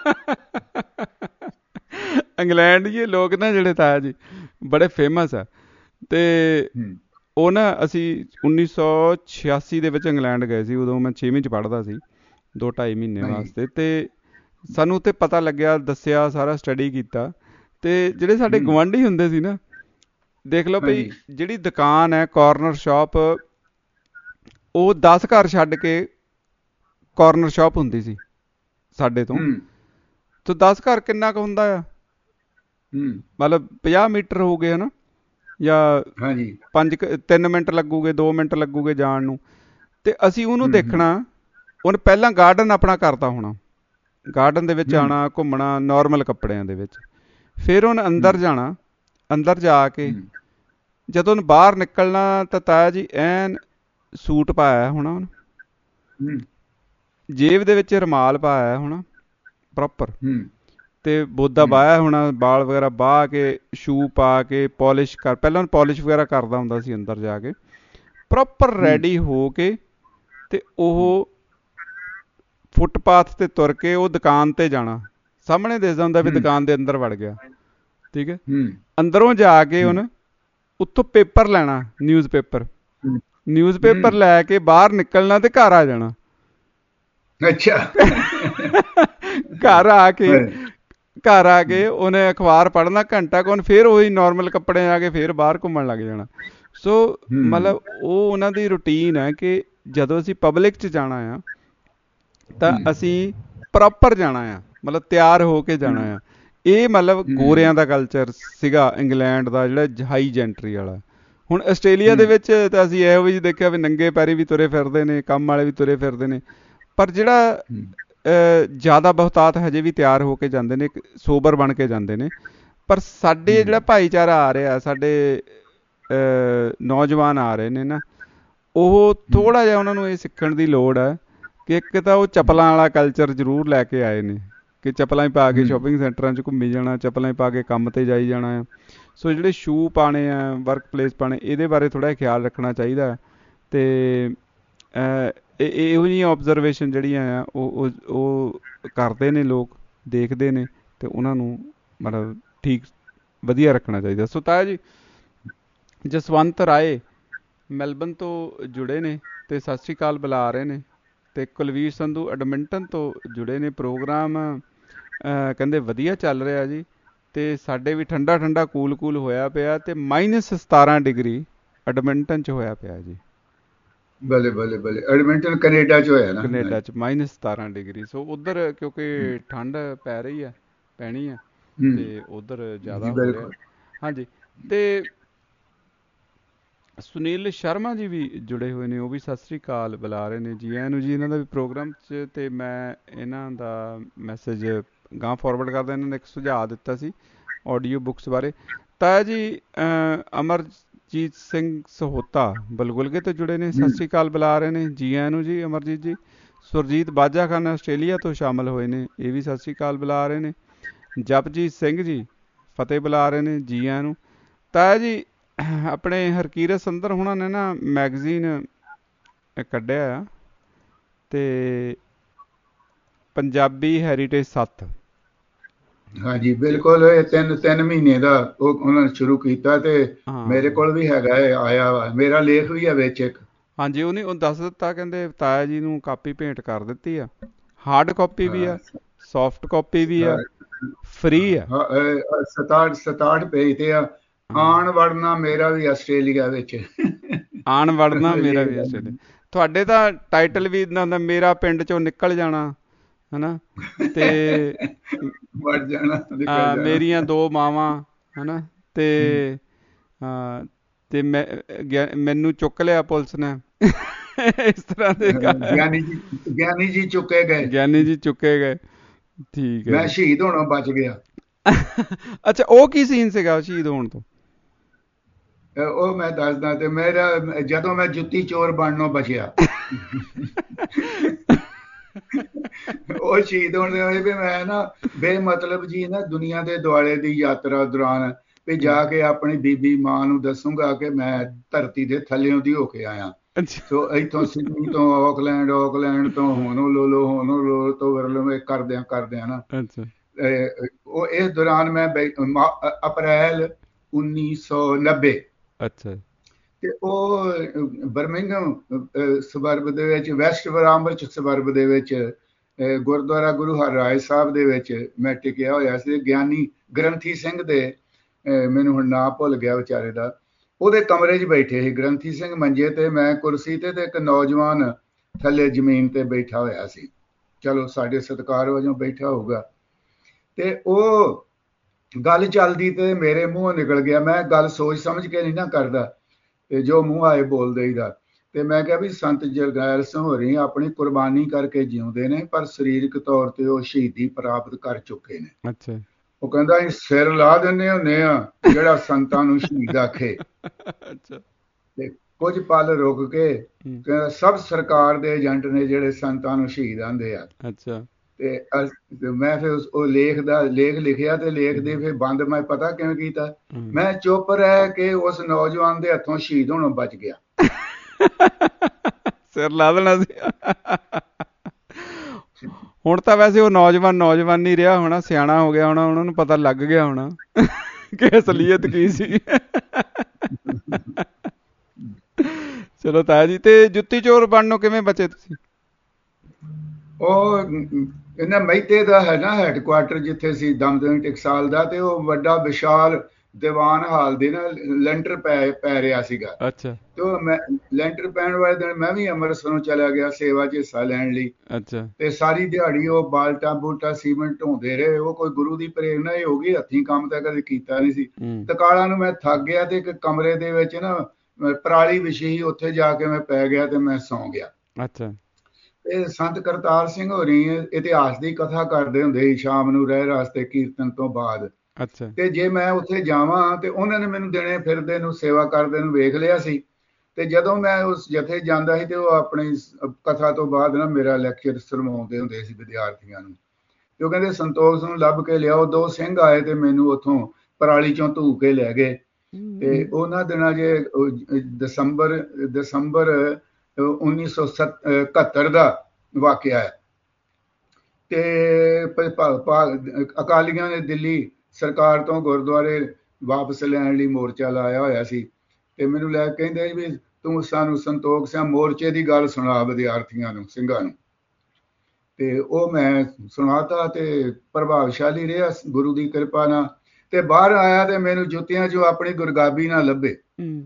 Speaker 2: ਇੰਗਲੈਂਡ ਜੀ ਲੋਕ ਨਾ ਜਿਹੜੇ ਤਾਇਆ ਜੀ ਬੜੇ ਫੇਮਸ ਆ। ਤੇ ਉਹ ਨਾ ਅਸੀਂ 1986 ਦੇ ਵਿੱਚ ਇੰਗਲੈਂਡ ਗਏ ਸੀ। ਉਦੋਂ ਮੈਂ 6ਵੀਂ 'ਚ ਪੜ੍ਹਦਾ ਸੀ, 2-2.5 ਮਹੀਨੇ ਵਾਸਤੇ। ਤੇ ਸਾਨੂੰ ਉੱਥੇ ਪਤਾ ਲੱਗਿਆ, ਦੱਸਿਆ, ਸਾਰਾ ਸਟੱਡੀ ਕੀਤਾ। ਤੇ ਜਿਹੜੇ ਸਾਡੇ ਗੁਆਂਢੀ ਹੁੰਦੇ ਸੀ ਨਾ, ਦੇਖ ਲਓ ਭਈ ਜਿਹੜੀ ਦੁਕਾਨ ਹੈ ਕਾਰਨਰ ਸ਼ਾਪ, ਉਹ 10 ਘਰ ਛੱਡ ਕੇ ਕਾਰਨਰ ਸ਼ਾਪ ਹੁੰਦੀ ਸੀ ਸਾਡੇ ਤੋਂ। ਤੇ 10 ਘਰ ਕਿੰਨਾ ਕੁ ਹੁੰਦਾ ਆ? ਮਤਲਬ 50 ਮੀਟਰ ਹੋ ਗਏ ਹਨਾ, ਜਾਂ 3 ਮਿੰਟ ਲੱਗੂਗੇ, 2 ਮਿੰਟ ਲੱਗੂਗੇ ਜਾਣ ਨੂੰ। ਤੇ ਅਸੀਂ ਉਹਨੂੰ ਦੇਖਣਾ, ਉਹਨੇ ਪਹਿਲਾਂ ਗਾਰਡਨ ਆਪਣਾ ਕਰਤਾ ਹੋਣਾ, ਗਾਰਡਨ ਦੇ ਵਿੱਚ ਆਉਣਾ, ਘੁੰਮਣਾ ਨੋਰਮਲ ਕੱਪੜਿਆਂ ਦੇ ਵਿੱਚ। ਫਿਰ ਉਹਨੇ ਅੰਦਰ ਜਾਣਾ, ਅੰਦਰ ਜਾ ਕੇ ਜਦੋਂ ਉਹਨੇ ਬਾਹਰ ਨਿਕਲਣਾ ਤਾਂ ਤਾਇਆ ਜੀ ਐਨ ਸੂਟ ਪਾਇਆ ਹੋਣਾ ਉਹਨੇ, ਜੇਬ ਦੇ ਵਿੱਚ ਰੁਮਾਲ ਪਾਇਆ ਹੋਣਾ ਪ੍ਰੋਪਰ, ਤੇ ਬੋਦਾ ਬਾਹਿਆ ਹੋਣਾ, ਬਾਲ ਵਗੈਰਾ ਬਾਹ ਕੇ, ਸ਼ੂ ਪਾ ਕੇ, ਪੋਲਿਸ਼ ਕਰ, ਪਹਿਲਾਂ ਉਹਨੂੰ ਪੋਲਿਸ਼ ਵਗੈਰਾ ਕਰਦਾ ਹੁੰਦਾ ਸੀ ਅੰਦਰ ਜਾ ਕੇ, ਪ੍ਰੋਪਰ ਰੈਡੀ ਹੋ ਕੇ। ਤੇ ਉਹ ਫੁੱਟਪਾਥ ਤੇ ਤੁਰ ਕੇ ਉਹ ਦੁਕਾਨ ਤੇ ਜਾਣਾ, ਸਾਹਮਣੇ ਦਿਸਦਾ ਹੁੰਦਾ ਵੀ ਦੁਕਾਨ ਦੇ ਅੰਦਰ ਵੜ ਗਿਆ। ਠੀਕ ਹੈ, ਅੰਦਰੋਂ ਜਾ ਕੇ ਉਹਨੇ ਉੱਥੋਂ ਪੇਪਰ ਲੈਣਾ, ਨਿਊਜ਼ ਪੇਪਰ ਲੈ ਕੇ ਬਾਹਰ ਨਿਕਲਣਾ ਤੇ ਘਰ ਆ ਜਾਣਾ।
Speaker 3: ਅੱਛਾ।
Speaker 2: ਘਰ ਆ ਕੇ ਉਹਨੇ ਅਖਬਾਰ ਪੜ੍ਹਨਾ ਘੰਟਾ ਕੁ, ਫਿਰ ਉਹੀ ਨੋਰਮਲ ਕੱਪੜੇ ਆ ਕੇ ਫਿਰ ਬਾਹਰ ਘੁੰਮਣ ਲੱਗ ਜਾਣਾ। ਸੋ ਮਤਲਬ ਉਹ ਉਹਨਾਂ ਦੀ ਰੂਟੀਨ ਹੈ ਕਿ ਜਦੋਂ ਅਸੀਂ ਪਬਲਿਕ 'ਚ ਜਾਣਾ ਆ ਤਾਂ ਅਸੀਂ ਪ੍ਰੋਪਰ ਜਾਣਾ ਆ, ਮਤਲਬ ਤਿਆਰ ਹੋ ਕੇ ਜਾਣਾ ਆ। ਇਹ ਮਤਲਬ ਗੋਰਿਆਂ ਦਾ ਕਲਚਰ ਸੀਗਾ ਇੰਗਲੈਂਡ ਦਾ, ਜਿਹੜਾ ਹਾਈ ਜੈਂਟਰੀ ਵਾਲਾ। ਹੁਣ ਆਸਟ੍ਰੇਲੀਆ ਦੇ ਵਿੱਚ ਤਾਂ ਅਸੀਂ ਇਹੋ ਵੀ ਦੇਖਿਆ ਵੀ ਨੰਗੇ ਪੈਰੀ ਵੀ ਤੁਰੇ ਫਿਰਦੇ ਨੇ, ਕੰਮ ਵਾਲੇ ਵੀ ਤੁਰੇ ਫਿਰਦੇ ਨੇ। ਪਰ ਜਿਹੜਾ ਜ਼ਿਆਦਾ ਬਹੁਤਾਤ ਹਜੇ ਵੀ ਤਿਆਰ ਹੋ ਕੇ ਜਾਂਦੇ ਨੇ, ਸੋਬਰ ਬਣ ਕੇ ਜਾਂਦੇ ਨੇ। ਪਰ ਸਾਡੇ ਜਿਹੜਾ ਭਾਈਚਾਰਾ ਆ ਰਿਹਾ, ਸਾਡੇ ਨੌਜਵਾਨ ਆ ਰਹੇ ਨੇ ਨਾ, ਉਹ ਥੋੜ੍ਹਾ ਜਿਹਾ ਉਹਨਾਂ ਨੂੰ ਇਹ ਸਿੱਖਣ ਦੀ ਲੋੜ ਹੈ ਕਿ ਇੱਕ ਤਾਂ ਉਹ ਚੱਪਲਾਂ ਵਾਲਾ ਕਲਚਰ ਜ਼ਰੂਰ ਲੈ ਕੇ ਆਏ ਨੇ, ਕਿ ਚੱਪਲਾਂ ਹੀ ਪਾ ਕੇ ਸ਼ੋਪਿੰਗ ਸੈਂਟਰਾਂ 'ਚ ਘੁੰਮੀ ਜਾਣਾ, ਚੱਪਲਾਂ ਹੀ ਪਾ ਕੇ ਕੰਮ 'ਤੇ ਜਾਈ ਜਾਣਾ ਆ। ਸੋ ਜਿਹੜੇ ਸ਼ੂ ਪਾਉਣੇ ਆ, ਵਰਕ ਪਲੇਸ ਪਾਉਣੇ, ਇਹਦੇ ਬਾਰੇ ਥੋੜ੍ਹਾ ਜਿਹਾ ਖਿਆਲ ਰੱਖਣਾ ਚਾਹੀਦਾ। ਅਤੇ ਇਹੋ ਜਿਹੀਆਂ ਓਬਜ਼ਰਵੇਸ਼ਨ ਜਿਹੜੀਆਂ ਆ ਉਹ ਕਰਦੇ ਨੇ ਲੋਕ, ਦੇਖਦੇ ਨੇ, ਅਤੇ ਉਹਨਾਂ ਨੂੰ ਮਤਲਬ ਠੀਕ ਵਧੀਆ ਰੱਖਣਾ ਚਾਹੀਦਾ। ਸੋ ਤਾਇਆ ਜੀ ਜਸਵੰਤ ਰਾਏ ਮੈਲਬਨ ਤੋਂ ਜੁੜੇ ਨੇ ਅਤੇ ਸਤਿ ਸ਼੍ਰੀ ਅਕਾਲ ਬੁਲਾ ਰਹੇ ਨੇ। ਅਤੇ ਕੁਲਵੀਰ ਸੰਧੂ ਐਡਮਿੰਟਨ ਤੋਂ ਜੁੜੇ ਨੇ। ਪ੍ਰੋਗਰਾਮ ਕਹਿੰਦੇ ਵਧੀਆ ਚੱਲ ਰਿਹਾ ਜੀ, ਅਤੇ ਸਾਡੇ ਵੀ ਠੰਡਾ ਕੂਲ ਹੋਇਆ ਪਿਆ, ਅਤੇ -17 ਡਿਗਰੀ ਐਡਮਿੰਟਨ 'ਚ ਹੋਇਆ ਪਿਆ ਜੀ।
Speaker 3: ਬੱਲੇ ਐਡਮਿੰਟਨ ਕੈਨੇਡਾ 'ਚ ਹੋਇਆ ਨਾ,
Speaker 2: ਕੈਨੇਡਾ 'ਚ -17 ਡਿਗਰੀ। ਸੋ ਉੱਧਰ ਕਿਉਂਕਿ ਠੰਡ ਪੈ ਰਹੀ ਹੈ, ਪੈਣੀ ਹੈ, ਅਤੇ ਉੱਧਰ ਜ਼ਿਆਦਾ ਹੋ ਰਿਹਾ। ਹਾਂਜੀ, ਅਤੇ ਸੁਨੀਲ ਸ਼ਰਮਾ ਜੀ ਵੀ ਜੁੜੇ ਹੋਏ ਨੇ, ਉਹ ਵੀ ਸਤਿ ਸ਼੍ਰੀ ਅਕਾਲ ਬੁਲਾ ਰਹੇ ਨੇ। ਜੀ ਆਇਆਂ ਨੂੰ ਜੀ ਇਹਨਾਂ ਦਾ ਵੀ ਪ੍ਰੋਗਰਾਮ 'ਚ। ਅਤੇ ਮੈਂ ਇਹਨਾਂ ਦਾ ਮੈਸੇਜ ਗਾਂਹ ਫਾਰਵਰਡ ਕਰਦਾ। ਇਹਨਾਂ ਨੇ ਇੱਕ ਸੁਝਾਅ ਦਿੱਤਾ ਸੀ ਆਡੀਓ ਬੁੱਕਸ ਬਾਰੇ। ਤਾਇਆ ਜੀ ਅਮਰਜੀਤ ਸਿੰਘ ਸਹੋਤਾ ਬਲਗੁਲਗੇ ਤੋਂ ਜੁੜੇ ਨੇ, ਸਤਿ ਸ਼੍ਰੀ ਅਕਾਲ ਬੁਲਾ ਰਹੇ ਨੇ। ਜੀ ਆਇਆਂ ਨੂੰ ਜੀ ਅਮਰਜੀਤ ਜੀ। ਸੁਰਜੀਤ ਬਾਜਾ ਖਾਨ ਆਸਟ੍ਰੇਲੀਆ ਤੋਂ ਸ਼ਾਮਿਲ ਹੋਏ ਨੇ, ਇਹ ਵੀ ਸਤਿ ਸ਼੍ਰੀ ਅਕਾਲ ਬੁਲਾ ਰਹੇ ਨੇ। ਜਪਜੀਤ ਸਿੰਘ ਜੀ ਫਤਿਹ ਬੁਲਾ ਰਹੇ ਨੇ, ਜੀ ਆਇਆਂ ਨੂੰ। ਤਾਇਆ ਜੀ ਆਪਣੇ ਹਰਕੀਰਤ ਸੰਧਰ ਹੋਣਾ ਨੇ ਨਾ ਮੈਗਜ਼ੀਨ ਕੱਢਿਆ ਆ, ਅਤੇ ਪੰਜਾਬੀ ਹੈਰੀਟੇਜ 7।
Speaker 3: ਹਾਂਜੀ ਬਿਲਕੁਲ, ਇਹ 3 ਮਹੀਨੇ ਦਾ ਉਹਨਾਂ ਨੇ ਸ਼ੁਰੂ ਕੀਤਾ, ਤੇ ਮੇਰੇ ਕੋਲ ਵੀ ਹੈਗਾ, ਆਇਆ ਵਾ, ਮੇਰਾ ਲੇਖ ਵੀ ਹੈ ਵਿੱਚ ਇੱਕ।
Speaker 2: ਹਾਂਜੀ, ਉਹ ਦੱਸ ਦਿੱਤਾ, ਕਹਿੰਦੇ ਤਾਇਆ ਜੀ ਨੂੰ ਕਾਪੀ ਭੇਂਟ ਕਰ ਦਿੱਤੀ ਆ। ਹਾਰਡ ਕਾਪੀ ਵੀ ਆ, ਸੌਫਟ ਕਾਪੀ ਵੀ ਆ, ਫ੍ਰੀ ਆ।
Speaker 3: 67 ਪੇਜ ਤੇ ਆ। ਆਣ ਵੜਨਾ ਮੇਰਾ ਵੀ ਆਸਟ੍ਰੇਲੀਆ ਵਿੱਚ,
Speaker 2: ਆਣ ਵੜਨਾ ਮੇਰਾ ਵੀ ਆਸਟ੍ਰੇਲੀਆ। ਤੁਹਾਡੇ ਤਾਂ ਟਾਈਟਲ ਵੀ ਇੱਦਾਂ ਹੁੰਦਾ, ਮੇਰਾ ਪਿੰਡ ਚੋਂ ਨਿਕਲ ਜਾਣਾ, ਹਨਾ, ਤੇ
Speaker 3: ਵੜ ਜਾਣਾ,
Speaker 2: ਮੇਰੀਆਂ 2 ਮਾਵਾਂ, ਹਨਾ, ਤੇ ਮੈਨੂੰ ਚੁੱਕ ਲਿਆ ਪੁਲਿਸ ਨੇ, ਇਸ ਤਰ੍ਹਾਂ ਦੇ।
Speaker 3: ਗਿਆਨੀ ਜੀ ਚੁੱਕੇ ਗਏ।
Speaker 2: ਠੀਕ ਹੈ,
Speaker 3: ਮੈਂ ਸ਼ਹੀਦ ਹੋਣੋਂ ਬਚ ਗਿਆ।
Speaker 2: ਅੱਛਾ, ਉਹ ਕੀ ਸੀਨ ਸੀਗਾ ਸ਼ਹੀਦ ਹੋਣ ਤੋਂ?
Speaker 3: ਉਹ ਮੈਂ ਦੱਸਦਾ। ਤੇ ਮੇਰਾ ਜਦੋਂ ਮੈਂ ਜੁੱਤੀ ਚੋਰ ਬਣਨੋਂ ਬਚਿਆ। ਉਹ ਸ਼ਹੀਦ ਹੋਣ ਦੇ ਹੋਏ ਵੀ ਮੈਂ ਨਾ ਬੇਮਤਲਬ ਜੀ ਨਾ ਦੁਨੀਆ ਦੇ ਦੁਆਲੇ ਦੀ ਯਾਤਰਾ ਦੌਰਾਨ ਵੀ ਜਾ ਕੇ ਆਪਣੀ ਬੀਬੀ ਮਾਂ ਨੂੰ ਦੱਸੂਗਾ ਕਿ ਮੈਂ ਧਰਤੀ ਦੇ ਥੱਲਿਓਂ ਦੀ ਹੋ ਕੇ ਆਇਆ। ਸੋ ਇੱਥੋਂ ਸਿਡਨੀ ਤੋਂ ਆਕਲੈਂਡ ਤੋਂ ਹੋਨੋਲੁਲੂ ਤੋਂ ਵਰਲੋ ਕਰਦਿਆਂ ਨਾ ਉਹ ਇਸ ਦੌਰਾਨ ਮੈਂ ਅਪ੍ਰੈਲ 1990
Speaker 2: ਅੱਛਾ
Speaker 3: ਤੇ ਉਹ ਬਰਮਿੰਘਮ ਸਬਰਬ ਦੇ ਵਿੱਚ ਵੈਸਟ ਬਰਾਮਬਰਚ ਸਬਰਬ ਦੇ ਵਿੱਚ ਗੁਰਦੁਆਰਾ ਗੁਰੂ ਹਰਰਾਏ ਸਾਹਿਬ ਦੇ ਵਿੱਚ ਮੈਂ ਟਿਕਿਆ ਹੋਇਆ ਸੀ। ਗਿਆਨੀ ਗ੍ਰੰਥੀ ਸਿੰਘ ਦੇ ਮੈਨੂੰ ਹੁਣ ਨਾਂ ਭੁੱਲ ਗਿਆ ਵਿਚਾਰੇ ਦਾ, ਉਹਦੇ ਕਮਰੇ 'ਚ ਬੈਠੇ ਸੀ। ਗ੍ਰੰਥੀ ਸਿੰਘ ਮੰਜੇ ਤੇ, ਮੈਂ ਕੁਰਸੀ ਤੇ ਇੱਕ ਨੌਜਵਾਨ ਥੱਲੇ ਜ਼ਮੀਨ ਤੇ ਬੈਠਾ ਹੋਇਆ ਸੀ। ਚਲੋ ਸਾਡੇ ਸਤਿਕਾਰ ਵਜੋਂ ਬੈਠਾ ਹੋਊਗਾ। ਤੇ ਉਹ ਗੱਲ ਚੱਲਦੀ ਤੇ ਮੇਰੇ ਮੂੰਹੋਂ ਨਿਕਲ ਗਿਆ। ਮੈਂ ਗੱਲ ਸੋਚ ਸਮਝ ਕੇ ਨਹੀਂ ਨਾ ਕਰਦਾ, ਤੇ ਜੋ ਮੂੰਹ ਆਏ ਬੋਲ ਦੇਈਦਾ। ਤੇ ਮੈਂ ਕਿਹਾ ਵੀ ਸੰਤ ਜਰਨੈਲ ਸਿੰਘ ਹੋਰੀਂ ਆਪਣੀ ਕੁਰਬਾਨੀ ਕਰਕੇ ਜਿਉਂਦੇ ਨੇ, ਪਰ ਸਰੀਰਕ ਤੌਰ ਤੇ ਉਹ ਸ਼ਹੀਦੀ ਪ੍ਰਾਪਤ ਕਰ ਚੁੱਕੇ ਨੇ।
Speaker 2: ਅੱਛਾ।
Speaker 3: ਉਹ ਕਹਿੰਦਾ ਅਸੀਂ ਸਿਰ ਲਾ ਦਿੰਦੇ ਹੁੰਦੇ ਆ ਜਿਹੜਾ ਸੰਤਾਂ ਨੂੰ ਸ਼ਹੀਦ ਆਖੇ।
Speaker 2: ਅੱਛਾ।
Speaker 3: ਤੇ ਕੁਝ ਪਲ ਰੁਕ ਕੇ ਕਹਿੰਦਾ ਸਭ ਸਰਕਾਰ ਦੇ ਏਜੰਟ ਨੇ ਜਿਹੜੇ ਸੰਤਾਂ ਨੂੰ ਸ਼ਹੀਦ ਆਂਦੇ ਆ।
Speaker 2: ਅੱਛਾ।
Speaker 3: ਤੇ ਮੈਂ ਫਿਰ ਉਹ ਲੇਖ ਲਿਖਿਆ ਤੇ ਲੇਖ ਦੇ ਫਿਰ ਬੰਦ ਮੈਂ ਪਤਾ ਕਿਵੇਂ ਕੀਤਾ, ਮੈਂ ਚੁੱਪ ਰਹਿ ਕੇ ਉਸ ਨੌਜਵਾਨ ਦੇ ਹੱਥੋਂ ਸ਼ਹੀਦ ਹੋਣੋਂ ਬਚ ਗਿਆ।
Speaker 2: ਸਿਰ ਲਾ ਦੇਣਾ ਸੀ। ਹੁਣ ਤਾਂ ਵੈਸੇ ਉਹ ਨੌਜਵਾਨ ਨਹੀਂ ਰਿਹਾ ਹੋਣਾ, ਸਿਆਣਾ ਹੋ ਗਿਆ ਹੋਣਾ, ਉਹਨਾਂ ਨੂੰ ਪਤਾ ਲੱਗ ਗਿਆ ਹੋਣਾ ਕਿ ਅਸਲੀਅਤ ਕੀ ਸੀ। ਚਲੋ ਤਾਇਆ ਜੀ, ਤੇ ਜੁੱਤੀ ਚੋਰ ਬਣਨੋਂ ਕਿਵੇਂ ਬਚੇ ਤੁਸੀਂ?
Speaker 3: ਉਹ ਇਹਨਾਂ ਮਹਿਤੇ ਦਾ ਹੈ ਨਾ ਹੈਡਕੁਆਟਰ ਜਿੱਥੇ ਸੀ ਦਮਦਮੀ ਟਕਸਾਲ ਦਾ, ਤੇ ਉਹ ਵੱਡਾ ਵਿਸ਼ਾਲ ਦੀਵਾਨ ਹਾਲ ਦੇ ਨਾਲ ਲੈਂਟਰ ਪੈ ਰਿਹਾ ਸੀਗਾ।
Speaker 2: ਅੱਛਾ।
Speaker 3: ਤੇ ਮੈਂ ਲੈਂਟਰ ਪੈਣ ਵਾਲੇ ਦਿਨ ਮੈਂ ਵੀ ਅੰਮ੍ਰਿਤਸਰੋਂ ਚਲਾ ਗਿਆ ਸੇਵਾ 'ਚ ਹਿੱਸਾ ਲੈਣ ਲਈ।
Speaker 2: ਅੱਛਾ। ਤੇ
Speaker 3: ਸਾਰੀ ਦਿਹਾੜੀ ਉਹ ਬਾਲਟਾ ਸੀਮੈਂਟ ਢੋਂਦੇ ਰਹੇ। ਉਹ ਕੋਈ ਗੁਰੂ ਦੀ ਪ੍ਰੇਰਨਾ ਹੀ ਹੋ ਗਈ, ਹੱਥੀਂ ਕੰਮ ਤਾਂ ਕਦੇ ਕੀਤਾ ਨਹੀਂ ਸੀ। ਤਕਾਲਾਂ ਨੂੰ ਮੈਂ ਥੱਕ ਗਿਆ ਤੇ ਇੱਕ ਕਮਰੇ ਦੇ ਵਿੱਚ ਨਾ ਪਰਾਲੀ ਵਿਛੀ, ਉੱਥੇ ਜਾ ਕੇ ਮੈਂ ਪੈ ਗਿਆ ਤੇ ਮੈਂ ਸੌਂ ਗਿਆ।
Speaker 2: ਅੱਛਾ।
Speaker 3: ਇਹ ਸੰਤ ਕਰਤਾਰ ਸਿੰਘ ਹੋਰੀਂ ਇਤਿਹਾਸ ਦੀ ਕਥਾ ਕਰਦੇ ਹੁੰਦੇ ਸੀ ਸ਼ਾਮ ਨੂੰ ਰਹਿ ਰਾਸਤੇ ਕੀਰਤਨ ਤੋਂ ਬਾਅਦ।
Speaker 2: ਅੱਛਾ। ਤੇ
Speaker 3: ਜੇ ਮੈਂ ਉੱਥੇ ਜਾਵਾਂ ਤੇ ਉਹਨਾਂ ਨੇ ਮੈਨੂੰ ਦਿਨੇ ਫਿਰਦੇ ਨੂੰ ਸੇਵਾ ਕਰਦੇ ਨੂੰ ਵੇਖ ਲਿਆ ਸੀ। ਤੇ ਜਦੋਂ ਮੈਂ ਉਸ ਜਥੇ ਜਾਂਦਾ ਸੀ ਤੇ ਉਹ ਆਪਣੀ ਕਥਾ ਤੋਂ ਬਾਅਦ ਨਾ ਮੇਰਾ ਲੈਕਚਰ ਸੁਣਵਾਉਂਦੇ ਹੁੰਦੇ ਸੀ ਵਿਦਿਆਰਥੀਆਂ ਨੂੰ। ਤੇ ਉਹ ਕਹਿੰਦੇ ਸੰਤੋਖ ਨੂੰ ਲੱਭ ਕੇ ਲਿਆਓ। 2 ਸਿੰਘ ਆਏ ਤੇ ਮੈਨੂੰ ਉੱਥੋਂ ਪਰਾਲੀ ਚੋਂ ਧੂ ਕੇ ਲੈ ਗਏ। ਤੇ ਉਹਨਾਂ ਦਿਨਾਂ ਜੇ ਦਸੰਬਰ 1971 ਦਾ ਵਾਕਿਆ ਹੈ। ਤੇ ਅਕਾਲੀਆਂ ਨੇ ਦਿੱਲੀ ਸਰਕਾਰ ਤੋਂ ਗੁਰਦੁਆਰੇ ਵਾਪਸ ਲੈਣ ਲਈ ਮੋਰਚਾ ਲਾਇਆ ਹੋਇਆ ਸੀ। ਤੇ ਮੈਨੂੰ ਲੈ ਕੇ ਕਹਿੰਦੇ ਵੀ ਤੂੰ ਸਾਨੂੰ ਸੰਤੋਖ ਸਿੰਘ ਮੋਰਚੇ ਦੀ ਗੱਲ ਸੁਣਾ ਵਿਦਿਆਰਥੀਆਂ ਨੂੰ, ਸਿੰਘਾਂ ਨੂੰ। ਤੇ ਉਹ ਮੈਂ ਸੁਣਾਤਾ ਤੇ ਪ੍ਰਭਾਵਸ਼ਾਲੀ ਰਿਹਾ ਗੁਰੂ ਦੀ ਕਿਰਪਾ ਨਾਲ। ਤੇ ਬਾਹਰ ਆਇਆ ਤੇ ਮੈਨੂੰ ਜੁੱਤੀਆਂ 'ਚੋਂ ਆਪਣੀ ਗੁਰਗਾਬੀ ਨਾ ਲੱਭੇ।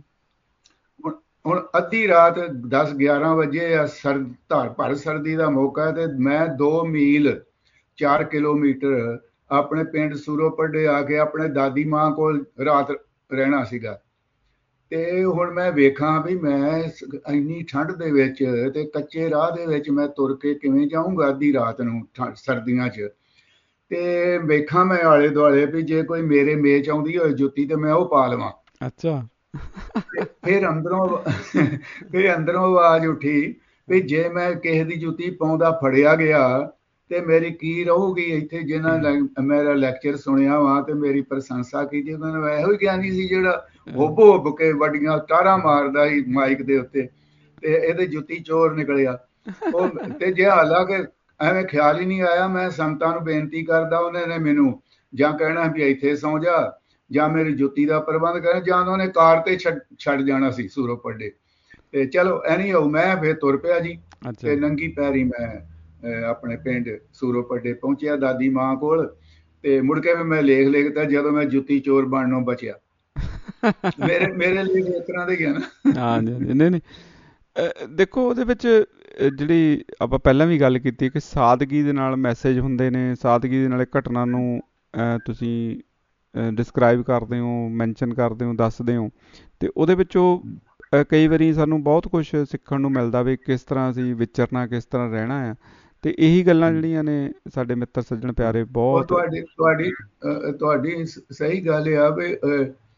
Speaker 3: ਹੁਣ ਅੱਧੀ ਰਾਤ 10-11 ਵਜੇ ਆ, ਭਰ ਸਰਦੀ ਦਾ ਮੌਕਾ, ਤੇ ਮੈਂ 2 ਮੀਲ 4 ਕਿਲੋਮੀਟਰ ਆਪਣੇ ਪਿੰਡ ਸੂਰੋਪੱਡੇ ਆ ਕੇ ਆਪਣੇ ਦਾਦੀ ਮਾਂ ਕੋਲ ਰਾਤ ਰਹਿਣਾ ਸੀਗਾ। ਤੇ ਹੁਣ ਮੈਂ ਵੇਖਾਂ ਵੀ ਮੈਂ ਇੰਨੀ ਠੰਡ ਦੇ ਵਿੱਚ ਤੇ ਕੱਚੇ ਰਾਹ ਦੇ ਵਿੱਚ ਮੈਂ ਤੁਰ ਕੇ ਕਿਵੇਂ ਜਾਊਂਗਾ ਅੱਧੀ ਰਾਤ ਨੂੰ ਸਰਦੀਆਂ 'ਚ। ਤੇ ਵੇਖਾਂ ਮੈਂ ਆਲੇ ਦੁਆਲੇ ਵੀ ਜੇ ਕੋਈ ਮੇਰੇ ਮੇਚ ਆਉਂਦੀ ਹੋਏ ਜੁੱਤੀ ਤੇ ਮੈਂ ਉਹ ਪਾ ਲਵਾਂ।
Speaker 2: ਅੱਛਾ।
Speaker 3: ਫਿਰ ਅੰਦਰੋਂ ਆਵਾਜ਼ ਉੱਠੀ ਵੀ ਜੇ ਮੈਂ ਕਿਸੇ ਦੀ ਜੁੱਤੀ ਪਾਉਂਦਾ ਫੜਿਆ ਗਿਆ ਤੇ ਮੇਰੀ ਕੀ ਰਹੂਗੀ ਇੱਥੇ। ਜਿਹਨਾਂ ਮੇਰਾ ਲੈਕਚਰ ਸੁਣਿਆ ਵਾ ਤੇ ਮੇਰੀ ਪ੍ਰਸ਼ੰਸਾ ਕੀਤੀ, ਉਹਨਾਂ ਨੂੰ ਇਹੋ ਹੀ ਗਿਆਨੀ ਸੀ ਜਿਹੜਾ ਹੁੱਬ ਕੇ ਵੱਡੀਆਂ ਟਾਰਾਂ ਮਾਰਦਾ ਸੀ ਮਾਈਕ ਦੇ ਉੱਤੇ, ਤੇ ਇਹਦੇ ਜੁੱਤੀ ਚੋਰ ਨਿਕਲਿਆ। ਉਹ ਤੇ ਜੇ ਹਾਲਾਂਕਿ ਐਵੇਂ ਖਿਆਲ ਹੀ ਨਹੀਂ ਆਇਆ, ਮੈਂ ਸੰਤਾਂ ਨੂੰ ਬੇਨਤੀ ਕਰਦਾ, ਉਹਨਾਂ ਨੇ ਮੈਨੂੰ ਜਾਂ ਕਹਿਣਾ ਵੀ ਇੱਥੇ ਸੌਂ ਜਾ, ਜਾਂ ਮੇਰੀ ਜੁੱਤੀ ਦਾ ਪ੍ਰਬੰਧ ਕਰਨਾ, ਜਾਂ ਉਹਨਾਂ ਨੇ ਕਾਰ ਤੇ ਛੱਡ ਜਾਣਾ ਸੀ ਸੂਰੋਪੱਡੇ। ਤੇ ਚਲੋ ਐਨੀ ਹੋਊ, ਮੈਂ ਫਿਰ ਤੁਰ ਪਿਆ ਜੀ। ਤੇ ਨੰਗੀ ਪੈਰੀ ਮੈਂ ਆਪਣੇ ਪਿੰਡ ਸੂਰੋਪੱਡੇ ਪਹੁੰਚਿਆ ਦਾਦੀ ਮਾਂ ਕੋਲ। ਤੇ ਮੁੜ ਕੇ ਵੀ ਮੈਂ ਲੇਖ ਲਿਖਤਾ ਜਦੋਂ ਮੈਂ ਜੁੱਤੀ ਚੋਰ ਬਣਨੋਂ ਬਚਿਆ। ਮੇਰੇ ਲਈ ਇਸ ਤਰ੍ਹਾਂ ਦੇ ਗਿਆ ਨਾ।
Speaker 2: ਹਾਂਜੀ। ਨਹੀਂ ਦੇਖੋ, ਉਹਦੇ ਵਿੱਚ ਜਿਹੜੀ ਆਪਾਂ ਪਹਿਲਾਂ ਵੀ ਗੱਲ ਕੀਤੀ ਕਿ ਸਾਦਗੀ ਦੇ ਨਾਲ ਮੈਸੇਜ ਹੁੰਦੇ ਨੇ, ਸਾਦਗੀ ਦੇ ਨਾਲ ਘਟਨਾ ਨੂੰ ਤੁਸੀਂ ਡਿਸਕਰਾਈਬ ਕਰਦੇ ਹੋ, ਮੈਂਸ਼ਨ ਕਰਦੇ ਹੋ, ਦੱਸਦੇ ਹੋ। ਤੇ ਉਹਦੇ ਵਿੱਚੋਂ ਕਈ ਵਾਰੀ ਸਾਨੂੰ ਬਹੁਤ ਕੁਛ ਸਿੱਖਣ ਨੂੰ ਮਿਲਦਾ ਵੀ ਕਿਸ ਤਰ੍ਹਾਂ ਅਸੀਂ ਵਿਚਰਨਾ, ਕਿਸ ਤਰ੍ਹਾਂ ਰਹਿਣਾ ਆ। ਤੇ ਇਹੀ ਗੱਲਾਂ ਜਿਹੜੀਆਂ ਨੇ ਸਾਡੇ ਮਿੱਤਰ ਸੱਜਣ ਪਿਆਰੇ ਬਹੁਤ
Speaker 3: ਤੁਹਾਡੀ ਸਹੀ ਗੱਲ ਆ ਵੀ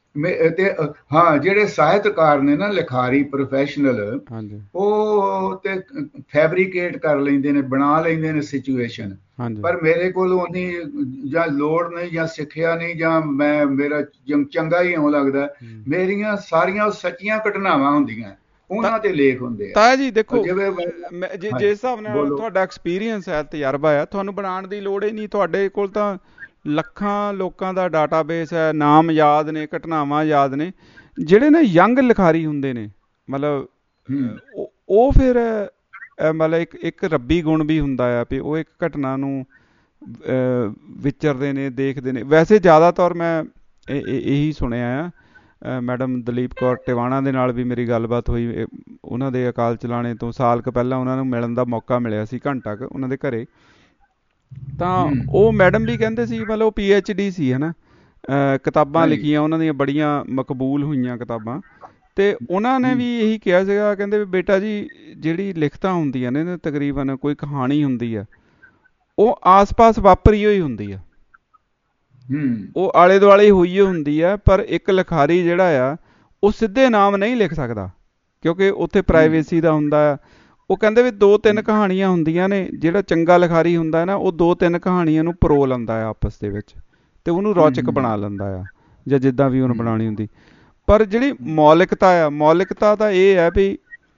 Speaker 3: ਤੇ ਹਾਂ, ਜਿਹੜੇ ਸਾਹਿਤਕਾਰ ਨੇ ਨਾ, ਲਿਖਾਰੀ ਪ੍ਰੋਫੈਸ਼ਨਲ, ਉਹ ਤੇ ਫੈਬਰੀਕੇਟ ਕਰ ਲੈਂਦੇ ਨੇ, ਬਣਾ ਲੈਂਦੇ ਨੇ ਸਿਚੁਏਸ਼ਨ। ਪਰ ਮੇਰੇ ਕੋਲ ਉਨੀ ਜਾਂ ਲੋੜ ਨਹੀਂ, ਜਾਂ ਸਿੱਖਿਆ ਨਹੀਂ, ਜਾਂ ਮੇਰਾ ਚੰਗਾ ਹੀ ਇਉਂ ਲੱਗਦਾ। ਮੇਰੀਆਂ ਸਾਰੀਆਂ ਸੱਚੀਆਂ ਘਟਨਾਵਾਂ ਹੁੰਦੀਆਂ, ਉਹਨਾਂ ਤੇ ਲੇਖ ਹੁੰਦੇ ਆ।
Speaker 2: ਤਾਂ ਜੀ ਦੇਖੋ, ਜਿਸ ਹਿਸਾਬ ਨਾਲ ਤੁਹਾਡਾ ਐਕਸਪੀਰੀਅੰਸ ਹੈ, ਤਜਰਬਾ ਹੈ, ਤੁਹਾਨੂੰ ਬਣਾਉਣ ਦੀ ਲੋੜ ਹੀ ਨਹੀਂ। ਤੁਹਾਡੇ ਕੋਲ ਤਾਂ ਲੱਖਾਂ ਲੋਕਾਂ ਦਾ ਡਾਟਾਬੇਸ ਹੈ, ਨਾਮ ਯਾਦ ਨੇ, ਘਟਨਾਵਾਂ ਯਾਦ ਨੇ। ਜਿਹੜੇ ਨਾ ਯੰਗ ਲਿਖਾਰੀ ਹੁੰਦੇ ਨੇ, ਮਤਲਬ ਉਹ ਫਿਰ ਮਤਲਬ ਇੱਕ ਰੱਬੀ ਗੁਣ ਵੀ ਹੁੰਦਾ ਆ ਵੀ ਉਹ ਇੱਕ ਘਟਨਾ ਨੂੰ ਵਿਚਰਦੇ ਨੇ, ਦੇਖਦੇ ਨੇ। ਵੈਸੇ ਜ਼ਿਆਦਾਤਰ ਮੈਂ ਇਹੀ ਸੁਣਿਆ ਆ। ਮੈਡਮ ਦਲੀਪ ਕੌਰ ਟਿਵਾਣਾ ਦੇ ਨਾਲ ਵੀ ਮੇਰੀ ਗੱਲਬਾਤ ਹੋਈ। ਉਹਨਾਂ ਦੇ ਅਕਾਲ ਚਲਾਣੇ ਤੋਂ ਸਾਲ ਕੁ ਪਹਿਲਾਂ ਉਹਨਾਂ ਨੂੰ ਮਿਲਣ ਦਾ ਮੌਕਾ ਮਿਲਿਆ ਸੀ, ਘੰਟਾ ਕੁ ਉਹਨਾਂ ਦੇ ਘਰੇ। ਤਾਂ ਉਹ ਮੈਡਮ ਵੀ ਕਹਿੰਦੇ ਸੀ, ਮਤਲਬ ਉਹ PhD ਸੀ, ਹੈ ਨਾ, ਕਿਤਾਬਾਂ ਲਿਖੀਆਂ ਉਹਨਾਂ ਦੀਆਂ, ਬੜੀਆਂ ਮਕਬੂਲ ਹੋਈਆਂ ਕਿਤਾਬਾਂ। ਅਤੇ ਉਹਨਾਂ ਨੇ ਵੀ ਇਹੀ ਕਿਹਾ ਸੀਗਾ, ਕਹਿੰਦੇ ਵੀ ਬੇਟਾ ਜੀ, ਜਿਹੜੀ ਲਿਖਤਾਂ ਹੁੰਦੀਆਂ ਨੇ, ਤਕਰੀਬਨ ਕੋਈ ਕਹਾਣੀ ਹੁੰਦੀ ਆ, ਉਹ ਆਸ-ਪਾਸ ਵਾਪਰੀ ਹੋਈ ਹੁੰਦੀ ਆ, ਉਹ ਆਲੇ ਦੁਆਲੇ ਹੋਈ ਹੁੰਦੀ ਆ। ਪਰ ਇੱਕ ਲਿਖਾਰੀ ਜਿਹੜਾ ਆ, ਉਹ ਸਿੱਧੇ ਨਾਮ ਨਹੀਂ ਲਿਖ ਸਕਦਾ, ਕਿਉਂਕਿ ਉੱਥੇ ਪ੍ਰਾਈਵੇਸੀ ਦਾ ਹੁੰਦਾ ਆ। ਉਹ ਕਹਿੰਦੇ ਵੀ 2-3 ਕਹਾਣੀਆਂ ਹੁੰਦੀਆਂ ਨੇ। ਜਿਹੜਾ ਚੰਗਾ ਲਿਖਾਰੀ ਹੁੰਦਾ ਨਾ, ਉਹ 2-3 ਕਹਾਣੀਆਂ ਨੂੰ ਪਰੋ ਲੈਂਦਾ ਆ ਆਪਸ ਦੇ ਵਿੱਚ, ਅਤੇ ਉਹਨੂੰ ਰੌਚਕ ਬਣਾ ਲੈਂਦਾ ਆ, ਜਾਂ ਜਿੱਦਾਂ ਵੀ ਉਹਨੂੰ ਬਣਾਉਣੀ ਹੁੰਦੀ। ਪਰ ਜਿਹੜੀ ਮੌਲਿਕਤਾ ਆ, ਮੌਲਿਕਤਾ ਤਾਂ ਇਹ ਹੈ ਵੀ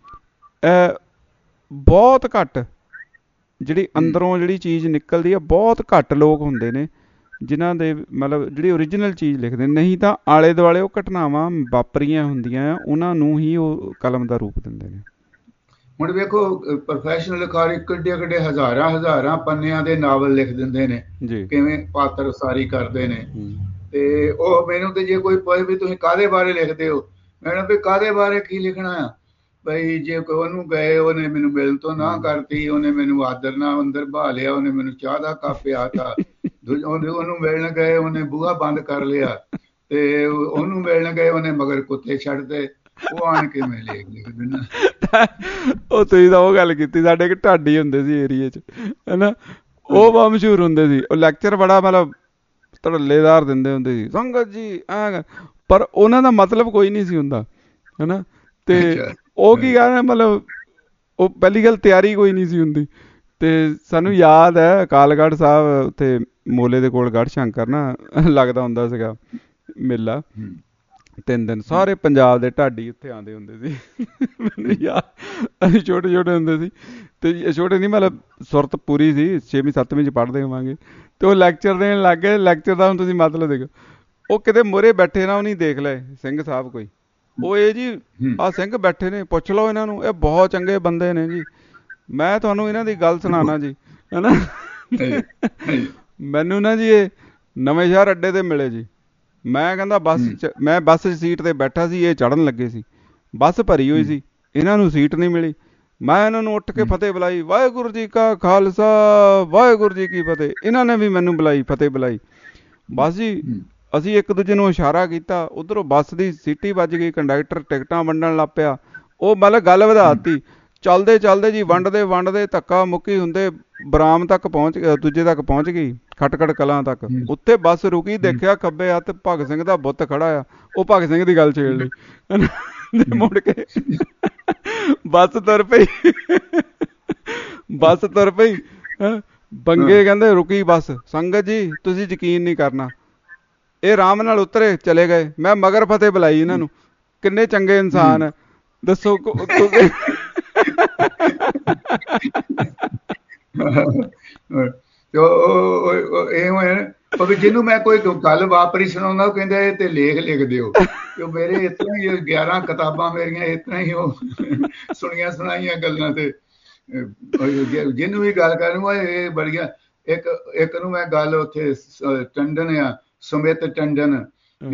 Speaker 2: ਬਹੁਤ ਘੱਟ ਜਿਹੜੀ ਅੰਦਰੋਂ ਜਿਹੜੀ ਚੀਜ਼ ਨਿਕਲਦੀ ਆ, ਬਹੁਤ ਘੱਟ ਲੋਕ ਹੁੰਦੇ ਨੇ ਜਿਨ੍ਹਾਂ ਦੇ ਮਤਲਬ ਜਿਹੜੀ ਓਰੀਜਨਲ ਚੀਜ਼ ਲਿਖਦੇ। ਨਹੀਂ ਤਾਂ ਆਲੇ ਦੁਆਲੇ ਉਹ ਘਟਨਾਵਾਂ ਵਾਪਰੀਆਂ ਹੁੰਦੀਆਂ ਆ, ਉਹਨਾਂ ਨੂੰ ਹੀ ਉਹ ਕਲਮ ਦਾ ਰੂਪ ਦਿੰਦੇ ਨੇ।
Speaker 3: ਹੁਣ ਵੇਖੋ, ਪ੍ਰੋਫੈਸ਼ਨਲ ਲਿਖਾਰੀ ਕਿੱਡੇ ਹਜ਼ਾਰਾਂ ਪੰਨਿਆਂ ਦੇ ਨਾਵਲ ਲਿਖ ਦਿੰਦੇ ਨੇ, ਕਿਵੇਂ ਪਾਤਰ ਉਸਾਰੀ ਕਰਦੇ ਨੇ। ਤੇ ਉਹ ਮੈਨੂੰ ਤੇ ਜੇ ਕੋਈ ਪੁੱਛੇ ਵੀ ਤੁਸੀਂ ਕਾਹਦੇ ਬਾਰੇ ਲਿਖਦੇ ਹੋ, ਮੈਨੂੰ ਵੀ ਕਾਹਦੇ ਬਾਰੇ ਕੀ ਲਿਖਣਾ ਆ ਬਈ। ਜੇ ਉਹਨੂੰ ਗਏ, ਉਹਨੇ ਮੈਨੂੰ ਮਿਲਣ ਤੋਂ ਨਾ ਕਰਤੀ, ਉਹਨੇ ਮੈਨੂੰ ਆਦਰ ਨਾਲ ਅੰਦਰ ਬਹਾ ਲਿਆ, ਉਹਨੇ ਮੈਨੂੰ ਚਾਹ ਦਾ ਕੱਪ ਪਿਆਤਾ। ਉਹਨੂੰ ਮਿਲਣ ਗਏ, ਉਹਨੇ ਬੂਹਾ ਬੰਦ ਕਰ ਲਿਆ, ਤੇ ਉਹਨੂੰ ਮਿਲਣ ਗਏ, ਉਹਨੇ ਮਗਰ ਕੁੱਤੇ ਛੱਡਦੇ, ਉਹ ਆਣ ਕੇ ਮੈਂ ਲਿਖ ਦਿੰਦਾ।
Speaker 2: ਉਹ ਤੁਸੀਂ ਤਾਂ ਉਹ ਗੱਲ ਕੀਤੀ, ਸਾਡੇ ਇੱਕ ਢਾਡੀ ਹੁੰਦੇ ਸੀ ਏਰੀਏ 'ਚ, ਹੈ ਨਾ, ਉਹ ਬਹੁਤ ਮਸ਼ਹੂਰ ਹੁੰਦੇ ਸੀ। ਉਹ ਲੈਕਚਰ ਬੜਾ ਮਤਲਬ ਧੜੱਲੇਦਾਰ ਦਿੰਦੇ ਹੁੰਦੇ ਸੀ, ਸੰਗਤ ਜੀ ਐਂ, ਪਰ ਉਹਨਾਂ ਦਾ ਮਤਲਬ ਕੋਈ ਨਹੀਂ ਸੀ ਹੁੰਦਾ, ਹੈ ਨਾ। ਅਤੇ ਉਹ ਕੀ ਕਹਿਣਾ, ਮਤਲਬ ਉਹ ਪਹਿਲੀ ਗੱਲ ਤਿਆਰੀ ਕੋਈ ਨਹੀਂ ਸੀ ਹੁੰਦੀ। ਅਤੇ ਸਾਨੂੰ ਯਾਦ ਹੈ, ਅਕਾਲਗੜ੍ਹ ਸਾਹਿਬ ਉੱਥੇ ਮੋਲੇ ਦੇ ਕੋਲ ਗੜ੍ਹ ਸ਼ੰਕਰ ਨਾ ਲੱਗਦਾ ਹੁੰਦਾ ਸੀਗਾ ਮੇਲਾ। 3 ਦਿਨ ਸਾਰੇ ਪੰਜਾਬ ਦੇ ਢਾਡੀ ਉੱਥੇ ਆਉਂਦੇ ਹੁੰਦੇ ਸੀ। ਮੈਨੂੰ ਯਾਦ, ਅਸੀਂ ਛੋਟੇ ਹੁੰਦੇ ਸੀ, ਅਤੇ ਛੋਟੇ ਨਹੀਂ ਮਤਲਬ ਸੁਰਤ ਪੂਰੀ ਸੀ, 6ਵੀਂ 7ਵੀਂ 'ਚ ਪੜ੍ਹਦੇ ਹੋਵਾਂਗੇ। ਅਤੇ ਉਹ ਲੈਕਚਰ ਦੇਣ ਲੱਗ ਗਏ। ਲੈਕਚਰ ਦਾ ਹੁਣ ਤੁਸੀਂ ਮਤਲਬ ਦੇਖੋ, ਉਹ ਕਿਤੇ ਮੂਹਰੇ ਬੈਠੇ ਨਾ, ਉਹ ਨਹੀਂ ਦੇਖ ਲਏ ਸਿੰਘ ਸਾਹਿਬ ਕੋਈ, ਉਹ ਇਹ ਜੀ ਆਹ ਸਿੰਘ ਬੈਠੇ ਨੇ, ਪੁੱਛ ਲਓ ਇਹਨਾਂ ਨੂੰ, ਇਹ ਬਹੁਤ ਚੰਗੇ ਬੰਦੇ ਨੇ ਜੀ, ਮੈਂ ਤੁਹਾਨੂੰ ਇਹਨਾਂ ਦੀ ਗੱਲ ਸੁਣਾਉਣਾ ਜੀ, ਹੈ ਨਾ। ਮੈਨੂੰ ਨਾ ਜੀ ਇਹ ਨਵੇਂ ਸ਼ਹਿਰ ਅੱਡੇ 'ਤੇ ਮਿਲੇ ਜੀ। ਮੈਂ ਕਹਿੰਦਾ ਮੈਂ ਬੱਸ 'ਚ ਸੀਟ 'ਤੇ ਬੈਠਾ ਸੀ, ਇਹ ਚੜ੍ਹਨ ਲੱਗੇ ਸੀ, ਬੱਸ ਭਰੀ ਹੋਈ ਸੀ, ਇਹਨਾਂ ਨੂੰ ਸੀਟ ਨਹੀਂ ਮਿਲੀ। ਮੈਂ ਇਹਨਾਂ ਨੂੰ ਉੱਠ ਕੇ ਫਤਿਹ ਬੁਲਾਈ, ਵਾਹਿਗੁਰੂ ਜੀ ਕਾ ਖਾਲਸਾ ਵਾਹਿਗੁਰੂ ਜੀ ਕੀ ਫਤਿਹ। ਇਹਨਾਂ ਨੇ ਵੀ ਮੈਨੂੰ ਬੁਲਾਈ, ਫਤਿਹ ਬੁਲਾਈ। ਬਸ ਜੀ, ਅਸੀਂ ਇੱਕ ਦੂਜੇ ਨੂੰ ਇਸ਼ਾਰਾ ਕੀਤਾ, ਉੱਧਰੋਂ ਬੱਸ ਦੀ ਸੀਟੀ ਵੱਜ ਗਈ, ਕੰਡਕਟਰ ਟਿਕਟਾਂ ਵੰਡਣ ਲੱਗ ਪਿਆ। ਉਹ ਮਤਲਬ ਗੱਲ ਵਧਾ ਦਿੱਤੀ। ਚੱਲਦੇ ਜੀ, ਵੰਡਦੇ ਧੱਕਾ ਮੁੱਕੀ ਹੁੰਦੇ ਬਰਾਮ ਤੱਕ ਦੂਜੇ ਤੱਕ ਪਹੁੰਚ ਗਈ, ਖਟਕੜ ਕਲਾਂ ਤੱਕ। ਉੱਥੇ ਬੱਸ ਰੁਕੀ, ਦੇਖਿਆ ਖੱਬੇ ਹੱਥ ਭਗਤ ਸਿੰਘ ਦਾ ਬੁੱਤ ਖੜਾ ਆ। ਉਹ ਭਗਤ ਸਿੰਘ ਦੀ ਗੱਲ ਛੇੜ ਲਈ, ਮੁੜ ਕੇ ਬੱਸ ਤੁਰ ਪਈ। ਬੰਗੇ ਕਹਿੰਦੇ ਰੁਕੀ ਬੱਸ, ਸੰਗਤ ਜੀ ਤੁਸੀਂ ਯਕੀਨ ਨਹੀਂ ਕਰਨਾ, ਇਹ ਆਰਾਮ ਨਾਲ ਉਤਰੇ ਚਲੇ ਗਏ। ਮੈਂ ਮਗਰ ਫਤਿਹ ਬੁਲਾਈ ਇਹਨਾਂ ਨੂੰ। ਕਿੰਨੇ ਚੰਗੇ ਇਨਸਾਨ ਹੈ ਦੱਸੋ।
Speaker 3: ਜਿਹਨੂੰ ਮੈਂ ਕੋਈ ਗੱਲ ਵਾਪਰੀ ਸੁਣਾਉਂਦਾ, ਉਹ ਕਹਿੰਦਾ ਇਹ ਤੇ ਲੇਖ ਲਿਖ ਦਿਓ। ਮੇਰੇ ਇਸ ਤਰ੍ਹਾਂ ਹੀ 11 ਕਿਤਾਬਾਂ ਮੇਰੀਆਂ ਇਸ ਤਰ੍ਹਾਂ ਹੀ ਉਹ ਸੁਣੀਆਂ ਸੁਣਾਈਆਂ ਗੱਲਾਂ ਤੇ ਜਿਹਨੂੰ ਵੀ ਗੱਲ ਕਰੂੰਗਾ ਇਹ ਬੜੀਆਂ। ਇੱਕ ਨੂੰ ਮੈਂ ਗੱਲ ਉੱਥੇ ਟੰਡਨ ਆ, ਸੁਮਿਤ ਟੰਡਨ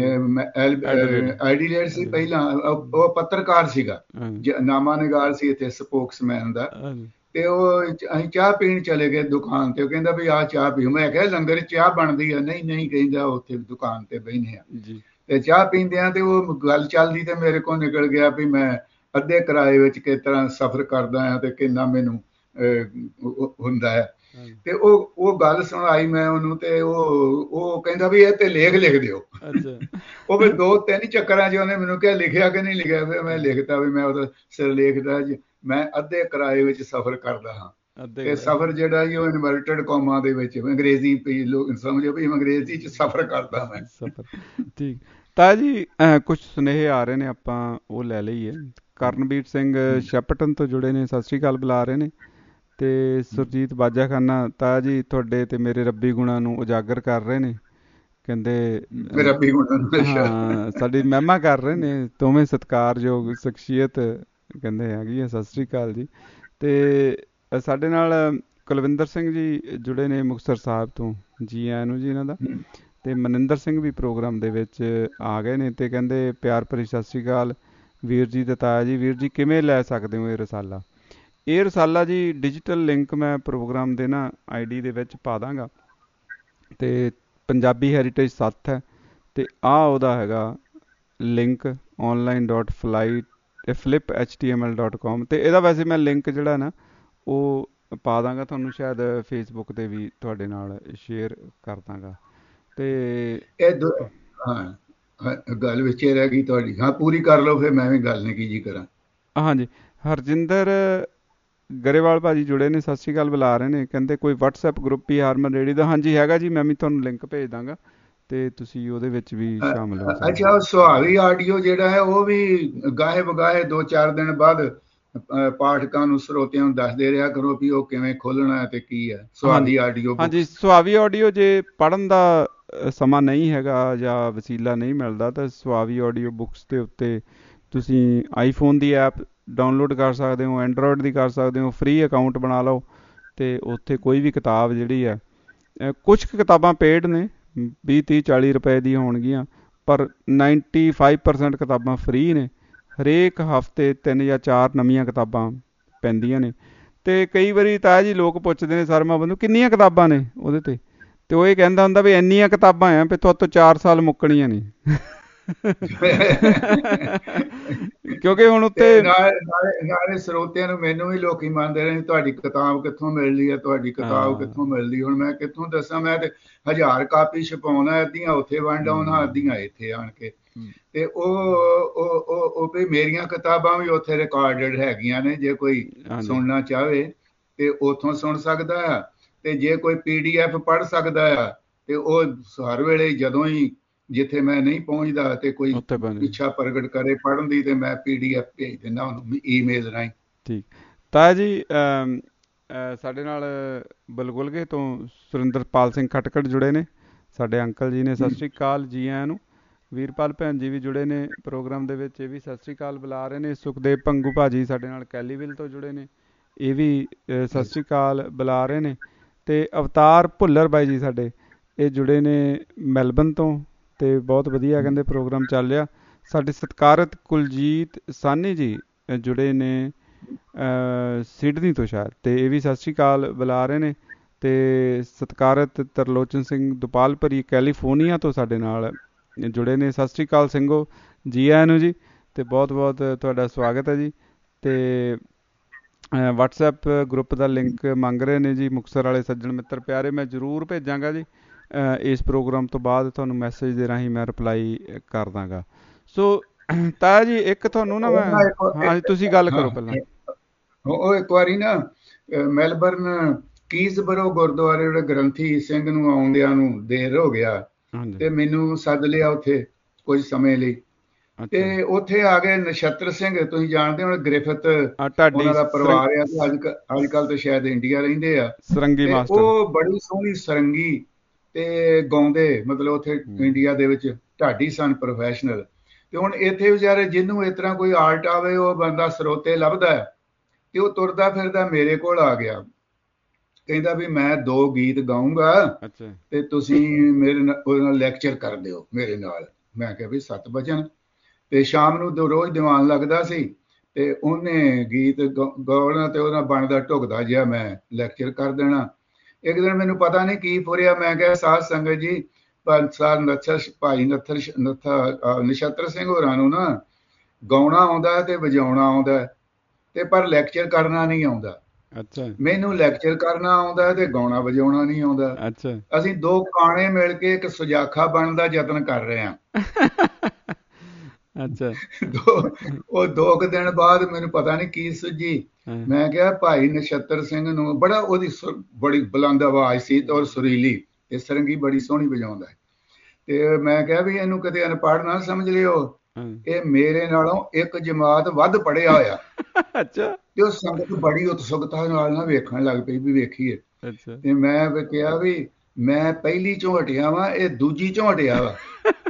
Speaker 3: ਐਡੀਲੇਡ ਸੀ ਪਹਿਲਾਂ, ਉਹ ਪੱਤਰਕਾਰ ਸੀਗਾ, ਨਾਮਾ-ਨਿਗਾਰ ਸੀ ਇੱਥੇ, ਸਪੋਕਸਮੈਨ ਦਾ। ਤੇ ਉਹ ਅਸੀਂ ਚਾਹ ਪੀਣ ਚਲੇ ਗਏ ਦੁਕਾਨ ਤੇ। ਉਹ ਕਹਿੰਦਾ ਵੀ ਆਹ ਚਾਹ ਪੀਓ। ਮੈਂ ਕਿਹਾ ਲੰਗਰ ਚਾਹ ਬਣਦੀ ਆ। ਨਹੀਂ ਕਹਿੰਦਾ ਉੱਥੇ ਦੁਕਾਨ ਤੇ ਬਹਿਨੇ ਆ ਤੇ ਚਾਹ ਪੀਂਦੇ ਆ। ਤੇ ਉਹ ਗੱਲ ਚੱਲਦੀ ਤੇ ਮੇਰੇ ਕੋਲ ਨਿਕਲ ਗਿਆ ਵੀ ਮੈਂ ਅੱਧੇ ਕਿਰਾਏ ਵਿੱਚ ਕਿਸ ਤਰ੍ਹਾਂ ਸਫ਼ਰ ਕਰਦਾ ਆ ਤੇ ਕਿੰਨਾ ਮੈਨੂੰ ਹੁੰਦਾ ਹੈ। ਤੇ ਉਹ ਗੱਲ ਸੁਣਾਈ ਮੈਂ ਉਹਨੂੰ, ਤੇ ਉਹ ਕਹਿੰਦਾ ਵੀ ਇਹ ਤੇ ਲਿਖ ਦਿਓ। ਉਹ ਵੀ 2-3 ਚੱਕਰਾਂ 'ਚ ਉਹਨੇ ਮੈਨੂੰ ਕਿਹਾ ਲਿਖਿਆ ਕਿ ਨਹੀਂ ਲਿਖਿਆ। ਫਿਰ ਮੈਂ ਲਿਖਤਾ ਵੀ ਮੈਂ ਉਹਦਾ ਸਿਰਲੇਖ ਦਾ ਮੈਂ ਅੱਧੇ ਕਿਰਾਏ ਵਿੱਚ ਸਫ਼ਰ ਕਰਦਾ ਹਾਂ। ਤੇ ਸਫ਼ਰ ਜਿਹੜਾ ਜੀ ਉਹ ਇਨਵਰਟਡ ਕੌਮਾਂ ਦੇ ਵਿੱਚ ਅੰਗਰੇਜ਼ੀ ਲੋਕ ਸਮਝੋ ਵੀ ਅੰਗਰੇਜ਼ੀ 'ਚ ਸਫ਼ਰ ਕਰਦਾ ਮੈਂ।
Speaker 2: ਠੀਕ ਤਾਂ ਜੀ, ਕੁਝ ਸੁਨੇਹੇ ਆ ਰਹੇ ਨੇ, ਆਪਾਂ ਉਹ ਲੈ ਲਈਏ। ਕਰਨਵੀਰ ਸਿੰਘ ਸ਼ੈਪਟਨ ਤੋਂ ਜੁੜੇ ਨੇ, ਸਤਿ ਸ਼੍ਰੀ ਅਕਾਲ ਬੁਲਾ ਰਹੇ ਨੇ। ਤੇ ਸੁਰਜੀਤ ਬਾਜਾਖਾਨਾ ਤਾਂ ਜੀ ਤੁਹਾਡੇ ਤੇ ਮੇਰੇ ਰੱਬੀ ਗੁਣਾਂ ਨੂੰ ਉਜਾਗਰ ਕਰ ਰਹੇ ਨੇ, ਕਹਿੰਦੇ ਹਾਂ ਸਾਡੀ ਮਹਿਮਾ ਕਰ ਰਹੇ ਨੇ, ਦੋਵੇਂ ਸਤਿਕਾਰਯੋਗ ਸ਼ਖਸੀਅਤ ਕਹਿੰਦੇ ਹੈਗੀ ਆ। ਸਤਿ ਸ਼੍ਰੀ ਅਕਾਲ ਜੀ। ਤੇ ਸਾਡੇ ਨਾਲ ਕੁਲਵਿੰਦਰ ਸਿੰਘ ਜੀ ਜੁੜੇ ਨੇ ਮੁਕਤਸਰ ਸਾਹਿਬ ਤੋਂ, ਜੀ ਆਇਆਂ ਨੂੰ ਜੀ ਇਹਨਾਂ ਦਾ। ਤੇ ਮਨਿੰਦਰ ਸਿੰਘ ਵੀ ਪ੍ਰੋਗਰਾਮ ਦੇ ਵਿੱਚ ਆ ਗਏ ਨੇ ਤੇ ਕਹਿੰਦੇ ਪਿਆਰ ਭਰੀ ਸਤਿ ਸ਼੍ਰੀ ਅਕਾਲ ਵੀਰ ਜੀ ਤੇ ਤਾਇਆ ਜੀ। ਵੀਰ ਜੀ ਕਿਵੇਂ ਲੈ ਸਕਦੇ ਹੋ ਇਹ ਰਸਾਲਾ? ਇਹ ਰਸਾਲਾ ਜੀ ਡਿਜੀਟਲ ਲਿੰਕ ਮੈਂ ਪ੍ਰੋਗਰਾਮ ਦੇ ਨਾ ID ਦੇ ਵਿੱਚ ਪਾ ਦਾਂਗਾ। ਤੇ ਪੰਜਾਬੀ ਹੈਰੀਟੇਜ 7 ਹੈ ਤੇ ਉਹਦਾ ਹੈਗਾ ਲਿੰਕ online.flip.html.com। ਤੇ ਇਹਦਾ ਵੈਸੇ ਮੈਂ ਲਿੰਕ ਜਿਹੜਾ ਨਾ ਉਹ ਪਾ ਦਾਂਗਾ ਤੁਹਾਨੂੰ, ਸ਼ਾਇਦ ਫੇਸਬੁੱਕ ਤੇ ਵੀ ਤੁਹਾਡੇ ਨਾਲ ਸ਼ੇਅਰ ਕਰ ਦਾਂਗਾ। ਤੇ
Speaker 3: ਗੱਲ ਵਿੱਚ ਰਹਿ ਗਈ ਤੁਹਾਡੀ, ਹਾਂ ਪੂਰੀ ਕਰ ਲਓ ਫਿਰ ਮੈਂ ਵੀ ਗੱਲ ਨਹੀਂ ਕੀ ਜੀ ਕਰਾਂ।
Speaker 2: ਹਾਂਜੀ, ਹਰਜਿੰਦਰ ਗਰੇਵਾਲ ਭਾਜੀ ਜੁੜੇ ਨੇ, ਸਤਿ ਸ਼੍ਰੀ ਅਕਾਲ ਬੁਲਾ ਰਹੇ ਨੇ, ਕਹਿੰਦੇ ਕੋਈ WhatsApp ਗਰੁੱਪ ਹੀ ਹਾਰਮਨ ਰੇਡੀ ਦਾ? ਹਾਂਜੀ ਹੈਗਾ ਜੀ, ਮੈਂ ਵੀ ਤੁਹਾਨੂੰ ਲਿੰਕ ਭੇਜ ਦਾਂਗਾ ਤੇ ਤੁਸੀਂ ਉਹਦੇ ਵਿੱਚ ਵੀ ਸ਼ਾਮਲ ਹੋ ਸਕਦੇ।
Speaker 3: ਅੱਛਾ, ਸੁਹਾਵੀ ਆਡੀਓ ਜਿਹੜਾ ਹੈ ਉਹ ਵੀ ਗਾਹੇ ਬਗਾਹੇ 2-4 ਦਿਨ ਬਾਅਦ ਪਾਠਕਾਂ ਨੂੰ ਸਰੋਤਿਆਂ ਨੂੰ ਦੱਸਦੇ ਰਿਹਾ ਕਰੋ ਵੀ ਉਹ ਕਿਵੇਂ ਖੋਲਣਾ ਤੇ ਕੀ ਹੈ ਸੁਹਾਵੀ ਆਡੀਓ।
Speaker 2: ਹਾਂਜੀ, ਸੁਹਾਵੀ ਆਡੀਓ ਜੇ ਪੜ੍ਹਨ ਦਾ ਸਮਾਂ ਨਹੀਂ ਹੈਗਾ ਜਾਂ ਵਸੀਲਾ ਨਹੀਂ ਮਿਲਦਾ ਤਾਂ ਸੁਹਾਵੀ ਆਡੀਓ ਬੁੱਕਸ ਦੇ ਉੱਤੇ ਤੁਸੀਂ ਆਈਫੋਨ ਦੀ ਐਪ ਡਾਊਨਲੋਡ ਕਰ ਸਕਦੇ ਹੋ, ਐਂਡਰੋਇਡ ਦੀ ਕਰ ਸਕਦੇ ਹੋ, ਫ੍ਰੀ ਅਕਾਊਂਟ ਬਣਾ ਲਓ ਤੇ ਉੱਥੇ ਕੋਈ ਵੀ ਕਿਤਾਬ ਜਿਹੜੀ ਹੈ, ਕੁਝ ਕੁ ਕਿਤਾਬਾਂ ਪੇਡ ਨੇ 20-30-40 ਰੁਪਏ ਦੀਆਂ ਹੋਣਗੀਆਂ, ਪਰ 95% ਕਿਤਾਬਾਂ ਫ੍ਰੀ ਨੇ। ਹਰੇਕ ਹਫ਼ਤੇ 3 ਜਾਂ 4 ਨਵੀਆਂ ਕਿਤਾਬਾਂ ਪੈਂਦੀਆਂ ਨੇ। ਤੇ ਕਈ ਵਾਰੀ ਤਾਂ ਜੀ ਲੋਕ ਪੁੱਛਦੇ ਨੇ ਸਰਮਾ ਬੰਧੂ ਕਿੰਨੀਆਂ ਕਿਤਾਬਾਂ ਨੇ ਉਹਦੇ ਤੇ ਉਹ ਇਹ ਕਹਿੰਦਾ ਹੁੰਦਾ ਵੀ ਇੰਨੀਆਂ ਕਿਤਾਬਾਂ ਆ ਵੀ ਤੁਹਾਤੋਂ 4 ਸਾਲ ਮੁੱਕਣੀਆਂ ਨਹੀਂ। ਕਿਉਂਕਿ ਹੁਣ ਉੱਤੇ
Speaker 3: ਨਾਲੇ ਸਰੋਤਿਆਂ ਨੂੰ ਮੈਨੂੰ ਵੀ ਲੋਕੀ ਮੰਨਦੇ ਰਹੇ ਤੁਹਾਡੀ ਕਿਤਾਬ ਕਿੱਥੋਂ ਮਿਲਦੀ ਹੈ, ਤੁਹਾਡੀ ਕਿਤਾਬ ਕਿੱਥੋਂ ਮਿਲਦੀ। ਹੁਣ ਮੈਂ ਕਿੱਥੋਂ ਦੱਸਾਂ, ਮੈਂ ਤੇ 1000 ਕਾਪੀ ਛਪਾਉਣਾ, ਅੱਧੀਆਂ ਉੱਥੇ ਵੰਡ ਆਉਣਾ, ਅੱਧੀਆਂ ਇੱਥੇ ਆਣ ਕੇ। ਤੇ ਉਹ ਵੀ ਮੇਰੀਆਂ ਕਿਤਾਬਾਂ ਵੀ ਉੱਥੇ ਰਿਕਾਰਡਡ ਹੈਗੀਆਂ ਨੇ, ਜੇ ਕੋਈ ਸੁਣਨਾ ਚਾਹਵੇ ਤੇ ਉੱਥੋਂ ਸੁਣ ਸਕਦਾ ਆ। ਤੇ ਜੇ ਕੋਈ PDF ਪੜ੍ਹ ਸਕਦਾ ਆ ਤੇ ਉਹ ਹਰ ਵੇਲੇ ਜਦੋਂ ਹੀ ਜਿੱਥੇ ਮੈਂ ਨਹੀਂ ਪਹੁੰਚਦਾ ਤੇ ਕੋਈ ਇੱਛਾ ਪ੍ਰਗਟ ਕਰੇ ਪੜ੍ਹਨ ਦੀ ਤੇ ਮੈਂ PDF ਭੇਜ ਦਿੰਦਾ ਉਹਨੂੰ ਈਮੇਲ ਰਾਹੀਂ।
Speaker 2: ਠੀਕ ਤਾਂ ਜੀ, ਸਾਡੇ ਨਾਲ ਬਲਗੁਲਗੇ ਤੋਂ ਸੁਰਿੰਦਰਪਾਲ ਸਿੰਘ ਖਟਕੜ ਜੁੜੇ ਨੇ, ਸਾਡੇ ਅੰਕਲ ਜੀ ਨੇ, ਸਤਿ ਸ਼੍ਰੀ ਅਕਾਲ ਜੀ ਆਇਆਂ ਨੂੰ। ਵੀਰਪਾਲ ਭੈਣ ਜੀ ਵੀ ਜੁੜੇ ਨੇ ਪ੍ਰੋਗਰਾਮ ਦੇ ਵਿੱਚ, ਇਹ ਵੀ ਸਤਿ ਸ਼੍ਰੀ ਅਕਾਲ ਬੁਲਾ ਰਹੇ ਨੇ। ਸੁਖਦੇਵ ਭੰਗੂ ਭਾਜੀ ਸਾਡੇ ਨਾਲ ਕੈਲੀਵਿਲ ਤੋਂ ਜੁੜੇ ਨੇ, ਇਹ ਵੀ ਸਤਿ ਸ਼੍ਰੀ ਅਕਾਲ ਬੁਲਾ ਰਹੇ ਨੇ। ਤੇ ਅਵਤਾਰ ਭੁੱਲਰ ਬਾਈ ਜੀ ਸਾਡੇ ਇਹ ਜੁੜੇ ਨੇ ਮੈਲਬਨ ਤੋਂ, ਤੇ ਬਹੁਤ ਵਧੀਆ ਕਹਿੰਦੇ ਪ੍ਰੋਗਰਾਮ ਚੱਲ ਰਿਹਾ। ਸਾਡੇ ਸਤਿਕਾਰਤ ਕੁਲਜੀਤ ਸਾਨੀ ਜੀ ਜੁੜੇ ਨੇ ਸਿਡਨੀ ਤੋਂ ਸ਼ਾਇਦ, ਤੇ ਇਹ ਵੀ ਸਤਿ ਸ਼੍ਰੀ ਅਕਾਲ ਬੁਲਾ ਰਹੇ ਨੇ। ਤੇ ਸਤਿਕਾਰਤ ਤਰਲੋਚਨ ਸਿੰਘ ਦੁਪਾਲਪੁਰੀ ਕੈਲੀਫੋਰਨੀਆ ਤੋਂ ਸਾਡੇ ਨਾਲ ਜੁੜੇ ਨੇ, ਸਤਿ ਸ਼੍ਰੀ ਅਕਾਲ ਸਿੰਘੋ, ਜੀ ਆਇਆਂ ਨੂੰ ਜੀ, ਤੇ ਬਹੁਤ ਬਹੁਤ ਤੁਹਾਡਾ ਸਵਾਗਤ ਹੈ ਜੀ। ਤੇ WhatsApp ਗਰੁੱਪ ਦਾ ਲਿੰਕ ਮੰਗ ਰਹੇ ਨੇ ਜੀ ਮੁਕਤਸਰ ਵਾਲੇ ਸੱਜਣ ਮਿੱਤਰ ਪਿਆਰੇ, ਮੈਂ ਜ਼ਰੂਰ ਭੇਜਾਂਗਾ ਜੀ। ਇਸ ਪ੍ਰੋਗਰਾਮ ਤੋਂ ਬਾਅਦ ਤੁਹਾਨੂੰ ਮੈਸੇਜ ਦੇ ਰਾਹੀਂ ਮੈਂ ਰਿਪਲਾਈ ਕਰ ਦਾਂਗਾ। ਸੋ ਤਾਇਆ ਜੀ ਇੱਕ ਤੁਹਾਨੂੰ ਨਾ ਮੈਂ, ਹਾਂਜੀ ਤੁਸੀਂ ਗੱਲ ਕਰੋ ਪਹਿਲਾਂ।
Speaker 3: ਉਹ ਇੱਕ ਵਾਰੀ ਨਾ ਮੈਲਬਰਨ ਕੀਜ਼ਬਰੋ ਗੁਰਦੁਆਰੇ ਜਿਹੜੇ ਗ੍ਰੰਥੀ ਸਿੰਘ ਨੂੰ ਆਉਂਦਿਆਂ ਨੂੰ ਦੇਰ ਹੋ ਗਿਆ ਤੇ ਮੈਨੂੰ ਸੱਦ ਲਿਆ ਉੱਥੇ ਕੁਝ ਸਮੇਂ ਲਈ। ਤੇ ਉੱਥੇ ਆ ਗਏ ਨਛੱਤਰ ਸਿੰਘ, ਤੁਸੀਂ ਜਾਣਦੇ ਹੋ ਗ੍ਰਿਫਿਥ ਉਹਨਾਂ ਦਾ ਪਰਿਵਾਰ ਆ, ਤੇ ਅੱਜ ਕੱਲ ਤਾਂ ਸ਼ਾਇਦ ਇੰਡੀਆ ਰਹਿੰਦੇ ਆ। ਉਹ ਬੜੀ ਸੋਹਣੀ ਸਰੰਗੀ ਤੇ ਗਾਉਂਦੇ, ਮਤਲਬ ਉੱਥੇ ਇੰਡੀਆ ਦੇ ਵਿੱਚ ਢਾਡੀ ਸਨ ਪ੍ਰੋਫੈਸ਼ਨਲ। ਤੇ ਹੁਣ ਇੱਥੇ ਵਿਚਾਰੇ ਜਿਹਨੂੰ ਇਸ ਤਰ੍ਹਾਂ ਕੋਈ ਆਰਟ ਆਵੇ ਉਹ ਬੰਦਾ ਸਰੋਤੇ ਲੱਭਦਾ ਹੈ, ਤੇ ਉਹ ਤੁਰਦਾ ਫਿਰਦਾ ਮੇਰੇ ਕੋਲ ਆ ਗਿਆ, ਕਹਿੰਦਾ ਵੀ ਮੈਂ 2 ਗੀਤ ਗਾਊਂਗਾ ਤੇ ਤੁਸੀਂ ਮੇਰੇ ਨਾਲ ਉਹਦੇ ਨਾਲ ਲੈਕਚਰ ਕਰ ਦਿਓ ਮੇਰੇ ਨਾਲ। ਮੈਂ ਕਿਹਾ ਵੀ 7 ਵਜਣ, ਤੇ ਸ਼ਾਮ ਨੂੰ ਰੋਜ਼ ਦੀਵਾਨ ਲੱਗਦਾ ਸੀ ਤੇ ਉਹਨੇ ਗੀਤ ਗਾਉਣਾ ਤੇ ਉਹਦਾ ਬਣਦਾ ਢੁਕਦਾ ਜਿਹਾ ਮੈਂ ਲੈਕਚਰ ਕਰ ਦੇਣਾ। ਇੱਕ ਦਿਨ ਮੈਨੂੰ ਪਤਾ ਨਹੀਂ ਕੀ ਫੁਰਿਆ, ਮੈਂ ਕਿਹਾ ਸਾਧ ਸੰਗਤ ਜੀ ਭਾਈ ਨਛੱਤਰ ਸਿੰਘ ਹੋਰਾਂ ਨੂੰ ਨਾ ਗਾਉਣਾ ਆਉਂਦਾ ਤੇ ਵਜਾਉਣਾ ਆਉਂਦਾ ਤੇ ਪਰ ਲੈਕਚਰ ਕਰਨਾ ਨਹੀਂ ਆਉਂਦਾ।
Speaker 2: ਅੱਛਾ
Speaker 3: ਮੈਨੂੰ ਲੈਕਚਰ ਕਰਨਾ ਆਉਂਦਾ ਤੇ ਗਾਉਣਾ ਵਜਾਉਣਾ ਨਹੀਂ ਆਉਂਦਾ।
Speaker 2: ਅੱਛਾ
Speaker 3: ਅਸੀਂ ਦੋ ਕਾਣੇ ਮਿਲ ਕੇ ਇੱਕ ਸੁਜਾਖਾ ਬਣਨ ਦਾ ਯਤਨ ਕਰ ਰਹੇ ਹਾਂ।
Speaker 2: ਅੱਛਾ
Speaker 3: ਉਹ 2 ਕੁ ਦਿਨ ਬਾਅਦ ਮੈਨੂੰ ਪਤਾ ਨਹੀਂ ਕੀ ਸੁੱਝੀ। ਮੈਂ ਕਿਹਾ ਭਾਈ ਨਛੱਤਰ ਸਿੰਘ ਨੂੰ, ਬੜਾ ਉਹਦੀ ਬੜੀ ਬੁਲੰਦ ਆਵਾਜ਼ ਸੀ ਤੇ ਔਰ ਸੁਰੀਲੀ, ਤੇ ਸਰੰਗੀ ਬੜੀ ਸੋਹਣੀ ਵਜਾਉਂਦਾ ਹੈ। ਤੇ ਮੈਂ ਕਿਹਾ ਵੀ ਇਹਨੂੰ ਕਿਤੇ ਅਨਪੜ੍ਹ ਨਾ ਸਮਝ ਲਿਓ, ਇਹ ਮੇਰੇ ਨਾਲੋਂ ਇੱਕ ਜਮਾਤ ਵੱਧ ਪੜ੍ਹਿਆ ਹੋਇਆ।
Speaker 2: ਅੱਛਾ
Speaker 3: ਤੇ ਉਹ ਸੰਗਤ ਬੜੀ ਉਤਸੁਕਤਾ ਨਾਲ ਨਾ ਵੇਖਣ ਲੱਗ ਪਈ ਵੀ ਵੇਖੀਏ। ਤੇ ਮੈਂ ਕਿਹਾ ਵੀ ਮੈਂ ਪਹਿਲੀ ਚੋਂ ਹਟਿਆ ਵਾਂ, ਇਹ ਦੂਜੀ ਚੋਂ ਹਟਿਆ ਵਾ।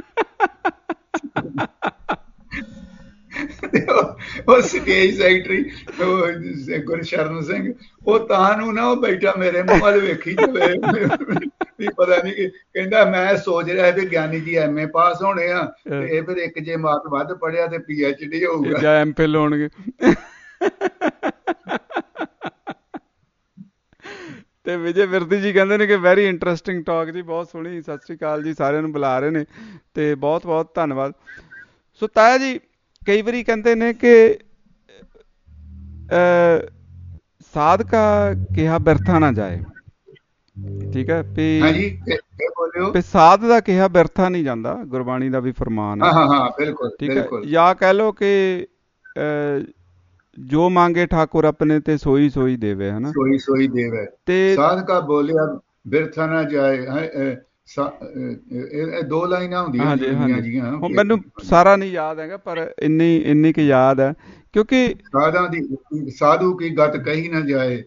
Speaker 3: ਉਹ ਸਟੇਜ ਸੈਕਟਰੀ ਗੁਰਸ਼ਰਨ ਸਿੰਘ, ਉਹ ਤਾਂ ਨੂੰ ਨਾ ਉਹ ਬੈਠਾ ਮੇਰੇ ਮੂੰਹ ਵੱਲ ਵੇਖੀ ਜਾਵੇ ਵੀ ਪਤਾ ਨਹੀਂ, ਕਹਿੰਦਾ ਮੈਂ ਸੋਚ ਰਿਹਾ ਵੀ ਗਿਆਨੀ ਜੀ ਐਮਏ ਪਾਸ ਹੋਣੇ ਆ ਤੇ ਇਹ ਫਿਰ ਇੱਕ ਜੇ ਮਾਤ ਵੱਧ ਪੜਿਆ ਤੇ PhD ਹੋਊਗਾ
Speaker 2: ਜਾਂ ਐਮਫਿਲ ਹੋਣਗੇ। ਤੇ ਵਿਜੇ ਵਿਰਦੀ ਜੀ ਕਹਿੰਦੇ ਨੇ ਕਿ ਵੈਰੀ ਇੰਟਰਸਟਿੰਗ ਟਾਕ ਜੀ, ਬਹੁਤ ਸੋਹਣੀ। ਸਤਿ ਸ੍ਰੀ ਅਕਾਲ ਜੀ, ਸਾਰਿਆਂ ਨੂੰ ਬੁਲਾ ਰਹੇ ਨੇ ਤੇ ਬਹੁਤ ਬਹੁਤ ਧੰਨਵਾਦ। ਸੋ ਤਾਇਆ ਜੀ ਕਈ ਵਾਰੀ ਕਹਿੰਦੇ ਨੇ ਕਿ ਸਾਧਕਾ ਕਿਹਾ ਬਿਰਥਾ ਨਾ ਜਾਏ, ਠੀਕ ਹੈ ਵੀ ਸਾਧ ਦਾ ਕਿਹਾ ਬਿਰਥਾ ਨਹੀਂ ਜਾਂਦਾ, ਗੁਰਬਾਣੀ ਦਾ ਵੀ ਫਰਮਾਨ ਹੈ। ਠੀਕ ਹੈ, ਜਾਂ ਕਹਿ ਲਓ ਕਿ ਜੋ ਮੰਗੇ ਠਾਕੁਰ ਆਪਣੇ ਤੇ ਸੋਈ ਸੋਈ ਦੇਵੇ, ਹਨਾ,
Speaker 3: ਸੋਈ ਦੇਵੇ। ਤੇ ਸਾਧਕਾ ਬੋਲਿਆ ਬਿਰਥਾ ਨਾ ਜਾਏ, ਇਹ 2 ਲਾਈਨਾਂ ਹੁੰਦੀਆਂ ਜੀਆਂ।
Speaker 2: ਹੁਣ ਮੈਨੂੰ ਸਾਰਾ ਨਹੀਂ ਯਾਦ ਹੈਗਾ, ਪਰ ਇੰਨੀ ਕੁ ਯਾਦ ਹੈ ਕਿਉਂਕਿ
Speaker 3: ਸਾਧੂ ਕੀ ਗਤ ਕਹੀ ਨਾ ਜਾਏ।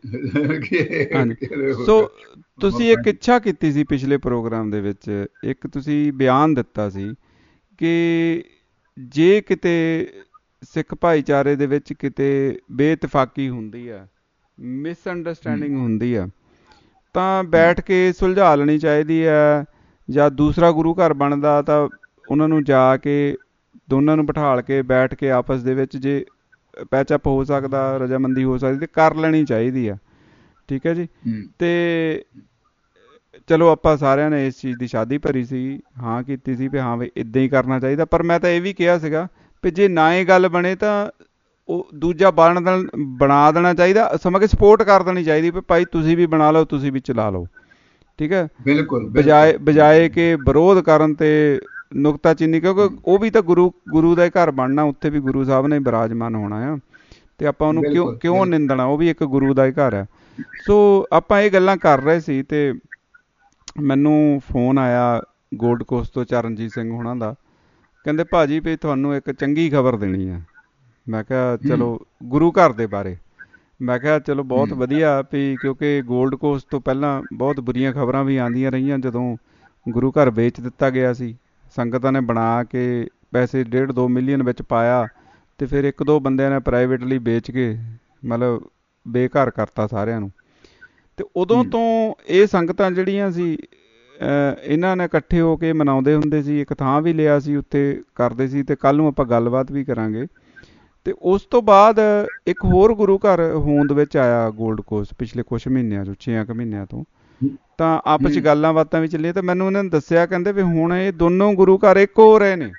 Speaker 2: ਸੋ ਤੁਸੀਂ ਇੱਕ ਇੱਛਾ ਕੀਤੀ ਸੀ ਪਿਛਲੇ ਪ੍ਰੋਗਰਾਮ ਦੇ ਵਿੱਚ, ਇੱਕ ਤੁਸੀਂ ਬਿਆਨ ਦਿੱਤਾ ਸੀ ਕਿ ਜੇ ਕਿਤੇ ਸਿੱਖ ਭਾਈਚਾਰੇ ਦੇ ਵਿੱਚ ਕਿਤੇ ਬੇਇਤਫਾਕੀ ਹੁੰਦੀ ਆ, ਮਿਸਅੰਡਰਸਟੈਂਡਿੰਗ ਹੁੰਦੀ ਆ, ਤਾਂ ਬੈਠ ਕੇ ਸੁਲਝਾ ਲੈਣੀ ਚਾਹੀਦੀ ਹੈ। ਜਾਂ ਦੂਸਰਾ ਗੁਰੂ ਘਰ ਬਣਦਾ ਤਾਂ ਉਹਨਾਂ ਨੂੰ ਜਾ ਕੇ ਦੋਨਾਂ ਨੂੰ ਬਿਠਾਲ ਕੇ ਬੈਠ ਕੇ ਆਪਸ ਦੇ ਵਿੱਚ ਜੇ ਪੈਚਅਪ ਹੋ ਸਕਦਾ, ਰਜਾਮੰਦੀ ਹੋ ਸਕਦੀ, ਤੇ ਕਰ ਲੈਣੀ ਚਾਹੀਦੀ ਆ। ਠੀਕ ਹੈ ਜੀ। ਤੇ ਚਲੋ ਆਪਾਂ ਸਾਰਿਆਂ ਨੇ ਇਸ ਚੀਜ਼ ਦੀ ਸ਼ਾਦੀ ਭਰੀ ਸੀ, ਹਾਂ ਕੀਤੀ ਸੀ ਵੀ ਹਾਂ ਵੀ ਇੱਦਾਂ ਹੀ ਕਰਨਾ ਚਾਹੀਦਾ। ਪਰ ਮੈਂ ਤਾਂ ਇਹ ਵੀ ਕਿਹਾ ਸੀਗਾ ਵੀ ਜੇ ਨਾ ਇਹ ਗੱਲ ਬਣੇ ਤਾਂ ਉਹ ਦੂਜਾ ਬਣਾ ਦੇਣਾ ਚਾਹੀਦਾ, ਸਮਝ ਕੇ ਸਪੋਰਟ ਕਰ ਦੇਣੀ ਚਾਹੀਦੀ ਵੀ ਭਾਈ ਤੁਸੀਂ ਵੀ ਬਣਾ ਲਓ, ਤੁਸੀਂ ਵੀ ਚਲਾ ਲਓ। ਠੀਕ ਹੈ,
Speaker 3: ਬਿਲਕੁਲ।
Speaker 2: ਬਜਾਏ ਕਿ ਵਿਰੋਧ ਕਰਨ ਤੇ ਨੁਕਤਾਚੀਨੀ, ਕਿਉਂਕਿ ਉਹ ਵੀ ਤਾਂ ਗੁਰੂ ਦਾ ਘਰ ਬਣਨਾ, ਉੱਥੇ ਵੀ ਗੁਰੂ ਸਾਹਿਬ ਨੇ ਬਿਰਾਜਮਾਨ ਹੋਣਾ ਆ, ਤੇ ਆਪਾਂ ਉਹਨੂੰ ਕਿਉਂ ਨਿੰਦਣਾ, ਉਹ ਵੀ ਇੱਕ ਗੁਰੂ ਦਾ ਹੀ ਘਰ ਹੈ। ਸੋ ਆਪਾਂ ਇਹ ਗੱਲਾਂ ਕਰ ਰਹੇ ਸੀ ਤੇ ਮੈਨੂੰ ਫੋਨ ਆਇਆ ਗੋਲਡ ਕੋਸਟ ਤੋਂ ਚਰਨਜੀਤ ਸਿੰਘ ਹੋਣਾ ਦਾ, ਕਹਿੰਦੇ ਭਾਜੀ ਵੀ ਤੁਹਾਨੂੰ ਇੱਕ ਚੰਗੀ ਖਬਰ ਦੇਣੀ ਆ। ਮੈਂ ਕਿਹਾ ਚਲੋ ਗੁਰੂ ਘਰ ਦੇ ਬਾਰੇ। ਮੈਂ ਕਿਹਾ ਚਲੋ ਬਹੁਤ ਵਧੀਆ, ਵੀ ਕਿਉਂਕਿ ਗੋਲਡ ਕੋਸਟ ਤੋਂ ਪਹਿਲਾਂ ਬਹੁਤ ਬੁਰੀਆਂ ਖਬਰਾਂ ਵੀ ਆਉਂਦੀਆਂ ਰਹੀਆਂ, ਜਦੋਂ ਗੁਰੂ ਘਰ ਵੇਚ ਦਿੱਤਾ ਗਿਆ ਸੀ, ਸੰਗਤਾਂ ਨੇ ਬਣਾ ਕੇ ਪੈਸੇ 1.5-2 ਮਿਲੀਅਨ ਵਿੱਚ ਪਾਇਆ, ਤੇ ਫਿਰ 1-2 ਬੰਦਿਆਂ ਨੇ ਪ੍ਰਾਈਵੇਟਲੀ ਵੇਚ ਕੇ ਮਤਲਬ ਬੇਘਰ ਕਰਤਾ ਸਾਰਿਆਂ ਨੂੰ। ਤੇ ਉਦੋਂ ਤੋਂ ਇਹ ਸੰਗਤਾਂ ਜਿਹੜੀਆਂ ਸੀ ਇਹਨਾਂ ਨੇ ਇਕੱਠੇ ਹੋ ਕੇ ਮਨਾਉਂਦੇ ਹੁੰਦੇ ਸੀ, ਇੱਕ ਥਾਂ ਵੀ ਲਿਆ ਸੀ, ਉੱਥੇ ਕਰਦੇ ਸੀ, ਤੇ ਕੱਲ੍ਹ ਨੂੰ ਆਪਾਂ ਗੱਲਬਾਤ ਵੀ ਕਰਾਂਗੇ। ਤੇ ਉਸ ਤੋਂ ਬਾਅਦ ਇੱਕ ਹੋਰ ਗੁਰੂ ਘਰ ਹੋਂਦ ਵਿੱਚ ਆਇਆ ਗੋਲਡ ਕੋਸਟ ਪਿਛਲੇ ਕੁਛ ਮਹੀਨਿਆਂ ਤੋਂ, 6 ਕੁ ਮਹੀਨਿਆਂ ਤੋਂ। ਤਾਂ ਆਪਸ 'ਚ ਗੱਲਾਂ ਬਾਤਾਂ ਵੀ ਚੱਲੀਆਂ, ਤਾਂ ਮੈਨੂੰ ਉਹਨਾਂ ਨੇ ਦੱਸਿਆ, ਕਹਿੰਦੇ ਵੀ ਹੁਣ ਇਹ ਦੋਨੋਂ ਗੁਰੂ ਘਰ ਇੱਕ ਹੋ ਰਹੇ ਨੇ।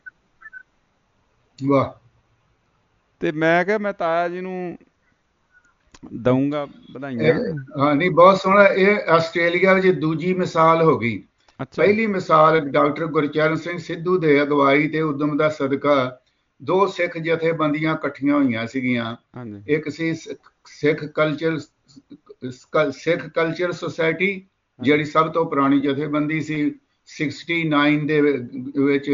Speaker 3: ਵਾਹ। ਤੇ
Speaker 2: ਮੈਂ ਕਿਹਾ ਮੈਂ ਤਾਇਆ ਜੀ ਨੂੰ ਦਊਂਗਾ ਵਧਾਈਆਂ।
Speaker 3: ਹਾਂ ਨਹੀਂ, ਬਹੁਤ ਸੋਹਣਾ। ਇਹ ਆਸਟ੍ਰੇਲੀਆ ਵਿੱਚ ਦੂਜੀ ਮਿਸਾਲ ਹੋ ਗਈ। ਪਹਿਲੀ ਮਿਸਾਲ ਡਾਕਟਰ ਗੁਰਚਰਨ ਸਿੰਘ ਸਿੱਧੂ ਦੇ ਅਗਵਾਈ ਤੇ ਉਦਮ ਦਾ ਸਦਕਾ 2 ਸਿੱਖ ਜਥੇਬੰਦੀਆਂ ਇਕੱਠੀਆਂ ਹੋਈਆਂ ਸੀਗੀਆਂ। ਇੱਕ ਸੀ ਸਿੱਖ ਕਲਚਰ ਸੁਸਾਇਟੀ, ਜਿਹੜੀ ਸਭ ਤੋਂ ਪੁਰਾਣੀ ਜਥੇਬੰਦੀ ਸੀ, 69 ਦੇ ਵਿੱਚ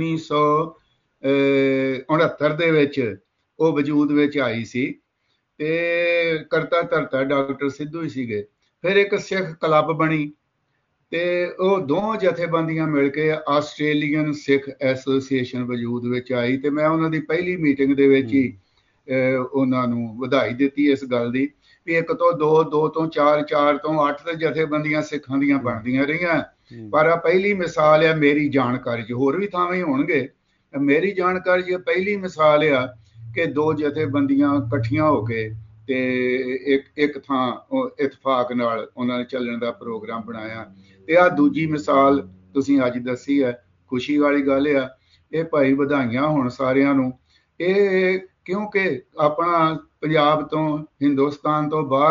Speaker 3: 1969 ਦੇ ਵਿੱਚ ਉਹ ਵਜੂਦ ਵਿੱਚ ਆਈ ਸੀ, ਤੇ ਕਰਤਾ ਧਰਤਾ ਡਾਕਟਰ ਸਿੱਧੂ ਹੀ ਸੀਗੇ। ਫਿਰ ਇੱਕ ਸਿੱਖ ਕਲੱਬ ਬਣੀ, ਤੇ ਉਹ 2 ਜਥੇਬੰਦੀਆਂ ਮਿਲ ਕੇ ਆਸਟ੍ਰੇਲੀਅਨ ਸਿੱਖ ਐਸੋਸੀਏਸ਼ਨ ਵਜੂਦ ਵਿੱਚ ਆਈ। ਤੇ ਮੈਂ ਉਹਨਾਂ ਦੀ ਪਹਿਲੀ ਮੀਟਿੰਗ ਦੇ ਵਿੱਚ ਹੀ ਉਹਨਾਂ ਨੂੰ ਵਧਾਈ ਦਿੱਤੀ ਇਸ ਗੱਲ ਦੀ ਵੀ 1 ਤੋਂ 2, 2 ਤੋਂ 4, 4 ਤੋਂ 8 ਤੇ ਜਥੇਬੰਦੀਆਂ ਸਿੱਖਾਂ ਦੀਆਂ ਬਣਦੀਆਂ ਰਹੀਆਂ। ਪਰ ਆ ਪਹਿਲੀ ਮਿਸਾਲ ਆ ਮੇਰੀ ਜਾਣਕਾਰੀ 'ਚ, ਹੋਰ ਵੀ ਥਾਵੇਂ ਹੋਣਗੇ, ਮੇਰੀ ਜਾਣਕਾਰੀ 'ਚ ਪਹਿਲੀ ਮਿਸਾਲ ਆ ਕਿ 2 ਜਥੇਬੰਦੀਆਂ ਇਕੱਠੀਆਂ ਹੋ ਕੇ ਤੇ ਇੱਕ ਥਾਂ ਇਤਫਾਕ ਨਾਲ ਉਹਨਾਂ ਨੇ ਚੱਲਣ ਦਾ ਪ੍ਰੋਗਰਾਮ ਬਣਾਇਆ। ਤੇ ਆਹ ਦੂਜੀ ਮਿਸਾਲ ਤੁਸੀਂ ਅੱਜ ਦੱਸੀ ਹੈ, ਖੁਸ਼ੀ ਵਾਲੀ ਗੱਲ ਆ। ਇਹ ਭਾਈ ਵਧਾਈਆਂ ਹੋਣ ਸਾਰਿਆਂ ਨੂੰ। ਇਹ ਕਿਉਂਕਿ ਆਪਣਾ ਪੰਜਾਬ ਤੋਂ, ਹਿੰਦੁਸਤਾਨ ਤੋਂ ਬਾਹਰ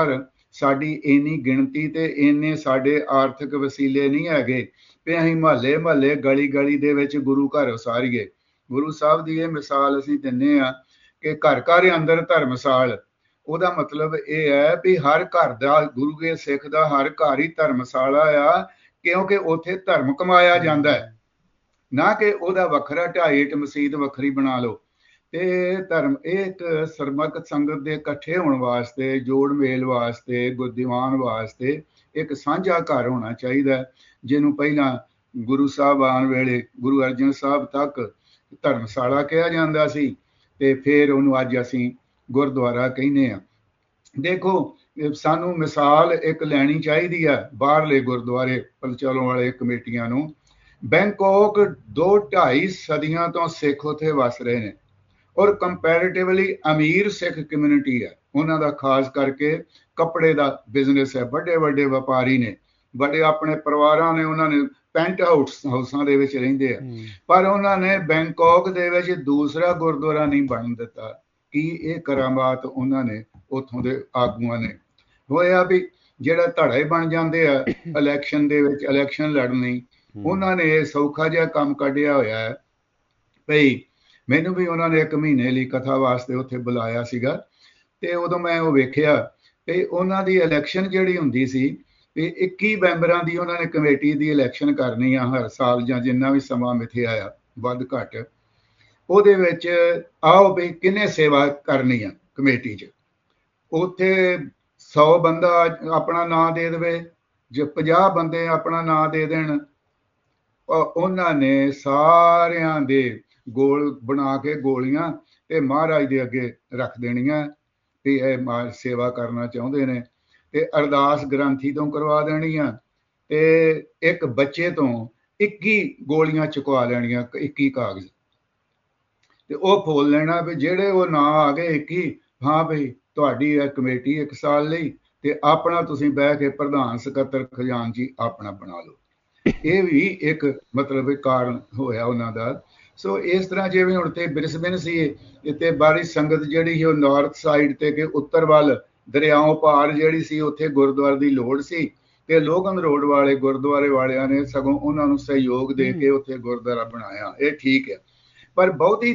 Speaker 3: ਸਾਡੀ ਇੰਨੀ ਗਿਣਤੀ ਤੇ ਇੰਨੇ ਸਾਡੇ ਆਰਥਿਕ ਵਸੀਲੇ ਨਹੀਂ ਹੈਗੇ ਵੀ ਅਸੀਂ ਮਹੱਲੇ ਗਲੀ ਗਲੀ ਦੇ ਵਿੱਚ ਗੁਰੂ ਘਰ ਉਸਾਰੀਏ। ਗੁਰੂ ਸਾਹਿਬ ਦੀ ਇਹ ਮਿਸਾਲ ਅਸੀਂ ਦਿੰਦੇ ਆ ਕਿ ਘਰ ਘਰ ਅੰਦਰ ਧਰਮਸਾਲ। ਉਹਦਾ ਮਤਲਬ ਇਹ ਹੈ ਵੀ ਹਰ ਘਰ ਦਾ, ਗੁਰੂ ਕੇ ਸਿੱਖ ਦਾ ਹਰ ਘਰ ਹੀ ਧਰਮਸਾਲਾ ਆ, ਕਿਉਂਕਿ ਉੱਥੇ ਧਰਮ ਕਮਾਇਆ ਜਾਂਦਾ ਹੈ, ਨਾ ਕਿ ਉਹਦਾ ਵੱਖਰਾ 2.5 ਇੱਟ ਮਸੀਤ ਵੱਖਰੀ ਬਣਾ ਲਓ। ਤੇ ਧਰਮ ਇਹ ਇੱਕ ਸਰਮਕ ਸੰਗਤ ਦੇ ਇਕੱਠੇ ਹੋਣ ਵਾਸਤੇ, ਜੋੜ ਮੇਲ ਵਾਸਤੇ, ਗੁਰਦੀਵਾਨ ਵਾਸਤੇ ਇੱਕ ਸਾਂਝਾ ਘਰ ਹੋਣਾ ਚਾਹੀਦਾ, ਜਿਹਨੂੰ ਪਹਿਲਾਂ ਗੁਰੂ ਸਾਹਿਬਾਨ ਵੇਲੇ ਗੁਰੂ ਅਰਜਨ ਸਾਹਿਬ ਤੱਕ ਧਰਮਸ਼ਾਲਾ ਕਿਹਾ ਜਾਂਦਾ ਸੀ ਤੇ ਫਿਰ ਉਹਨੂੰ ਅੱਜ ਅਸੀਂ ਗੁਰਦੁਆਰਾ ਕਹਿੰਦੇ ਆ। ਦੇਖੋ, ਸਾਨੂੰ ਮਿਸਾਲ ਇੱਕ ਲੈਣੀ ਚਾਹੀਦੀ ਆ ਬਾਹਰਲੇ ਗੁਰਦੁਆਰੇ ਪਲਚਲੋਂ ਵਾਲੇ ਕਮੇਟੀਆਂ ਨੂੰ। ਬੈਂਕਾਕ 2-2.5 ਸਦੀਆਂ ਤੋਂ ਸਿੱਖ ਉੱਥੇ ਵਸ ਰਹੇ ਨੇ ਔਰ ਕੰਪੈਰੀਟਿਵਲੀ ਅਮੀਰ ਸਿੱਖ ਕਮਿਊਨਿਟੀ ਹੈ। ਉਹਨਾਂ ਦਾ ਖਾਸ ਕਰਕੇ ਕੱਪੜੇ ਦਾ ਬਿਜ਼ਨਸ ਹੈ, ਵੱਡੇ ਵੱਡੇ ਵਪਾਰੀ ਨੇ, ਬੜੇ ਆਪਣੇ ਪਰਿਵਾਰਾਂ ਨੇ, ਉਹਨਾਂ ਨੇ ਪੈਂਟ ਹਾਊਸਾਂ ਦੇ ਵਿੱਚ ਰਹਿੰਦੇ ਆ। ਪਰ ਉਹਨਾਂ ਨੇ ਬੈਂਕਾਕ ਦੇ ਵਿੱਚ ਦੂਸਰਾ ਗੁਰਦੁਆਰਾ ਨਹੀਂ ਬਣਨ ਦਿੱਤਾ। ਕੀ ਇਹ ਕਰਾਮਾਤ ਉਹਨਾਂ ਨੇ ਉੱਥੋਂ ਦੇ ਆਗੂਆਂ ਨੇ ਹੋਇਆ ਵੀ ਜਿਹੜਾ ਧੜੇ ਬਣ ਜਾਂਦੇ ਆ ਇਲੈਕਸ਼ਨ ਦੇ ਵਿੱਚ, ਇਲੈਕਸ਼ਨ ਲੜਨੀ, ਉਹਨਾਂ ਨੇ ਇਹ ਸੌਖਾ ਜਿਹਾ ਕੰਮ ਕੱਢਿਆ ਹੋਇਆ ਹੈ। ਭਈ ਮੈਨੂੰ ਵੀ ਉਹਨਾਂ ਨੇ 1 ਮਹੀਨੇ ਲਈ ਕਥਾ ਵਾਸਤੇ ਉੱਥੇ ਬੁਲਾਇਆ ਸੀਗਾ ਤੇ ਉਦੋਂ ਮੈਂ ਉਹ ਵੇਖਿਆ ਤੇ ਉਹਨਾਂ ਦੀ ਇਲੈਕਸ਼ਨ ਜਿਹੜੀ ਹੁੰਦੀ ਸੀ ਤੇ 21 ਮੈਂਬਰਾਂ ਦੀ ਉਹਨਾਂ ਨੇ ਕਮੇਟੀ ਦੀ ਇਲੈਕਸ਼ਨ ਕਰਨੀ ਆ ਹਰ ਸਾਲ, ਜਾਂ ਜਿੰਨਾ ਵੀ ਸਮਾਂ ਮਿਥਿਆ ਆ ਵੱਧ ਘੱਟ। ਉਹਦੇ ਵਿੱਚ ਆਓ ਵੀ ਕਿਹਨੇ ਸੇਵਾ ਕਰਨੀ ਆ ਕਮੇਟੀ 'ਚ। ਉੱਥੇ 100 ਬੰਦਾ ਆਪਣਾ ਨਾਂ ਦੇ ਦੇਵੇ, ਜੇ 50 ਬੰਦੇ ਆਪਣਾ ਨਾਂ ਦੇ ਦੇਣ, ਉਹਨਾਂ ਨੇ ਸਾਰਿਆਂ ਦੇ ਗੋਲ ਬਣਾ ਕੇ ਗੋਲੀਆਂ ਤੇ ਮਹਾਰਾਜ ਦੇ ਅੱਗੇ ਰੱਖ ਦੇਣੀਆਂ ਤੇ ਇਹ ਸੇਵਾ ਕਰਨਾ ਚਾਹੁੰਦੇ ਨੇ, ਤੇ ਅਰਦਾਸ ਗ੍ਰੰਥੀ ਤੋਂ ਕਰਵਾ ਦੇਣੀਆਂ ਤੇ ਇੱਕ ਬੱਚੇ ਤੋਂ 21 ਗੋਲੀਆਂ ਚੁਕਵਾ ਲੈਣੀਆਂ, 21 ਕਾਗਜ਼, ਤੇ ਉਹ ਫੋਲ ਲੈਣਾ ਵੀ ਜਿਹੜੇ ਉਹ ਨਾਂ ਆ ਗਏ 21, ਹਾਂ ਬਈ ਤੁਹਾਡੀ ਇਹ ਕਮੇਟੀ 1 ਸਾਲ ਲਈ, ਤੇ ਆਪਣਾ ਤੁਸੀਂ ਬਹਿ ਕੇ ਪ੍ਰਧਾਨ ਸਕੱਤਰ ਖਜ਼ਾਨਚੀ ਆਪਣਾ ਬਣਾ ਲਓ। ਇਹ ਵੀ ਇੱਕ ਮਤਲਬ ਕਾਰਨ ਹੋਇਆ ਉਹਨਾਂ ਦਾ। ਸੋ ਇਸ ਤਰ੍ਹਾਂ ਜਿਵੇਂ ਹੁਣ ਤੇ ਬ੍ਰਿਸਬੇਨ ਸੀ, ਇੱਥੇ ਬਾਹਰੀ ਸੰਗਤ ਜਿਹੜੀ ਸੀ ਉਹ ਨਾਰਥ ਸਾਈਡ ਤੇ ਕਿ ਉੱਤਰ ਵੱਲ ਦਰਿਆਓਂ ਪਾਰ ਜਿਹੜੀ ਸੀ, ਉੱਥੇ ਗੁਰਦੁਆਰੇ ਦੀ ਲੋੜ ਸੀ ਤੇ ਲੋਗਨ ਰੋਡ ਵਾਲੇ ਗੁਰਦੁਆਰੇ ਵਾਲਿਆਂ ਨੇ ਸਗੋਂ ਉਹਨਾਂ ਨੂੰ ਸਹਿਯੋਗ ਦੇ ਕੇ ਉੱਥੇ ਗੁਰਦੁਆਰਾ ਬਣਾਇਆ। ਇਹ ਠੀਕ ਹੈ, ਪਰ ਬਹੁਤੀ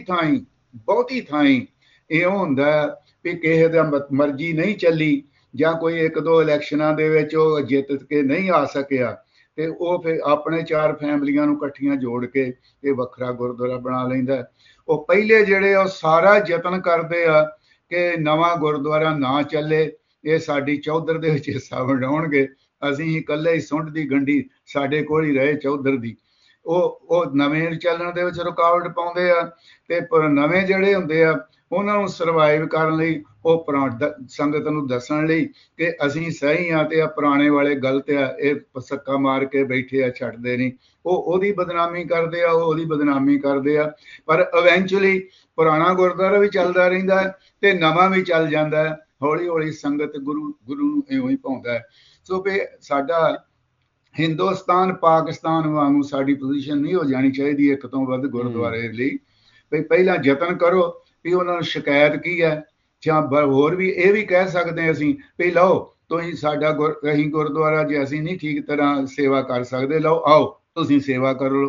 Speaker 3: ਥਾਈਂ ਇਹ ਹੁੰਦਾ ਵੀ ਕਿਸੇ ਦਾ ਮਰਜ਼ੀ ਨਹੀਂ ਚੱਲੀ, ਜਾਂ ਕੋਈ 1-2 ਇਲੈਕਸ਼ਨਾਂ ਦੇ ਵਿੱਚ ਉਹ ਜਿੱਤ ਕੇ ਨਹੀਂ ਆ ਸਕਿਆ ਤੇ ਉਹ ਫਿਰ ਆਪਣੇ 4 ਫੈਮਲੀਆਂ ਨੂੰ ਇਕੱਠੀਆਂ ਜੋੜ ਕੇ ਇਹ ਵੱਖਰਾ ਗੁਰਦੁਆਰਾ ਬਣਾ ਲੈਂਦਾ। ਉਹ ਪਹਿਲੇ ਜਿਹੜੇ ਉਹ ਸਾਰਾ ਯਤਨ ਕਰਦੇ ਆ ਕਿ ਨਵਾਂ ਗੁਰਦੁਆਰਾ ਨਾ ਚੱਲੇ, ਇਹ ਸਾਡੀ ਚੌਧਰ ਦੇ ਵਿੱਚ ਹਿੱਸਾ ਵੰਡਾਉਣਗੇ, ਅਸੀਂ ਇਕੱਲੇ ਹੀ ਸੁੰਡ ਦੀ ਗੰਢੀ ਸਾਡੇ ਕੋਲ ਹੀ ਰਹੇ ਚੌਧਰ ਦੀ। ਉਹ ਨਵੇਂ ਚੱਲਣ ਦੇ ਵਿੱਚ ਰੁਕਾਵਟ ਪਾਉਂਦੇ ਆ ਤੇ ਨਵੇਂ ਜਿਹੜੇ ਹੁੰਦੇ ਆ ਉਹਨਾਂ ਨੂੰ ਸਰਵਾਈਵ ਕਰਨ ਲਈ, ਉਹ ਸੰਗਤ ਨੂੰ ਦੱਸਣ ਲਈ ਕਿ ਅਸੀਂ ਸਹੀ ਆ ਤੇ ਆ ਪੁਰਾਣੇ ਵਾਲੇ ਗਲਤ ਆ, ਇਹ ਸੱਕਾ ਮਾਰ ਕੇ ਬੈਠੇ ਆ, ਛੱਡਦੇ ਨਹੀਂ। ਉਹਦੀ ਬਦਨਾਮੀ ਕਰਦੇ ਆ, ਉਹਦੀ ਬਦਨਾਮੀ ਕਰਦੇ ਆ, ਪਰ ਇਵੈਂਚੁਅਲੀ ਪੁਰਾਣਾ ਗੁਰਦੁਆਰਾ ਵੀ ਚੱਲਦਾ ਰਹਿੰਦਾ ਹੈ ਤੇ ਨਵਾਂ ਵੀ ਚੱਲ ਜਾਂਦਾ ਹੈ। ਹੌਲੀ ਹੌਲੀ ਸੰਗਤ ਗੁਰੂ ਨੂੰ ਇਉਂ ਹੀ ਪਾਉਂਦਾ ਹੈ। ਸੋ ਵੀ ਸਾਡਾ ਹਿੰਦੁਸਤਾਨ ਪਾਕਿਸਤਾਨ ਵਾਂਗੂ ਸਾਡੀ ਪੋਜੀਸ਼ਨ ਨਹੀਂ ਹੋ ਜਾਣੀ ਚਾਹੀਦੀ 1 ਤੋਂ ਵੱਧ ਗੁਰਦੁਆਰੇ ਲਈ। ਵੀ ਪਹਿਲਾਂ ਯਤਨ ਕਰੋ ਵੀ ਉਹਨਾਂ ਨੂੰ ਸ਼ਿਕਾਇਤ ਕੀ ਹੈ, ਜਾਂ ਹੋਰ ਵੀ ਇਹ ਵੀ ਕਹਿ ਸਕਦੇ ਅਸੀਂ ਵੀ ਲਓ ਤੁਸੀਂ ਸਾਡਾ ਅਸੀਂ ਗੁਰਦੁਆਰਾ ਜੇ ਅਸੀਂ ਨਹੀਂ ਠੀਕ ਤਰ੍ਹਾਂ ਸੇਵਾ ਕਰ ਸਕਦੇ, ਲਓ ਆਓ ਤੁਸੀਂ ਸੇਵਾ ਕਰ ਲਓ।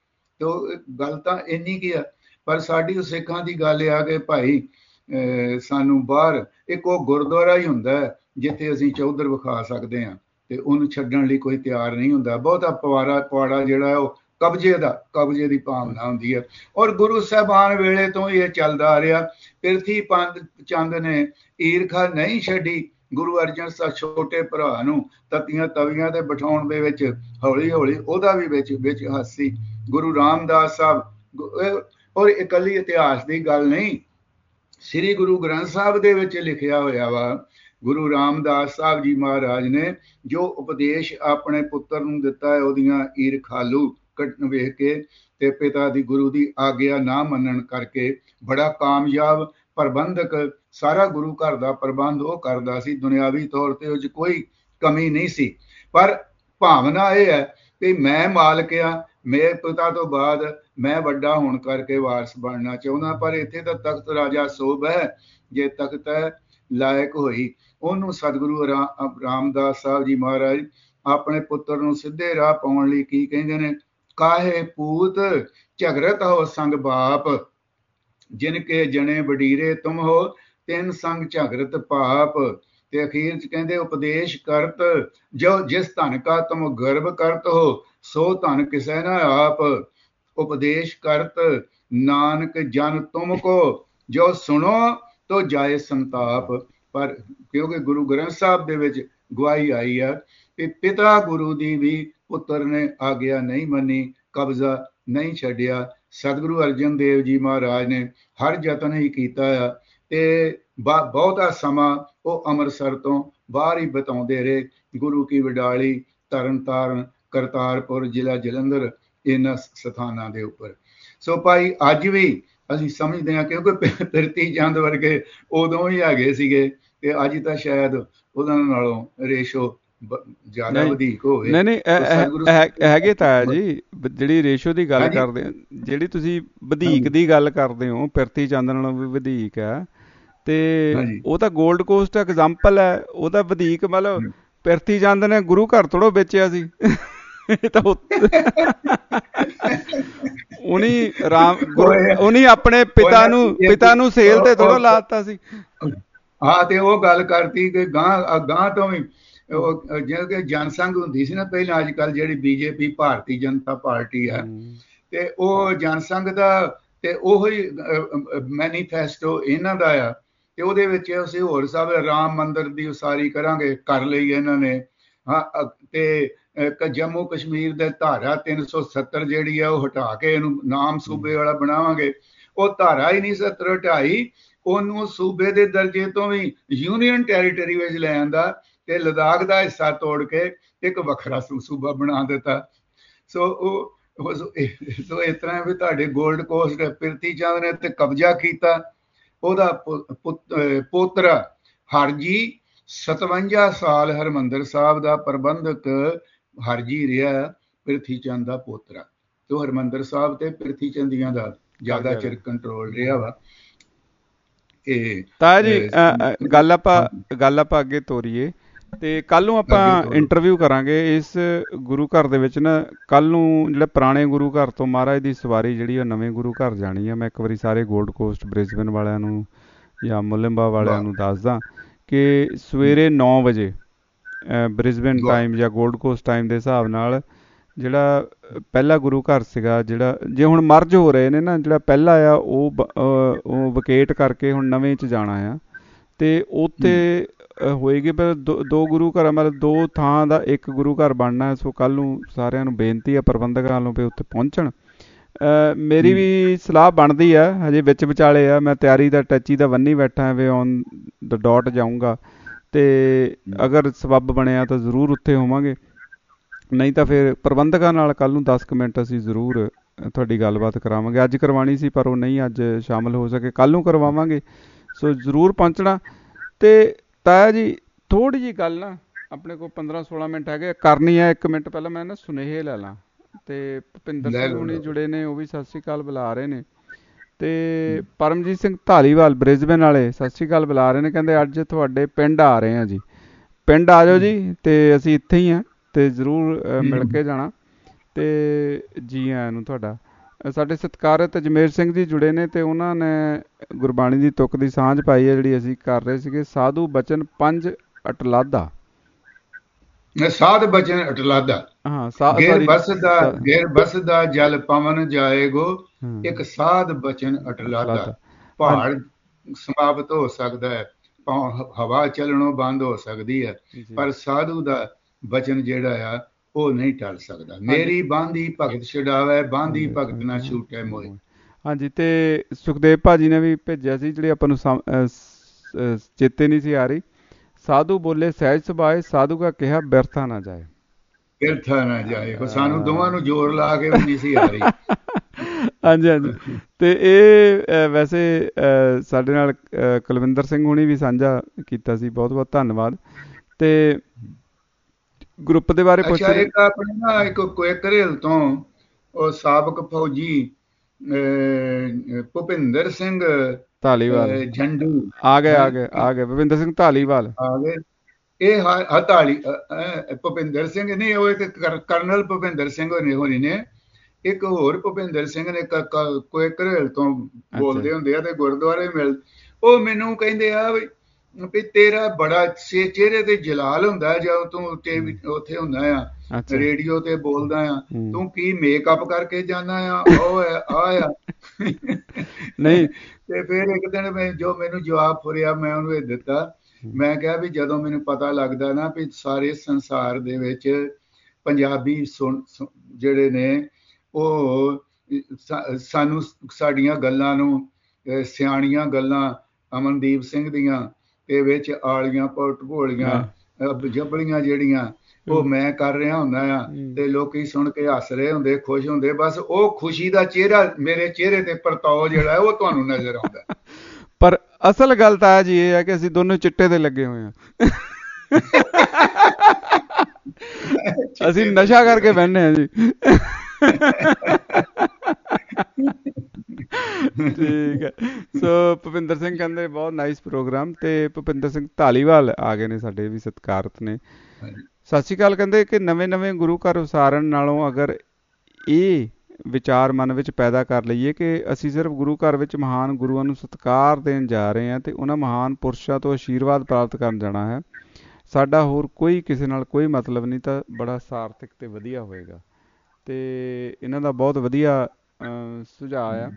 Speaker 3: ਤੇ ਗੱਲ ਤਾਂ ਇੰਨੀ ਕੀ ਆ, ਪਰ ਸਾਡੀ ਸਿੱਖਾਂ ਦੀ ਗੱਲ ਆ ਕਿ ਭਾਈ ਸਾਨੂੰ ਬਾਹਰ ਇੱਕ ਉਹ ਗੁਰਦੁਆਰਾ ਹੀ ਹੁੰਦਾ ਜਿੱਥੇ ਅਸੀਂ ਚੌਧਰ ਵਿਖਾ ਸਕਦੇ ਹਾਂ ਤੇ ਉਹਨੂੰ ਛੱਡਣ ਲਈ ਕੋਈ ਤਿਆਰ ਨਹੀਂ ਹੁੰਦਾ। ਬਹੁਤਾ ਪਵਾੜਾ ਜਿਹੜਾ ਉਹ ਕਬਜ਼ੇ ਦੀ ਭਾਵਨਾ ਹੁੰਦੀ ਹੈ। ਔਰ ਗੁਰੂ ਸਾਹਿਬਾਨ ਵੇਲੇ ਤੋਂ ਇਹ ਚੱਲਦਾ ਆ ਰਿਹਾ। ਪਿਰਥੀ ਚੰਦ ਨੇ ਈਰਖਾ ਨਹੀਂ ਛੱਡੀ ਗੁਰੂ ਅਰਜਨ ਸਾਹਿਬ ਛੋਟੇ ਭਰਾ ਨੂੰ ਤਤੀਆਂ ਤਵੀਆਂ ਤੇ ਬਿਠਾਉਣ ਦੇ ਵਿੱਚ, ਹੌਲੀ ਹੌਲੀ ਉਹਦਾ ਵੀ ਵਿੱਚ ਹਾਸੀ। ਗੁਰੂ ਰਾਮਦਾਸ ਸਾਹਿਬ, ਔਰ ਇਕੱਲੀ ਇਤਿਹਾਸ ਦੀ ਗੱਲ ਨਹੀਂ, ਸ੍ਰੀ ਗੁਰੂ ਗ੍ਰੰਥ ਸਾਹਿਬ ਦੇ ਵਿੱਚ ਲਿਖਿਆ ਹੋਇਆ ਵਾ। ਗੁਰੂ ਰਾਮਦਾਸ ਸਾਹਿਬ ਜੀ ਮਹਾਰਾਜ ਨੇ ਜੋ ਉਪਦੇਸ਼ ਆਪਣੇ ਪੁੱਤਰ ਨੂੰ ਦਿੱਤਾ ਹੈ, ਉਹਦੀਆਂ ਈਰਖਾਲੂ ਵੇਖ ਕੇ ਤੇ ਪਿਤਾ ਦੀ ਗੁਰੂ ਦੀ ਆਗਿਆ ਨਾ ਮੰਨਣ ਕਰਕੇ ਬੜਾ ਕਾਮਯਾਬ ਪ੍ਰਬੰਧਕ, ਸਾਰਾ ਗੁਰੂ ਘਰ ਦਾ ਪ੍ਰਬੰਧ ਉਹ ਕਰਦਾ ਸੀ। ਦੁਨਿਆਵੀ ਤੌਰ ਤੇ ਉਹ 'ਚ ਕੋਈ ਕਮੀ ਨਹੀਂ ਸੀ, ਪਰ ਭਾਵਨਾ ਇਹ ਹੈ ਕਿ ਮੈਂ ਮਾਲਕ ਆ, ਮੇਰੇ ਪਿਤਾ ਤੋਂ ਬਾਅਦ ਮੈਂ ਵੱਡਾ ਹੋਣ ਕਰਕੇ ਵਾਰਸ ਬਣਨਾ ਚਾਹੁੰਦਾ। ਪਰ ਇੱਥੇ ਤਾਂ ਤਖਤ ਰਾਜਾ ਸੋਭ ਹੈ, ਜੇ ਤਖਤ ਹੈ ਲਾਇਕ ਹੋਈ। ਉਹਨੂੰ ਸਤਿਗੁਰੂ ਰਾਮਦਾਸ ਸਾਹਿਬ ਜੀ ਮਹਾਰਾਜ ਆਪਣੇ ਪੁੱਤਰ ਨੂੰ ਸਿੱਧੇ ਰਾਹ ਪਾਉਣ ਲਈ ਕੀ ਕਹਿੰਦੇ ਨੇ, ਕਾਹੇ ਪੂਤ ਝਗਰਤ ਹੋ ਸੰਗ ਬਾਪ, ਜਿਨ ਕੇ ਜਣੇ ਵਡੀਰੇ ਤੁਮ ਹੋ, ਤਿੰਨ ਸੰਗ ਝਗਰਤ ਪਾਪ। ਤੇ ਅਖੀਰ ਚ ਕਹਿੰਦੇ ਉਪਦੇਸ਼ ਕਰਤ, ਜੋ ਜਿਸ ਧਨ ਕਾ ਤੁਮ ਗਰਭ ਕਰਤ ਹੋ, ਸੋ ਧਨ ਕਿਸੈ ਨਾ ਆਪ। ਉਪਦੇਸ਼ ਕਰਤ ਨਾਨਕ ਜਨ ਤੁਮ ਕੋ, ਜੋ ਸੁਣੋ ਤੋ ਜਾਏ ਸੰਤਾਪ। ਪਰ ਕਿਉਂਕਿ ਗੁਰੂ ਗ੍ਰੰਥ ਸਾਹਿਬ ਦੇ ਵਿੱਚ ਗਵਾਹੀ ਆਈ ਹੈ ਕਿ ਪਿਤਾ ਗੁਰੂ ਦੀ ਵੀ ਪੁੱਤਰ ਨੇ ਆਗਿਆ ਨਹੀਂ ਮੰਨੀ, ਕਬਜ਼ਾ ਨਹੀਂ ਛੱਡਿਆ। ਸਤਿਗੁਰੂ ਅਰਜਨ ਦੇਵ ਜੀ ਮਹਾਰਾਜ ਨੇ ਹਰ ਯਤਨ ਹੀ ਕੀਤਾ ਆ, ਤੇ ਬਹੁਤਾ ਸਮਾਂ ਉਹ ਅੰਮ੍ਰਿਤਸਰ ਤੋਂ ਬਾਹਰ ਹੀ ਬਿਤਾਉਂਦੇ ਰਹੇ। ਗੁਰੂ ਕੀ ਵਡਾਲੀ, ਤਰਨ ਤਾਰਨ, ਕਰਤਾਰਪੁਰ, ਜ਼ਿਲ੍ਹਾ ਜਲੰਧਰ, ਇਹਨਾਂ ਸਥਾਨਾਂ ਦੇ ਉੱਪਰ। ਸੋ ਭਾਈ ਅੱਜ ਵੀ ਅਸੀਂ ਸਮਝਦੇ ਹਾਂ, ਕਿਉਂਕਿ ਪਿਰਤੀ ਚੰਦ ਵਰਗੇ ਉਦੋਂ ਹੀ ਹੈਗੇ ਸੀਗੇ, ਤੇ ਅੱਜ ਤਾਂ ਸ਼ਾਇਦ ਉਹਨਾਂ ਨਾਲੋਂ ਰੇਸ਼ੋ ਜ਼ਿਆਦਾ ਵਧੇਕ ਹੋਵੇ।
Speaker 2: ਨਹੀਂ ਹੈਗੇ ਤਾਂ ਜੀ, ਜਿਹੜੀ ਰੇਸ਼ੋ ਦੀ ਗੱਲ ਕਰਦੇ, ਜਿਹੜੀ ਤੁਸੀਂ ਵਧੇਕ ਦੀ ਗੱਲ ਕਰਦੇ ਹੋ, ਪਿਰਤੀ ਚੰਦ ਨਾਲੋਂ ਵੀ ਵਧੇਕ ਹੈ। ਤੇ ਉਹ ਤਾਂ ਗੋਲਡ ਕੋਸਟ ਐਗਜ਼ਾਮਪਲ ਹੈ, ਉਹਦਾ ਵਧੇਕ ਮਤਲਬ ਪਿਰਤੀ ਚੰਦ ਨੇ ਗੁਰੂ ਘਰ ਥੋੜ੍ਹਾ ਵੇਚਿਆ ਸੀ, ਇਹ ਤਾਂ ਉਹਨੇ ਆਪਣੇ ਪਿਤਾ ਨੂੰ ਸੇਲ ਤੇ ਥੋੜ੍ਹਾ ਲਾ ਦਿੱਤਾ ਸੀ।
Speaker 3: ਹਾਂ, ਤੇ ਉਹ ਗੱਲ ਕਰਤੀ ਕਿ ਗਾਂ ਤੋਂ ਵੀ ਜਿਵੇਂ ਜਨਸੰਘ ਹੁੰਦੀ ਸੀ ਨਾ ਪਹਿਲਾਂ, ਅੱਜ ਕੱਲ੍ਹ ਜਿਹੜੀ BJP ਭਾਰਤੀ ਜਨਤਾ ਪਾਰਟੀ ਆ, ਤੇ ਉਹ ਜਨਸੰਘ ਦਾ ਤੇ ਉਹੀ ਮੈਨੀਫੈਸਟੋ ਇਹਨਾਂ ਦਾ ਆ। ਤੇ ਉਹਦੇ ਵਿੱਚ ਅਸੀਂ ਹੋਰ ਸਭ ਰਾਮ ਮੰਦਿਰ ਦੀ ਉਸਾਰੀ ਕਰਾਂਗੇ, ਕਰ ਲਈ ਇਹਨਾਂ ਨੇ। ਹਾਂ, ਤੇ ਜੰਮੂ ਕਸ਼ਮੀਰ ਦੇ ਧਾਰਾ 370 ਜਿਹੜੀ ਆ ਉਹ ਹਟਾ ਕੇ ਇਹਨੂੰ ਨਾਮ ਸੂਬੇ ਵਾਲਾ ਬਣਾਵਾਂਗੇ। ਉਹ ਧਾਰਾ ਹੀ ਨਹੀਂ 70 ਹਟਾਈ, ਉਹਨੂੰ ਸੂਬੇ ਦੇ ਦਰਜੇ ਤੋਂ ਵੀ ਯੂਨੀਅਨ ਟੈਰੀਟਰੀ ਵਿੱਚ ਲੈ ਆਂਦਾ, ਤੇ ਲਦਾਖ ਦਾ ਹਿੱਸਾ ਤੋੜ ਕੇ ਇੱਕ ਵੱਖਰਾ ਸੂਬਾ ਬਣਾ ਦਿੱਤਾ। ਸੋ ਇਸ ਤਰ੍ਹਾਂ ਵੀ ਤੁਹਾਡੇ ਗੋਲਡ ਕੋਸਟ ਪਿਰਤੀ ਚੰਦ ਨੇ ਤੇ ਕਬਜ਼ਾ ਕੀਤਾ। ਉਹਦਾ ਪੋਤਰਾ ਹਰਜੀ 57 ਸਾਲ ਹਰਿਮੰਦਰ ਸਾਹਿਬ ਦਾ ਪ੍ਰਬੰਧਕ ਹਰਜੀ ਰਿਹਾ, ਪਿਰਥੀ ਚੰਦ ਦਾ ਪੋਤਰਾ। ਤੇ ਹਰਿਮੰਦਰ ਸਾਹਿਬ ਤੇ ਪਿਰਥੀ ਚੰਦੀਆਂ ਦਾ ਜ਼ਿਆਦਾ ਚਿਰ ਕੰਟਰੋਲ ਰਿਹਾ ਵਾ।
Speaker 2: ਤਾਂ ਜੀ ਗੱਲ ਆਪਾਂ ਅੱਗੇ ਤੋਰੀਏ, ਤੇ ਕੱਲ ਨੂੰ ਆਪਾਂ ਇੰਟਰਵਿਊ ਕਰਾਂਗੇ ਇਸ ਗੁਰੂ ਘਰ ਦੇ ਵਿੱਚ ਨਾ। ਕੱਲ ਨੂੰ ਜਿਹੜਾ ਪੁਰਾਣੇ ਗੁਰੂ ਘਰ ਤੋਂ ਮਹਾਰਾਜ ਦੀ ਸਵਾਰੀ ਜਿਹੜੀ ਉਹ ਨਵੇਂ ਗੁਰੂ ਘਰ ਜਾਣੀ ਆ। ਮੈਂ ਇੱਕ ਵਾਰੀ ਸਾਰੇ ਗੋਲਡ ਕੋਸਟ ਬ੍ਰਿਸਬਨ ਵਾਲਿਆਂ ਨੂੰ ਜਾਂ ਮੁਲੰਬਾ ਵਾਲਿਆਂ ਨੂੰ ਦੱਸਦਾ ਕਿ ਸਵੇਰੇ 9 ਵਜੇ ਬ੍ਰਿਸਬਨ ਟਾਈਮ ਜਾਂ ਗੋਲਡ ਕੋਸਟ ਟਾਈਮ ਦੇ ਹਿਸਾਬ ਨਾਲ ਜਿਹੜਾ ਪਹਿਲਾ ਗੁਰੂ ਘਰ ਸੀਗਾ, ਜਿਹੜਾ ਜੇ ਹੁਣ ਮਰਜ ਹੋ ਰਹੇ ਨੇ ਨਾ, ਜਿਹੜਾ ਪਹਿਲਾ ਆ ਉਹ ਵਕੇਟ ਕਰਕੇ ਹੁਣ ਨਵੇਂ 'ਚ ਜਾਣਾ ਆ, ਤੇ ਉੱਥੇ ਹੋਏਗੀ ਪਰ ਦੋ ਗੁਰੂ ਘਰ, ਮਤਲਬ 2 ਥਾਂ ਦਾ ਇੱਕ ਗੁਰੂ ਘਰ ਬਣਨਾ। ਸੋ ਕੱਲ੍ਹ ਨੂੰ ਸਾਰਿਆਂ ਨੂੰ ਬੇਨਤੀ ਆ ਪ੍ਰਬੰਧਕਾਂ ਵੱਲੋਂ ਵੀ ਉੱਥੇ ਪਹੁੰਚਣ। ਮੇਰੀ ਵੀ ਸਲਾਹ ਬਣਦੀ ਆ, ਹਜੇ ਵਿੱਚ ਵਿਚਾਲੇ ਆ, ਮੈਂ ਤਿਆਰੀ ਦਾ ਟੱਚੀ ਦਾ ਬੰਨੀ ਬੈਠਾ ਵੀ ਔਨ ਦ ਡਾਟ ਜਾਊਂਗਾ, ਤੇ ਅਗਰ ਸਬੱਬ ਬਣਿਆ ਤਾਂ ਜ਼ਰੂਰ ਉੱਥੇ ਹੋਵਾਂਗੇ, ਨਹੀਂ ਤਾਂ ਫਿਰ ਪ੍ਰਬੰਧਕਾਂ ਨਾਲ ਕੱਲ੍ਹ ਨੂੰ 10 ਕੁ ਮਿੰਟ ਅਸੀਂ ਜ਼ਰੂਰ ਤੁਹਾਡੀ ਗੱਲਬਾਤ ਕਰਾਵਾਂਗੇ। ਅੱਜ ਕਰਵਾਉਣੀ ਸੀ ਪਰ ਉਹ ਨਹੀਂ ਅੱਜ ਸ਼ਾਮਲ ਹੋ ਸਕੇ, ਕੱਲ੍ਹ ਨੂੰ ਕਰਵਾਵਾਂਗੇ। ਸੋ ਜ਼ਰੂਰ ਪਹੁੰਚਣਾ। ਤੇ ਤਾਇਆ ਜੀ ਥੋੜ੍ਹੀ ਜਿਹੀ ਗੱਲ ਨਾ, ਆਪਣੇ ਕੋਲ 15-16 ਮਿੰਟ ਹੈਗੇ, ਕਰਨੀ ਹੈ। 1 ਮਿੰਟ ਪਹਿਲਾਂ ਮੈਂ ਨਾ ਸੁਨੇਹੇ ਲੈ ਲਾਂ। ਤੇ ਭੁਪਿੰਦਰ ਸਿੰਘ ਹੁਣੀ ਜੁੜੇ ਨੇ, ਉਹ ਵੀ ਸਤਿ ਸ਼੍ਰੀ ਅਕਾਲ ਬੁਲਾ ਰਹੇ ਨੇ। ਤੇ ਪਰਮਜੀਤ ਸਿੰਘ ਧਾਲੀਵਾਲ ਬ੍ਰਿਸਬਨ ਵਾਲੇ ਸਤਿ ਸ਼੍ਰੀ ਅਕਾਲ ਬੁਲਾ ਰਹੇ ਨੇ, ਕਹਿੰਦੇ ਅੱਜ ਤੁਹਾਡੇ ਪਿੰਡ ਆ ਰਹੇ ਹਾਂ ਜੀ, ਪਿੰਡ ਆ ਜਾਓ ਜੀ। ਤੇ ਅਸੀਂ ਇੱਥੇ ਹੀ ਹਾਂ, ਤੇ ਜ਼ਰੂਰ ਮਿਲ ਕੇ ਜਾਣਾ। ਤੇ ਜੀ ਆਇਆਂ ਨੂੰ ਤੁਹਾਡਾ। ਸਾਡੇ ਸਤਿਕਾਰਤ ਅਜਮੇਰ ਸਿੰਘ ਜੀ ਜੁੜੇ ਨੇ, ਤੇ ਉਹਨਾਂ ਨੇ ਗੁਰਬਾਣੀ ਦੀ ਤੁਕ ਦੀ ਸਾਂਝ ਪਾਈ ਹੈ ਜਿਹੜੀ ਅਸੀਂ ਕਰ ਰਹੇ ਸੀਗੇ। ਸਾਧੂ ਬਚਨ 5 ਅਟਲਾਦਾ,
Speaker 3: ਸਾਧ ਬਚਨ ਅਟਲਾਦਾ, ਗੇਰ ਬਸਦਾ ਜਲ ਪਵਨ ਜਾਏਗੋ, ਇੱਕ ਸਾਧ ਬਚਨ ਅਟਲਾਦਾ। ਪਹਾੜ ਸਮਾਪਤ ਹੋ ਸਕਦਾ ਹੈ, ਹਵਾ ਚੱਲਣੋਂ ਬੰਦ ਹੋ ਸਕਦੀ ਹੈ, ਪਰ ਸਾਧੂ ਦਾ ਬਚਨ ਜਿਹੜਾ ਆ ਉਹ ਨਹੀਂ ਟਲ ਸਕਦਾ। ਮੇਰੀ ਬਾਂਦੀ ਭਗਤ ਛਡਾਵੇ, ਬਾਂਦੀ ਭਗਤ ਨਾ ਛੂਟੇ ਮੋਏ। ਹਾਂਜੀ, ਤੇ ਸੁਖਦੇਵ ਭਾਜੀ ਨੇ ਵੀ ਭੇਜਿਆ ਸੀ, ਜਿਹੜੀ ਆਪਾਂ ਨੂੰ ਚੇਤੇ ਨਹੀਂ ਸੀ ਆ ਰਹੀ। ਸਾਧੂ ਬੋਲੇ ਸਹਿਜ ਸੁਭਾਏ, ਸਾਧੂ ਕਾ ਕਿਹਾ ਬਿਰਥਾ ਨਾ ਜਾਏ, ਬਿਰਥਾ ਨਾ ਜਾਏ। ਸਾਨੂੰ ਦੋਵਾਂ ਨੂੰ ਜ਼ੋਰ ਲਾ ਕੇ ਵੀ ਨਹੀਂ ਸੀ ਆ ਰਹੀ। ਹਾਂਜੀ ਹਾਂਜੀ। ਤੇ ਇਹ ਵੈਸੇ ਸਾਡੇ ਨਾਲ ਕੁਲਵਿੰਦਰ ਸਿੰਘ ਹੁਣੀ ਵੀ ਸਾਂਝਾ ਕੀਤਾ ਸੀ, ਬਹੁਤ ਬਹੁਤ ਧੰਨਵਾਦ। ਤੇ ਗਰੁੱਪ ਦੇ ਬਾਰੇ ਪੁੱਛ ਰਹੇ। ਆਪਣੇ ਨਾ ਇੱਕ ਕੁਇਕਰੇਲ ਤੋਂ ਉਹ ਸਾਬਕ ਫੌਜੀ ਭੁਪਿੰਦਰ ਸਿੰਘ
Speaker 2: ਧਾਲੀਵਾਲ
Speaker 3: ਝੰਡੂ
Speaker 2: ਆ ਗਏ ਭੁਪਿੰਦਰ ਸਿੰਘ ਧਾਲੀਵਾਲ
Speaker 3: ਆ ਗਏ। ਇਹ ਹਤਾਲੀ ਭੁਪਿੰਦਰ ਸਿੰਘ ਨਹੀਂ, ਉਹ ਇੱਕ ਕਰਨਲ ਭੁਪਿੰਦਰ ਸਿੰਘ ਹੋਣੀ ਨੇ। ਇੱਕ ਹੋਰ ਭੁਪਿੰਦਰ ਸਿੰਘ ਨੇ ਕੋਈ ਘਰੇਲ ਤੋਂ ਬੋਲਦੇ ਹੁੰਦੇ ਆ ਤੇ ਗੁਰਦੁਆਰੇ ਮਿਲ, ਉਹ ਮੈਨੂੰ ਕਹਿੰਦੇ ਆ ਵੀ ਤੇਰਾ ਬੜਾ ਚਿਹਰੇ ਤੇ ਜਲਾਲ ਹੁੰਦਾ ਜਦੋਂ ਤੂੰ ਉੱਥੇ ਹੁੰਦਾ ਆ, ਰੇਡੀਓ ਤੇ ਬੋਲਦਾ ਆ, ਤੂੰ ਕੀ ਮੇਕਅਪ ਕਰਕੇ ਜਾਂਦਾ ਆ, ਉਹ ਆ
Speaker 2: ਨਹੀਂ।
Speaker 3: ਤੇ ਫਿਰ ਇੱਕ ਦਿਨ ਮੈਨੂੰ ਜਵਾਬ ਫੁਰਿਆ, ਮੈਂ ਉਹਨੂੰ ਇਹ ਦਿੱਤਾ, ਮੈਂ ਕਿਹਾ ਵੀ ਜਦੋਂ ਮੈਨੂੰ ਪਤਾ ਲੱਗਦਾ ਨਾ ਵੀ ਸਾਰੇ ਸੰਸਾਰ ਦੇ ਵਿੱਚ ਪੰਜਾਬੀ ਜਿਹੜੇ ਨੇ ਉਹ ਸਾਨੂੰ ਸਾਡੀਆਂ ਗੱਲਾਂ ਨੂੰ, ਸਿਆਣੀਆਂ ਗੱਲਾਂ ਅਮਨਦੀਪ ਸਿੰਘ ਦੀਆਂ ਤੇ ਵਿੱਚ ਆਲੀਆਂ ਭੋਲੀਆਂ ਜਬਲੀਆਂ ਜਿਹੜੀਆਂ ਉਹ ਮੈਂ ਕਰ ਰਿਹਾ ਹੁੰਦਾ ਆ, ਤੇ ਲੋਕੀ ਸੁਣ ਕੇ ਹੱਸ ਰਹੇ ਹੁੰਦੇ, ਖੁਸ਼ ਹੁੰਦੇ। ਬਸ ਉਹ ਖੁਸ਼ੀ ਦਾ ਚਿਹਰਾ ਮੇਰੇ ਚਿਹਰੇ ਤੇ ਪਰਤਾਓ ਜਿਹੜਾ ਉਹ ਤੁਹਾਨੂੰ ਨਜ਼ਰ ਆਉਂਦਾ।
Speaker 2: ਪਰ ਅਸਲ ਗੱਲ ਤਾਂ ਜੀ ਇਹ ਹੈ ਕਿ ਅਸੀਂ ਦੋਨੋਂ ਚਿੱਟੇ ਤੇ ਲੱਗੇ ਹੋਏ ਹਾਂ। ਅਸੀਂ ਨਸ਼ਾ ਕਰਕੇ ਬਹਿੰਦੇ ਹਾਂ ਜੀ। ਠੀਕ ਹੈ। ਸੋ ਭੁਪਿੰਦਰ ਸਿੰਘ ਕਹਿੰਦੇ ਬਹੁਤ ਨਾਈਸ ਪ੍ਰੋਗਰਾਮ, ਤੇ ਭੁਪਿੰਦਰ ਸਿੰਘ ਧਾਲੀਵਾਲ ਆ ਗਏ ਨੇ ਸਾਡੇ, ਵੀ ਸਤਿਕਾਰਤ ਨੇ। ਸਤਿ ਸ਼੍ਰੀ ਅਕਾਲ। ਕਹਿੰਦੇ ਕਿ ਨਵੇਂ ਗੁਰੂ ਘਰ ਉਸਾਰਨ ਨਾਲੋਂ ਅਗਰ ਇਹ ਵਿਚਾਰ ਮਨ ਵਿੱਚ ਪੈਦਾ ਕਰ ਲਈਏ ਕਿ ਅਸੀਂ ਸਿਰਫ ਗੁਰੂ ਘਰ ਵਿੱਚ ਮਹਾਨ ਗੁਰੂਆਂ ਨੂੰ ਸਤਿਕਾਰ ਦੇਣ ਜਾ ਰਹੇ ਹਾਂ ਤੇ ਉਹਨਾਂ ਮਹਾਨ ਪੁਰਸ਼ਾਂ ਤੋਂ ਆਸ਼ੀਰਵਾਦ ਪ੍ਰਾਪਤ ਕਰਨ ਜਾਣਾ ਹੈ, ਸਾਡਾ ਹੋਰ ਕੋਈ ਕਿਸੇ ਨਾਲ ਕੋਈ ਮਤਲਬ ਨਹੀਂ, ਤਾਂ ਬੜਾ ਸਾਰਥਕ ਤੇ ਵਧੀਆ ਹੋਏਗਾ। ਤੇ ਇਹਨਾਂ ਦਾ ਬਹੁਤ ਵਧੀਆ ਸੁਝਾਅ ਆ।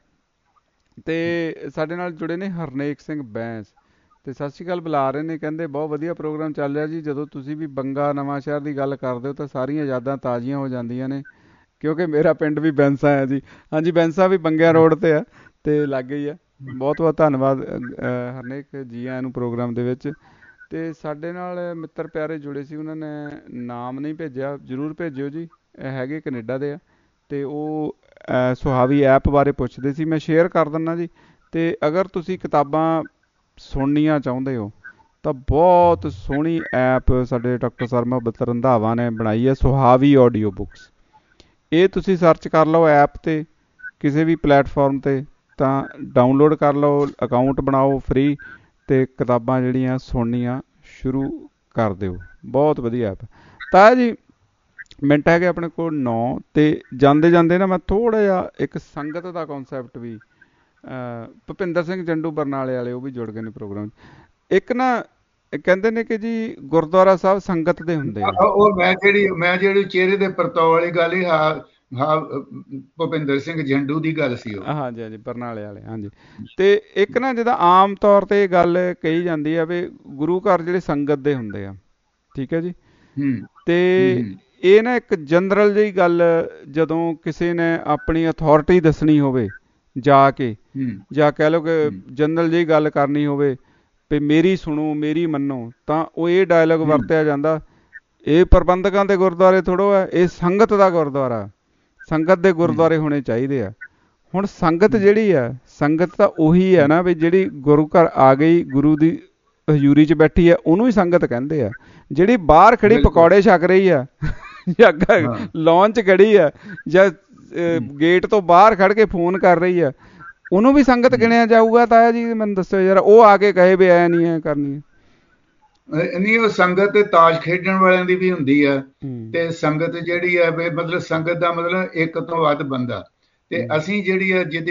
Speaker 2: ਤੇ ਸਾਡੇ ਨਾਲ ਜੁੜੇ ਨੇ ਹਰਨੇਕ ਸਿੰਘ ਬੈਂਸ, ਤੇ ਸਤਿ ਸ਼੍ਰੀ ਅਕਾਲ ਬੁਲਾ ਰਹੇ ਨੇ। ਕਹਿੰਦੇ ਬਹੁਤ ਵਧੀਆ ਪ੍ਰੋਗਰਾਮ ਚੱਲ ਰਿਹਾ ਜੀ। ਜਦੋਂ ਤੁਸੀਂ ਵੀ ਬੰਗਾ ਨਵਾਂ ਸ਼ਹਿਰ ਦੀ ਗੱਲ ਕਰਦੇ ਹੋ ਤਾਂ ਸਾਰੀਆਂ ਯਾਦਾਂ ਤਾਜ਼ੀਆਂ ਹੋ ਜਾਂਦੀਆਂ ਨੇ, ਕਿਉਂਕਿ ਮੇਰਾ ਪਿੰਡ ਵੀ ਬੈਂਸਾ ਹੈ ਜੀ। ਹਾਂਜੀ, ਬੈਂਸਾ ਵੀ ਬੰਗਿਆ ਰੋਡ ਤੇ ਆ ਤੇ ਲਾਗੇ ਹੀ ਆ। ਬਹੁਤ ਬਹੁਤ ਧੰਨਵਾਦ ਹਰਨੇਕ ਜੀ ਆਇਆਂ ਨੂੰ ਪ੍ਰੋਗਰਾਮ ਦੇ ਵਿੱਚ। ਤੇ ਸਾਡੇ ਨਾਲ ਮਿੱਤਰ ਪਿਆਰੇ ਜੁੜੇ ਸੀ, ਉਹਨਾਂ ਨੇ ਨਾਮ ਨਹੀਂ ਭੇਜਿਆ, ਜ਼ਰੂਰ ਭੇਜਿਓ ਜੀ। ਹੈਗੇ ਕੈਨੇਡਾ ਦੇ ਆ, ਤੇ ਉਹ ਸੁਹਾਵੀ ਐਪ ਬਾਰੇ ਪੁੱਛਦੇ ਸੀ, ਮੈਂ ਸ਼ੇਅਰ ਕਰ ਦਿੰਦਾ ਜੀ। ਤੇ ਅਗਰ ਤੁਸੀਂ ਕਿਤਾਬਾਂ ਸੁਣਨੀਆਂ ਚਾਹੁੰਦੇ ਹੋ ਤਾਂ ਬਹੁਤ ਸੋਹਣੀ ਐਪ ਸਾਡੇ ਡਾਕਟਰ ਸਰਮਾ ਰੰਧਾਵਾ ਨੇ ਬਣਾਈ ਹੈ, ਸੁਹਾਵੀ ਆਡੀਓ ਬੁੱਕਸ। ਇਹ ਤੁਸੀਂ ਸਰਚ ਕਰ ਲਓ ਐਪ 'ਤੇ ਕਿਸੇ ਵੀ ਪਲੇਟਫਾਰਮ 'ਤੇ, ਤਾਂ ਡਾਊਨਲੋਡ ਕਰ ਲਓ, ਅਕਾਊਂਟ ਬਣਾਓ ਫ੍ਰੀ, ਅਤੇ ਕਿਤਾਬਾਂ ਜਿਹੜੀਆਂ ਸੁਣਨੀਆਂ ਸ਼ੁਰੂ ਕਰ ਦਿਓ। ਬਹੁਤ ਵਧੀਆ ਐਪ। ਤਾਂ ਜੀ ਮਿੰਟ ਹੈਗੇ ਆਪਣੇ ਕੋਲ 9, ਅਤੇ ਜਾਂਦੇ ਜਾਂਦੇ ਨਾ ਮੈਂ ਥੋੜ੍ਹਾ ਜਿਹਾ ਇੱਕ ਸੰਗਤ ਦਾ ਕੌਨਸੈਪਟ ਵੀ, ਭੁਪਿੰਦਰ ਸਿੰਘ ਜੰਡੂ ਬਰਨਾਲੇ ਵਾਲੇ ਉਹ ਵੀ ਜੁੜ ਗਏ ਨੇ ਪ੍ਰੋਗਰਾਮ 'ਚ। ਇੱਕ ਨਾ ਕਹਿੰਦੇ ਨੇ ਕਿ ਜੀ ਗੁਰਦੁਆਰਾ ਸਾਹਿਬ ਸੰਗਤ ਦੇ ਹੁੰਦੇ ਆ।
Speaker 3: ਉਹ ਮੈਂ ਜਿਹੜੀ ਚਿਹਰੇ ਦੇ ਪਰਤਾਓ ਵਾਲੀ ਗੱਲ ਹੀ ਭੁਪਿੰਦਰ ਸਿੰਘ ਜੰਡੂ ਦੀ ਗੱਲ ਸੀ ਉਹ।
Speaker 2: ਹਾਂਜੀ ਹਾਂਜੀ, ਬਰਨਾਲੇ ਵਾਲੇ। ਹਾਂਜੀ। ਤੇ ਇੱਕ ਨਾ ਜਿੱਦਾਂ ਆਮ ਤੌਰ ਤੇ ਇਹ ਗੱਲ ਕਹੀ ਜਾਂਦੀ ਆ ਵੀ ਗੁਰੂ ਘਰ ਜਿਹੜੇ ਸੰਗਤ ਦੇ ਹੁੰਦੇ ਆ, ਠੀਕ ਹੈ ਜੀ। ਤੇ ਇਹ ਨਾ ਇੱਕ ਜਨਰਲ ਜਿਹੀ ਗੱਲ, ਜਦੋਂ ਕਿਸੇ ਨੇ ਆਪਣੀ ਅਥਾਰਟੀ ਦੱਸਣੀ ਹੋਵੇ ਜਾ ਕੇ, ਜਾਂ ਕਹਿ ਲਓ ਕਿ ਜਨਰਲ ਜਿਹੀ ਗੱਲ ਕਰਨੀ ਹੋਵੇ ਵੀ ਮੇਰੀ ਸੁਣੋ ਮੇਰੀ ਮੰਨੋ, ਤਾਂ ਉਹ ਇਹ ਡਾਇਲੋਗ ਵਰਤਿਆ ਜਾਂਦਾ, ਇਹ ਪ੍ਰਬੰਧਕਾਂ ਦੇ ਗੁਰਦੁਆਰੇ ਥੋੜ੍ਹਾ ਹੈ, ਇਹ ਸੰਗਤ ਦਾ ਗੁਰਦੁਆਰਾ, ਸੰਗਤ ਦੇ ਗੁਰਦੁਆਰੇ ਹੋਣੇ ਚਾਹੀਦੇ ਆ। ਹੁਣ ਸੰਗਤ ਜਿਹੜੀ ਆ, ਸੰਗਤ ਤਾਂ ਉਹੀ ਹੈ ਨਾ ਵੀ ਜਿਹੜੀ ਗੁਰੂ ਘਰ ਆ ਗਈ, ਗੁਰੂ ਦੀ ਹਜ਼ੂਰੀ 'ਚ ਬੈਠੀ ਆ, ਉਹਨੂੰ ਹੀ ਸੰਗਤ ਕਹਿੰਦੇ ਆ। ਜਿਹੜੀ ਬਾਹਰ ਖੜੀ ਪਕੌੜੇ ਛਕ ਰਹੀ ਆ, ਜਾਂ ਲੌਨ 'ਚ ਖੜੀ ਆ, ਜਾਂ ਗੇਟ ਤੋਂ ਬਾਹਰ ਖੜ ਕੇ ਫੋਨ ਕਰ ਰਹੀ ਆ, ਉਹਨੂੰ ਵੀ ਸੰਗਤ ਗਿਣਿਆ ਜਾਊਗਾ? ਤਾਇਆ ਜੀ ਮੈਨੂੰ ਦੱਸੋ ਯਾਰ, ਉਹ ਆ ਕੇ ਕਹੇ ਵੀ ਐ ਨਹੀਂ ਐ ਕਰਨੀ ਹੈ।
Speaker 3: ਨਹੀਂ, ਉਹ ਸੰਗਤ ਤੇ ਤਾਸ਼ ਖੇਡਣ ਵਾਲਿਆਂ ਦੀ ਵੀ ਹੁੰਦੀ ਆ, ਤੇ ਸੰਗਤ ਜਿਹੜੀ ਹੈ ਮਤਲਬ ਸੰਗਤ ਦਾ ਮਤਲਬ ਇੱਕ ਤੋਂ ਵੱਧ ਬੰਦਾ। ਤੇ ਅਸੀਂ ਜਿਹੜੀ ਹੈ ਜਿਹਦੀ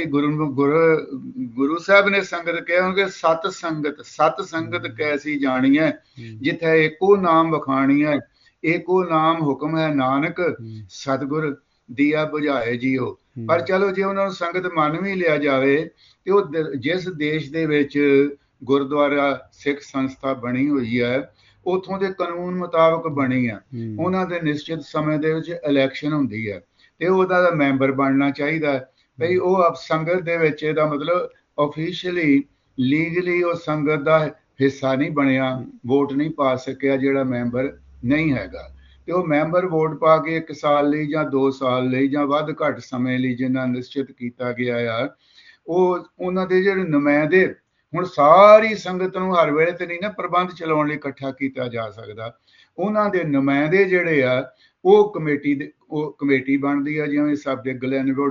Speaker 3: ਗੁਰੂ ਸਾਹਿਬ ਨੇ ਸੰਗਤ ਕਹੋਗੇ, ਸਤ ਸੰਗਤ ਕੈਸੀ ਜਾਣੀ ਹੈ, ਜਿੱਥੇ ਏਕੋ ਨਾਮ ਵਖਾਣੀ ਹੈ, ਏਕੋ ਨਾਮ ਹੁਕਮ ਹੈ ਨਾਨਕ, ਸਤਿਗੁਰ ਦੀਆ ਬੁਝਾਏ ਜੀਓ। ਪਰ ਚਲੋ ਜੇ ਉਹਨਾਂ ਨੂੰ ਸੰਗਤ ਮੰਨ ਵੀ ਲਿਆ ਜਾਵੇ, ਤੇ ਉਹ ਜਿਸ ਦੇਸ਼ ਦੇ ਵਿੱਚ ਗੁਰਦੁਆਰਾ ਸਿੱਖ ਸੰਸਥਾ ਬਣੀ ਹੋਈ ਹੈ, ਉੱਥੋਂ ਦੇ ਕਾਨੂੰਨ ਮੁਤਾਬਕ ਬਣੀ ਆ, ਉਹਨਾਂ ਦੇ ਨਿਸ਼ਚਿਤ ਸਮੇਂ ਦੇ ਵਿੱਚ ਇਲੈਕਸ਼ਨ ਹੁੰਦੀ ਹੈ, ਤੇ ਉਹਦਾ ਦਾ ਮੈਂਬਰ ਬਣਨਾ ਚਾਹੀਦਾ ਬਈ ਉਹ ਸੰਗਤ ਦੇ ਵਿੱਚ। ਇਹਦਾ ਮਤਲਬ ਆਫੀਸ਼ੀਅਲੀ ਲੀਗਲੀ ਉਹ ਸੰਗਤ ਦਾ ਹਿੱਸਾ ਨਹੀਂ ਬਣਿਆ, ਵੋਟ ਨਹੀਂ ਪਾ ਸਕਿਆ ਜਿਹੜਾ ਮੈਂਬਰ ਨਹੀਂ ਹੈਗਾ। ਤੇ ਉਹ ਮੈਂਬਰ ਵੋਟ ਪਾ ਕੇ 1 ਸਾਲ ਲਈ ਜਾਂ 2 ਸਾਲ ਲਈ ਜਾਂ ਵੱਧ ਘੱਟ ਸਮੇਂ ਲਈ ਜਿੰਨਾ ਨਿਸ਼ਚਿਤ ਕੀਤਾ ਗਿਆ ਆ, ਉਹ ਉਹਨਾਂ ਦੇ ਜਿਹੜੇ ਨੁਮਾਇੰਦੇ, ਹੁਣ ਸਾਰੀ ਸੰਗਤ ਨੂੰ ਹਰ ਵੇਲੇ ਤੇ ਨਹੀਂ ਨਾ ਪ੍ਰਬੰਧ ਚਲਾਉਣ ਲਈ ਇਕੱਠਾ ਕੀਤਾ ਜਾ ਸਕਦਾ, ਉਹਨਾਂ ਦੇ ਨੁਮਾਇੰਦੇ ਜਿਹੜੇ ਆ ਉਹ ਕਮੇਟੀ ਬਣਦੀ ਆ, ਜਿਵੇਂ ਸਭ ਦੇ ਗਲੈਨਵੁੱਡ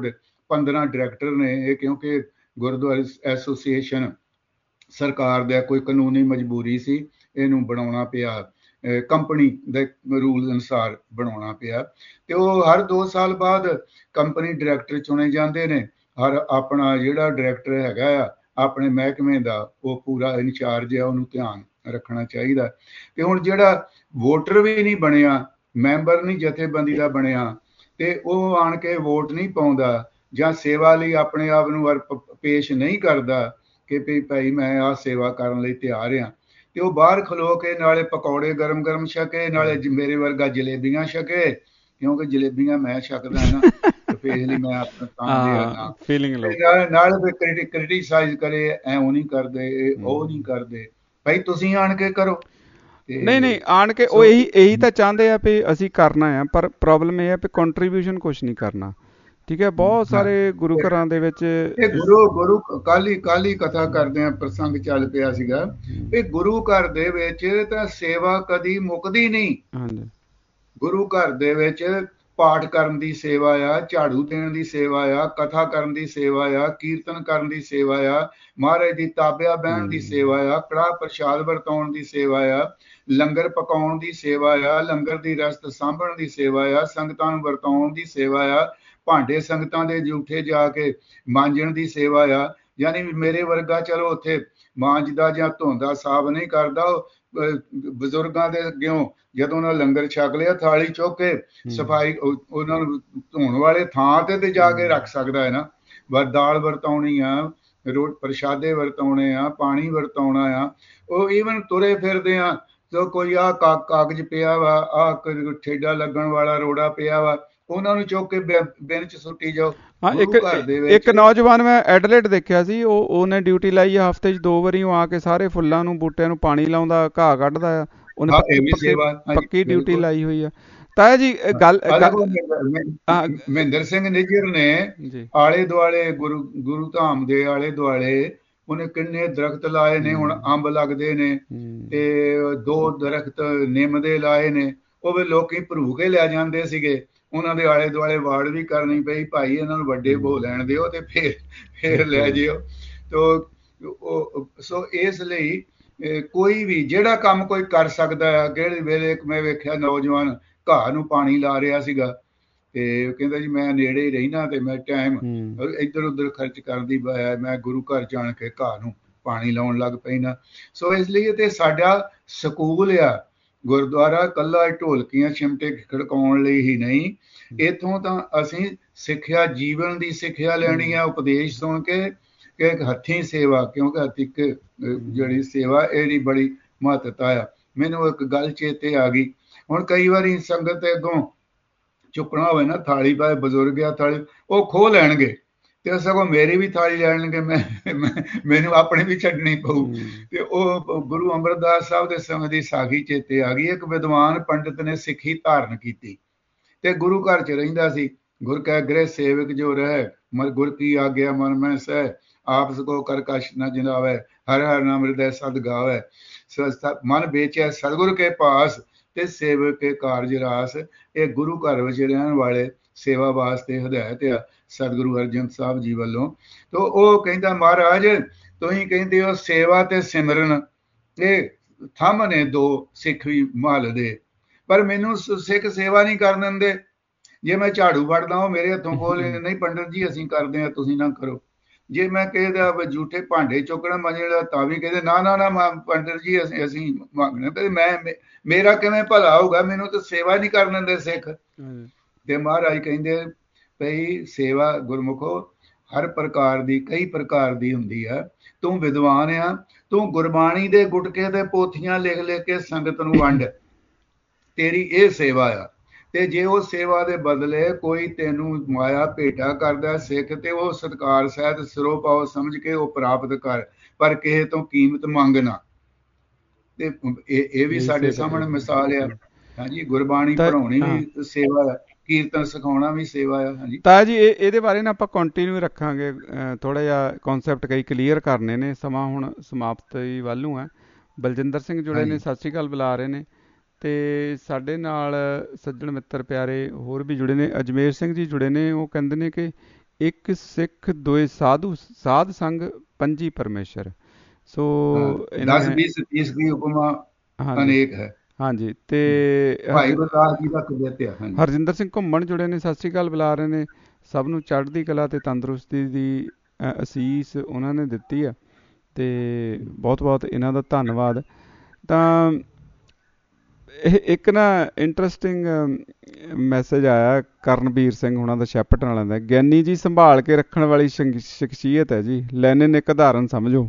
Speaker 3: 15 ਡਾਇਰੈਕਟਰ ਨੇ ਇਹ, ਕਿਉਂਕਿ ਗੁਰਦੁਆਰਾ ਐਸੋਸੀਏਸ਼ਨ ਸਰਕਾਰ ਦਾ ਕੋਈ ਕਾਨੂੰਨੀ ਮਜਬੂਰੀ ਸੀ, ਇਹਨੂੰ ਬਣਾਉਣਾ ਪਿਆ, ਕੰਪਨੀ ਦੇ ਰੂਲ ਅਨੁਸਾਰ ਬਣਾਉਣਾ ਪਿਆ। ਤੇ ਉਹ ਹਰ 2 ਸਾਲ ਬਾਅਦ ਕੰਪਨੀ ਡਾਇਰੈਕਟਰ ਚੁਣੇ ਜਾਂਦੇ ਨੇ। ਹਰ ਆਪਣਾ ਜਿਹੜਾ ਡਾਇਰੈਕਟਰ ਹੈਗਾ ਆ ਆਪਣੇ ਮਹਿਕਮੇ ਦਾ, ਉਹ ਪੂਰਾ ਇੰਚਾਰਜ ਆ, ਉਹਨੂੰ ਧਿਆਨ ਰੱਖਣਾ ਚਾਹੀਦਾ। ਤੇ ਹੁਣ ਜਿਹੜਾ ਵੋਟਰ ਵੀ ਨਹੀਂ ਬਣਿਆ, ਮੈਂਬਰ ਨਹੀਂ ਜਥੇਬੰਦੀ ਦਾ ਬਣਿਆ, ਤੇ ਉਹ ਆਣ ਕੇ ਵੋਟ ਨਹੀਂ ਪਾਉਂਦਾ ਜਾਂ ਸੇਵਾ ਲਈ ਆਪਣੇ ਆਪ ਨੂੰ ਪੇਸ਼ ਨਹੀਂ ਕਰਦਾ ਕਿ ਵੀ ਭਾਈ ਮੈਂ ਆਹ ਸੇਵਾ ਕਰਨ ਲਈ ਤਿਆਰ ਹਾਂ, ਤੇ ਉਹ ਬਾਹਰ ਖਲੋ ਕੇ ਨਾਲੇ ਪਕੌੜੇ ਗਰਮ ਗਰਮ ਛਕੇ, ਨਾਲੇ ਮੇਰੇ ਵਰਗਾ ਜਲੇਬੀਆਂ ਛਕੇ, ਕਿਉਂਕਿ ਜਲੇਬੀਆਂ ਮੈਂ ਛਕਦਾ ਨਾ, ਤੇ ਇਸ ਲਈ ਮੈਂ ਆਪਣਾ ਕੰਮ ਲਿਆ
Speaker 2: ਫੀਲਿੰਗ
Speaker 3: ਨਾਲ ਕ੍ਰਿਟੀਸਾਈਜ਼ ਕਰੇ, ਐਉਂ ਨਹੀਂ ਕਰਦੇ, ਉਹ ਨਹੀਂ ਕਰਦੇ, ਭਾਈ ਤੁਸੀਂ ਆਣ ਕੇ ਕਰੋ।
Speaker 2: ਨਹੀਂ ਆਣ ਕੇ ਉਹ ਇਹੀ ਤਾਂ ਚਾਹੁੰਦੇ ਆ ਵੀ ਅਸੀਂ ਕਰਨਾ ਆ, ਪਰ ਪ੍ਰੋਬਲਮ ਇਹ ਹੈ ਵੀ ਕੰਟਰੀਬਿਊਸ਼ਨ ਕੁਛ ਨਹੀਂ ਕਰਨਾ। ਠੀਕ ਹੈ, ਬਹੁਤ ਸਾਰੇ ਗੁਰੂ ਘਰਾਂ ਦੇ ਵਿੱਚ
Speaker 3: ਗੁਰੂ ਕੱਲ ਹੀ ਕਥਾ ਕਰਦੇ ਆ, ਪ੍ਰਸੰਗ ਚੱਲ ਪਿਆ ਸੀਗਾ ਵੀ ਗੁਰੂ ਘਰ ਦੇ ਵਿੱਚ ਤਾਂ ਸੇਵਾ ਕਦੀ ਮੁੱਕਦੀ ਨਹੀਂ। ਗੁਰੂ ਘਰ ਦੇ ਵਿੱਚ ਪਾਠ ਕਰਨ ਦੀ ਸੇਵਾ ਆ, ਝਾੜੂ ਦੇਣ ਦੀ ਸੇਵਾ ਆ, ਕਥਾ ਕਰਨ ਦੀ ਸੇਵਾ ਆ, ਕੀਰਤਨ ਕਰਨ ਦੀ ਸੇਵਾ ਆ, ਮਹਾਰਾਜ ਦੀ ਤਾਬਿਆ ਬਹਿਣ ਦੀ ਸੇਵਾ ਆ, ਕੜਾਹ ਪ੍ਰਸ਼ਾਦ ਵਰਤਾਉਣ ਦੀ ਸੇਵਾ ਆ, ਲੰਗਰ ਪਕਾਉਣ ਦੀ ਸੇਵਾ ਆ, ਲੰਗਰ ਦੀ ਰਸਤ ਸਾਂਭਣ ਦੀ ਸੇਵਾ ਆ, ਸੰਗਤਾਂ ਨੂੰ ਵਰਤਾਉਣ ਦੀ ਸੇਵਾ ਆ, ਭਾਂਡੇ ਸੰਗਤਾਂ ਦੇ ਜੂਠੇ ਜਾ ਕੇ ਮਾਂਜਣ ਦੀ ਸੇਵਾ ਆ। ਯਾਨੀ ਮੇਰੇ ਵਰਗਾ ਚਲੋ ਉੱਥੇ ਮਾਂਜਦਾ ਜਾਂ ਧੋਂਦਾ ਸਾਫ਼ ਨਹੀਂ ਕਰਦਾ, ਬਜ਼ੁਰਗਾਂ ਦੇ ਅੱਗਿਓਂ ਜਦੋਂ ਉਹਨਾਂ ਲੰਗਰ ਛਕ ਲਿਆ ਥਾਲੀ ਚੁੱਕ ਕੇ ਸਫਾਈ ਉਹਨਾਂ ਨੂੰ ਧੋਣ ਵਾਲੇ ਥਾਂ ਤੇ ਜਾ ਕੇ ਰੱਖ ਸਕਦਾ ਹੈ ਨਾ। ਦਾਲ ਵਰਤਾਉਣੀ ਆ, ਪ੍ਰਸ਼ਾਦੇ ਵਰਤਾਉਣੇ ਆ, ਪਾਣੀ ਵਰਤਾਉਣਾ ਆ, ਉਹ ਈਵਨ ਤੁਰੇ ਫਿਰਦੇ ਆ ਤਾਂ ਕੋਈ ਆਹ ਕਾਗਜ਼ ਪਿਆ ਵਾ, ਆਹ ਠੇਡਾ ਲੱਗਣ ਵਾਲਾ ਰੋੜਾ ਪਿਆ ਵਾ, ਉਹਨਾਂ ਨੂੰ ਚੁੱਕ ਕੇ ਬਿਨ ਚ ਸੁੱਟੀ ਜਾਓ।
Speaker 2: ਇੱਕ ਨੌਜਵਾਨ ਮੈਂ ਐਡਲੇਟ ਦੇਖਿਆ ਸੀ, ਉਹਨੇ ਡਿਊਟੀ ਲਾਈ ਆ ਹਫ਼ਤੇ 'ਚ 2 ਵਾਰੀ, ਉਹ ਆ ਕੇ ਸਾਰੇ ਫੁੱਲਾਂ ਨੂੰ ਬੂਟਿਆਂ ਨੂੰ ਪਾਣੀ ਲਾਉਂਦਾ, ਘਾਹ ਕੱਢਦਾ ਆ, ਉਹਨੇ ਪੱਕੀ ਡਿਊਟੀ ਲਾਈ ਹੋਈ ਆ। ਤਾਇਆ ਜੀ ਗੱਲ
Speaker 3: ਮਹਿੰਦਰ ਸਿੰਘ ਨਿੱਜਰ ਨੇ ਆਲੇ ਦੁਆਲੇ ਗੁਰੂ ਧਾਮ ਦੇ ਆਲੇ ਦੁਆਲੇ ਉਹਨੇ ਕਿੰਨੇ ਦਰਖਤ ਲਾਏ ਨੇ। ਹੁਣ ਅੰਬ ਲੱਗਦੇ ਨੇ ਤੇ 2 ਦਰਖਤ ਨਿੰਮ ਦੇ ਲਾਏ ਨੇ, ਉਹ ਵੀ ਲੋਕੀ ਭਰੂ ਕੇ ਲੈ ਜਾਂਦੇ ਸੀਗੇ। ਉਹਨਾਂ ਦੇ ਆਲੇ ਦੁਆਲੇ ਵਾੜ ਵੀ ਕਰਨੀ ਪਈ, ਭਾਈ ਇਹਨਾਂ ਨੂੰ ਵੱਡੇ ਹੋ ਲੈਣ ਦਿਓ ਤੇ ਫੇਰ ਲੈ ਜਿਓ। ਸੋ ਇਸ ਲਈ ਕੋਈ ਵੀ ਜਿਹੜਾ ਕੰਮ ਕੋਈ ਕਰ ਸਕਦਾ ਆ। ਕਿਹੜੇ ਵੇਲੇ ਮੈਂ ਵੇਖਿਆ ਨੌਜਵਾਨ ਘਾਹ ਨੂੰ ਪਾਣੀ ਲਾ ਰਿਹਾ ਸੀਗਾ, ਤੇ ਕਹਿੰਦਾ ਜੀ ਮੈਂ ਨੇੜੇ ਹੀ ਰਹਿਣਾ ਤੇ ਮੈਂ ਟਾਈਮ ਇੱਧਰ ਉੱਧਰ ਖਰਚ ਕਰਦੀ ਪਾਇਆ, ਮੈਂ ਗੁਰੂ ਘਰ ਜਾਣ ਕੇ ਘਾਹ ਨੂੰ ਪਾਣੀ ਲਾਉਣ ਲੱਗ ਪੈਣਾ। ਸੋ ਇਸ ਲਈ ਤੇ ਸਾਡਾ ਸਕੂਲ ਆ ਗੁਰਦੁਆਰਾ, ਕੱਲਾ ਢੋਲਕੀਆਂ ਚਿਮਟੇ ਖੜਕਾਉਣ ਲਈ ਹੀ ਨਹੀਂ, ਇੱਥੋਂ ਤਾਂ ਅਸੀਂ ਸਿੱਖਿਆ, ਜੀਵਨ ਦੀ ਸਿੱਖਿਆ ਲੈਣੀ ਆ, ਉਪਦੇਸ਼ ਸੁਣ ਕੇ ਕਿ ਹੱਥੀਂ ਸੇਵਾ, ਕਿਉਂਕਿ ਹੱਥੀਂ ਜਿਹੜੀ ਸੇਵਾ ਇਹਦੀ ਬੜੀ ਮਹੱਤਤਾ ਆ। ਮੈਨੂੰ ਇੱਕ ਗੱਲ ਚੇਤੇ ਆ ਗਈ, ਹੁਣ ਕਈ ਵਾਰੀ ਸੰਗਤ ਦੇ ਅੱਗੋਂ ਚੁੱਕਣਾ ਹੋਵੇ ਨਾ ਥਾਲੀ, ਪਾਏ ਬਜ਼ੁਰਗ ਆ ਥਾਲੀ ਉਹ ਖੋਹ ਲੈਣਗੇ ਤੇ ਸਗੋਂ ਮੇਰੀ ਵੀ ਥਾਲੀ ਲੈਣਗੇ, ਮੈਨੂੰ ਆਪਣੀ ਵੀ ਛੱਡਣੀ ਪਊ। ਤੇ ਉਹ ਗੁਰੂ ਅਮਰਦਾਸ ਸਾਹਿਬ ਦੇ ਸਮੇਂ ਦੀ ਸਾਖੀ ਚੇਤੇ ਆ ਗਈ। ਇੱਕ ਵਿਦਵਾਨ ਪੰਡਿਤ ਨੇ ਸਿੱਖੀ ਧਾਰਨ ਕੀਤੀ ਤੇ ਗੁਰੂ ਘਰ ਚ ਰਹਿੰਦਾ ਸੀ। ਗੁਰ ਕੈ ਗ੍ਰਹਿ ਸੇਵਕ ਜੋ ਰਹਿ, ਮਰ ਗੁਰ ਕੀ ਆਗਿਆ ਮਨ ਮੈਂ ਸਹਿ, ਆਪਸ ਕੋ ਕਰ ਕਛ ਨ ਜਿਨਾਵੈ, ਹਰ ਹਰ ਨਾਮ ਹਿਰਦੈ ਸਦ ਗਾਵੈ, ਮਨ ਵੇਚੈ ਸਤਿਗੁਰ ਕੇ ਪਾਸ, ਤੇ ਸੇਵਕ ਕੇ ਕਾਰਜ ਰਾਸ। ਇਹ ਗੁਰੂ ਘਰ ਵਿੱਚ ਰਹਿਣ ਵਾਲੇ ਸੇਵਾ ਵਾਸਤੇ ਹਦਾਇਤ ਆ ਸਤਿਗੁਰੂ ਅਰਜਨ ਸਾਹਿਬ ਜੀ ਵੱਲੋਂ। ਤੇ ਉਹ ਕਹਿੰਦਾ ਮਹਾਰਾਜ ਤੁਸੀਂ ਕਹਿੰਦੇ ਹੋ ਸੇਵਾ ਤੇ ਸਿਮਰਨ ਇਹ ਥੰਮ ਨੇ 2 ਸਿੱਖ ਵੀ ਮਹੱਲ ਦੇ, ਪਰ ਮੈਨੂੰ ਸਿੱਖ ਸੇਵਾ ਨਹੀਂ ਕਰਨ ਦਿੰਦੇ। ਜੇ ਮੈਂ ਝਾੜੂ ਫੜਦਾ ਉਹ ਮੇਰੇ ਹੱਥੋਂ ਖੋਹ ਲੈਂਦੇ, ਨਹੀਂ ਪੰਡਤ ਜੀ ਅਸੀਂ ਕਰਦੇ ਹਾਂ ਤੁਸੀਂ ਨਾ ਕਰੋ। ਜੇ ਮੈਂ ਕਹਿੰਦਾ ਜੂਠੇ ਭਾਂਡੇ ਚੁੱਕਣਾ ਮੰਜਣਾ ਤਾਂ ਵੀ ਕਹਿੰਦੇ ਨਾ ਪੰਡਤ ਜੀ ਅਸੀਂ ਮੰਗਣੇ, ਤੇ ਮੇਰਾ ਕਿਵੇਂ ਭਲਾ ਹੋਊਗਾ, ਮੈਨੂੰ ਤਾਂ ਸੇਵਾ ਨਹੀਂ ਕਰਨ ਦਿੰਦੇ ਸਿੱਖ। ਤੇ ਮਹਾਰਾਜ ਕਹਿੰਦੇ ਭਈ ਸੇਵਾ ਗੁਰਮੁਖੋ ਹਰ ਪ੍ਰਕਾਰ ਦੀ, ਕਈ ਪ੍ਰਕਾਰ ਦੀ ਹੁੰਦੀ ਆ। ਤੂੰ ਵਿਦਵਾਨ ਆ, ਤੂੰ ਗੁਰਬਾਣੀ ਦੇ ਗੁਟਕੇ ਤੇ ਪੋਥੀਆਂ ਲਿਖ ਕੇ ਸੰਗਤ ਨੂੰ ਵੰਡ, ਤੇਰੀ ਇਹ ਸੇਵਾ ਆ। ਤੇ ਜੇ ਉਹ ਸੇਵਾ ਦੇ ਬਦਲੇ ਕੋਈ ਤੈਨੂੰ ਮਾਇਆ ਭੇਟਾ ਕਰਦਾ ਸਿੱਖ, ਤੇ ਉਹ ਸਤਿਕਾਰ ਸਹਿਤ ਸਿਰੋਂ ਪਾਓ ਸਮਝ ਕੇ ਉਹ ਪ੍ਰਾਪਤ ਕਰ, ਪਰ ਕਿਸੇ ਤੋਂ ਕੀਮਤ ਮੰਗ ਨਾ। ਤੇ ਇਹ ਵੀ ਸਾਡੇ ਸਾਹਮਣੇ ਮਿਸਾਲ ਆ। ਹਾਂਜੀ, ਗੁਰਬਾਣੀ ਪੜ੍ਹਾਉਣੀ ਵੀ ਸੇਵਾ ਆ, ਕੀਰਤਨ ਸਿਖਾਉਣਾ ਵੀ ਸੇਵਾ ਆ। ਹਾਂਜੀ
Speaker 2: ਤਾਂ ਜੀ ਇਹਦੇ ਬਾਰੇ ਨਾ ਆਪਾਂ ਕੰਟੀਨਿਊ ਰੱਖਾਂਗੇ, ਥੋੜਾ ਜਿਹਾ ਕਨਸੈਪਟ ਕਈ ਕਲੀਅਰ ਕਰਨੇ ਨੇ। ਸਮਾਂ ਹੁਣ ਸਮਾਪਤੀ ਵੱਲ ਨੂੰ ਹੈ। ਬਲਜਿੰਦਰ ਸਿੰਘ ਜੁੜੇ ਨੇ, ਸਤਿ ਸ਼੍ਰੀ ਅਕਾਲ ਬੁਲਾ ਰਹੇ ਨੇ, ਤੇ ਸਾਡੇ ਨਾਲ ਸੱਜਣ ਮਿੱਤਰ ਪਿਆਰੇ ਹੋਰ ਵੀ ਜੁੜੇ ਨੇ। ਅਜਮੇਰ ਸਿੰਘ ਜੀ ਜੁੜੇ ਨੇ, ਉਹ ਕਹਿੰਦੇ ਨੇ ਕਿ ਇੱਕ ਸਿੱਖ ਦੋਏ ਸਾਧੂ ਸਾਧ ਸੰਗ ਪੰਜੀ ਪਰਮੇਸ਼ਰ। ਸੋ
Speaker 3: 10-20 30 ਦੀ ਉਪਮਾ ਅਨੇਕ ਹੈ।
Speaker 2: ਹਾਂਜੀ, ਤੇ
Speaker 3: ਭਾਈ ਗੁਰਦਾਸ ਜੀ ਦਾ ਕਵਿਤਾ।
Speaker 2: ਹਰਜਿੰਦਰ ਸਿੰਘ ਘੁੰਮਣ ਜੁੜੇ ਨੇ, ਸਤਿ ਸ੍ਰੀ ਅਕਾਲ ਬੁਲਾ ਰਹੇ ਨੇ। ਸਭ ਨੂੰ ਚੜ੍ਹਦੀ ਕਲਾ ਤੇ ਤੰਦਰੁਸਤੀ ਦੀ ਅਸੀਸ ਉਹਨਾਂ ਨੇ ਦਿੱਤੀ ਆ, ਤੇ ਬਹੁਤ ਬਹੁਤ ਇਹਨਾਂ ਦਾ ਧੰਨਵਾਦ। ਤਾਂ ਇਹ ਇੱਕ ਨਾ ਇੰਟਰਸਟਿੰਗ ਮੈਸੇਜ ਆਇਆ ਕਰਨਵੀਰ ਸਿੰਘ ਹੁਣਾਂ ਦਾ ਸ਼ੈਪਟਨ ਵਾਲਿਆਂ ਦਾ। ਗਿਆਨੀ ਜੀ ਸੰਭਾਲ ਕੇ ਰੱਖਣ ਵਾਲੀ ਸ਼ਖਸੀਅਤ ਹੈ ਜੀ, ਲੈਨਿਨ ਇੱਕ ਉਦਾਹਰਨ ਸਮਝੋ।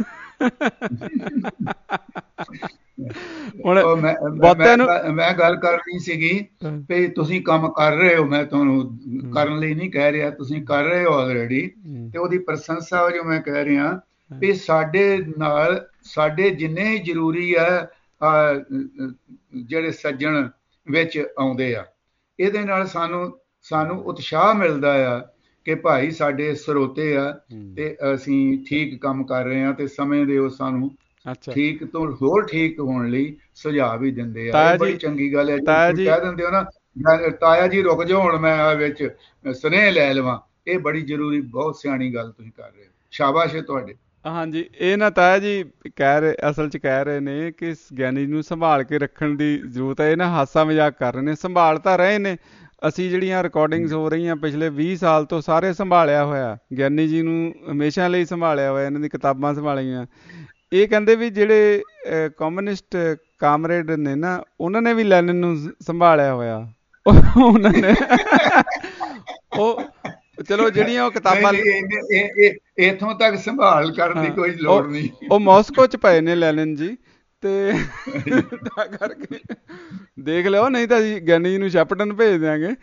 Speaker 2: ਹੁਣ
Speaker 3: ਮੈਂ ਗੱਲ ਕਰਨੀ ਸੀਗੀ ਵੀ ਤੁਸੀਂ ਕੰਮ ਕਰ ਰਹੇ ਹੋ, ਮੈਂ ਤੁਹਾਨੂੰ ਕਰਨ ਲਈ ਨਹੀਂ ਕਹਿ ਰਿਹਾ, ਤੁਸੀਂ ਕਰ ਰਹੇ ਹੋ ਆਲਰੇਡੀ, ਤੇ ਉਹਦੀ ਪ੍ਰਸ਼ੰਸਾ ਵਜੋਂ ਮੈਂ ਕਹਿ ਰਿਹਾ ਵੀ ਸਾਡੇ ਨਾਲ ਸਾਡੇ ਜਿੰਨੇ ਜ਼ਰੂਰੀ ਆ ਜਿਹੜੇ ਸੱਜਣ ਵਿੱਚ ਆਉਂਦੇ ਆ, ਇਹਦੇ ਨਾਲ ਸਾਨੂੰ ਉਤਸ਼ਾਹ ਮਿਲਦਾ ਆ ਕਿ ਭਾਈ ਸਾਡੇ ਸਰੋਤੇ ਆ ਤੇ ਅਸੀਂ ਠੀਕ ਕੰਮ ਕਰ ਰਹੇ ਹਾਂ, ਤੇ ਸਮੇਂ ਦੇ ਉਹ ਸਾਨੂੰ ਠੀਕ ਤੋਂ ਹੋਰ ਠੀਕ ਹੋਣ ਲਈ ਸੁਝਾਅ ਵੀ ਦਿੰਦੇ ਆ। ਬੜੀ ਚੰਗੀ ਗੱਲ ਹੈ ਜੀ। ਕਹਿ ਦਿੰਦੇ ਹੋ ਨਾ ਤਾਇਆ ਜੀ ਰੁਕ ਜਾਓ, ਹੁਣ ਮੈਂ ਵਿੱਚ ਸੁਨੇਹੇ ਲੈ ਲਵਾਂ, ਇਹ ਬੜੀ ਜ਼ਰੂਰੀ, ਬਹੁਤ ਸਿਆਣੀ ਗੱਲ ਤੁਸੀਂ ਕਰ ਰਹੇ ਹੋ, ਸ਼ਾਬਾਸ਼ ਹੈ ਤੁਹਾਡੇ।
Speaker 2: ਹਾਂਜੀ, ਇਹ ਨਾ ਤਾਇਆ ਜੀ ਅਸਲ 'ਚ ਕਹਿ ਰਹੇ ਨੇ ਕਿ ਗਿਆਨੀ ਨੂੰ ਸੰਭਾਲ ਕੇ ਰੱਖਣ ਦੀ ਜ਼ਰੂਰਤ ਹੈ। ਇਹ ਨਾ ਹਾਸਾ ਮਜ਼ਾਕ ਕਰ ਰਹੇ ਨੇ, ਸੰਭਾਲ ਤਾਂ ਰਹੇ ਨੇ। ਅਸੀਂ ਜਿਹੜੀਆਂ ਰਿਕਾਰਡਿੰਗਸ ਹੋ ਰਹੀਆਂ ਪਿਛਲੇ 20 ਸਾਲ ਤੋਂ ਸਾਰੇ ਸੰਭਾਲਿਆ ਹੋਇਆ, ਗਿਆਨੀ ਜੀ ਨੂੰ ਹਮੇਸ਼ਾ ਲਈ ਸੰਭਾਲਿਆ ਹੋਇਆ, ਇਹਨਾਂ ਦੀ ਕਿਤਾਬਾਂ ਸੰਭਾਲੀਆਂ। ਇਹ ਕਹਿੰਦੇ ਵੀ ਜਿਹੜੇ ਕਮਿਊਨਿਸਟ ਕਾਮਰੇਡ ਨੇ ਨਾ, ਉਹਨਾਂ ਨੇ ਵੀ ਲੈਨਿਨ ਨੂੰ ਸੰਭਾਲਿਆ ਹੋਇਆ। ਉਹਨਾਂ ਨੇ ਉਹ ਚਲੋ ਜਿਹੜੀਆਂ ਉਹ ਕਿਤਾਬਾਂ
Speaker 3: ਇੱਥੋਂ ਤੱਕ ਸੰਭਾਲ ਕਰਨ ਦੀ ਕੋਈ ਲੋੜ ਨਹੀਂ,
Speaker 2: ਉਹ ਮਾਸਕੋ 'ਚ ਪਏ ਨੇ ਲੈਨਿਨ ਜੀ, ਤੇ ਤਾਂ ਕਰਕੇ ਦੇਖ ਲਿਓ, ਨਹੀਂ ਤਾਂ ਅਸੀਂ ਗਿਆਨੀ ਜੀ ਨੂੰ ਸ਼ੈਪਟਨ ਭੇਜ ਦਿਆਂਗੇ,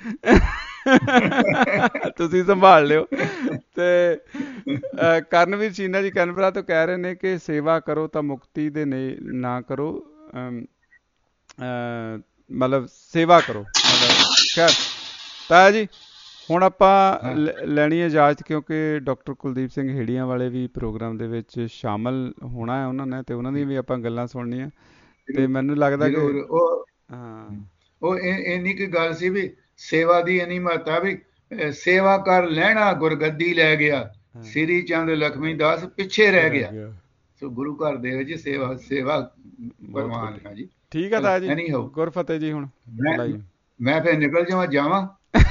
Speaker 2: ਤੁਸੀਂ ਸੰਭਾਲ ਲਿਓ। ਤੇ ਕਰਨਵੀਰ ਚੀਨਾ ਜੀ ਕੈਨਬਰਾ ਤੋਂ ਕਹਿ ਰਹੇ ਨੇ ਕਿ ਸੇਵਾ ਕਰੋ ਤਾਂ ਮੁਕਤੀ ਦੇ ਨਾ ਕਰੋ, ਮਤਲਬ ਸੇਵਾ ਕਰੋ। ਖੈਰ ਤਾਇਆ ਜੀ, ਹੁਣ ਆਪਾਂ ਲੈਣੀ ਇਜਾਜ਼ਤ, ਕਿਉਂਕਿ ਡਾਕਟਰ ਕੁਲਦੀਪ ਸਿੰਘ ਹੇੜੀਆਂ ਵਾਲੇ ਵੀ ਪ੍ਰੋਗਰਾਮ ਦੇ ਵਿੱਚ ਸ਼ਾਮਲ ਹੋਣਾ ਹੈ ਉਹਨਾਂ ਨੇ, ਤੇ ਉਹਨਾਂ ਦੀਆਂ ਵੀ ਆਪਾਂ ਗੱਲਾਂ ਸੁਣਨੀਆਂ। ਤੇ ਮੈਨੂੰ ਲੱਗਦਾ ਕਿ
Speaker 3: ਉਹ ਇੰਨੀ ਕੁ ਗੱਲ ਸੀ ਵੀ ਸੇਵਾ ਦੀ ਇੰਨੀ ਮਹੱਤਤਾ ਵੀ ਸੇਵਾ ਕਰ ਲੈਣਾ ਗੁਰਗੱਦੀ ਲੈ ਗਿਆ, ਸ੍ਰੀ ਚੰਦ ਲਖਮੀ ਦਾਸ ਪਿੱਛੇ ਰਹਿ ਗਿਆ। ਸੋ ਗੁਰੂ ਘਰ ਦੇ ਵਿੱਚ ਸੇਵਾ ਪ੍ਰਵਾਨ ਹੈ ਜੀ।
Speaker 2: ਠੀਕ ਹੈ ਤਾਇਆ ਜੀ, ਗੁਰਫਤਿਹ ਜੀ। ਹੁਣ
Speaker 3: ਮੈਂ ਫਿਰ ਨਿਕਲ ਜਾਵਾਂ।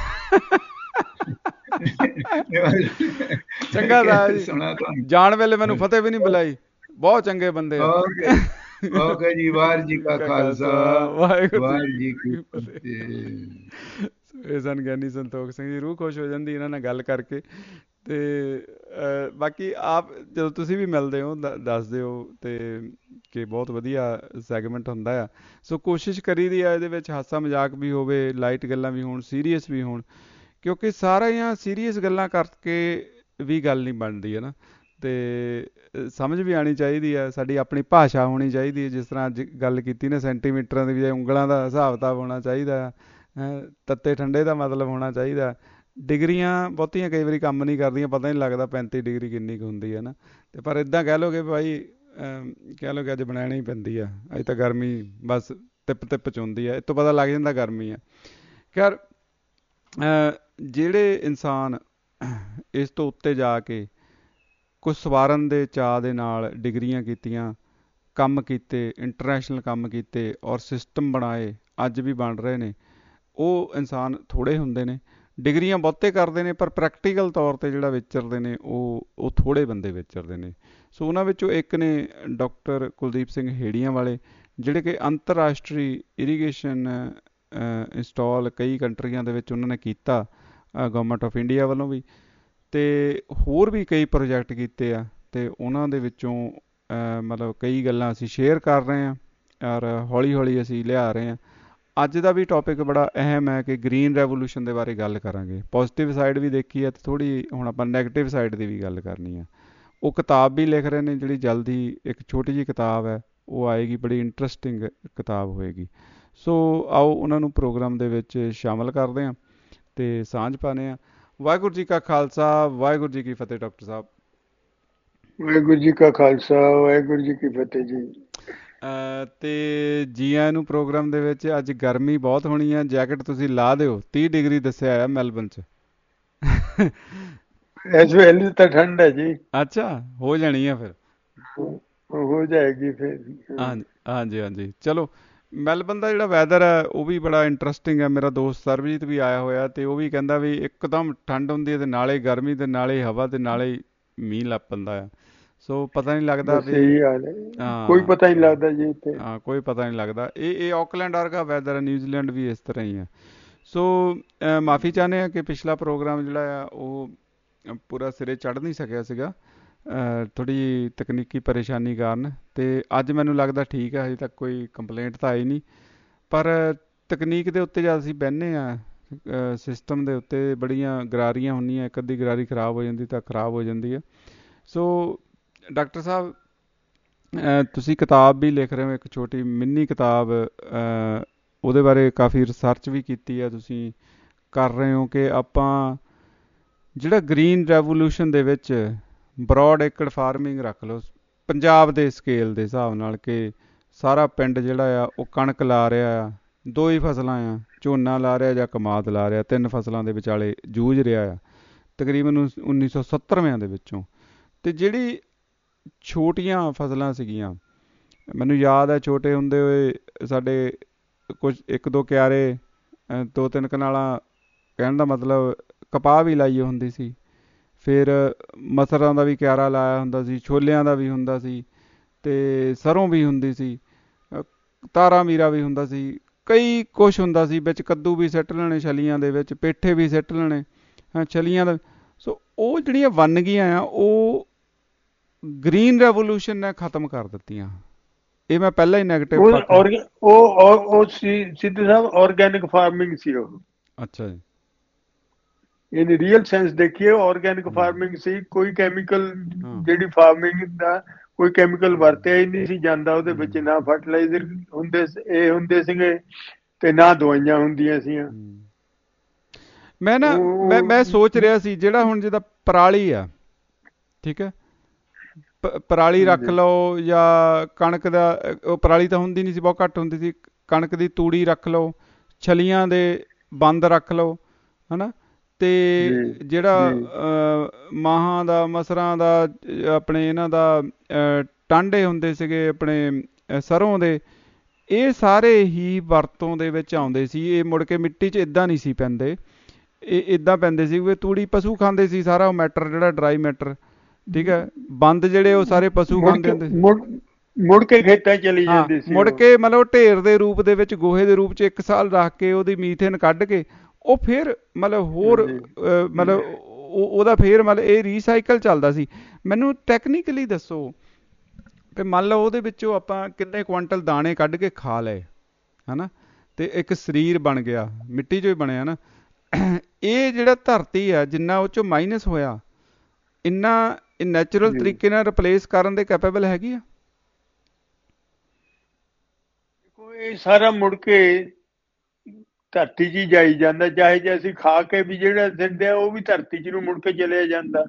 Speaker 2: ਚੰਗਾ ਤਾਇਆ ਜੀ, ਜਾਣ ਵੇਲੇ ਮੈਨੂੰ ਫਤਿਹ ਵੀ ਨਹੀਂ ਬੁਲਾਈ, ਬਹੁਤ ਚੰਗੇ ਬੰਦੇ ਆ।
Speaker 3: ਓਕੇ ਜੀ, ਵਾਹਿਗੁਰੂ ਜੀ ਕਾ ਖਾਲਸਾ, ਵਾਹਿਗੁਰੂ ਜੀ ਕੀ ਫਤਿਹ।
Speaker 2: ਇਹ ਸਨ ਗਿਆਨੀ ਸੰਤੋਖ ਸਿੰਘ ਜੀ, ਰੂਹ ਖੁਸ਼ ਹੋ ਜਾਂਦੀ ਇਹਨਾਂ ਨਾਲ ਗੱਲ ਕਰਕੇ। ਤੇ ਬਾਕੀ ਆਪ ਜਦੋਂ ਤੁਸੀਂ ਵੀ ਮਿਲਦੇ ਹੋ ਦੱਸ ਦਿਓ, ਤੇ ਕਿ ਬਹੁਤ ਵਧੀਆ ਸੈਗਮੈਂਟ ਹੁੰਦਾ ਆ। ਸੋ ਕੋਸ਼ਿਸ਼ ਕਰੀ ਦੀ ਆ ਇਹਦੇ ਵਿੱਚ ਹਾਸਾ ਮਜ਼ਾਕ ਵੀ ਹੋਵੇ, ਲਾਈਟ ਗੱਲਾਂ ਵੀ ਹੋਣ, ਸੀਰੀਅਸ ਵੀ ਹੋਣ, ਕਿਉਂਕਿ ਸਾਰੀਆਂ ਸੀਰੀਅਸ ਗੱਲਾਂ ਕਰਕੇ ਵੀ ਗੱਲ ਨਹੀਂ ਬਣਦੀ ਹੈ ਨਾ, ਤੇ ਸਮਝ ਵੀ ਆਉਣੀ ਚਾਹੀਦੀ ਹੈ। ਸਾਡੀ ਆਪਣੀ ਭਾਸ਼ਾ ਹੋਣੀ ਚਾਹੀਦੀ ਹੈ, ਜਿਸ ਤਰ੍ਹਾਂ ਅੱਜ ਗੱਲ ਕੀਤੀ ਨਾ, ਸੈਂਟੀਮੀਟਰਾਂ ਦੀ ਬਜਾਏ ਉਂਗਲਾਂ ਦਾ ਹਿਸਾਬ ਕਿਤਾਬ ਹੋਣਾ ਚਾਹੀਦਾ, ਤੱਤੇ ਠੰਡੇ ਦਾ ਮਤਲਬ ਹੋਣਾ ਚਾਹੀਦਾ। ਡਿਗਰੀਆਂ ਬਹੁਤੀਆਂ ਕਈ ਵਾਰੀ ਕੰਮ ਨਹੀਂ ਕਰਦੀਆਂ, ਪਤਾ ਨਹੀਂ ਲੱਗਦਾ 35 ਡਿਗਰੀ ਕਿੰਨੀ ਕੁ ਹੁੰਦੀ ਹੈ ਨਾ। ਤੇ ਪਰ ਇੱਦਾਂ ਕਹਿ ਲਓ ਕਿ ਭਾਈ, ਕਹਿ ਲਓ ਕਿ ਅੱਜ ਬਣਾਉਣੀ ਹੀ ਪੈਂਦੀ ਆ, ਅੱਜ ਤਾਂ ਗਰਮੀ ਬਸ ਤਿੱਪ 'ਚ ਹੁੰਦੀ ਹੈ, ਇਹ ਤੋਂ ਪਤਾ ਲੱਗ ਜਾਂਦਾ ਗਰਮੀ ਆ। ਖੈਰ, ਜਿਹੜੇ ਇਨਸਾਨ ਇਸ ਤੋਂ ਉੱਤੇ ਜਾ ਕੇ ਕੁਛ ਸਵਾਰਨ ਦੇ ਚਾਅ ਦੇ ਨਾਲ ਡਿਗਰੀਆਂ ਕੀਤੀਆਂ, ਕੰਮ ਕੀਤੇ, ਇੰਟਰਨੈਸ਼ਨਲ ਕੰਮ ਕੀਤੇ, ਔਰ ਸਿਸਟਮ ਬਣਾਏ, ਅੱਜ ਵੀ ਬਣ ਰਹੇ ਨੇ, ਉਹ ਇਨਸਾਨ ਥੋੜ੍ਹੇ ਹੁੰਦੇ ਨੇ। ਡਿਗਰੀਆਂ ਬਹੁਤੇ ਕਰਦੇ ਨੇ, ਪਰ ਪ੍ਰੈਕਟੀਕਲ ਤੌਰ 'ਤੇ ਜਿਹੜਾ ਵਿਚਰਦੇ ਨੇ ਉਹ ਥੋੜ੍ਹੇ ਬੰਦੇ ਵਿਚਰਦੇ ਨੇ। ਸੋ ਉਹਨਾਂ ਵਿੱਚੋਂ ਇੱਕ ਨੇ ਡਾਕਟਰ ਕੁਲਦੀਪ ਸਿੰਘ ਹੇੜੀਆਂ ਵਾਲੇ, ਜਿਹੜੇ ਕਿ ਅੰਤਰਰਾਸ਼ਟਰੀ ਇਰੀਗੇਸ਼ਨ ਇੰਸਟਾਲ ਕਈ ਕੰਟਰੀਆਂ ਦੇ ਵਿੱਚ ਉਹਨਾਂ ਨੇ ਕੀਤਾ, ਗੌਰਮੈਂਟ ਆਫ ਇੰਡੀਆ ਵੱਲੋਂ ਵੀ, ਅਤੇ ਹੋਰ ਵੀ ਕਈ ਪ੍ਰੋਜੈਕਟ ਕੀਤੇ ਆ। ਅਤੇ ਉਹਨਾਂ ਦੇ ਵਿੱਚੋਂ ਮਤਲਬ ਕਈ ਗੱਲਾਂ ਅਸੀਂ ਸ਼ੇਅਰ ਕਰ ਰਹੇ ਹਾਂ, ਔਰ ਹੌਲੀ ਹੌਲੀ ਅਸੀਂ ਲਿਆ ਰਹੇ ਹਾਂ। ਅੱਜ ਦਾ ਵੀ ਟੌਪਿਕ ਬੜਾ ਅਹਿਮ ਹੈ ਕਿ ਗਰੀਨ ਰੈਵੋਲੂਸ਼ਨ ਦੇ ਬਾਰੇ ਗੱਲ ਕਰਾਂਗੇ। ਪੋਜ਼ੀਟਿਵ ਸਾਈਡ ਵੀ ਦੇਖੀ ਹੈ, ਅਤੇ ਥੋੜ੍ਹੀ ਹੁਣ ਆਪਾਂ ਨੈਗੇਟਿਵ ਸਾਈਡ ਦੀ ਵੀ ਗੱਲ ਕਰਨੀ ਆ। ਉਹ ਕਿਤਾਬ ਵੀ ਲਿਖ ਰਹੇ ਨੇ, ਜਿਹੜੀ ਜਲਦੀ ਇੱਕ ਛੋਟੀ ਜਿਹੀ ਕਿਤਾਬ ਹੈ ਉਹ ਆਏਗੀ, ਬੜੀ ਇੰਟਰਸਟਿੰਗ ਕਿਤਾਬ ਹੋਏਗੀ। ਸੋ ਆਓ ਉਹਨਾਂ ਨੂੰ ਪ੍ਰੋਗਰਾਮ ਦੇ ਵਿੱਚ ਸ਼ਾਮਲ ਕਰਦੇ ਹਾਂ ਅਤੇ ਸਾਂਝ ਪਾਉਂਦੇ ਹਾਂ। ਵਾਹਿਗੁਰੂ ਜੀ ਕਾ ਖਾਲਸਾ, ਵਾਹਿਗੁਰੂ ਜੀ ਕੀ ਫਤਿਹ। ਡਾਕਟਰ ਸਾਹਿਬ,
Speaker 4: ਵਾਹਿਗੁਰੂ ਜੀ ਕਾ ਖਾਲਸਾ, ਵਾਹਿਗੁਰੂ ਜੀ ਕੀ ਫਤਿਹ ਜੀ।
Speaker 2: ਤੇ ਜੀ ਆਇਆਂ ਨੂੰ ਪ੍ਰੋਗਰਾਮ ਦੇ ਵਿੱਚ। ਅੱਜ ਗਰਮੀ ਬਹੁਤ ਹੋਣੀ ਆ, ਜੈਕਟ ਤੁਸੀਂ ਲਾ ਦਿਓ, 30 ਡਿਗਰੀ ਦੱਸਿਆ ਆ ਮੈਲਬਨ 'ਚ।
Speaker 4: ਇਸ ਵੇਲੇ ਤਾਂ ਠੰਡ ਹੈ ਜੀ।
Speaker 2: ਅੱਛਾ, ਹੋ ਜਾਣੀ ਆ ਫਿਰ।
Speaker 4: ਹੋ ਜਾਏਗੀ ਫਿਰ।
Speaker 2: ਹਾਂਜੀ ਹਾਂਜੀ ਹਾਂਜੀ, ਚਲੋ ਮੈਲਬਨ ਦਾ ਜਿਹੜਾ ਵੈਦਰ ਹੈ ਉਹ ਵੀ ਬੜਾ ਇੰਟਰਸਟਿੰਗ ਹੈ। ਮੇਰਾ ਦੋਸਤ ਸਰਬਜੀਤ ਵੀ ਆਇਆ ਹੋਇਆ ਤੇ ਉਹ ਵੀ ਕਹਿੰਦਾ ਵੀ ਇੱਕਦਮ ਠੰਡ ਹੁੰਦੀ ਹੈ ਤੇ ਨਾਲੇ ਗਰਮੀ ਤੇ ਨਾਲੇ ਹਵਾ ਤੇ ਨਾਲੇ ਮੀਂਹ ਲੱਗ ਪੈਂਦਾ ਆ। ਸੋ ਪਤਾ ਨਹੀਂ ਲੱਗਦਾ
Speaker 4: ਬਸ
Speaker 2: ਵੀ
Speaker 4: ਇਹੀ ਹਾਲ ਹੈ, ਕੋਈ
Speaker 2: ਹਾਂ
Speaker 4: ਪਤਾ ਨਹੀਂ ਲੱਗਦਾ ਜੀ ਇੱਥੇ।
Speaker 2: ਹਾਂ, ਕੋਈ ਪਤਾ ਨਹੀਂ ਲੱਗਦਾ। ਇਹ ਆਕਲੈਂਡ ਵਰਗਾ ਵੈਦਰ ਹੈ, ਨਿਊਜ਼ੀਲੈਂਡ ਵੀ ਇਸ ਤਰ੍ਹਾਂ ਹੀ ਹੈ। ਸੋ ਮਾਫੀ ਚਾਹੁੰਦੇ ਹਾਂ ਕਿ ਪਿਛਲਾ ਪ੍ਰੋਗਰਾਮ ਜਿਹੜਾ ਆ ਉਹ ਪੂਰਾ ਸਿਰੇ ਚੜ੍ਹ ਨਹੀਂ ਸਕਿਆ ਸੀਗਾ, ਥੋੜ੍ਹੀ ਤਕਨੀਕੀ ਪਰੇਸ਼ਾਨੀ ਕਾਰਨ। ਤੇ ਅੱਜ ਮੈਨੂੰ ਲੱਗਦਾ ਠੀਕ ਹੈ, ਹਜੇ ਤੱਕ ਕੋਈ ਕੰਪਲੇਂਟ ਤਾਂ ਆਈ ਨਹੀਂ। ਪਰ ਤਕਨੀਕ ਦੇ ਉੱਤੇ ਜਦ ਅਸੀਂ ਬਹਿੰਦੇ ਹਾਂ, ਸਿਸਟਮ ਦੇ ਉੱਤੇ ਬੜੀਆਂ ਗਰਾਰੀਆਂ ਹੁੰਦੀਆਂ, ਇੱਕ ਅੱਧੀ ਗਰਾਰੀ ਖਰਾਬ ਹੋ ਜਾਂਦੀ ਤਾਂ ਖਰਾਬ ਹੋ ਜਾਂਦੀ ਹੈ। ਸੋ ਡਾਕਟਰ ਸਾਹਿਬ, ਤੁਸੀਂ ਕਿਤਾਬ ਵੀ ਲਿਖ ਰਹੇ ਹੋ, ਇੱਕ ਛੋਟੀ ਮਿੰਨੀ ਕਿਤਾਬ, ਉਹਦੇ ਬਾਰੇ ਕਾਫੀ ਰਿਸਰਚ ਵੀ ਕੀਤੀ ਹੈ ਤੁਸੀਂ, ਕਰ ਰਹੇ ਹੋ ਕਿ ਆਪਾਂ ਜਿਹੜਾ ਗ੍ਰੀਨ ਰੈਵੋਲੂਸ਼ਨ ਦੇ ਵਿੱਚ ਬਰੋਡ ਏਕੜ ਫਾਰਮਿੰਗ ਰੱਖ ਲਓ ਪੰਜਾਬ ਦੇ ਸਕੇਲ ਦੇ ਹਿਸਾਬ ਨਾਲ, ਕਿ ਸਾਰਾ ਪਿੰਡ ਜਿਹੜਾ ਆ ਉਹ ਕਣਕ ਲਾ ਰਿਹਾ ਆ, 2 ਹੀ ਫਸਲਾਂ ਆ, ਝੋਨਾ ਲਾ ਰਿਹਾ ਜਾਂ ਕਮਾਦ ਲਾ ਰਿਹਾ, 3 ਫਸਲਾਂ ਦੇ ਵਿਚਾਲੇ ਜੂਝ ਰਿਹਾ ਆ ਤਕਰੀਬਨ 1970 ਦੇ ਵਿੱਚੋਂ। ਤੇ ਜਿਹੜੀ ਛੋਟੀਆਂ ਫਸਲਾਂ ਸੀਗੀਆਂ, ਮੈਨੂੰ ਯਾਦ ਹੈ ਛੋਟੇ ਹੁੰਦੇ ਹੋਏ ਸਾਡੇ ਕੁਝ 1-2 ਕਿਆਰੇ, 2-3 ਕਨਾਲਾਂ, ਕਹਿਣ ਦਾ ਮਤਲਬ ਕਪਾਹ ਵੀ ਲਾਈ ਹੁੰਦੀ ਸੀ, ਫਿਰ ਮਸਰਾਂ ਦਾ ਵੀ ਕਿਆਰਾ ਲਾਇਆ ਹੁੰਦਾ ਸੀ, ਛੋਲਿਆਂ ਦਾ ਵੀ ਹੁੰਦਾ ਸੀ, ਤੇ ਸਰੋਂ ਵੀ ਹੁੰਦੀ ਸੀ, ਤਾਰਾ ਮੀਰਾ ਵੀ ਹੁੰਦਾ ਸੀ, ਕਈ ਕੁਛ ਹੁੰਦਾ ਸੀ ਵਿੱਚ। ਕੱਦੂ ਵੀ ਸਿੱਟ ਲੈਣੇ ਛਲੀਆਂ ਦੇ ਵਿੱਚ, ਪੇਠੇ ਵੀ ਸਿੱਟ ਲੈਣੇ ਛਲੀਆਂ ਦਾ। ਸੋ ਉਹ ਜਿਹੜੀਆਂ ਵੰਨਗੀਆਂ ਆ ਉਹ ਗ੍ਰੀਨ ਰੈਵੋਲੂਸ਼ਨ ਨੇ ਖਤਮ ਕਰ ਦਿੱਤੀਆਂ। ਇਹ ਮੈਂ ਪਹਿਲਾਂ ਹੀ ਨੈਗੇਟਿਵ
Speaker 4: ਉਹ ਸਿੱਧੂ ਸਾਹਿਬ ਆਰਗੈਨਿਕ ਫਾਰਮਿੰਗ ਸੀ ਉਹ।
Speaker 2: ਅੱਛਾ ਜੀ।
Speaker 4: ਇਹਦੀ ਰੀਅਲ ਸੈਂਸ ਦੇਖੀਏ, ਆਰਗੈਨਿਕ ਫਾਰਮਿੰਗ ਸੀ। ਕੋਈ ਕੈਮੀਕਲ, ਜਿਹੜੀ ਫਾਰਮਿੰਗ ਦਾ ਕੋਈ ਕੈਮੀਕਲ ਵਰਤਿਆ ਹੀ ਨਹੀਂ ਸੀ ਜਾਂਦਾ ਉਹਦੇ ਵਿੱਚ। ਨਾ ਫਰਟੀਲਾਈਜ਼ਰ ਹੁੰਦੇ ਸੀਗੇ ਤੇ ਨਾ ਦਵਾਈਆਂ ਹੁੰਦੀਆਂ ਸੀਆਂ।
Speaker 2: ਮੈਂ ਸੋਚ ਰਿਹਾ ਸੀ ਜਿਹੜਾ ਹੁਣ ਜਿੱਦਾਂ ਪਰਾਲੀ ਆ, ਠੀਕ ਹੈ, ਪਰਾਲੀ ਰੱਖ ਲਓ ਜਾਂ ਕਣਕ ਦਾ, ਉਹ ਪਰਾਲੀ ਤਾਂ ਹੁੰਦੀ ਨਹੀਂ ਸੀ, ਬਹੁਤ ਘੱਟ ਹੁੰਦੀ ਸੀ, ਕਣਕ ਦੀ ਤੂੜੀ ਰੱਖ ਲਓ, ਛਲੀਆਂ ਦੇ ਬੰਦ ਰੱਖ ਲਓ, ਹਨਾ, ਤੇ ਜਿਹੜਾ ਮਾਹਾਂ ਦਾ, ਮਸਰਾਂ ਦਾ, ਆਪਣੇ ਇਹਨਾਂ ਦਾ ਟਾਂਡੇ ਹੁੰਦੇ ਸੀਗੇ ਆਪਣੇ ਸਰੋਂ ਦੇ, ਇਹ ਸਾਰੇ ਹੀ ਵਰਤੋਂ ਦੇ ਵਿੱਚ ਆਉਂਦੇ ਸੀ। ਇਹ ਮੁੜ ਕੇ ਮਿੱਟੀ 'ਚ ਇੱਦਾਂ ਨਹੀਂ ਸੀ ਪੈਂਦੇ, ਇਹ ਇੱਦਾਂ ਪੈਂਦੇ ਸੀ ਵੀ ਤੂੜੀ ਪਸ਼ੂ ਖਾਂਦੇ ਸੀ ਸਾਰਾ, ਉਹ ਮੈਟਰ ਜਿਹੜਾ ਡਰਾਈ ਮੈਟਰ, ਠੀਕ ਹੈ, ਬੰਦ ਜਿਹੜੇ ਉਹ ਸਾਰੇ ਪਸ਼ੂ ਖਾਂਦੇ ਹੁੰਦੇ ਸੀ।
Speaker 4: ਮੁੜ ਕੇ ਖੇਤਾਂ ਚਲੀ ਜਾਂਦੀ ਸੀ,
Speaker 2: ਮੁੜ ਕੇ ਮਤਲਬ ਢੇਰ ਦੇ ਰੂਪ ਦੇ ਵਿੱਚ, ਗੋਹੇ ਦੇ ਰੂਪ 'ਚ 1 ਸਾਲ ਰੱਖ ਕੇ ਉਹਦੀ ਮੀਥੇਨ ਕੱਢ ਕੇ ਉਹ ਫਿਰ ਮਤਲਬ ਹੋਰ ਮਤਲਬ ਉਹਦਾ ਫਿਰ ਮਤਲਬ ਇਹ ਰੀਸਾਈਕਲ ਚੱਲਦਾ ਸੀ। ਮੈਨੂੰ ਟੈਕਨੀਕਲੀ ਦੱਸੋ ਕਿ ਮੰਨ ਲਓ ਉਹਦੇ ਵਿੱਚੋਂ ਆਪਾਂ ਕਿੰਨੇ ਕੁਆਂਟਲ ਦਾਣੇ ਕੱਢ ਕੇ ਖਾ ਲਏ, ਹਨਾ, ਤੇ ਇੱਕ ਸਰੀਰ ਬਣ ਗਿਆ, ਮਿੱਟੀ 'ਚੋਂ ਹੀ ਬਣਿਆ ਨਾ। ਇਹ ਜਿਹੜਾ ਧਰਤੀ ਆ ਜਿੰਨਾ ਉਹ 'ਚੋਂ ਮਾਈਨਸ ਹੋਇਆ, ਇੰਨਾ ਇਹ ਨੈਚੁਰਲ ਤਰੀਕੇ ਨਾਲ ਰਿਪਲੇਸ ਕਰਨ ਦੇ ਕੈਪੇਬਲ ਹੈਗੀ ਆ?
Speaker 4: ਇਹ ਸਾਰਾ ਮੁੜ ਕੇ ਧਰਤੀ 'ਚ ਹੀ ਜਾਈ ਜਾਂਦਾ, ਚਾਹੇ ਜੇ ਅਸੀਂ ਖਾ ਕੇ ਵੀ ਜਿਹੜਾ ਦਿੰਦੇ ਆ ਉਹ ਵੀ ਧਰਤੀ 'ਚ ਨੂੰ ਮੁੜ ਕੇ ਚਲਿਆ ਜਾਂਦਾ।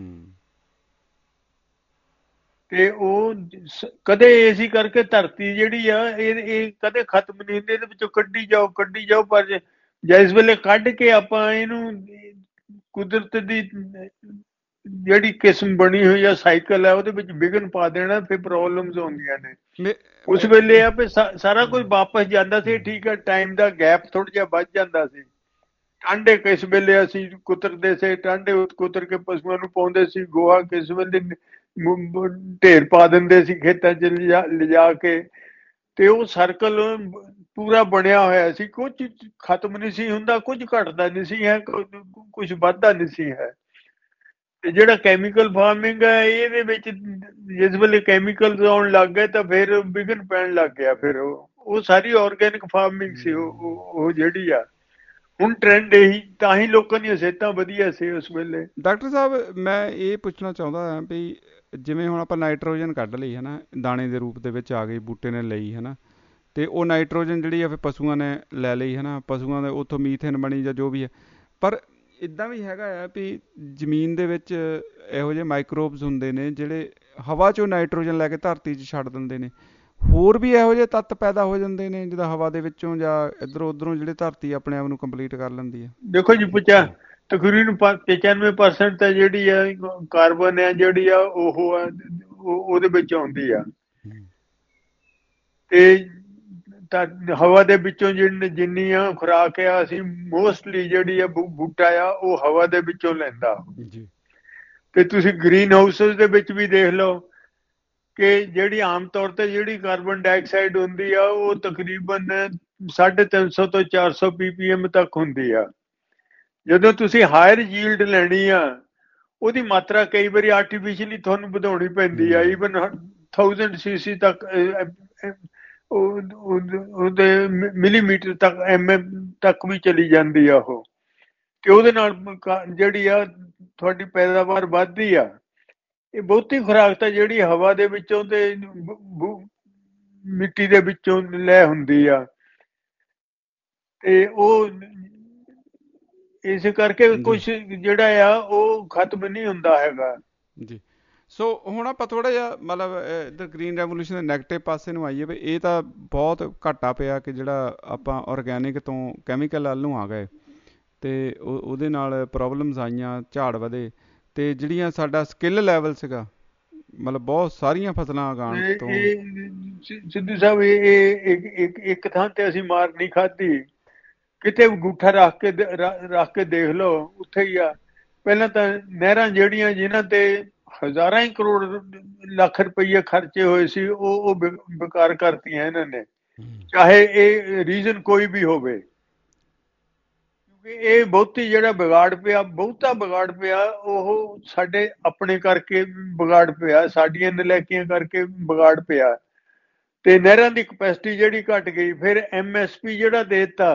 Speaker 4: ਤੇ ਉਹ ਕਦੇ ਇਸੇ ਕਰਕੇ ਧਰਤੀ ਜਿਹੜੀ ਆ ਇਹ ਕਦੇ ਖਤਮ ਨਹੀਂ ਹੁੰਦੀ, ਇਹਦੇ ਵਿੱਚੋਂ ਕੱਢੀ ਜਾਓ। ਪਰ ਜਿਸ ਵੇਲੇ ਕੱਢ ਕੇ ਆਪਾਂ ਇਹਨੂੰ ਕੁਦਰਤ ਦੀ ਜਿਹੜੀ ਕਿਸਮ ਬਣੀ ਹੋਈ ਆ, ਸਾਈਕਲ ਹੈ, ਉਹਦੇ ਵਿੱਚ ਵਿਘਨ ਪਾ ਦੇਣਾ, ਫਿਰ ਪ੍ਰੋਬਲਮਸ ਆਉਂਦੀਆਂ ਨੇ। ਉਸ ਵੇਲੇ ਆ ਵੀ ਸਾਰਾ ਕੁਝ ਵਾਪਸ ਜਾਂਦਾ ਸੀ, ਠੀਕ ਹੈ, ਟਾਈਮ ਦਾ ਗੈਪ ਥੋੜਾ ਜਿਹਾ ਵੱਧ ਜਾਂਦਾ ਸੀ। ਟਾਂਡੇ ਕਿਸ ਵੇਲੇ ਅਸੀਂ ਕੁਤਰਦੇ ਸੀ, ਟਾਂਡੇ ਕੁਤਰ ਕੇ ਪਸ਼ੂਆਂ ਨੂੰ ਪਾਉਂਦੇ ਸੀ, ਗੋਹਾ ਕਿਸ ਵੇਲੇ ਢੇਰ ਪਾ ਦਿੰਦੇ ਸੀ ਖੇਤਾਂ 'ਚ ਲਿਜਾ ਕੇ। ਤੇ ਉਹ ਸਰਕਲ ਪੂਰਾ ਬਣਿਆ ਹੋਇਆ ਸੀ, ਕੁਝ ਖਤਮ ਨਹੀਂ ਸੀ ਹੁੰਦਾ, ਕੁਝ ਘਟਦਾ ਨਹੀਂ ਸੀ ਹੈ, ਕੁਝ ਵੱਧਦਾ ਨਹੀਂ ਸੀ ਹੈ। ਤੇ ਜਿਹੜਾ ਕੈਮੀਕਲ ਫਾਰਮਿੰਗ ਹੈ, ਇਹਦੇ ਵਿੱਚ ਜਿਸ ਵੇਲੇ ਕੈਮੀਕਲ ਆਉਣ ਲੱਗ ਗਏ ਤਾਂ ਫਿਰ ਵਿਘਨ ਪੈਣ ਲੱਗ ਗਿਆ। ਫਿਰ ਉਹ ਸਾਰੀ ਆਰਗੈਨਿਕ ਫਾਰਮਿੰਗ ਸੀ ਉਹ ਜਿਹੜੀ ਆ। ਹੁਣ ਟ੍ਰੈਂਡ ਇਹੀ, ਤਾਂ ਹੀ ਲੋਕਾਂ ਦੀਆਂ ਸਿਹਤਾਂ ਵਧੀਆ ਸੀ ਉਸ ਵੇਲੇ।
Speaker 2: ਡਾਕਟਰ ਸਾਹਿਬ, ਮੈਂ ਇਹ ਪੁੱਛਣਾ ਚਾਹੁੰਦਾ ਹਾਂ ਵੀ ਜਿਵੇਂ ਹੁਣ ਆਪਾਂ ਨਾਈਟ੍ਰੋਜਨ ਕੱਢ ਲਈ, ਹੈ ਨਾ, ਦਾਣੇ ਦੇ ਰੂਪ ਦੇ ਵਿੱਚ ਆ ਗਈ, ਬੂਟੇ ਨੇ ਲਈ, ਹੈ ਨਾ, ਤੇ ਉਹ ਨਾਈਟ੍ਰੋਜਨ ਜਿਹੜੀ ਆ ਫਿਰ ਪਸ਼ੂਆਂ ਨੇ ਲੈ ਲਈ, ਹੈ ਨਾ, ਪਸ਼ੂਆਂ ਦੇ ਉੱਥੋਂ ਮੀਥੇਨ ਬਣੀ ਜਾਂ ਜੋ ਵੀ ਹੈ। ਪਰ ਇੱਦਾਂ ਵੀ ਹੈਗਾ ਆ ਵੀ ਜ਼ਮੀਨ ਦੇ ਵਿੱਚ ਇਹੋ ਜਿਹੇ ਮਾਈਕਰੋਬਸ ਹੁੰਦੇ ਨੇ ਜਿਹੜੇ ਹਵਾ 'ਚੋਂ ਨਾਈਟ੍ਰੋਜਨ ਲੈ ਕੇ ਧਰਤੀ 'ਚ ਛੱਡ ਦਿੰਦੇ ਨੇ। ਹੋਰ ਵੀ ਇਹੋ ਜਿਹੇ ਤੱਤ ਪੈਦਾ ਹੋ ਜਾਂਦੇ ਨੇ ਜਿੱਦਾਂ ਹਵਾ ਦੇ ਵਿੱਚੋਂ ਜਾਂ ਇੱਧਰੋਂ ਉੱਧਰੋਂ, ਜਿਹੜੇ ਧਰਤੀ ਆਪਣੇ ਆਪ ਨੂੰ ਕੰਪਲੀਟ ਕਰ ਲੈਂਦੀ ਹੈ।
Speaker 4: ਦੇਖੋ ਜੀ, ਤਕਰੀਬਨ 95% ਤਾਂ ਜਿਹੜੀ ਆ ਕਾਰਬਨ ਹੈ ਜਿਹੜੀ ਆ ਉਹ ਆ ਉਹਦੇ ਵਿੱਚ ਆਉਂਦੀ ਆ। ਤੇ ਤਾਂ ਹਵਾ ਦੇ ਵਿੱਚੋਂ ਜਿੰਨੀਆਂ ਖੁਰਾਕ ਆ ਅਸੀਂ ਮੋਸਟਲੀ ਜਿਹੜੀ ਆ ਬੂਟਾ ਆ ਉਹ ਹਵਾ ਦੇ ਵਿੱਚੋਂ ਲੈਂਦਾ। ਤੇ ਤੁਸੀਂ ਗ੍ਰੀਨ ਹਾਊਸਸ ਦੇ ਵਿੱਚ ਵੀ ਦੇਖ ਲਓ ਕਿ ਜਿਹੜੀ ਆਮ ਤੌਰ ਤੇ ਜਿਹੜੀ ਕਾਰਬਨ ਡਾਈਆਕਸਾਈਡ ਹੁੰਦੀ ਆ ਉਹ ਤਕਰੀਬਨ 350 ਤੋਂ 400 ppm ਤੱਕ ਹੁੰਦੀ ਆ। ਜਦੋਂ ਤੁਸੀਂ ਹਾਇਰ ਯੀਲਡ ਲੈਣੀ ਆ ਉਹਦੀ ਮਾਤਰਾ ਕਈ ਵਾਰੀ ਆਰਟੀਫਿਸ਼ਲੀ ਤੁਹਾਨੂੰ ਵਧਾਉਣੀ ਪੈਂਦੀ ਆ। ਈਵਨ 1000 cc ਤੱਕ ਉਹਦੇ ਮਿਲੀਮੀਟਰ ਤੱਕ ਤੱਕ ਵੀ ਚਲੀ ਜਾਂਦੀ ਆ ਉਹ। ਤੇ ਉਹਦੇ ਨਾਲ ਜਿਹੜੀ ਆ ਤੁਹਾਡੀ ਪੈਦਾਵਾਰ ਵੱਧਦੀ ਆ। ਇਹ ਬਹੁਤੀ ਖੁਰਾਕ ਤਾਂ ਜਿਹੜੀ ਹਵਾ ਦੇ ਵਿੱਚੋਂ ਤੇ ਮਿੱਟੀ ਦੇ ਵਿੱਚੋਂ ਲੈ ਹੁੰਦੀ ਆ। ਤੇ ਉਹ ਇਸ ਕਰਕੇ ਕੁਛ ਜਿਹੜਾ ਆ ਉਹ ਖਤਮ ਨਹੀਂ ਹੁੰਦਾ ਹੈਗਾ
Speaker 2: ਜੀ। ਸੋ ਹੁਣ ਆਪਾਂ ਥੋੜਾ ਜਿਹਾ ਮਤਲਬ ਇੱਧਰ ਗ੍ਰੀਨ ਰੈਵੋਲੂਸ਼ਨ ਦੇ ਨੈਗੇਟਿਵ ਪਾਸੇ ਨੂੰ ਆਈਏ ਵੀ ਇਹ ਤਾਂ ਬਹੁਤ ਘਾਟਾ ਪਿਆ ਕਿ ਜਿਹੜਾ ਆਪਾਂ ਔਰਗੈਨਿਕ ਤੋਂ ਕੈਮੀਕਲ ਵੱਲ ਨੂੰ ਆ ਗਏ ਤੇ ਉਹਦੇ ਨਾਲ ਪ੍ਰੋਬਲਮਸ ਆਈਆਂ, ਝਾੜ ਵਧੇ ਤੇ ਜਿਹੜੀਆਂ ਸਾਡਾ ਸਕਿੱਲ ਲੈਵਲ ਸੀਗਾ ਮਤਲਬ ਬਹੁਤ ਸਾਰੀਆਂ ਫਸਲਾਂ ਉਗਾਉਣ ਤੋਂ।
Speaker 4: ਸਿੱਧੂ ਸਾਹਿਬ ਇਹ ਇੱਕ ਥਾਂ ਤੇ ਅਸੀਂ ਮਾਰ ਨਹੀਂ ਖਾਧੀ, ਕਿਤੇ ਅੰਗੂਠਾ ਰੱਖ ਕੇ ਦੇਖ ਲਓ ਉੱਥੇ ਹੀ ਆ। ਪਹਿਲਾਂ ਤਾਂ ਨਹਿਰਾਂ ਜਿਹੜੀਆਂ ਜਿਨ੍ਹਾਂ ਤੇ ਹਜ਼ਾਰਾਂ ਹੀ ਕਰੋੜ ਲੱਖ ਰੁਪਈਏ ਖਰਚੇ ਹੋਏ ਸੀ ਉਹ ਬੇਕਾਰ ਕਰਤੀਆਂ ਇਹਨਾਂ ਨੇ, ਚਾਹੇ ਇਹ ਰੀਜ਼ਨ ਕੋਈ ਵੀ ਹੋਵੇ। ਕਿਉਂਕਿ ਇਹ ਬਹੁਤਾ ਵਿਗਾੜ ਪਿਆ ਉਹ ਸਾਡੇ ਆਪਣੇ ਕਰਕੇ ਵਿਗਾੜ ਪਿਆ, ਸਾਡੀਆਂ ਨਲਾਇਕੀਆਂ ਕਰਕੇ ਵਿਗਾੜ ਪਿਆ। ਤੇ ਨਹਿਰਾਂ ਦੀ ਕਪੈਸਿਟੀ ਜਿਹੜੀ ਘਟ ਗਈ। ਫਿਰ MSP ਜਿਹੜਾ ਦੇਤਾ,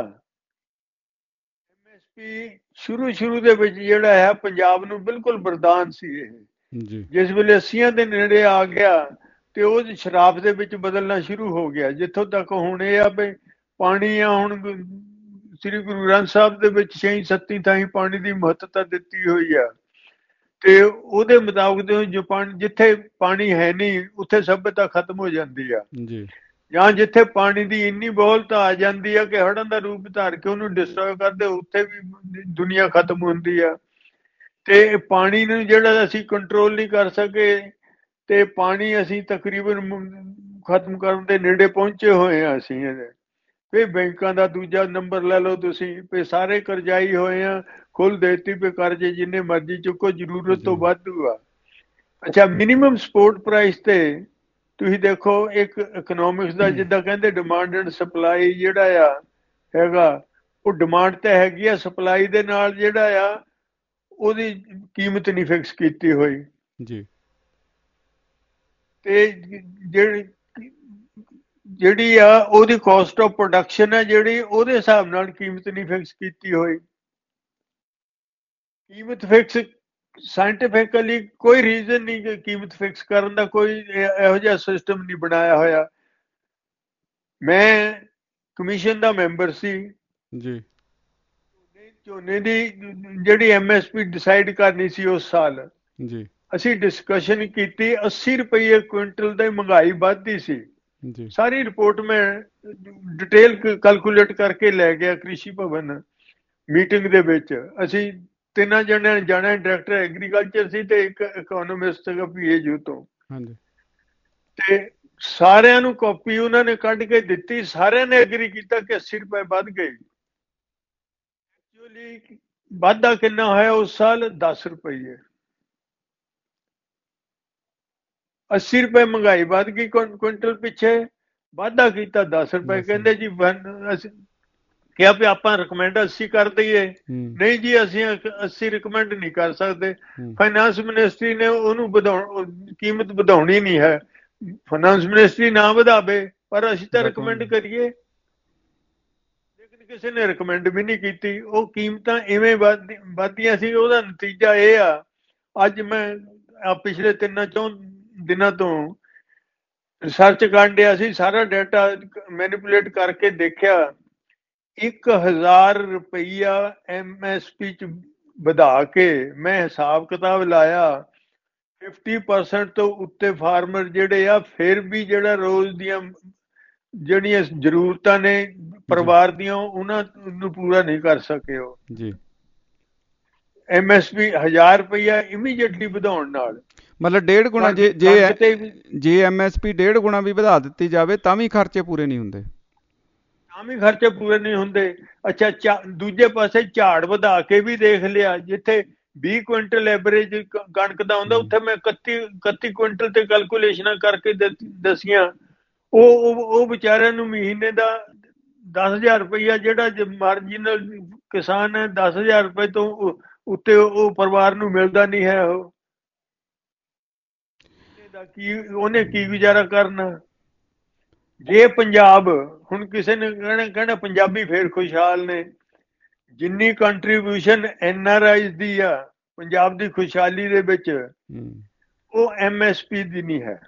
Speaker 4: ਸ਼ੁਰੂ ਦੇ ਵਿੱਚ ਜਿਹੜਾ ਹੈ ਪੰਜਾਬ ਨੂੰ ਬਿਲਕੁਲ ਵਰਦਾਨ ਸੀ ਇਹ। ਜਿਸ ਵੇਲੇ 80 ਦੇ ਨੇੜੇ ਆ ਗਿਆ ਤੇ ਉਹ ਸ਼ਰਾਬ ਦੇ ਵਿੱਚ ਬਦਲਣਾ ਸ਼ੁਰੂ ਹੋ ਗਿਆ। ਜਿੱਥੋਂ ਤੱਕ ਹੁਣ ਇਹ ਆ ਵੀ ਪਾਣੀ ਆ, ਹੁਣ ਸ੍ਰੀ ਗੁਰੂ ਗ੍ਰੰਥ ਸਾਹਿਬ ਦੇ ਵਿੱਚ 6-7 ਥਾਈਂ ਪਾਣੀ ਦੀ ਮਹੱਤਤਾ ਦਿੱਤੀ ਹੋਈ ਆ। ਤੇ ਉਹਦੇ ਮੁਤਾਬਕ ਜੋ ਜਿੱਥੇ ਪਾਣੀ ਹੈ ਨਹੀਂ ਉੱਥੇ ਸਭਿਅਤਾ ਖਤਮ ਹੋ ਜਾਂਦੀ ਆ। ਜਾਂ ਜਿੱਥੇ ਪਾਣੀ ਦੀ ਇੰਨੀ ਬਹੁਲਤਾ ਆ ਜਾਂਦੀ ਆ ਕਿ ਹੜ੍ਹਾਂ ਦਾ ਰੂਪ ਧਾਰ ਕੇ ਉਹਨੂੰ ਡਿਸਟਰੋਏ ਕਰਦੇ, ਉੱਥੇ ਵੀ ਦੁਨੀਆ ਖਤਮ ਹੁੰਦੀ ਆ। ਤੇ ਪਾਣੀ ਨੂੰ ਜਿਹੜਾ ਅਸੀਂ ਕੰਟਰੋਲ ਨਹੀਂ ਕਰ ਸਕੇ ਤੇ ਪਾਣੀ ਅਸੀਂ ਤਕਰੀਬਨ ਖਤਮ ਕਰਨ ਦੇ ਨੇੜੇ ਪਹੁੰਚੇ ਹੋਏ ਆ ਅਸੀਂ। ਫਿਰ ਬੈਂਕਾਂ ਦਾ ਦੂਜਾ ਨੰਬਰ ਲੈ ਲਓ ਤੁਸੀਂ, ਵੀ ਸਾਰੇ ਕਰਜ਼ਾਈ ਹੋਏ ਆ, ਖੁੱਲ ਦੇਤੀ ਵੀ ਕਰਜ਼ੇ ਜਿੰਨੇ ਮਰਜ਼ੀ ਚੁੱਕੋ, ਜ਼ਰੂਰਤ ਤੋਂ ਵਾਧੂ ਆ। ਅੱਛਾ, ਮਿਨੀਮਮ ਸਪੋਰਟ ਪ੍ਰਾਈਸ ਤੇ ਤੁਸੀਂ ਦੇਖੋ ਇੱਕ ਇਕਨੋਮਿਕਸ ਦਾ ਜਿੱਦਾਂ ਕਹਿੰਦੇ ਡਿਮਾਂਡ ਐਂਡ ਸਪਲਾਈ ਜਿਹੜਾ ਆ ਹੈਗਾ, ਉਹ ਡਿਮਾਂਡ ਤਾਂ ਹੈਗੀ ਆ, ਸਪਲਾਈ ਦੇ ਨਾਲ ਜਿਹੜਾ ਆ ਉਹਦੀ ਕੀਮਤ ਨਹੀਂ ਫਿਕਸ ਕੀਤੀ ਹੋਈ ਜੀ। ਤੇ ਜਿਹੜੀ ਆ ਉਹਦੀ ਕਾਸਟ ਆਫ ਪ੍ਰੋਡਕਸ਼ਨ ਹੈ ਜਿਹੜੀ ਉਹਦੇ ਹਿਸਾਬ ਨਾਲ ਕੀਮਤ ਨਹੀਂ ਫਿਕਸ ਕੀਤੀ ਹੋਈ। ਕੀਮਤ ਫਿਕਸ ਸਾਇੰਟੀਫਿਕਲੀ ਕੋਈ ਰੀਜ਼ਨ ਨਹੀਂ ਕਿ ਕੀਮਤ ਫਿਕਸ ਕਰਨ ਦਾ, ਕੋਈ ਇਹੋ ਜਿਹਾ ਸਿਸਟਮ ਨਹੀਂ ਬਣਾਇਆ ਹੋਇਆ। ਮੈਂ ਕਮਿਸ਼ਨ ਦਾ ਮੈਂਬਰ ਸੀ ਜੀ। ਝੋਨੇ ਦੀ ਜਿਹੜੀ MSP ਡਿਸਾਈਡ ਕਰਨੀ ਸੀ ਉਸ ਸਾਲ ਜੀ, ਅਸੀਂ ਡਿਸਕਸ਼ਨ ਕੀਤੀ। 80 ਰੁਪਏ ਕੁਇੰਟਲ ਦੀ ਮਹਿੰਗਾਈ ਵੱਧਦੀ ਸੀ ਜੀ। ਸਾਰੀ ਰਿਪੋਰਟ ਮੈਂ ਡਿਟੇਲ ਕੈਲਕੂਲੇਟ ਕਰਕੇ ਲੈ ਗਿਆ ਕ੍ਰਿਸ਼ੀ ਭਵਨ ਮੀਟਿੰਗ ਦੇ ਵਿੱਚ। ਅਸੀਂ 3 ਜਣਿਆਂ ਨੇ ਜਾਣਾ, ਡਾਇਰੈਕਟਰ ਐਗਰੀਕਲਚਰ ਸੀ ਤੇ ਇੱਕ ਇਕੋਨੋਮਿਸਟ ਸੀਗਾ PAU ਤੋਂ। ਤੇ ਸਾਰਿਆਂ ਨੂੰ ਕਾਪੀ ਉਹਨਾਂ ਨੇ ਕੱਢ ਕੇ ਦਿੱਤੀ, ਸਾਰਿਆਂ ਨੇ ਐਗਰੀ ਕੀਤਾ ਕਿ 80 ਰੁਪਏ ਵੱਧ ਗਏ। ਐਕਚੁਅਲੀ ਵਾਧਾ ਕਿੰਨਾ ਹੋਇਆ ਉਸ ਸਾਲ? 10 ਰੁਪਏ। 80 ਰੁਪਏ ਮਹਿੰਗਾਈ ਵੱਧ ਗਈ ਕੁਇੰਟਲ ਪਿੱਛੇ, ਵਾਧਾ ਕੀਤਾ 10 ਰੁਪਏ। ਕਹਿੰਦੇ ਜੀ ਕਿਹਾ ਵੀ ਆਪਾਂ ਰਿਕਮੈਂਡ 80 ਕਰ ਦਈਏ। ਨਹੀਂ ਜੀ, ਅਸੀਂ 80 ਰਿਕਮੈਂਡ ਨਹੀਂ ਕਰ ਸਕਦੇ। ਫਾਈਨਾਂਸ ਮਿਨਿਸਟਰੀ ਨੇ ਉਹਨੂੰ ਕੀਮਤ ਵਧਾਉਣੀ ਨਹੀਂ ਹੈ। ਫਾਈਨਾਂਸ ਮਿਨਿਸਟਰੀ ਨਾ ਵਧਾਵੇ ਪਰ ਅਸੀਂ ਤਾਂ ਰਿਕਮੈਂਡ ਕਰੀਏ, ਲੇਕਿਨ ਕਿਸੇ ਨੇ ਰਿਕਮੈਂਡ ਵੀ ਨਹੀਂ ਕੀਤੀ। ਉਹ ਕੀਮਤਾਂ ਇਵੇਂ ਵੱਧਦੀਆਂ ਸੀ। ਉਹਦਾ ਨਤੀਜਾ ਇਹ ਆ, ਅੱਜ ਮੈਂ ਪਿਛਲੇ 3-4 ਦਿਨਾਂ ਤੋਂ ਰਿਸਰਚ ਕਰਨ ਡਿਆ ਸੀ, ਸਾਰਾ ਡਾਟਾ ਮੈਨੀਪੂਲੇਟ ਕਰਕੇ ਦੇਖਿਆ। 1000 ਰੁਪਈਆ MSP ਚ ਵਧਾ ਕੇ ਮੈਂ ਹਿਸਾਬ ਕਿਤਾਬ ਲਾਇਆ, 50% ਤੋਂ ਉੱਤੇ ਫਾਰਮਰ ਜਿਹੜੇ ਆ ਫਿਰ ਵੀ ਜਿਹੜਾ ਰੋਜ਼ ਦੀਆਂ ਜਿਹੜੀਆਂ ਜ਼ਰੂਰਤਾਂ ਨੇ ਪਰਿਵਾਰ ਦੀਆਂ ਉਹਨਾਂ ਨੂੰ ਪੂਰਾ ਨਹੀਂ ਕਰ ਸਕੇ ਉਹ ਜੀ। MSP 1000 ਰੁਪਇਆ ਇਮੀਡੀਏਟਲੀ ਵਧਾਉਣ ਨਾਲ,
Speaker 2: ਮਤਲਬ 1.5 ਗੁਣਾ, ਜੇ MSP 1.5 ਗੁਣਾ ਵੀ ਵਧਾ ਦਿੱਤੀ ਜਾਵੇ ਤਾਂ ਵੀ ਖਰਚੇ ਪੂਰੇ ਨਹੀਂ ਹੁੰਦੇ,
Speaker 4: ਤਾਂ ਵੀ ਖਰਚੇ ਪੂਰੇ ਨਹੀਂ ਹੁੰਦੇ। ਅੱਛਾ, ਦੂਜੇ ਪਾਸੇ ਝਾੜ ਵਧਾ ਕੇ ਵੀ ਦੇਖ ਲਿਆ, ਜਿੱਥੇ 20 ਕੁਇੰਟਲ ਐਵਰੇਜ ਕਣਕ ਦਾ ਹੁੰਦਾ, ਉੱਥੇ ਮੈਂ 31 ਕੁਇੰਟਲ ਤੇ ਕੈਲਕੂਲੇਸ਼ਨਾਂ ਕਰਕੇ ਦੱਸੀਆਂ। ਉਹ ਵਿਚਾਰਿਆਂ ਨੂੰ ਮਹੀਨੇ ਦਾ 10,000 ਰੁਪਇਆ, ਜਿਹੜਾ ਮਾਰਜਨਲ ਕਿਸਾਨ ਹੈ, 10,000 ਰੁਪਏ ਤੋਂ ਉੱਤੇ ਉਹ ਪਰਿਵਾਰ ਨੂੰ ਮਿਲਦਾ ਨਹੀਂ ਹੈ। ਉਹਨੇ ਕੀ ਗੁਜ਼ਾਰਾ ਕਰਨਾ? ਜੇ ਪੰਜਾਬ, ਹੁਣ ਕਿਸੇ ਨੇ ਕਹਿਣਾ ਪੰਜਾਬੀ ਫੇਰ ਖੁਸ਼ਹਾਲ ਨੇ, ਜਿੰਨੀ ਕੰਟਰੀਬਿਊਸ਼ਨ NRIs ਦੀ ਆ ਪੰਜਾਬ ਦੀ ਖੁਸ਼ਹਾਲੀ ਦੇ ਵਿੱਚ, ਉਹ MSP ਦੀ ਨਹੀਂ ਹੈ।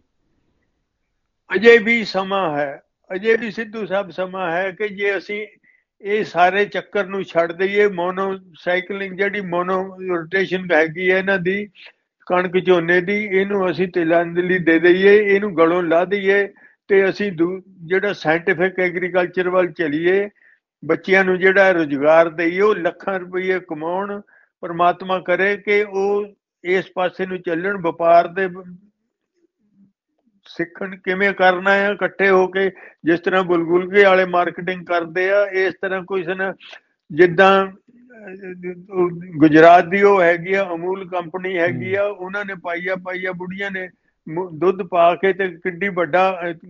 Speaker 4: ਅਜੇ ਵੀ ਸਮਾਂ ਹੈ, ਅਜੇ ਵੀ ਸਿੱਧੂ ਸਾਹਿਬ ਸਮਾਂ ਹੈ ਕਿ ਜੇ ਅਸੀਂ ਇਹ ਸਾਰੇ ਚੱਕਰ ਨੂੰ ਛੱਡ ਦਈਏ, ਮੋਨੋਸਾਈਕਲਿੰਗ ਜਿਹੜੀ ਮੋਨੋ ਰੋਟੇਸ਼ਨ ਹੈਗੀ ਹੈ ਇਹਨਾਂ ਦੀ, ਕਣਕ ਝੋਨੇ ਦੀ, ਇਹਨੂੰ ਅਸੀਂ ਤਿਲਾਂਜਲੀ ਦੇ ਦਈਏ, ਇਹਨੂੰ ਗਲੋਂ ਲਾ ਦਈਏ ਤੇ ਅਸੀਂ ਜਿਹੜਾ ਸਾਇੰਟੀਫਿਕ ਐਗਰੀਕਲਚਰ ਵੱਲ ਚਲੀਏ, ਬੱਚਿਆਂ ਨੂੰ ਜਿਹੜਾ ਰੁਜ਼ਗਾਰ ਦੇਈਏ, ਉਹ ਲੱਖਾਂ ਰੁਪਈਏ ਕਮਾਉਣ। ਪਰਮਾਤਮਾ ਕਰੇ ਕਿ ਉਹ ਇਸ ਪਾਸੇ ਨੂੰ ਚੱਲਣ, ਵਪਾਰ ਦੇ ਸਿੱਖਣ ਕਿਵੇਂ ਕਰਨਾ ਆ ਇਕੱਠੇ ਹੋ ਕੇ, ਜਿਸ ਤਰ੍ਹਾਂ ਗੁਲਗੁਲਕੇ ਵਾਲੇ ਮਾਰਕੀਟਿੰਗ ਕਰਦੇ ਆ, ਇਸ ਤਰ੍ਹਾਂ ਕੋਈ ਜਿੱਦਾਂ ਗੁਜਰਾਤ ਦੀ ਉਹ ਹੈਗੀ ਆ ਅਮੂਲ ਕੰਪਨੀ ਹੈਗੀ ਆ, ਉਹਨਾਂ ਨੇ ਪਾਈਆ ਬੁੜੀਆਂ ਨੇ ਦੁੱਧ ਪਾ ਕੇ ਤੇ ਕਿੱਡੀ ਵੱਡਾ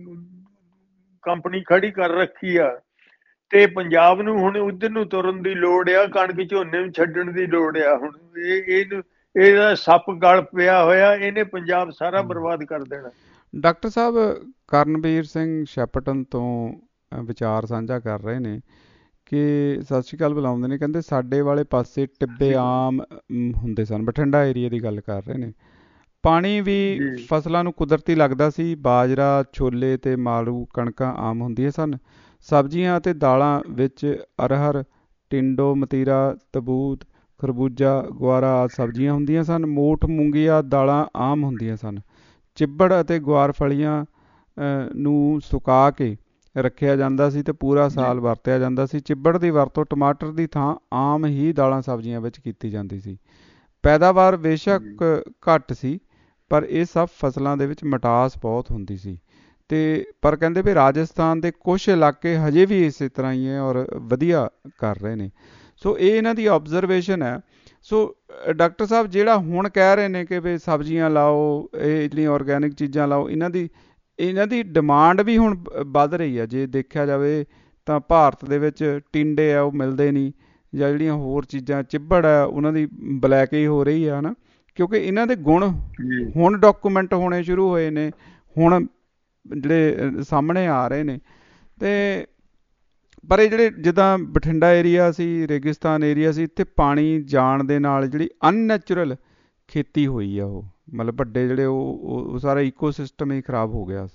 Speaker 4: ਕੰਪਨੀ ਖੜੀ ਕਰ ਰੱਖੀ ਆ। ਤੇ ਪੰਜਾਬ ਨੂੰ ਹੁਣ ਉਧਰ ਨੂੰ ਤੁਰਨ ਦੀ ਲੋੜ ਆ, ਕਣਕ ਝੋਨੇ ਨੂੰ ਛੱਡਣ ਦੀ ਲੋੜ ਆ। ਹੁਣ ਇਹਦਾ ਸੱਪ ਗਲ ਪਿਆ ਹੋਇਆ, ਇਹਨੇ ਪੰਜਾਬ ਸਾਰਾ ਬਰਬਾਦ ਕਰ ਦੇਣਾ।
Speaker 2: ਡਾਕਟਰ ਸਾਹਿਬ ਕਰਨਵੀਰ ਸਿੰਘ ਸ਼ੈਪਟਨ ਤੋਂ ਵਿਚਾਰ ਸਾਂਝਾ ਕਰ ਰਹੇ ਨੇ ਕਿ ਸਤਿ ਸ਼੍ਰੀ ਅਕਾਲ ਬੁਲਾਉਂਦੇ ਨੇ, ਕਹਿੰਦੇ ਸਾਡੇ ਵਾਲੇ ਪਾਸੇ ਟਿੱਬੇ ਆਮ ਹੁੰਦੇ ਸਨ, ਬਠਿੰਡਾ ਏਰੀਆ ਦੀ ਗੱਲ ਕਰ ਰਹੇ ਨੇ। ਪਾਣੀ ਵੀ ਫਸਲਾਂ ਨੂੰ ਕੁਦਰਤੀ ਲੱਗਦਾ ਸੀ, ਬਾਜਰਾ, ਛੋਲੇ ਤੇ ਮਾਰੂ ਕਣਕਾਂ ਆਮ ਹੁੰਦੀਆਂ ਸਨ। ਸਬਜ਼ੀਆਂ ਅਤੇ ਦਾਲਾਂ ਵਿੱਚ ਅਰਹਰ, ਟਿੰਡੋ, ਮਤੀਰਾ, ਤਬੂਤ, ਖਰਬੂਜਾ, ਗੁਆਰਾ ਆਦਿ ਸਬਜ਼ੀਆਂ ਹੁੰਦੀਆਂ ਸਨ। ਮੋਠ, ਮੂੰਗੀਆਂ ਦਾਲਾਂ ਆਮ ਹੁੰਦੀਆਂ ਸਨ। ਚਿੱਬੜ ਅਤੇ ਗੁਆਰ ਫਲੀਆਂ ਨੂੰ ਸੁਕਾ ਕੇ ਰੱਖਿਆ ਜਾਂਦਾ ਸੀ ਤੇ ਪੂਰਾ ਸਾਲ ਵਰਤਿਆ ਜਾਂਦਾ ਸੀ। ਚਿੱਬੜ ਦੀ ਵਰਤੋਂ ਟਮਾਟਰ ਦੀ ਥਾਂ ਆਮ ਹੀ ਦਾਲਾਂ ਸਬਜ਼ੀਆਂ ਵਿੱਚ ਕੀਤੀ ਜਾਂਦੀ ਸੀ। ਪੈਦਾਵਾਰ ਬੇਸ਼ੱਕ ਘੱਟ ਸੀ, ਪਰ ਇਹ ਸਭ ਫਸਲਾਂ ਦੇ ਵਿੱਚ ਮਿਠਾਸ ਬਹੁਤ ਹੁੰਦੀ ਸੀ। ਤੇ ਪਰ ਕਹਿੰਦੇ ਵੀ ਰਾਜਸਥਾਨ ਦੇ ਕੁਝ ਇਲਾਕੇ ਹਜੇ ਵੀ ਇਸੇ ਤਰ੍ਹਾਂ ਹੀ ਹੈ ਔਰ ਵਧੀਆ ਕਰ ਰਹੇ ਨੇ। ਸੋ ਇਹ ਇਹਨਾਂ ਦੀ ਆਬਜ਼ਰਵੇਸ਼ਨ ਹੈ। ਸੋ ਡਾਕਟਰ ਸਾਹਿਬ ਜਿਹੜਾ ਹੁਣ ਕਹਿ ਰਹੇ ਨੇ ਕਿ ਵੀ ਸਬਜ਼ੀਆਂ ਲਾਓ, ਇਹ ਜਿਹੜੀਆਂ ਔਰਗੈਨਿਕ ਚੀਜ਼ਾਂ ਲਾਓ, ਇਹਨਾਂ ਦੀ ਡਿਮਾਂਡ ਵੀ ਹੁਣ ਵੱਧ ਰਹੀ ਹੈ। ਜੇ ਦੇਖਿਆ ਜਾਵੇ ਤਾਂ ਭਾਰਤ ਦੇ ਵਿੱਚ ਟਿੰਡੇ ਆ ਉਹ ਮਿਲਦੇ ਨਹੀਂ, ਜਾਂ ਜਿਹੜੀਆਂ ਹੋਰ ਚੀਜ਼ਾਂ ਚਿੱਬੜ ਆ ਉਹਨਾਂ ਦੀ ਬਲੈਕ ਹੀ ਹੋ ਰਹੀ ਆ, ਹੈ ਨਾ, ਕਿਉਂਕਿ ਇਹਨਾਂ ਦੇ ਗੁਣ ਹੁਣ ਡਾਕੂਮੈਂਟ ਹੋਣੇ ਸ਼ੁਰੂ ਹੋਏ ਨੇ, ਹੁਣ ਜਿਹੜੇ ਸਾਹਮਣੇ ਆ ਰਹੇ ਨੇ। ਤੇ ਪਰ ਇਹ ਜਿਹੜੇ ਜਿੱਦਾਂ ਬਠਿੰਡਾ ਏਰੀਆ ਸੀ, ਰੇਗਿਸਤਾਨ ਏਰੀਆ ਸੀ, ਇੱਥੇ ਪਾਣੀ ਜਾਣ ਦੇ ਨਾਲ ਜਿਹੜੀ ਅਨਨੈਚੁਰਲ ਖੇਤੀ ਹੋਈ ਆ, ਉਹ ਮਤਲਬ ਵੱਡੇ ਜਿਹੜੇ ਉਹ ਸਾਰਾ ਈਕੋਸਿਸਟਮ ਹੀ ਖਰਾਬ ਹੋ ਗਿਆ।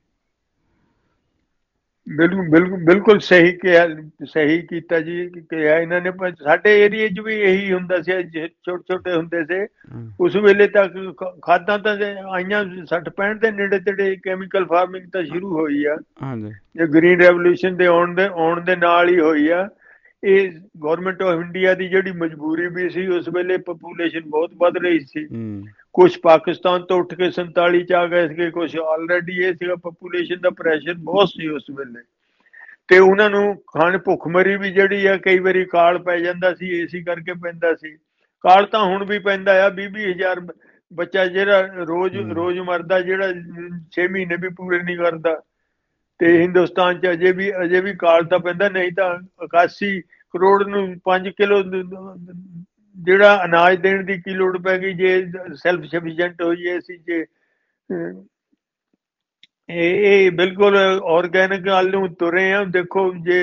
Speaker 4: ਬਿਲਕੁਲ ਸਹੀ ਕਿਹਾ, ਸਹੀ ਕੀਤਾ ਜੀ ਕਿਹਾ ਇਹਨਾਂ ਨੇ। ਸਾਡੇ ਏਰੀਏ 'ਚ ਵੀ ਇਹੀ ਹੁੰਦਾ ਸੀ, ਛੋਟੇ ਹੁੰਦੇ ਸੀ ਉਸ ਵੇਲੇ ਤੱਕ। ਖਾਦਾਂ ਤਾਂ ਆਈਆਂ 60-65 ਦੇ ਨੇੜੇ ਤੇੜੇ, ਕੈਮੀਕਲ ਫਾਰਮਿੰਗ ਤਾਂ ਸ਼ੁਰੂ ਹੋਈ ਆ, ਇਹ ਗ੍ਰੀਨ ਰੈਵੋਲੂਸ਼ਨ ਦੇ ਆਉਣ ਦੇ ਨਾਲ ਹੀ ਹੋਈ ਆ। ਇਹ ਗੌਰਮੈਂਟ ਆਫ ਇੰਡੀਆ ਦੀ ਜਿਹੜੀ ਮਜਬੂਰੀ ਵੀ ਸੀ, ਉਸ ਵੇਲੇ ਪਪੂਲੇਸ਼ਨ ਬਹੁਤ ਵੱਧ ਰਹੀ ਸੀ। ਕੁਛ ਪਾਕਿਸਤਾਨ ਤੋਂ ਉੱਠ ਕੇ 47 'ਚ ਆ ਗਏ ਸੀਗੇ, ਕੁਛ ਆਲਰੇਡੀ ਇਹ ਸੀਗਾ, ਪਪੂਲੇਸ਼ਨ ਦਾ ਪ੍ਰੈਸ਼ਰ ਬਹੁਤ ਸੀ ਉਸ ਵੇਲੇ। ਤੇ ਉਹਨਾਂ ਨੂੰ ਖਾਣ ਭੁੱਖਮਰੀ ਵੀ ਜਿਹੜੀ ਆ, ਕਈ ਵਾਰੀ ਕਾਲ ਪੈ ਜਾਂਦਾ ਸੀ, ਏਸੀ ਕਰਕੇ ਪੈਂਦਾ ਸੀ। ਕਾਲ ਤਾਂ ਹੁਣ ਵੀ ਪੈਂਦਾ ਆ, 20,000 ਬੱਚਾ ਜਿਹੜਾ ਰੋਜ਼ ਮਰਦਾ, ਜਿਹੜਾ 6 ਮਹੀਨੇ ਵੀ ਪੂਰੇ ਨਹੀਂ ਕਰਦਾ। ਤੇ ਹਿੰਦੁਸਤਾਨ 'ਚ ਅਜੇ ਵੀ ਕਾਲ ਤਾਂ ਪੈਂਦਾ, ਨਹੀਂ ਤਾਂ 81 ਕਰੋੜ ਨੂੰ 5 ਕਿਲੋ ਜਿਹੜਾ ਅਨਾਜ ਦੇਣ ਦੀ ਕੀ ਲੋੜ ਪੈ ਗਈ ਜੇ ਸੈਲਫ ਸਫੀਸ਼ੀਐਂਟ ਹੋਈਏ ਅਸੀਂ। ਜੇ ਇਹ ਬਿਲਕੁਲ ਔਰਗੈਨਿਕ ਵੱਲ ਨੂੰ ਤੁਰੇ ਆ। ਦੇਖੋ ਜੇ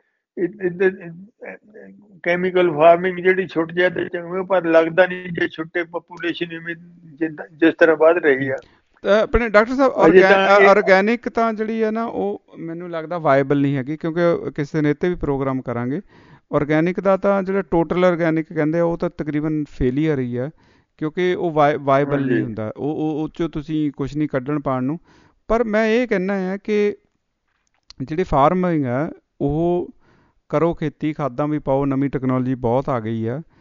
Speaker 4: ਕੈਮੀਕਲ ਫਾਰਮਿੰਗ ਜਿਹੜੀ ਛੁੱਟ ਜਾਏ ਤੇ ਚੰਗਾ, ਪਰ ਲੱਗਦਾ ਨਹੀਂ ਜੇ ਛੁੱਟੇ ਪਪੂਲੇਸ਼ਨ ਜਿਸ ਤਰ੍ਹਾਂ ਵੱਧ ਰਹੀ ਆ।
Speaker 2: ਆਪਣੇ ਡਾਕਟਰ ਸਾਹਿਬ ਔਰਗੈਨਿਕ ਤਾਂ ਜਿਹੜੀ ਹੈ ਨਾ, ਉਹ ਮੈਨੂੰ ਲੱਗਦਾ ਵਾਇਬਲ ਨਹੀਂ ਹੈਗੀ, ਕਿਉਂਕਿ ਕਿਸੇ ਨੇ ਇੱਥੇ ਵੀ ਪ੍ਰੋਗਰਾਮ ਕਰਾਂਗੇ। ਔਰਗੈਨਿਕ ਦਾ ਤਾਂ ਜਿਹੜਾ ਟੋਟਲ ਔਰਗੈਨਿਕ ਕਹਿੰਦੇ ਆ, ਉਹ ਤਾਂ ਤਕਰੀਬਨ ਫੇਲੀਅਰ ਹੀ ਆ, ਕਿਉਂਕਿ ਉਹ ਵਾਇਬਲ ਨਹੀਂ ਹੁੰਦਾ, ਉਹ 'ਚੋਂ ਤੁਸੀਂ ਕੁਛ ਨਹੀਂ ਕੱਢਣ ਪਾਉਣ ਨੂੰ। ਪਰ ਮੈਂ ਇਹ ਕਹਿੰਦਾ ਆ ਕਿ ਜਿਹੜੀ ਫਾਰਮਿੰਗ ਆ ਉਹ ਕਰੋ, ਖੇਤੀ, ਖਾਦਾਂ ਵੀ ਪਾਓ, ਨਵੀਂ ਟੈਕਨੋਲੋਜੀ ਬਹੁਤ ਆ ਗਈ ਆ,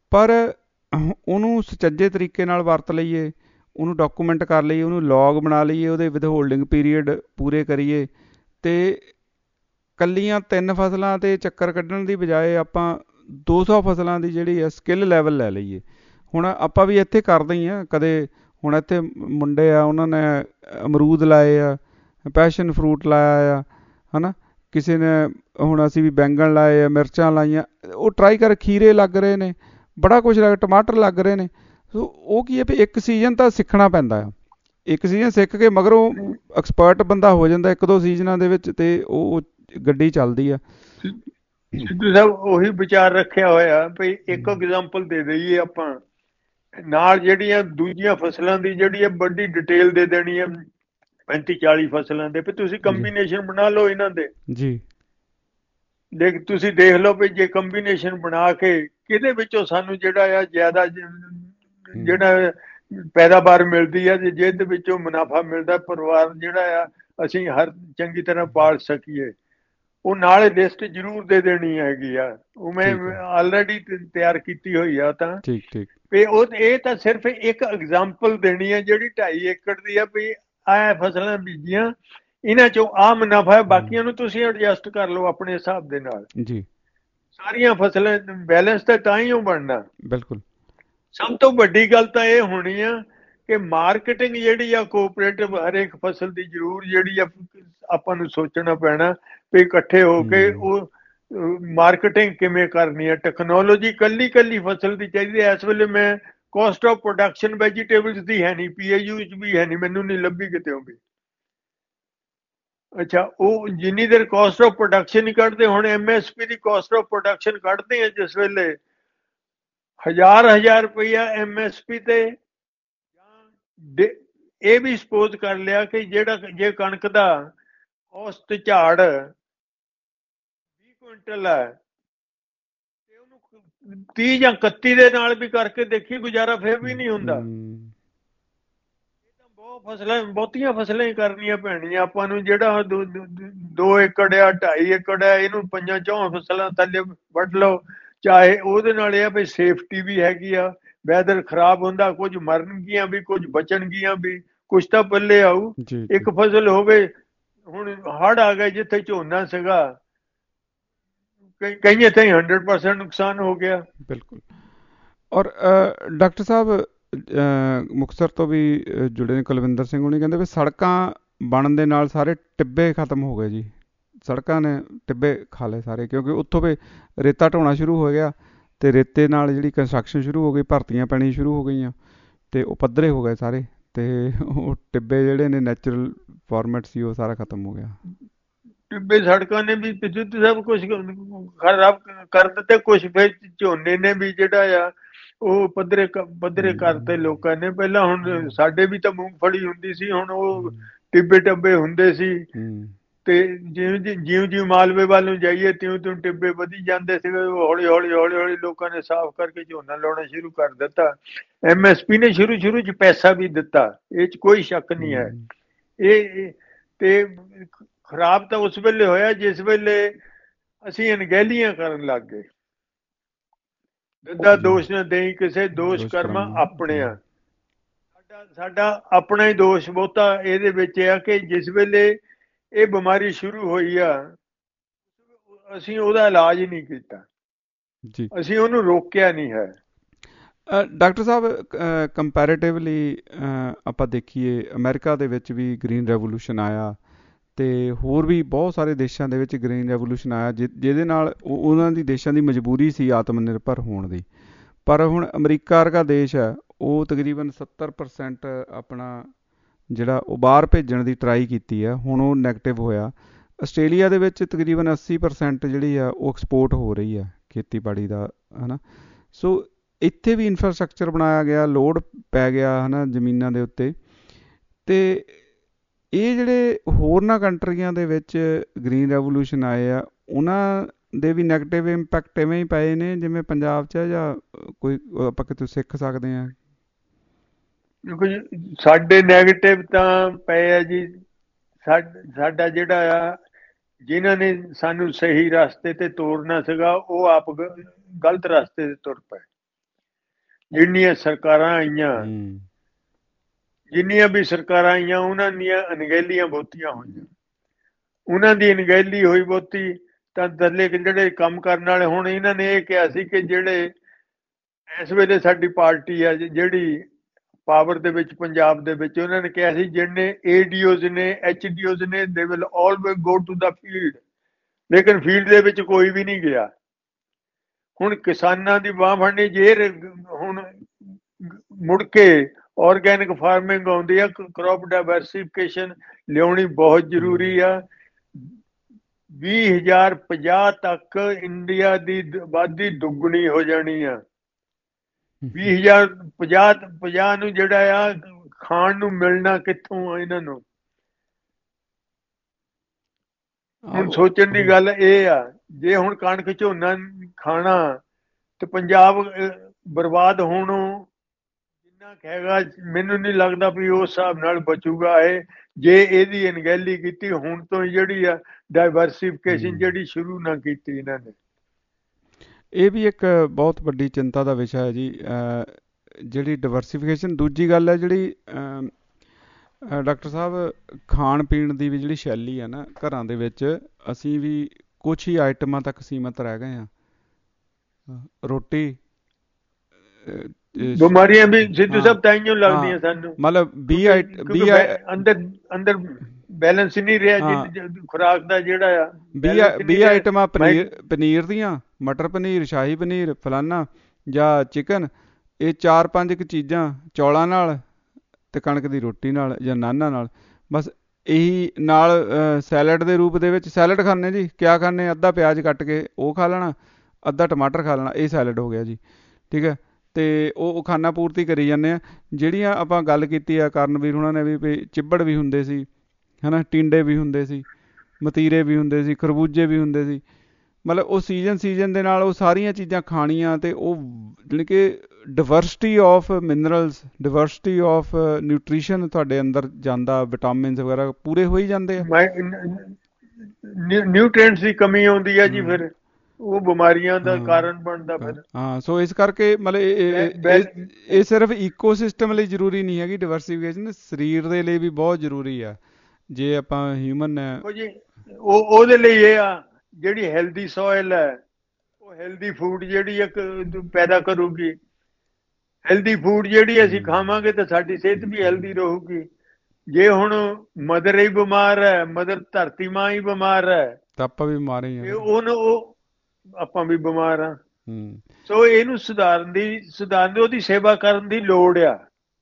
Speaker 2: ਪਰ ਉਹਨੂੰ ਸੁਚੱਜੇ ਤਰੀਕੇ ਨਾਲ ਵਰਤ ਲਈਏ, ਉਹਨੂੰ ਡਾਕੂਮੈਂਟ ਕਰ ਲਈਏ, ਉਹਨੂੰ ਲੌਗ ਬਣਾ ਲਈਏ, ਉਹਦੇ ਵਿਦਹੋਲਡਿੰਗ ਪੀਰੀਅਡ ਪੂਰੇ ਕਰੀਏ, ਅਤੇ ਕੱਲੀਆਂ 3 ਫਸਲਾਂ 'ਤੇ ਚੱਕਰ ਕੱਢਣ ਦੀ ਬਜਾਏ ਆਪਾਂ 200 ਫਸਲਾਂ ਦੀ ਜਿਹੜੀ ਆ ਸਕਿੱਲ ਲੈਵਲ ਲੈ ਲਈਏ। ਹੁਣ ਆਪਾਂ ਵੀ ਇੱਥੇ ਕਰਦੇ ਹੀ ਹਾਂ, ਕਦੇ ਹੁਣ ਇੱਥੇ ਮੁੰਡੇ ਆ ਉਹਨਾਂ ਨੇ ਅਮਰੂਦ ਲਾਏ ਆ, ਪੈਸ਼ਨ ਫਰੂਟ ਲਾਇਆ ਆ, ਹੈ ਨਾ, ਕਿਸੇ ਨੇ ਹੁਣ ਅਸੀਂ ਵੀ ਬੈਂਗਣ ਲਾਏ ਆ, ਮਿਰਚਾਂ ਲਾਈਆਂ, ਉਹ ਟਰਾਈ ਕਰ, ਖੀਰੇ ਲੱਗ ਰਹੇ ਨੇ, ਬੜਾ ਕੁਛ ਲੱਗ, ਟਮਾਟਰ ਲੱਗ ਰਹੇ ਨੇ। ਸੋ ਉਹ ਕੀ ਹੈ ਵੀ ਇੱਕ ਸੀਜ਼ਨ ਤਾਂ ਸਿੱਖਣਾ ਪੈਂਦਾ ਆ, ਇੱਕ ਸੀਜ਼ਨ ਸਿੱਖ ਕੇ ਮਗਰੋਂ ਐਕਸਪਰਟ ਬੰਦਾ ਹੋ ਜਾਂਦਾ 1-2 ਸੀਜ਼ਨਾਂ ਦੇ ਵਿੱਚ, ਅਤੇ ਉਹ ਗੱਡੀ ਚੱਲਦੀ ਆ।
Speaker 4: ਸਿੱਧੂ ਸਾਹਿਬ ਉਹੀ ਵਿਚਾਰ ਰੱਖਿਆ ਹੋਇਆ ਵੀ ਇੱਕ ਐਗਜ਼ਾਮਪਲ ਦੇ ਦਈਏ ਆਪਾਂ, ਨਾਲ ਜਿਹੜੀਆਂ ਦੂਜੀਆਂ ਫਸਲਾਂ ਦੀ ਜਿਹੜੀ ਹੈ ਵੱਡੀ ਡਿਟੇਲ ਦੇ ਦੇਣੀ ਹੈ 35-40 ਫਸਲਾਂ ਦੇ, ਵੀ ਤੁਸੀਂ ਕੰਬੀਨੇਸ਼ਨ ਬਣਾ ਲਓ ਇਹਨਾਂ ਦੇ
Speaker 2: ਜੀ।
Speaker 4: ਤੁਸੀਂ ਦੇਖ ਲਓ ਵੀ ਜੇ ਕੰਬੀਨੇਸ਼ਨ ਬਣਾ ਕੇ ਕਿਹਦੇ ਵਿੱਚੋਂ ਸਾਨੂੰ ਜਿਹੜਾ ਆ ਜ਼ਿਆਦਾ ਜਿਹੜਾ ਪੈਦਾਵਾਰ ਮਿਲਦੀ ਹੈ, ਜਿਹਦੇ ਵਿੱਚੋਂ ਮੁਨਾਫਾ ਮਿਲਦਾ, ਪਰਿਵਾਰ ਜਿਹੜਾ ਆ ਅਸੀਂ ਹਰ ਚੰਗੀ ਤਰ੍ਹਾਂ ਪਾਲ ਸਕੀਏ, ਉਹ ਨਾਲ ਲਿਸਟ ਜ਼ਰੂਰ ਦੇ ਦੇਣੀ ਹੈਗੀ ਆ। ਉਹ ਮੈਂ ਆਲਰੇਡੀ ਤਿਆਰ ਕੀਤੀ ਹੋਈ ਆ। ਤਾਂ ਵੀ ਇਹ ਤਾਂ ਸਿਰਫ ਇੱਕ ਐਗਜ਼ਾਮਪਲ ਦੇਣੀ ਹੈ ਜਿਹੜੀ 2.5 ਏਕੜ ਦੀ ਆ, ਵੀ ਆਹ ਫਸਲਾਂ ਬੀਜੀਆਂ, ਇਹਨਾਂ ਚੋਂ ਆਹ ਮੁਨਾਫਾ ਹੈ, ਬਾਕੀਆਂ ਨੂੰ ਤੁਸੀਂ ਐਡਜਸਟ ਕਰ ਲਓ ਆਪਣੇ ਹਿਸਾਬ ਦੇ ਨਾਲ
Speaker 2: ਜੀ।
Speaker 4: ਸਾਰੀਆਂ ਫਸਲਾਂ ਬੈਲੈਂਸ ਤਾਂ ਹੀ ਉਹ ਬਣਨਾ।
Speaker 2: ਬਿਲਕੁਲ।
Speaker 4: ਸਭ ਤੋਂ ਵੱਡੀ ਗੱਲ ਤਾਂ ਇਹ ਹੋਣੀ ਆ ਕਿ ਮਾਰਕੀਟਿੰਗ ਜਿਹੜੀ ਆ ਕੋਆਪਰੇਟਿਵ ਹਰੇਕ ਫਸਲ ਦੀ ਜ਼ਰੂਰ ਜਿਹੜੀ ਆ ਆਪਾਂ ਨੂੰ ਸੋਚਣਾ ਪੈਣਾ ਵੀ ਇਕੱਠੇ ਹੋ ਕੇ ਉਹ ਮਾਰਕੀਟਿੰਗ ਕਿਵੇਂ ਕਰਨੀ ਹੈ। ਟੈਕਨੋਲੋਜੀ ਕੱਲੀ ਫਸਲ ਦੀ ਚਾਹੀਦੀ ਹੈ। ਇਸ ਵੇਲੇ ਮੈਂ ਕੋਸਟ ਆਫ ਪ੍ਰੋਡਕਸ਼ਨ ਵੈਜੀਟੇਬਲਸ ਦੀ ਹੈ ਨਹੀਂ, PAU 'ਚ ਵੀ ਹੈ ਨਹੀਂ, ਮੈਨੂੰ ਨਹੀਂ ਲੱਭੀ ਕਿਤੇ ਵੀ। ਅੱਛਾ, ਉਹ ਜਿੰਨੀ ਦੇਰ ਕੋਸਟ ਆਫ ਪ੍ਰੋਡਕਸ਼ਨ ਹੀ ਕੱਢਦੇ, ਹੁਣ MSP ਦੀ ਕੋਸਟ ਆਫ ਪ੍ਰੋਡਕਸ਼ਨ ਕੱਢਦੇ ਆ ਜਿਸ ਵੇਲੇ 1000 ਰੁਪਈਆ MSP ਤੇ, ਇਹ ਵੀ ਸਪੋਜ਼ ਕਰ ਲਿਆ ਕਿ ਜਿਹੜਾ ਜੇ ਕਣਕ ਦਾ ਔਸਤ ਝਾੜ 20 ਕੁਇੰਟਲ ਹੈ ਤੇ ਉਹਨੂੰ 30 ਜਾਂ 31 ਦੇ ਨਾਲ ਵੀ ਕਰਕੇ ਦੇਖੀ, ਗੁਜ਼ਾਰਾ ਫਿਰ ਵੀ ਨਹੀਂ ਹੁੰਦਾ। ਬਹੁਤੀਆਂ ਫਸਲਾਂ ਹੀ ਕਰਨੀਆਂ ਪੈਣੀਆਂ ਆਪਾਂ ਨੂੰ। ਜਿਹੜਾ 2 ਏਕੜ ਆ, 2.5 ਏਕੜ ਆ, ਇਹਨੂੰ 5-4 ਫਸਲਾਂ ਥੱਲੇ ਵੱਢ ਲਓ। ਚਾਹੇ ਉਹਦੇ ਨਾਲ ਇਹ ਆ ਵੀ ਸੇਫਟੀ ਵੀ ਹੈਗੀ ਆ, ਵੈਦਰ ਖਰਾਬ ਹੁੰਦਾ, ਕੁਝ ਮਰਨਗੀਆਂ ਵੀ, ਕੁਝ ਬਚਣਗੀਆਂ ਵੀ, ਕੁਝ ਤਾਂ ਪੱਲੇ ਆਊ। ਇੱਕ ਫਸਲ ਹੋਵੇ, ਹੁਣ ਹੜ੍ਹ ਆ ਗਏ ਜਿੱਥੇ ਝੋਨਾ ਸੀਗਾ, ਕਈ ਇੱਥੇ 100% ਨੁਕਸਾਨ ਹੋ ਗਿਆ।
Speaker 2: ਬਿਲਕੁਲ। ਔਰ ਡਾਕਟਰ ਸਾਹਿਬ ਮੁਕਤਸਰ ਤੋਂ ਵੀ ਜੁੜੇ ਨੇ ਕੁਲਵਿੰਦਰ ਸਿੰਘ ਹੋਣੀ, ਕਹਿੰਦੇ ਵੀ ਸੜਕਾਂ ਬਣਨ ਦੇ ਨਾਲ ਸਾਰੇ ਟਿੱਬੇ ਖਤਮ ਹੋ ਗਏ ਜੀ। ਸੜਕਾਂ ਨੇ ਟਿੱਬੇ ਖਾ ਲਏ ਸਾਰੇ, ਕਿਉਂਕਿ ਉੱਥੋਂ ਵੀ ਰੇਤਾ ਢੋਣਾ ਸ਼ੁਰੂ ਹੋ ਗਿਆ ਅਤੇ ਰੇਤੇ ਨਾਲ ਜਿਹੜੀ ਕੰਸਟਰਕਸ਼ਨ ਸ਼ੁਰੂ ਹੋ ਗਈ, ਭਰਤੀਆਂ ਪੈਣੀਆਂ ਸ਼ੁਰੂ ਹੋ ਗਈਆਂ ਅਤੇ ਉਹ ਪੱਧਰੇ ਹੋ ਗਏ ਸਾਰੇ, ਅਤੇ ਉਹ ਟਿੱਬੇ ਜਿਹੜੇ ਨੇ ਨੈਚੁਰਲ ਫਾਰਮੈਟ ਸੀ ਉਹ ਸਾਰਾ ਖਤਮ ਹੋ ਗਿਆ।
Speaker 4: ਟਿੱਬੇ ਸੜਕਾਂ ਨੇ ਵੀ ਸਭ ਕੁਛ ਖਰਾਬ ਕਰ ਦਿੱਤੇ। ਕੁਛ ਫਿਰ ਝੋਨੇ ਨੇ ਵੀ ਜਿਹੜਾ ਆ ਉਹ ਪੱਧਰੇ ਕਰਤੇ ਲੋਕਾਂ ਨੇ। ਪਹਿਲਾਂ ਹੁਣ ਸਾਡੇ ਵੀ ਤਾਂ ਮੂੰਗਫਲੀ ਹੁੰਦੀ ਸੀ, ਹੁਣ ਉਹ ਟਿੱਬੇ ਹੁੰਦੇ ਸੀ, ਤੇ ਜਿਉਂ ਮਾਲਵੇ ਵੱਲ ਨੂੰ ਜਾਈਏ ਤਿਉਂ ਟਿੱਬੇ ਵਧੀ ਜਾਂਦੇ ਸੀਗੇ। ਹੌਲੀ ਲੋਕਾਂ ਨੇ ਸਾਫ਼ ਕਰਕੇ ਝੋਨਾ ਲਾਉਣਾ ਸ਼ੁਰੂ ਕਰ ਦਿੱਤਾ। MSP ਨੇ ਸ਼ੁਰੂ 'ਚ ਪੈਸਾ ਵੀ ਦਿੱਤਾ, ਇਹ 'ਚ ਕੋਈ ਸ਼ੱਕ ਨਹੀਂ ਹੈ। ਇਹ ਤੇ ਖਰਾਬ ਤਾਂ ਉਸ ਵੇਲੇ ਹੋਇਆ ਜਿਸ ਵੇਲੇ ਅਸੀਂ ਅਣਗਹਿਲੀਆਂ ਕਰਨ ਲੱਗ ਗਏ। ਦੰਦਾ ਦੋਸ਼ ਨਾ ਦੇਈ ਕਿਸੇ, ਦੋਸ਼ ਕਰਮਾ ਆਪਣੇ ਆ। ਸਾਡਾ ਆਪਣਾ ਹੀ ਦੋਸ਼ ਬਹੁਤਾ ਇਹਦੇ ਵਿੱਚ ਆ ਕਿ ਜਿਸ ਵੇਲੇ ਇਹ ਬਿਮਾਰੀ ਸ਼ੁਰੂ ਹੋਈ ਆ, ਅਸੀਂ ਉਹਦਾ ਇਲਾਜ ਨਹੀਂ ਕੀਤਾ, ਅਸੀਂ ਉਹਨੂੰ ਰੋਕਿਆ ਨਹੀਂ ਹੈ।
Speaker 2: ਡਾਕਟਰ ਸਾਹਿਬ, ਕੰਪੈਰੇਟਿਵਲੀ ਆਪਾਂ ਦੇਖੀਏ, ਅਮਰੀਕਾ ਦੇ ਵਿੱਚ ਵੀ ਗ੍ਰੀਨ ਰੈਵੋਲੂਸ਼ਨ ਆਇਆ ਅਤੇ ਹੋਰ ਵੀ ਬਹੁਤ ਸਾਰੇ ਦੇਸ਼ਾਂ ਦੇ ਵਿੱਚ ਗ੍ਰੀਨ ਰੈਵੋਲੂਸ਼ਨ ਆਇਆ, ਜਿਹਦੇ ਨਾਲ ਉਹਨਾਂ ਦੀ ਦੇਸ਼ਾਂ ਦੀ ਮਜਬੂਰੀ ਸੀ ਆਤਮ ਨਿਰਭਰ ਹੋਣ ਦੀ। ਪਰ ਹੁਣ ਅਮਰੀਕਾ ਵਰਗਾ ਦੇਸ਼ ਹੈ, ਉਹ ਤਕਰੀਬਨ 70% ਆਪਣਾ ਜਿਹੜਾ ਉਹ ਬਾਹਰ ਭੇਜਣ ਦੀ ਟਰਾਈ ਕੀਤੀ ਹੈ, ਹੁਣ ਉਹ ਨੈਗੇਟਿਵ ਹੋਇਆ। ਆਸਟ੍ਰੇਲੀਆ ਦੇ ਵਿੱਚ ਤਕਰੀਬਨ 80% ਜਿਹੜੀ ਆ ਉਹ ਐਕਸਪੋਰਟ ਹੋ ਰਹੀ ਹੈ ਖੇਤੀਬਾੜੀ ਦਾ, ਹੈ ਨਾ। ਸੋ ਇੱਥੇ ਵੀ ਇਨਫਰਾਸਟਰਕਚਰ ਬਣਾਇਆ ਗਿਆ, ਲੋਡ ਪੈ ਗਿਆ, ਹੈ ਨਾ, ਜ਼ਮੀਨਾਂ ਦੇ ਉੱਤੇ। ਅਤੇ ਇਹ ਜਿਹੜੇ ਹੋਰਨਾਂ ਕੰਟਰੀਆਂ ਦੇ ਵਿੱਚ ਗ੍ਰੀਨ ਰੈਵੋਲੂਸ਼ਨ ਆਏ ਆ, ਉਹਨਾਂ ਦੇ ਵੀ ਨੈਗੇਟਿਵ ਇੰਪੈਕਟ ਇਵੇਂ ਹੀ ਪਏ ਨੇ ਜਿਵੇਂ ਪੰਜਾਬ 'ਚ, ਜਾਂ ਕੋਈ ਆਪਾਂ ਕਿਤੋਂ ਸਿੱਖ ਸਕਦੇ ਹਾਂ?
Speaker 4: ਦੇਖੋ ਜੀ, ਸਾਡੇ ਨੈਗੇਟਿਵ ਤਾਂ ਪਏ ਆ ਜੀ। ਸਾਡਾ ਜਿਹੜਾ ਆ, ਜਿਨ੍ਹਾਂ ਨੇ ਸਾਨੂੰ ਸਹੀ ਰਸਤੇ ਤੇ ਤੋਰਨਾ ਸੀਗਾ, ਉਹ ਆਪ ਗਲਤ ਰਸਤੇ ਤੇ ਤੁਰ ਪਏ। ਜਿੰਨੀਆਂ ਸਰਕਾਰਾਂ ਆਈਆਂ, ਜਿੰਨੀਆਂ ਵੀ ਸਰਕਾਰਾਂ ਆਈਆਂ, ਉਹਨਾਂ ਦੀਆਂ ਅਣਗਹਿਲੀਆਂ ਬਹੁਤੀਆਂ ਹੋਈਆਂ। ਉਹਨਾਂ ਦੀ ਅਣਗਹਿਲੀ ਹੋਈ ਬਹੁਤੀ ਤਾਂ ਥੱਲੇ ਜਿਹੜੇ ਕੰਮ ਕਰਨ ਵਾਲੇ, ਹੁਣ ਇਹਨਾਂ ਨੇ ਇਹ ਕਿਹਾ ਸੀ ਕਿ ਜਿਹੜੇ ਇਸ ਵੇਲੇ ਸਾਡੀ ਪਾਰਟੀ ਆ ਜਿਹੜੀ ਪਾਵਰ ਦੇ ਵਿੱਚ ਪੰਜਾਬ ਦੇ ਵਿੱਚ, ਉਹਨਾਂ ਨੇ ਕਿਹਾ ਸੀ ਜਿਹੜੇ ADOs ਨੇ, HDOs ਨੇ, they will always go to the field. ਲੇਕਿਨ ਫੀਲਡ ਦੇ ਵਿੱਚ ਕੋਈ ਵੀ ਨਹੀਂ ਗਿਆ। ਹੁਣ ਕਿਸਾਨਾਂ ਦੀ ਬਾਂਹ ਫੜਨੀ, ਜੇ ਹੁਣ ਮੁੜ ਕੇ ਆਰਗੈਨਿਕ ਫਾਰਮਿੰਗ ਆਉਂਦੀ ਆ, ਕ੍ਰੌਪ ਡਾਇਵਰਸੀਫਿਕੇਸ਼ਨ ਲਿਆਉਣੀ ਬਹੁਤ ਜ਼ਰੂਰੀ ਆ। 2050 ਤੱਕ ਇੰਡੀਆ ਦੀ ਆਬਾਦੀ ਦੁੱਗਣੀ ਹੋ ਜਾਣੀ ਆ। 2050 ਨੂੰ ਜਿਹੜਾ ਆ ਖਾਣ ਨੂੰ ਮਿਲਣਾ ਕਿੱਥੋਂ ਆ ਇਹਨਾਂ ਨੂੰ? ਹੁਣ ਸੋਚਣ ਦੀ ਗੱਲ ਇਹ ਆ, ਜੇ ਹੁਣ ਕਣਕ ਝੋਨਾ ਖਾਣਾ ਤੇ ਪੰਜਾਬ ਬਰਬਾਦ ਹੋਣੋਂ ਜਿੰਨਾ ਹੈਗਾ, ਮੈਨੂੰ ਨਹੀਂ ਲੱਗਦਾ ਵੀ ਉਸ ਹਿਸਾਬ ਨਾਲ ਬਚੂਗਾ ਇਹ, ਜੇ ਇਹਦੀ ਅਣਗਹਿਲੀ ਕੀਤੀ ਹੁਣ ਤੋਂ ਜਿਹੜੀ ਆ ਡਾਇਵਰਸੀਫਿਕੇਸ਼ਨ ਜਿਹੜੀ ਸ਼ੁਰੂ ਨਾ ਕੀਤੀ ਇਹਨਾਂ ਨੇ।
Speaker 2: ਇਹ ਵੀ ਇੱਕ ਬਹੁਤ ਵੱਡੀ ਚਿੰਤਾ ਦਾ ਵਿਸ਼ਾ ਹੈ ਜੀ, ਜਿਹੜੀ ਡਾਇਵਰਸੀਫਿਕੇਸ਼ਨ। ਦੂਜੀ ਗੱਲ ਹੈ ਜਿਹੜੀ ਡਾਕਟਰ ਸਾਹਿਬ, ਖਾਣ ਪੀਣ ਦੀ ਵੀ ਜਿਹੜੀ ਸ਼ੈਲੀ ਹੈ ਨਾ ਘਰਾਂ ਦੇ ਵਿੱਚ, ਅਸੀਂ ਵੀ ਕੁਛ ਹੀ ਆਈਟਮਾਂ ਤੱਕ ਸੀਮਤ ਰਹਿ ਗਏ ਹਾਂ। ਰੋਟੀ,
Speaker 4: ਬਿਮਾਰੀਆਂ ਵੀ ਸਿੱਧੂ ਸਾਹਿਬ ਤਾਈਓ ਲੱਗਦੀਆਂ ਸਾਨੂੰ,
Speaker 2: ਮਤਲਬ 20
Speaker 4: ਅੰਦਰ ਬੈਲੈਂਸ ਨਹੀਂ ਰਿਹਾ ਖੁਰਾਕ ਦਾ ਜਿਹੜਾ ਆ।
Speaker 2: 20 ਆਈਟਮਾਂ ਪਨੀਰ ਦੀਆਂ, ਮਟਰ ਪਨੀਰ, ਸ਼ਾਹੀ ਪਨੀਰ, ਫਲਾਨਾ ਜਾਂ ਚਿਕਨ, ਇਹ 4-5 ਕੁ ਚੀਜ਼ਾਂ ਚੌਲਾਂ ਨਾਲ ਤੇ ਕਣਕ ਦੀ ਰੋਟੀ ਨਾਲ ਜਾਂ ਨਾਨਾਂ ਨਾਲ, ਬਸ ਇਹੀ ਨਾਲ ਸੈਲਡ ਦੇ ਰੂਪ ਦੇ ਵਿੱਚ ਸੈਲਡ ਖਾਂਦੇ ਜੀ। ਕਿਆ ਖਾਂਦੇ? ਅੱਧਾ ਪਿਆਜ਼ ਕੱਟ ਕੇ ਉਹ ਖਾ ਲੈਣਾ, ਅੱਧਾ ਟਮਾਟਰ ਖਾ ਲੈਣਾ, ਇਹ ਸੈਲਡ ਹੋ ਗਿਆ ਜੀ, ਠੀਕ ਹੈ। ਅਤੇ ਉਹ ਖਾਨਾ ਪੂਰਤੀ ਕਰੀ ਜਾਂਦੇ ਆ। ਜਿਹੜੀਆਂ ਆਪਾਂ ਗੱਲ ਕੀਤੀ ਆ ਕਰਨਵੀਰ ਉਹਨਾਂ ਨੇ ਵੀ ਚਿੱਬੜ ਵੀ ਹੁੰਦੇ ਸੀ, ਹੈ ਨਾ, ਟਿੰਡੇ ਵੀ ਹੁੰਦੇ ਸੀ, ਮਤੀਰੇ ਵੀ ਹੁੰਦੇ ਸੀ, ਖਰਬੂਜੇ ਵੀ ਹੁੰਦੇ ਸੀ। ਮਤਲਬ ਉਹ ਸੀਜ਼ਨ ਦੇ ਨਾਲ ਉਹ ਸਾਰੀਆਂ ਚੀਜ਼ਾਂ ਖਾਣੀਆਂ, ਅਤੇ ਉਹ ਜਾਣੀ ਕਿ diversity of minerals, diversity of nutrition ਤੁਹਾਡੇ ਅੰਦਰ ਜਾਂਦਾ, ਵਿਟਾਮਿਨਸ ਵਗੈਰਾ ਪੂਰੇ ਹੋ ਹੀ ਜਾਂਦੇ ਆ।
Speaker 4: ਨਿਊਟ੍ਰੀਐਂਟਸ ਦੀ ਕਮੀ ਆਉਂਦੀ ਆ ਜੀ, ਫਿਰ ਉਹ ਬਿਮਾਰੀਆਂ ਦਾ ਕਾਰਨ ਬਣਦਾ ਫਿਰ।
Speaker 2: ਹਾਂ, ਸੋ ਇਸ ਕਰਕੇ ਮਤਲਬ ਇਹ ਸਿਰਫ ਈਕੋਸਿਸਟਮ ਲਈ ਜ਼ਰੂਰੀ ਨਹੀਂ ਹੈਗੀ ਡਿਵਰਸੀਫਿਕੇਸ਼ਨ, ਸਰੀਰ ਦੇ ਲਈ ਵੀ ਬਹੁਤ ਜ਼ਰੂਰੀ ਆ। ਜੇ ਆਪਾਂ ਹਿਊਮਨ
Speaker 4: ਉਹਦੇ ਲਈ ਇਹ ਆ, ਜਿਹੜੀ ਹੈਲਦੀ ਸੋਇਲ ਹੈ ਉਹ ਹੈਲਦੀ ਫੂਡ ਜਿਹੜੀ ਪੈਦਾ ਕਰੂਗੀ। ਹੈਲਦੀ ਫੂਡ ਜਿਹੜੀ ਅਸੀਂ ਖਾਵਾਂਗੇ ਤਾਂ ਸਾਡੀ ਸਿਹਤ ਵੀ ਹੈਲਦੀ ਰਹੂਗੀ। ਜੇ ਹੁਣ ਮਦਰ ਹੀ ਬਿਮਾਰ ਹੈ, ਮਦਰ ਧਰਤੀ ਮਾਂ ਹੀ ਬਿਮਾਰ ਹੈ,
Speaker 2: ਤਾਂ ਆਪਾਂ ਵੀ ਬਿਮਾਰ ਹੀ ਆ,
Speaker 4: ਆਪਾਂ ਵੀ ਬਿਮਾਰ ਆ। ਸੋ ਇਹਨੂੰ ਸੁਧਾਰਨ ਦੀ ਉਹਦੀ ਸੇਵਾ ਕਰਨ ਦੀ ਲੋੜ ਆ।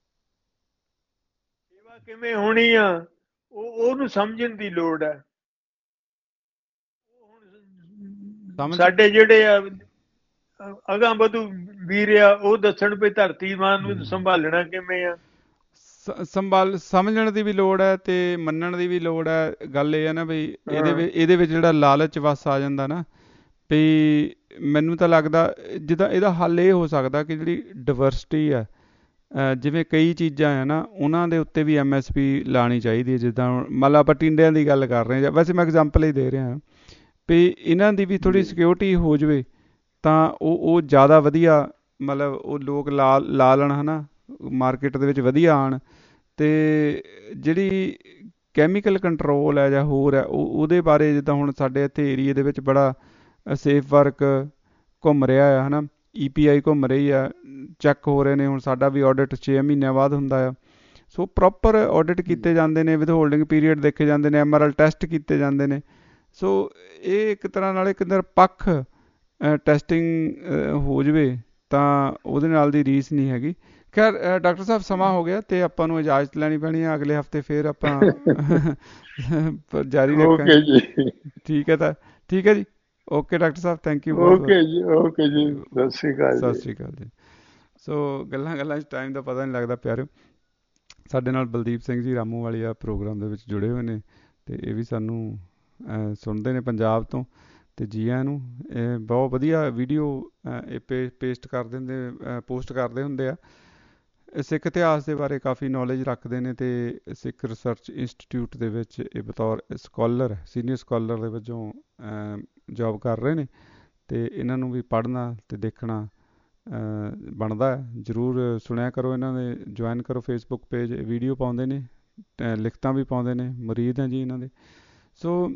Speaker 4: ਸੇਵਾ ਕਿਵੇਂ ਹੋਣੀ ਆ ਉਹਨੂੰ ਸਮਝਣ ਦੀ ਲੋੜ ਹੈ। ਸਾਡੇ ਜਿਹੜੇ ਆ ਅਗਾਂਹ ਵਧੂ ਵੀਰ ਆ, ਉਹ ਦੱਸਣ ਵੀ ਧਰਤੀ ਮਾਂ ਨੂੰ ਸੰਭਾਲਣਾ ਕਿਵੇਂ ਆ।
Speaker 2: ਸਮਝਣ ਦੀ ਵੀ ਲੋੜ ਹੈ ਤੇ ਮੰਨਣ ਦੀ ਵੀ ਲੋੜ ਹੈ। ਗੱਲ ਇਹ ਹੈ ਨਾ ਬਈ ਇਹਦੇ ਵਿੱਚ ਜਿਹੜਾ ਲਾਲਚ ਵਸ ਆ ਜਾਂਦਾ ਨਾ, ਵੀ ਮੈਨੂੰ ਤਾਂ ਲੱਗਦਾ ਜਿੱਦਾਂ ਇਹਦਾ ਹੱਲ ਇਹ ਹੋ ਸਕਦਾ ਕਿ ਜਿਹੜੀ ਡਿਵਰਸਿਟੀ ਆ, ਜਿਵੇਂ ਕਈ ਚੀਜ਼ਾਂ ਹੈ ਨਾ ਉਹਨਾਂ ਦੇ ਉੱਤੇ ਵੀ MSP ਲਾਉਣੀ ਚਾਹੀਦੀ ਹੈ। ਜਿੱਦਾਂ ਮੰਨ ਲਓ ਆਪਾਂ ਟਿੰਡਿਆਂ ਦੀ ਗੱਲ ਕਰ ਰਹੇ ਹਾਂ, ਵੈਸੇ ਮੈਂ ਐਗਜ਼ਾਮਪਲ ਹੀ ਦੇ ਰਿਹਾ ਵੀ ਇਹਨਾਂ ਦੀ ਵੀ ਥੋੜ੍ਹੀ ਸਿਕਿਉਰਿਟੀ ਹੋ ਜਾਵੇ ਤਾਂ ਉਹ ਜ਼ਿਆਦਾ ਵਧੀਆ, ਮਤਲਬ ਉਹ ਲੋਕ ਲਾ ਲੈਣ, ਹੈ ਨਾ, ਮਾਰਕੀਟ ਦੇ ਵਿੱਚ ਵਧੀਆ ਆਉਣ। ਅਤੇ ਜਿਹੜੀ ਕੈਮੀਕਲ ਕੰਟਰੋਲ ਹੈ ਜਾਂ ਹੋਰ ਹੈ ਉਹਦੇ ਬਾਰੇ, ਜਿੱਦਾਂ ਹੁਣ ਸਾਡੇ ਇੱਥੇ ਏਰੀਏ ਦੇ ਵਿੱਚ ਬੜਾ ਸੇਫ ਵਰਕ ਘੁੰਮ ਰਿਹਾ ਆ, ਹੈ ਨਾ, EPI ਘੁੰਮ ਰਹੀ ਆ, ਚੈੱਕ ਹੋ ਰਹੇ ਨੇ। ਹੁਣ ਸਾਡਾ ਵੀ ਆਡਿਟ 6 ਮਹੀਨਿਆਂ ਬਾਅਦ ਹੁੰਦਾ ਆ। ਸੋ ਪ੍ਰੋਪਰ ਆਡਿਟ ਕੀਤੇ ਜਾਂਦੇ ਨੇ, ਵਿਦ ਹੋਲਡਿੰਗ ਪੀਰੀਅਡ ਦੇਖੇ ਜਾਂਦੇ ਨੇ, MRL ਟੈਸਟ ਕੀਤੇ ਜਾਂਦੇ ਨੇ। ਸੋ ਇਹ ਇੱਕ ਤਰ੍ਹਾਂ ਨਾਲ ਇੱਕ ਨਿਰਪੱਖ ਟੈਸਟਿੰਗ ਹੋ ਜਾਵੇ ਤਾਂ ਉਹਦੇ ਨਾਲ ਦੀ ਰੀਸ ਨਹੀਂ ਹੈਗੀ। ਖੈਰ ਡਾਕਟਰ ਸਾਹਿਬ, ਸਮਾਂ ਹੋ ਗਿਆ ਅਤੇ ਆਪਾਂ ਨੂੰ ਇਜਾਜ਼ਤ ਲੈਣੀ ਪੈਣੀ ਹੈ। ਅਗਲੇ ਹਫ਼ਤੇ ਫਿਰ ਆਪਾਂ ਜਾਰੀ ਰੱਖਾਂਗੇ ਜੀ। ਠੀਕ ਹੈ, ਤਾਂ ਠੀਕ ਹੈ ਜੀ। Okay doctor Sahib, thank you.
Speaker 4: Okay ਜੀ, ਓਕੇ ਜੀ, ਸਤਿ ਸ਼੍ਰੀ ਅਕਾਲ।
Speaker 2: ਸਤਿ ਸ਼੍ਰੀ ਅਕਾਲ ਜੀ। ਸੋ ਗੱਲਾਂ 'ਚ ਟਾਈਮ ਦਾ ਪਤਾ ਨਹੀਂ ਲੱਗਦਾ ਪਿਆਰਿਓ। ਸਾਡੇ ਨਾਲ ਬਲਦੀਪ ਸਿੰਘ ਜੀ ਰਾਮੂ ਵਾਲੀਆ ਪ੍ਰੋਗਰਾਮ ਦੇ ਵਿੱਚ ਜੁੜੇ ਹੋਏ ਨੇ, ਅਤੇ ਇਹ ਵੀ ਸਾਨੂੰ ਸੁਣਦੇ ਨੇ ਪੰਜਾਬ ਤੋਂ। ਅਤੇ ਜੀ ਆਇਆਂ ਨੂੰ। ਇਹ ਬਹੁਤ ਵਧੀਆ ਵੀਡੀਓ ਇਹ ਪੋਸਟ ਕਰਦੇ ਹੁੰਦੇ ਆ। ਸਿੱਖ ਇਤਿਹਾਸ ਦੇ ਬਾਰੇ ਕਾਫੀ ਨੌਲੇਜ ਰੱਖਦੇ ਨੇ, ਅਤੇ ਸਿੱਖ ਰਿਸਰਚ ਇੰਸਟੀਟਿਊਟ ਦੇ ਵਿੱਚ ਇਹ ਬਤੌਰ ਸਕੋਲਰ, ਸੀਨੀਅਰ ਸਕੋਲਰ ਦੇ ਵਜੋਂ ਜੋਬ ਕਰ ਰਹੇ ਨੇ। ਅਤੇ ਇਹਨਾਂ ਨੂੰ ਵੀ ਪੜ੍ਹਨਾ ਅਤੇ ਦੇਖਣਾ ਬਣਦਾ ਜ਼ਰੂਰ ਸੁਣਿਆ ਕਰੋ, ਇਹਨਾਂ ਦੇ ਜੁਆਇਨ ਕਰੋ ਫੇਸਬੁੱਕ ਪੇਜ। ਵੀਡੀਓ ਪਾਉਂਦੇ ਨੇ, ਲਿਖਤਾਂ ਵੀ ਪਾਉਂਦੇ ਨੇ, ਮੁਰੀਦ ਹਾਂ ਜੀ ਇਹਨਾਂ ਦੇ। ਸੋ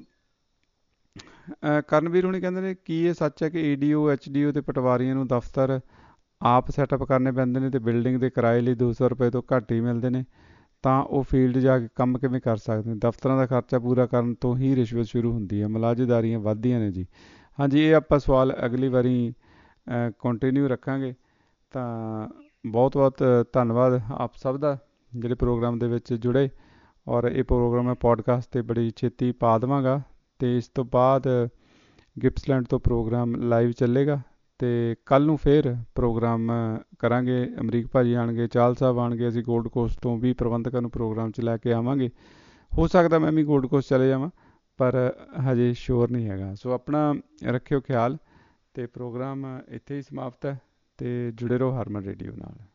Speaker 2: ਕਰਨਵੀਰ ਹੁਣੀ ਕਹਿੰਦੇ ਨੇ ਕੀ ਇਹ ਸੱਚ ਹੈ ਕਿ ADO HDO ਅਤੇ ਪਟਵਾਰੀਆਂ ਨੂੰ ਦਫ਼ਤਰ ਆਪ ਸੈਟਅਪ ਕਰਨੇ ਪੈਂਦੇ ਨੇ ਅਤੇ ਬਿਲਡਿੰਗ ਦੇ ਕਿਰਾਏ ਲਈ 200 ਰੁਪਏ ਤੋਂ ਘੱਟ ਹੀ ਮਿਲਦੇ ਨੇ, ਤਾਂ ਉਹ ਫੀਲਡ ਜਾ ਕੇ ਕੰਮ ਕਿਵੇਂ ਕਰ ਸਕਦੇ ਨੇ? ਦਫ਼ਤਰਾਂ ਦਾ ਖਰਚਾ ਪੂਰਾ ਕਰਨ ਤੋਂ ਹੀ ਰਿਸ਼ਵਤ ਸ਼ੁਰੂ ਹੁੰਦੀ ਹੈ, ਮੁਲਾਜ਼ੇਦਾਰੀਆਂ ਵੱਧਦੀਆਂ ਨੇ ਜੀ। ਹਾਂਜੀ, ਇਹ ਆਪਾਂ ਸਵਾਲ ਅਗਲੀ ਵਾਰੀ ਕੰਟੀਨਿਊ ਰੱਖਾਂਗੇ। ਤਾਂ ਬਹੁਤ ਬਹੁਤ ਧੰਨਵਾਦ ਆਪ ਸਭ ਦਾ ਜਿਹੜੇ ਪ੍ਰੋਗਰਾਮ ਦੇ ਵਿੱਚ ਜੁੜੇ। ਔਰ ਇਹ ਪ੍ਰੋਗਰਾਮ ਮੈਂ ਪੋਡਕਾਸਟ 'ਤੇ ਬੜੀ ਛੇਤੀ ਪਾ ਦੇਵਾਂਗਾ ਅਤੇ ਇਸ ਤੋਂ ਬਾਅਦ ਗਿਪਸਲੈਂਡ ਤੋਂ ਪ੍ਰੋਗਰਾਮ ਲਾਈਵ ਚੱਲੇਗਾ ਅਤੇ ਕੱਲ੍ਹ ਨੂੰ ਫਿਰ ਪ੍ਰੋਗਰਾਮ ਕਰਾਂਗੇ। ਅਮਰੀਕ ਭਾਜੀ ਆਉਣਗੇ, ਚਾਹਲ ਸਾਹਿਬ ਆਉਣਗੇ, ਅਸੀਂ ਗੋਲਡ ਕੋਸਟ ਤੋਂ ਵੀ ਪ੍ਰਬੰਧਕਾਂ ਨੂੰ ਪ੍ਰੋਗਰਾਮ 'ਚ ਲੈ ਕੇ ਆਵਾਂਗੇ। ਹੋ ਸਕਦਾ ਮੈਂ ਵੀ ਗੋਲਡ ਕੋਸਟ ਚਲੇ ਜਾਵਾਂ, ਪਰ ਹਜੇ ਸ਼ੋਰ ਨਹੀਂ ਹੈਗਾ। ਸੋ ਆਪਣਾ ਰੱਖਿਓ ਖਿਆਲ, ਅਤੇ ਪ੍ਰੋਗਰਾਮ ਇੱਥੇ ਹੀ ਸਮਾਪਤ ਹੈ। ਅਤੇ ਜੁੜੇ ਰਹੋ ਹਰਮਨ ਰੇਡੀਓ ਨਾਲ।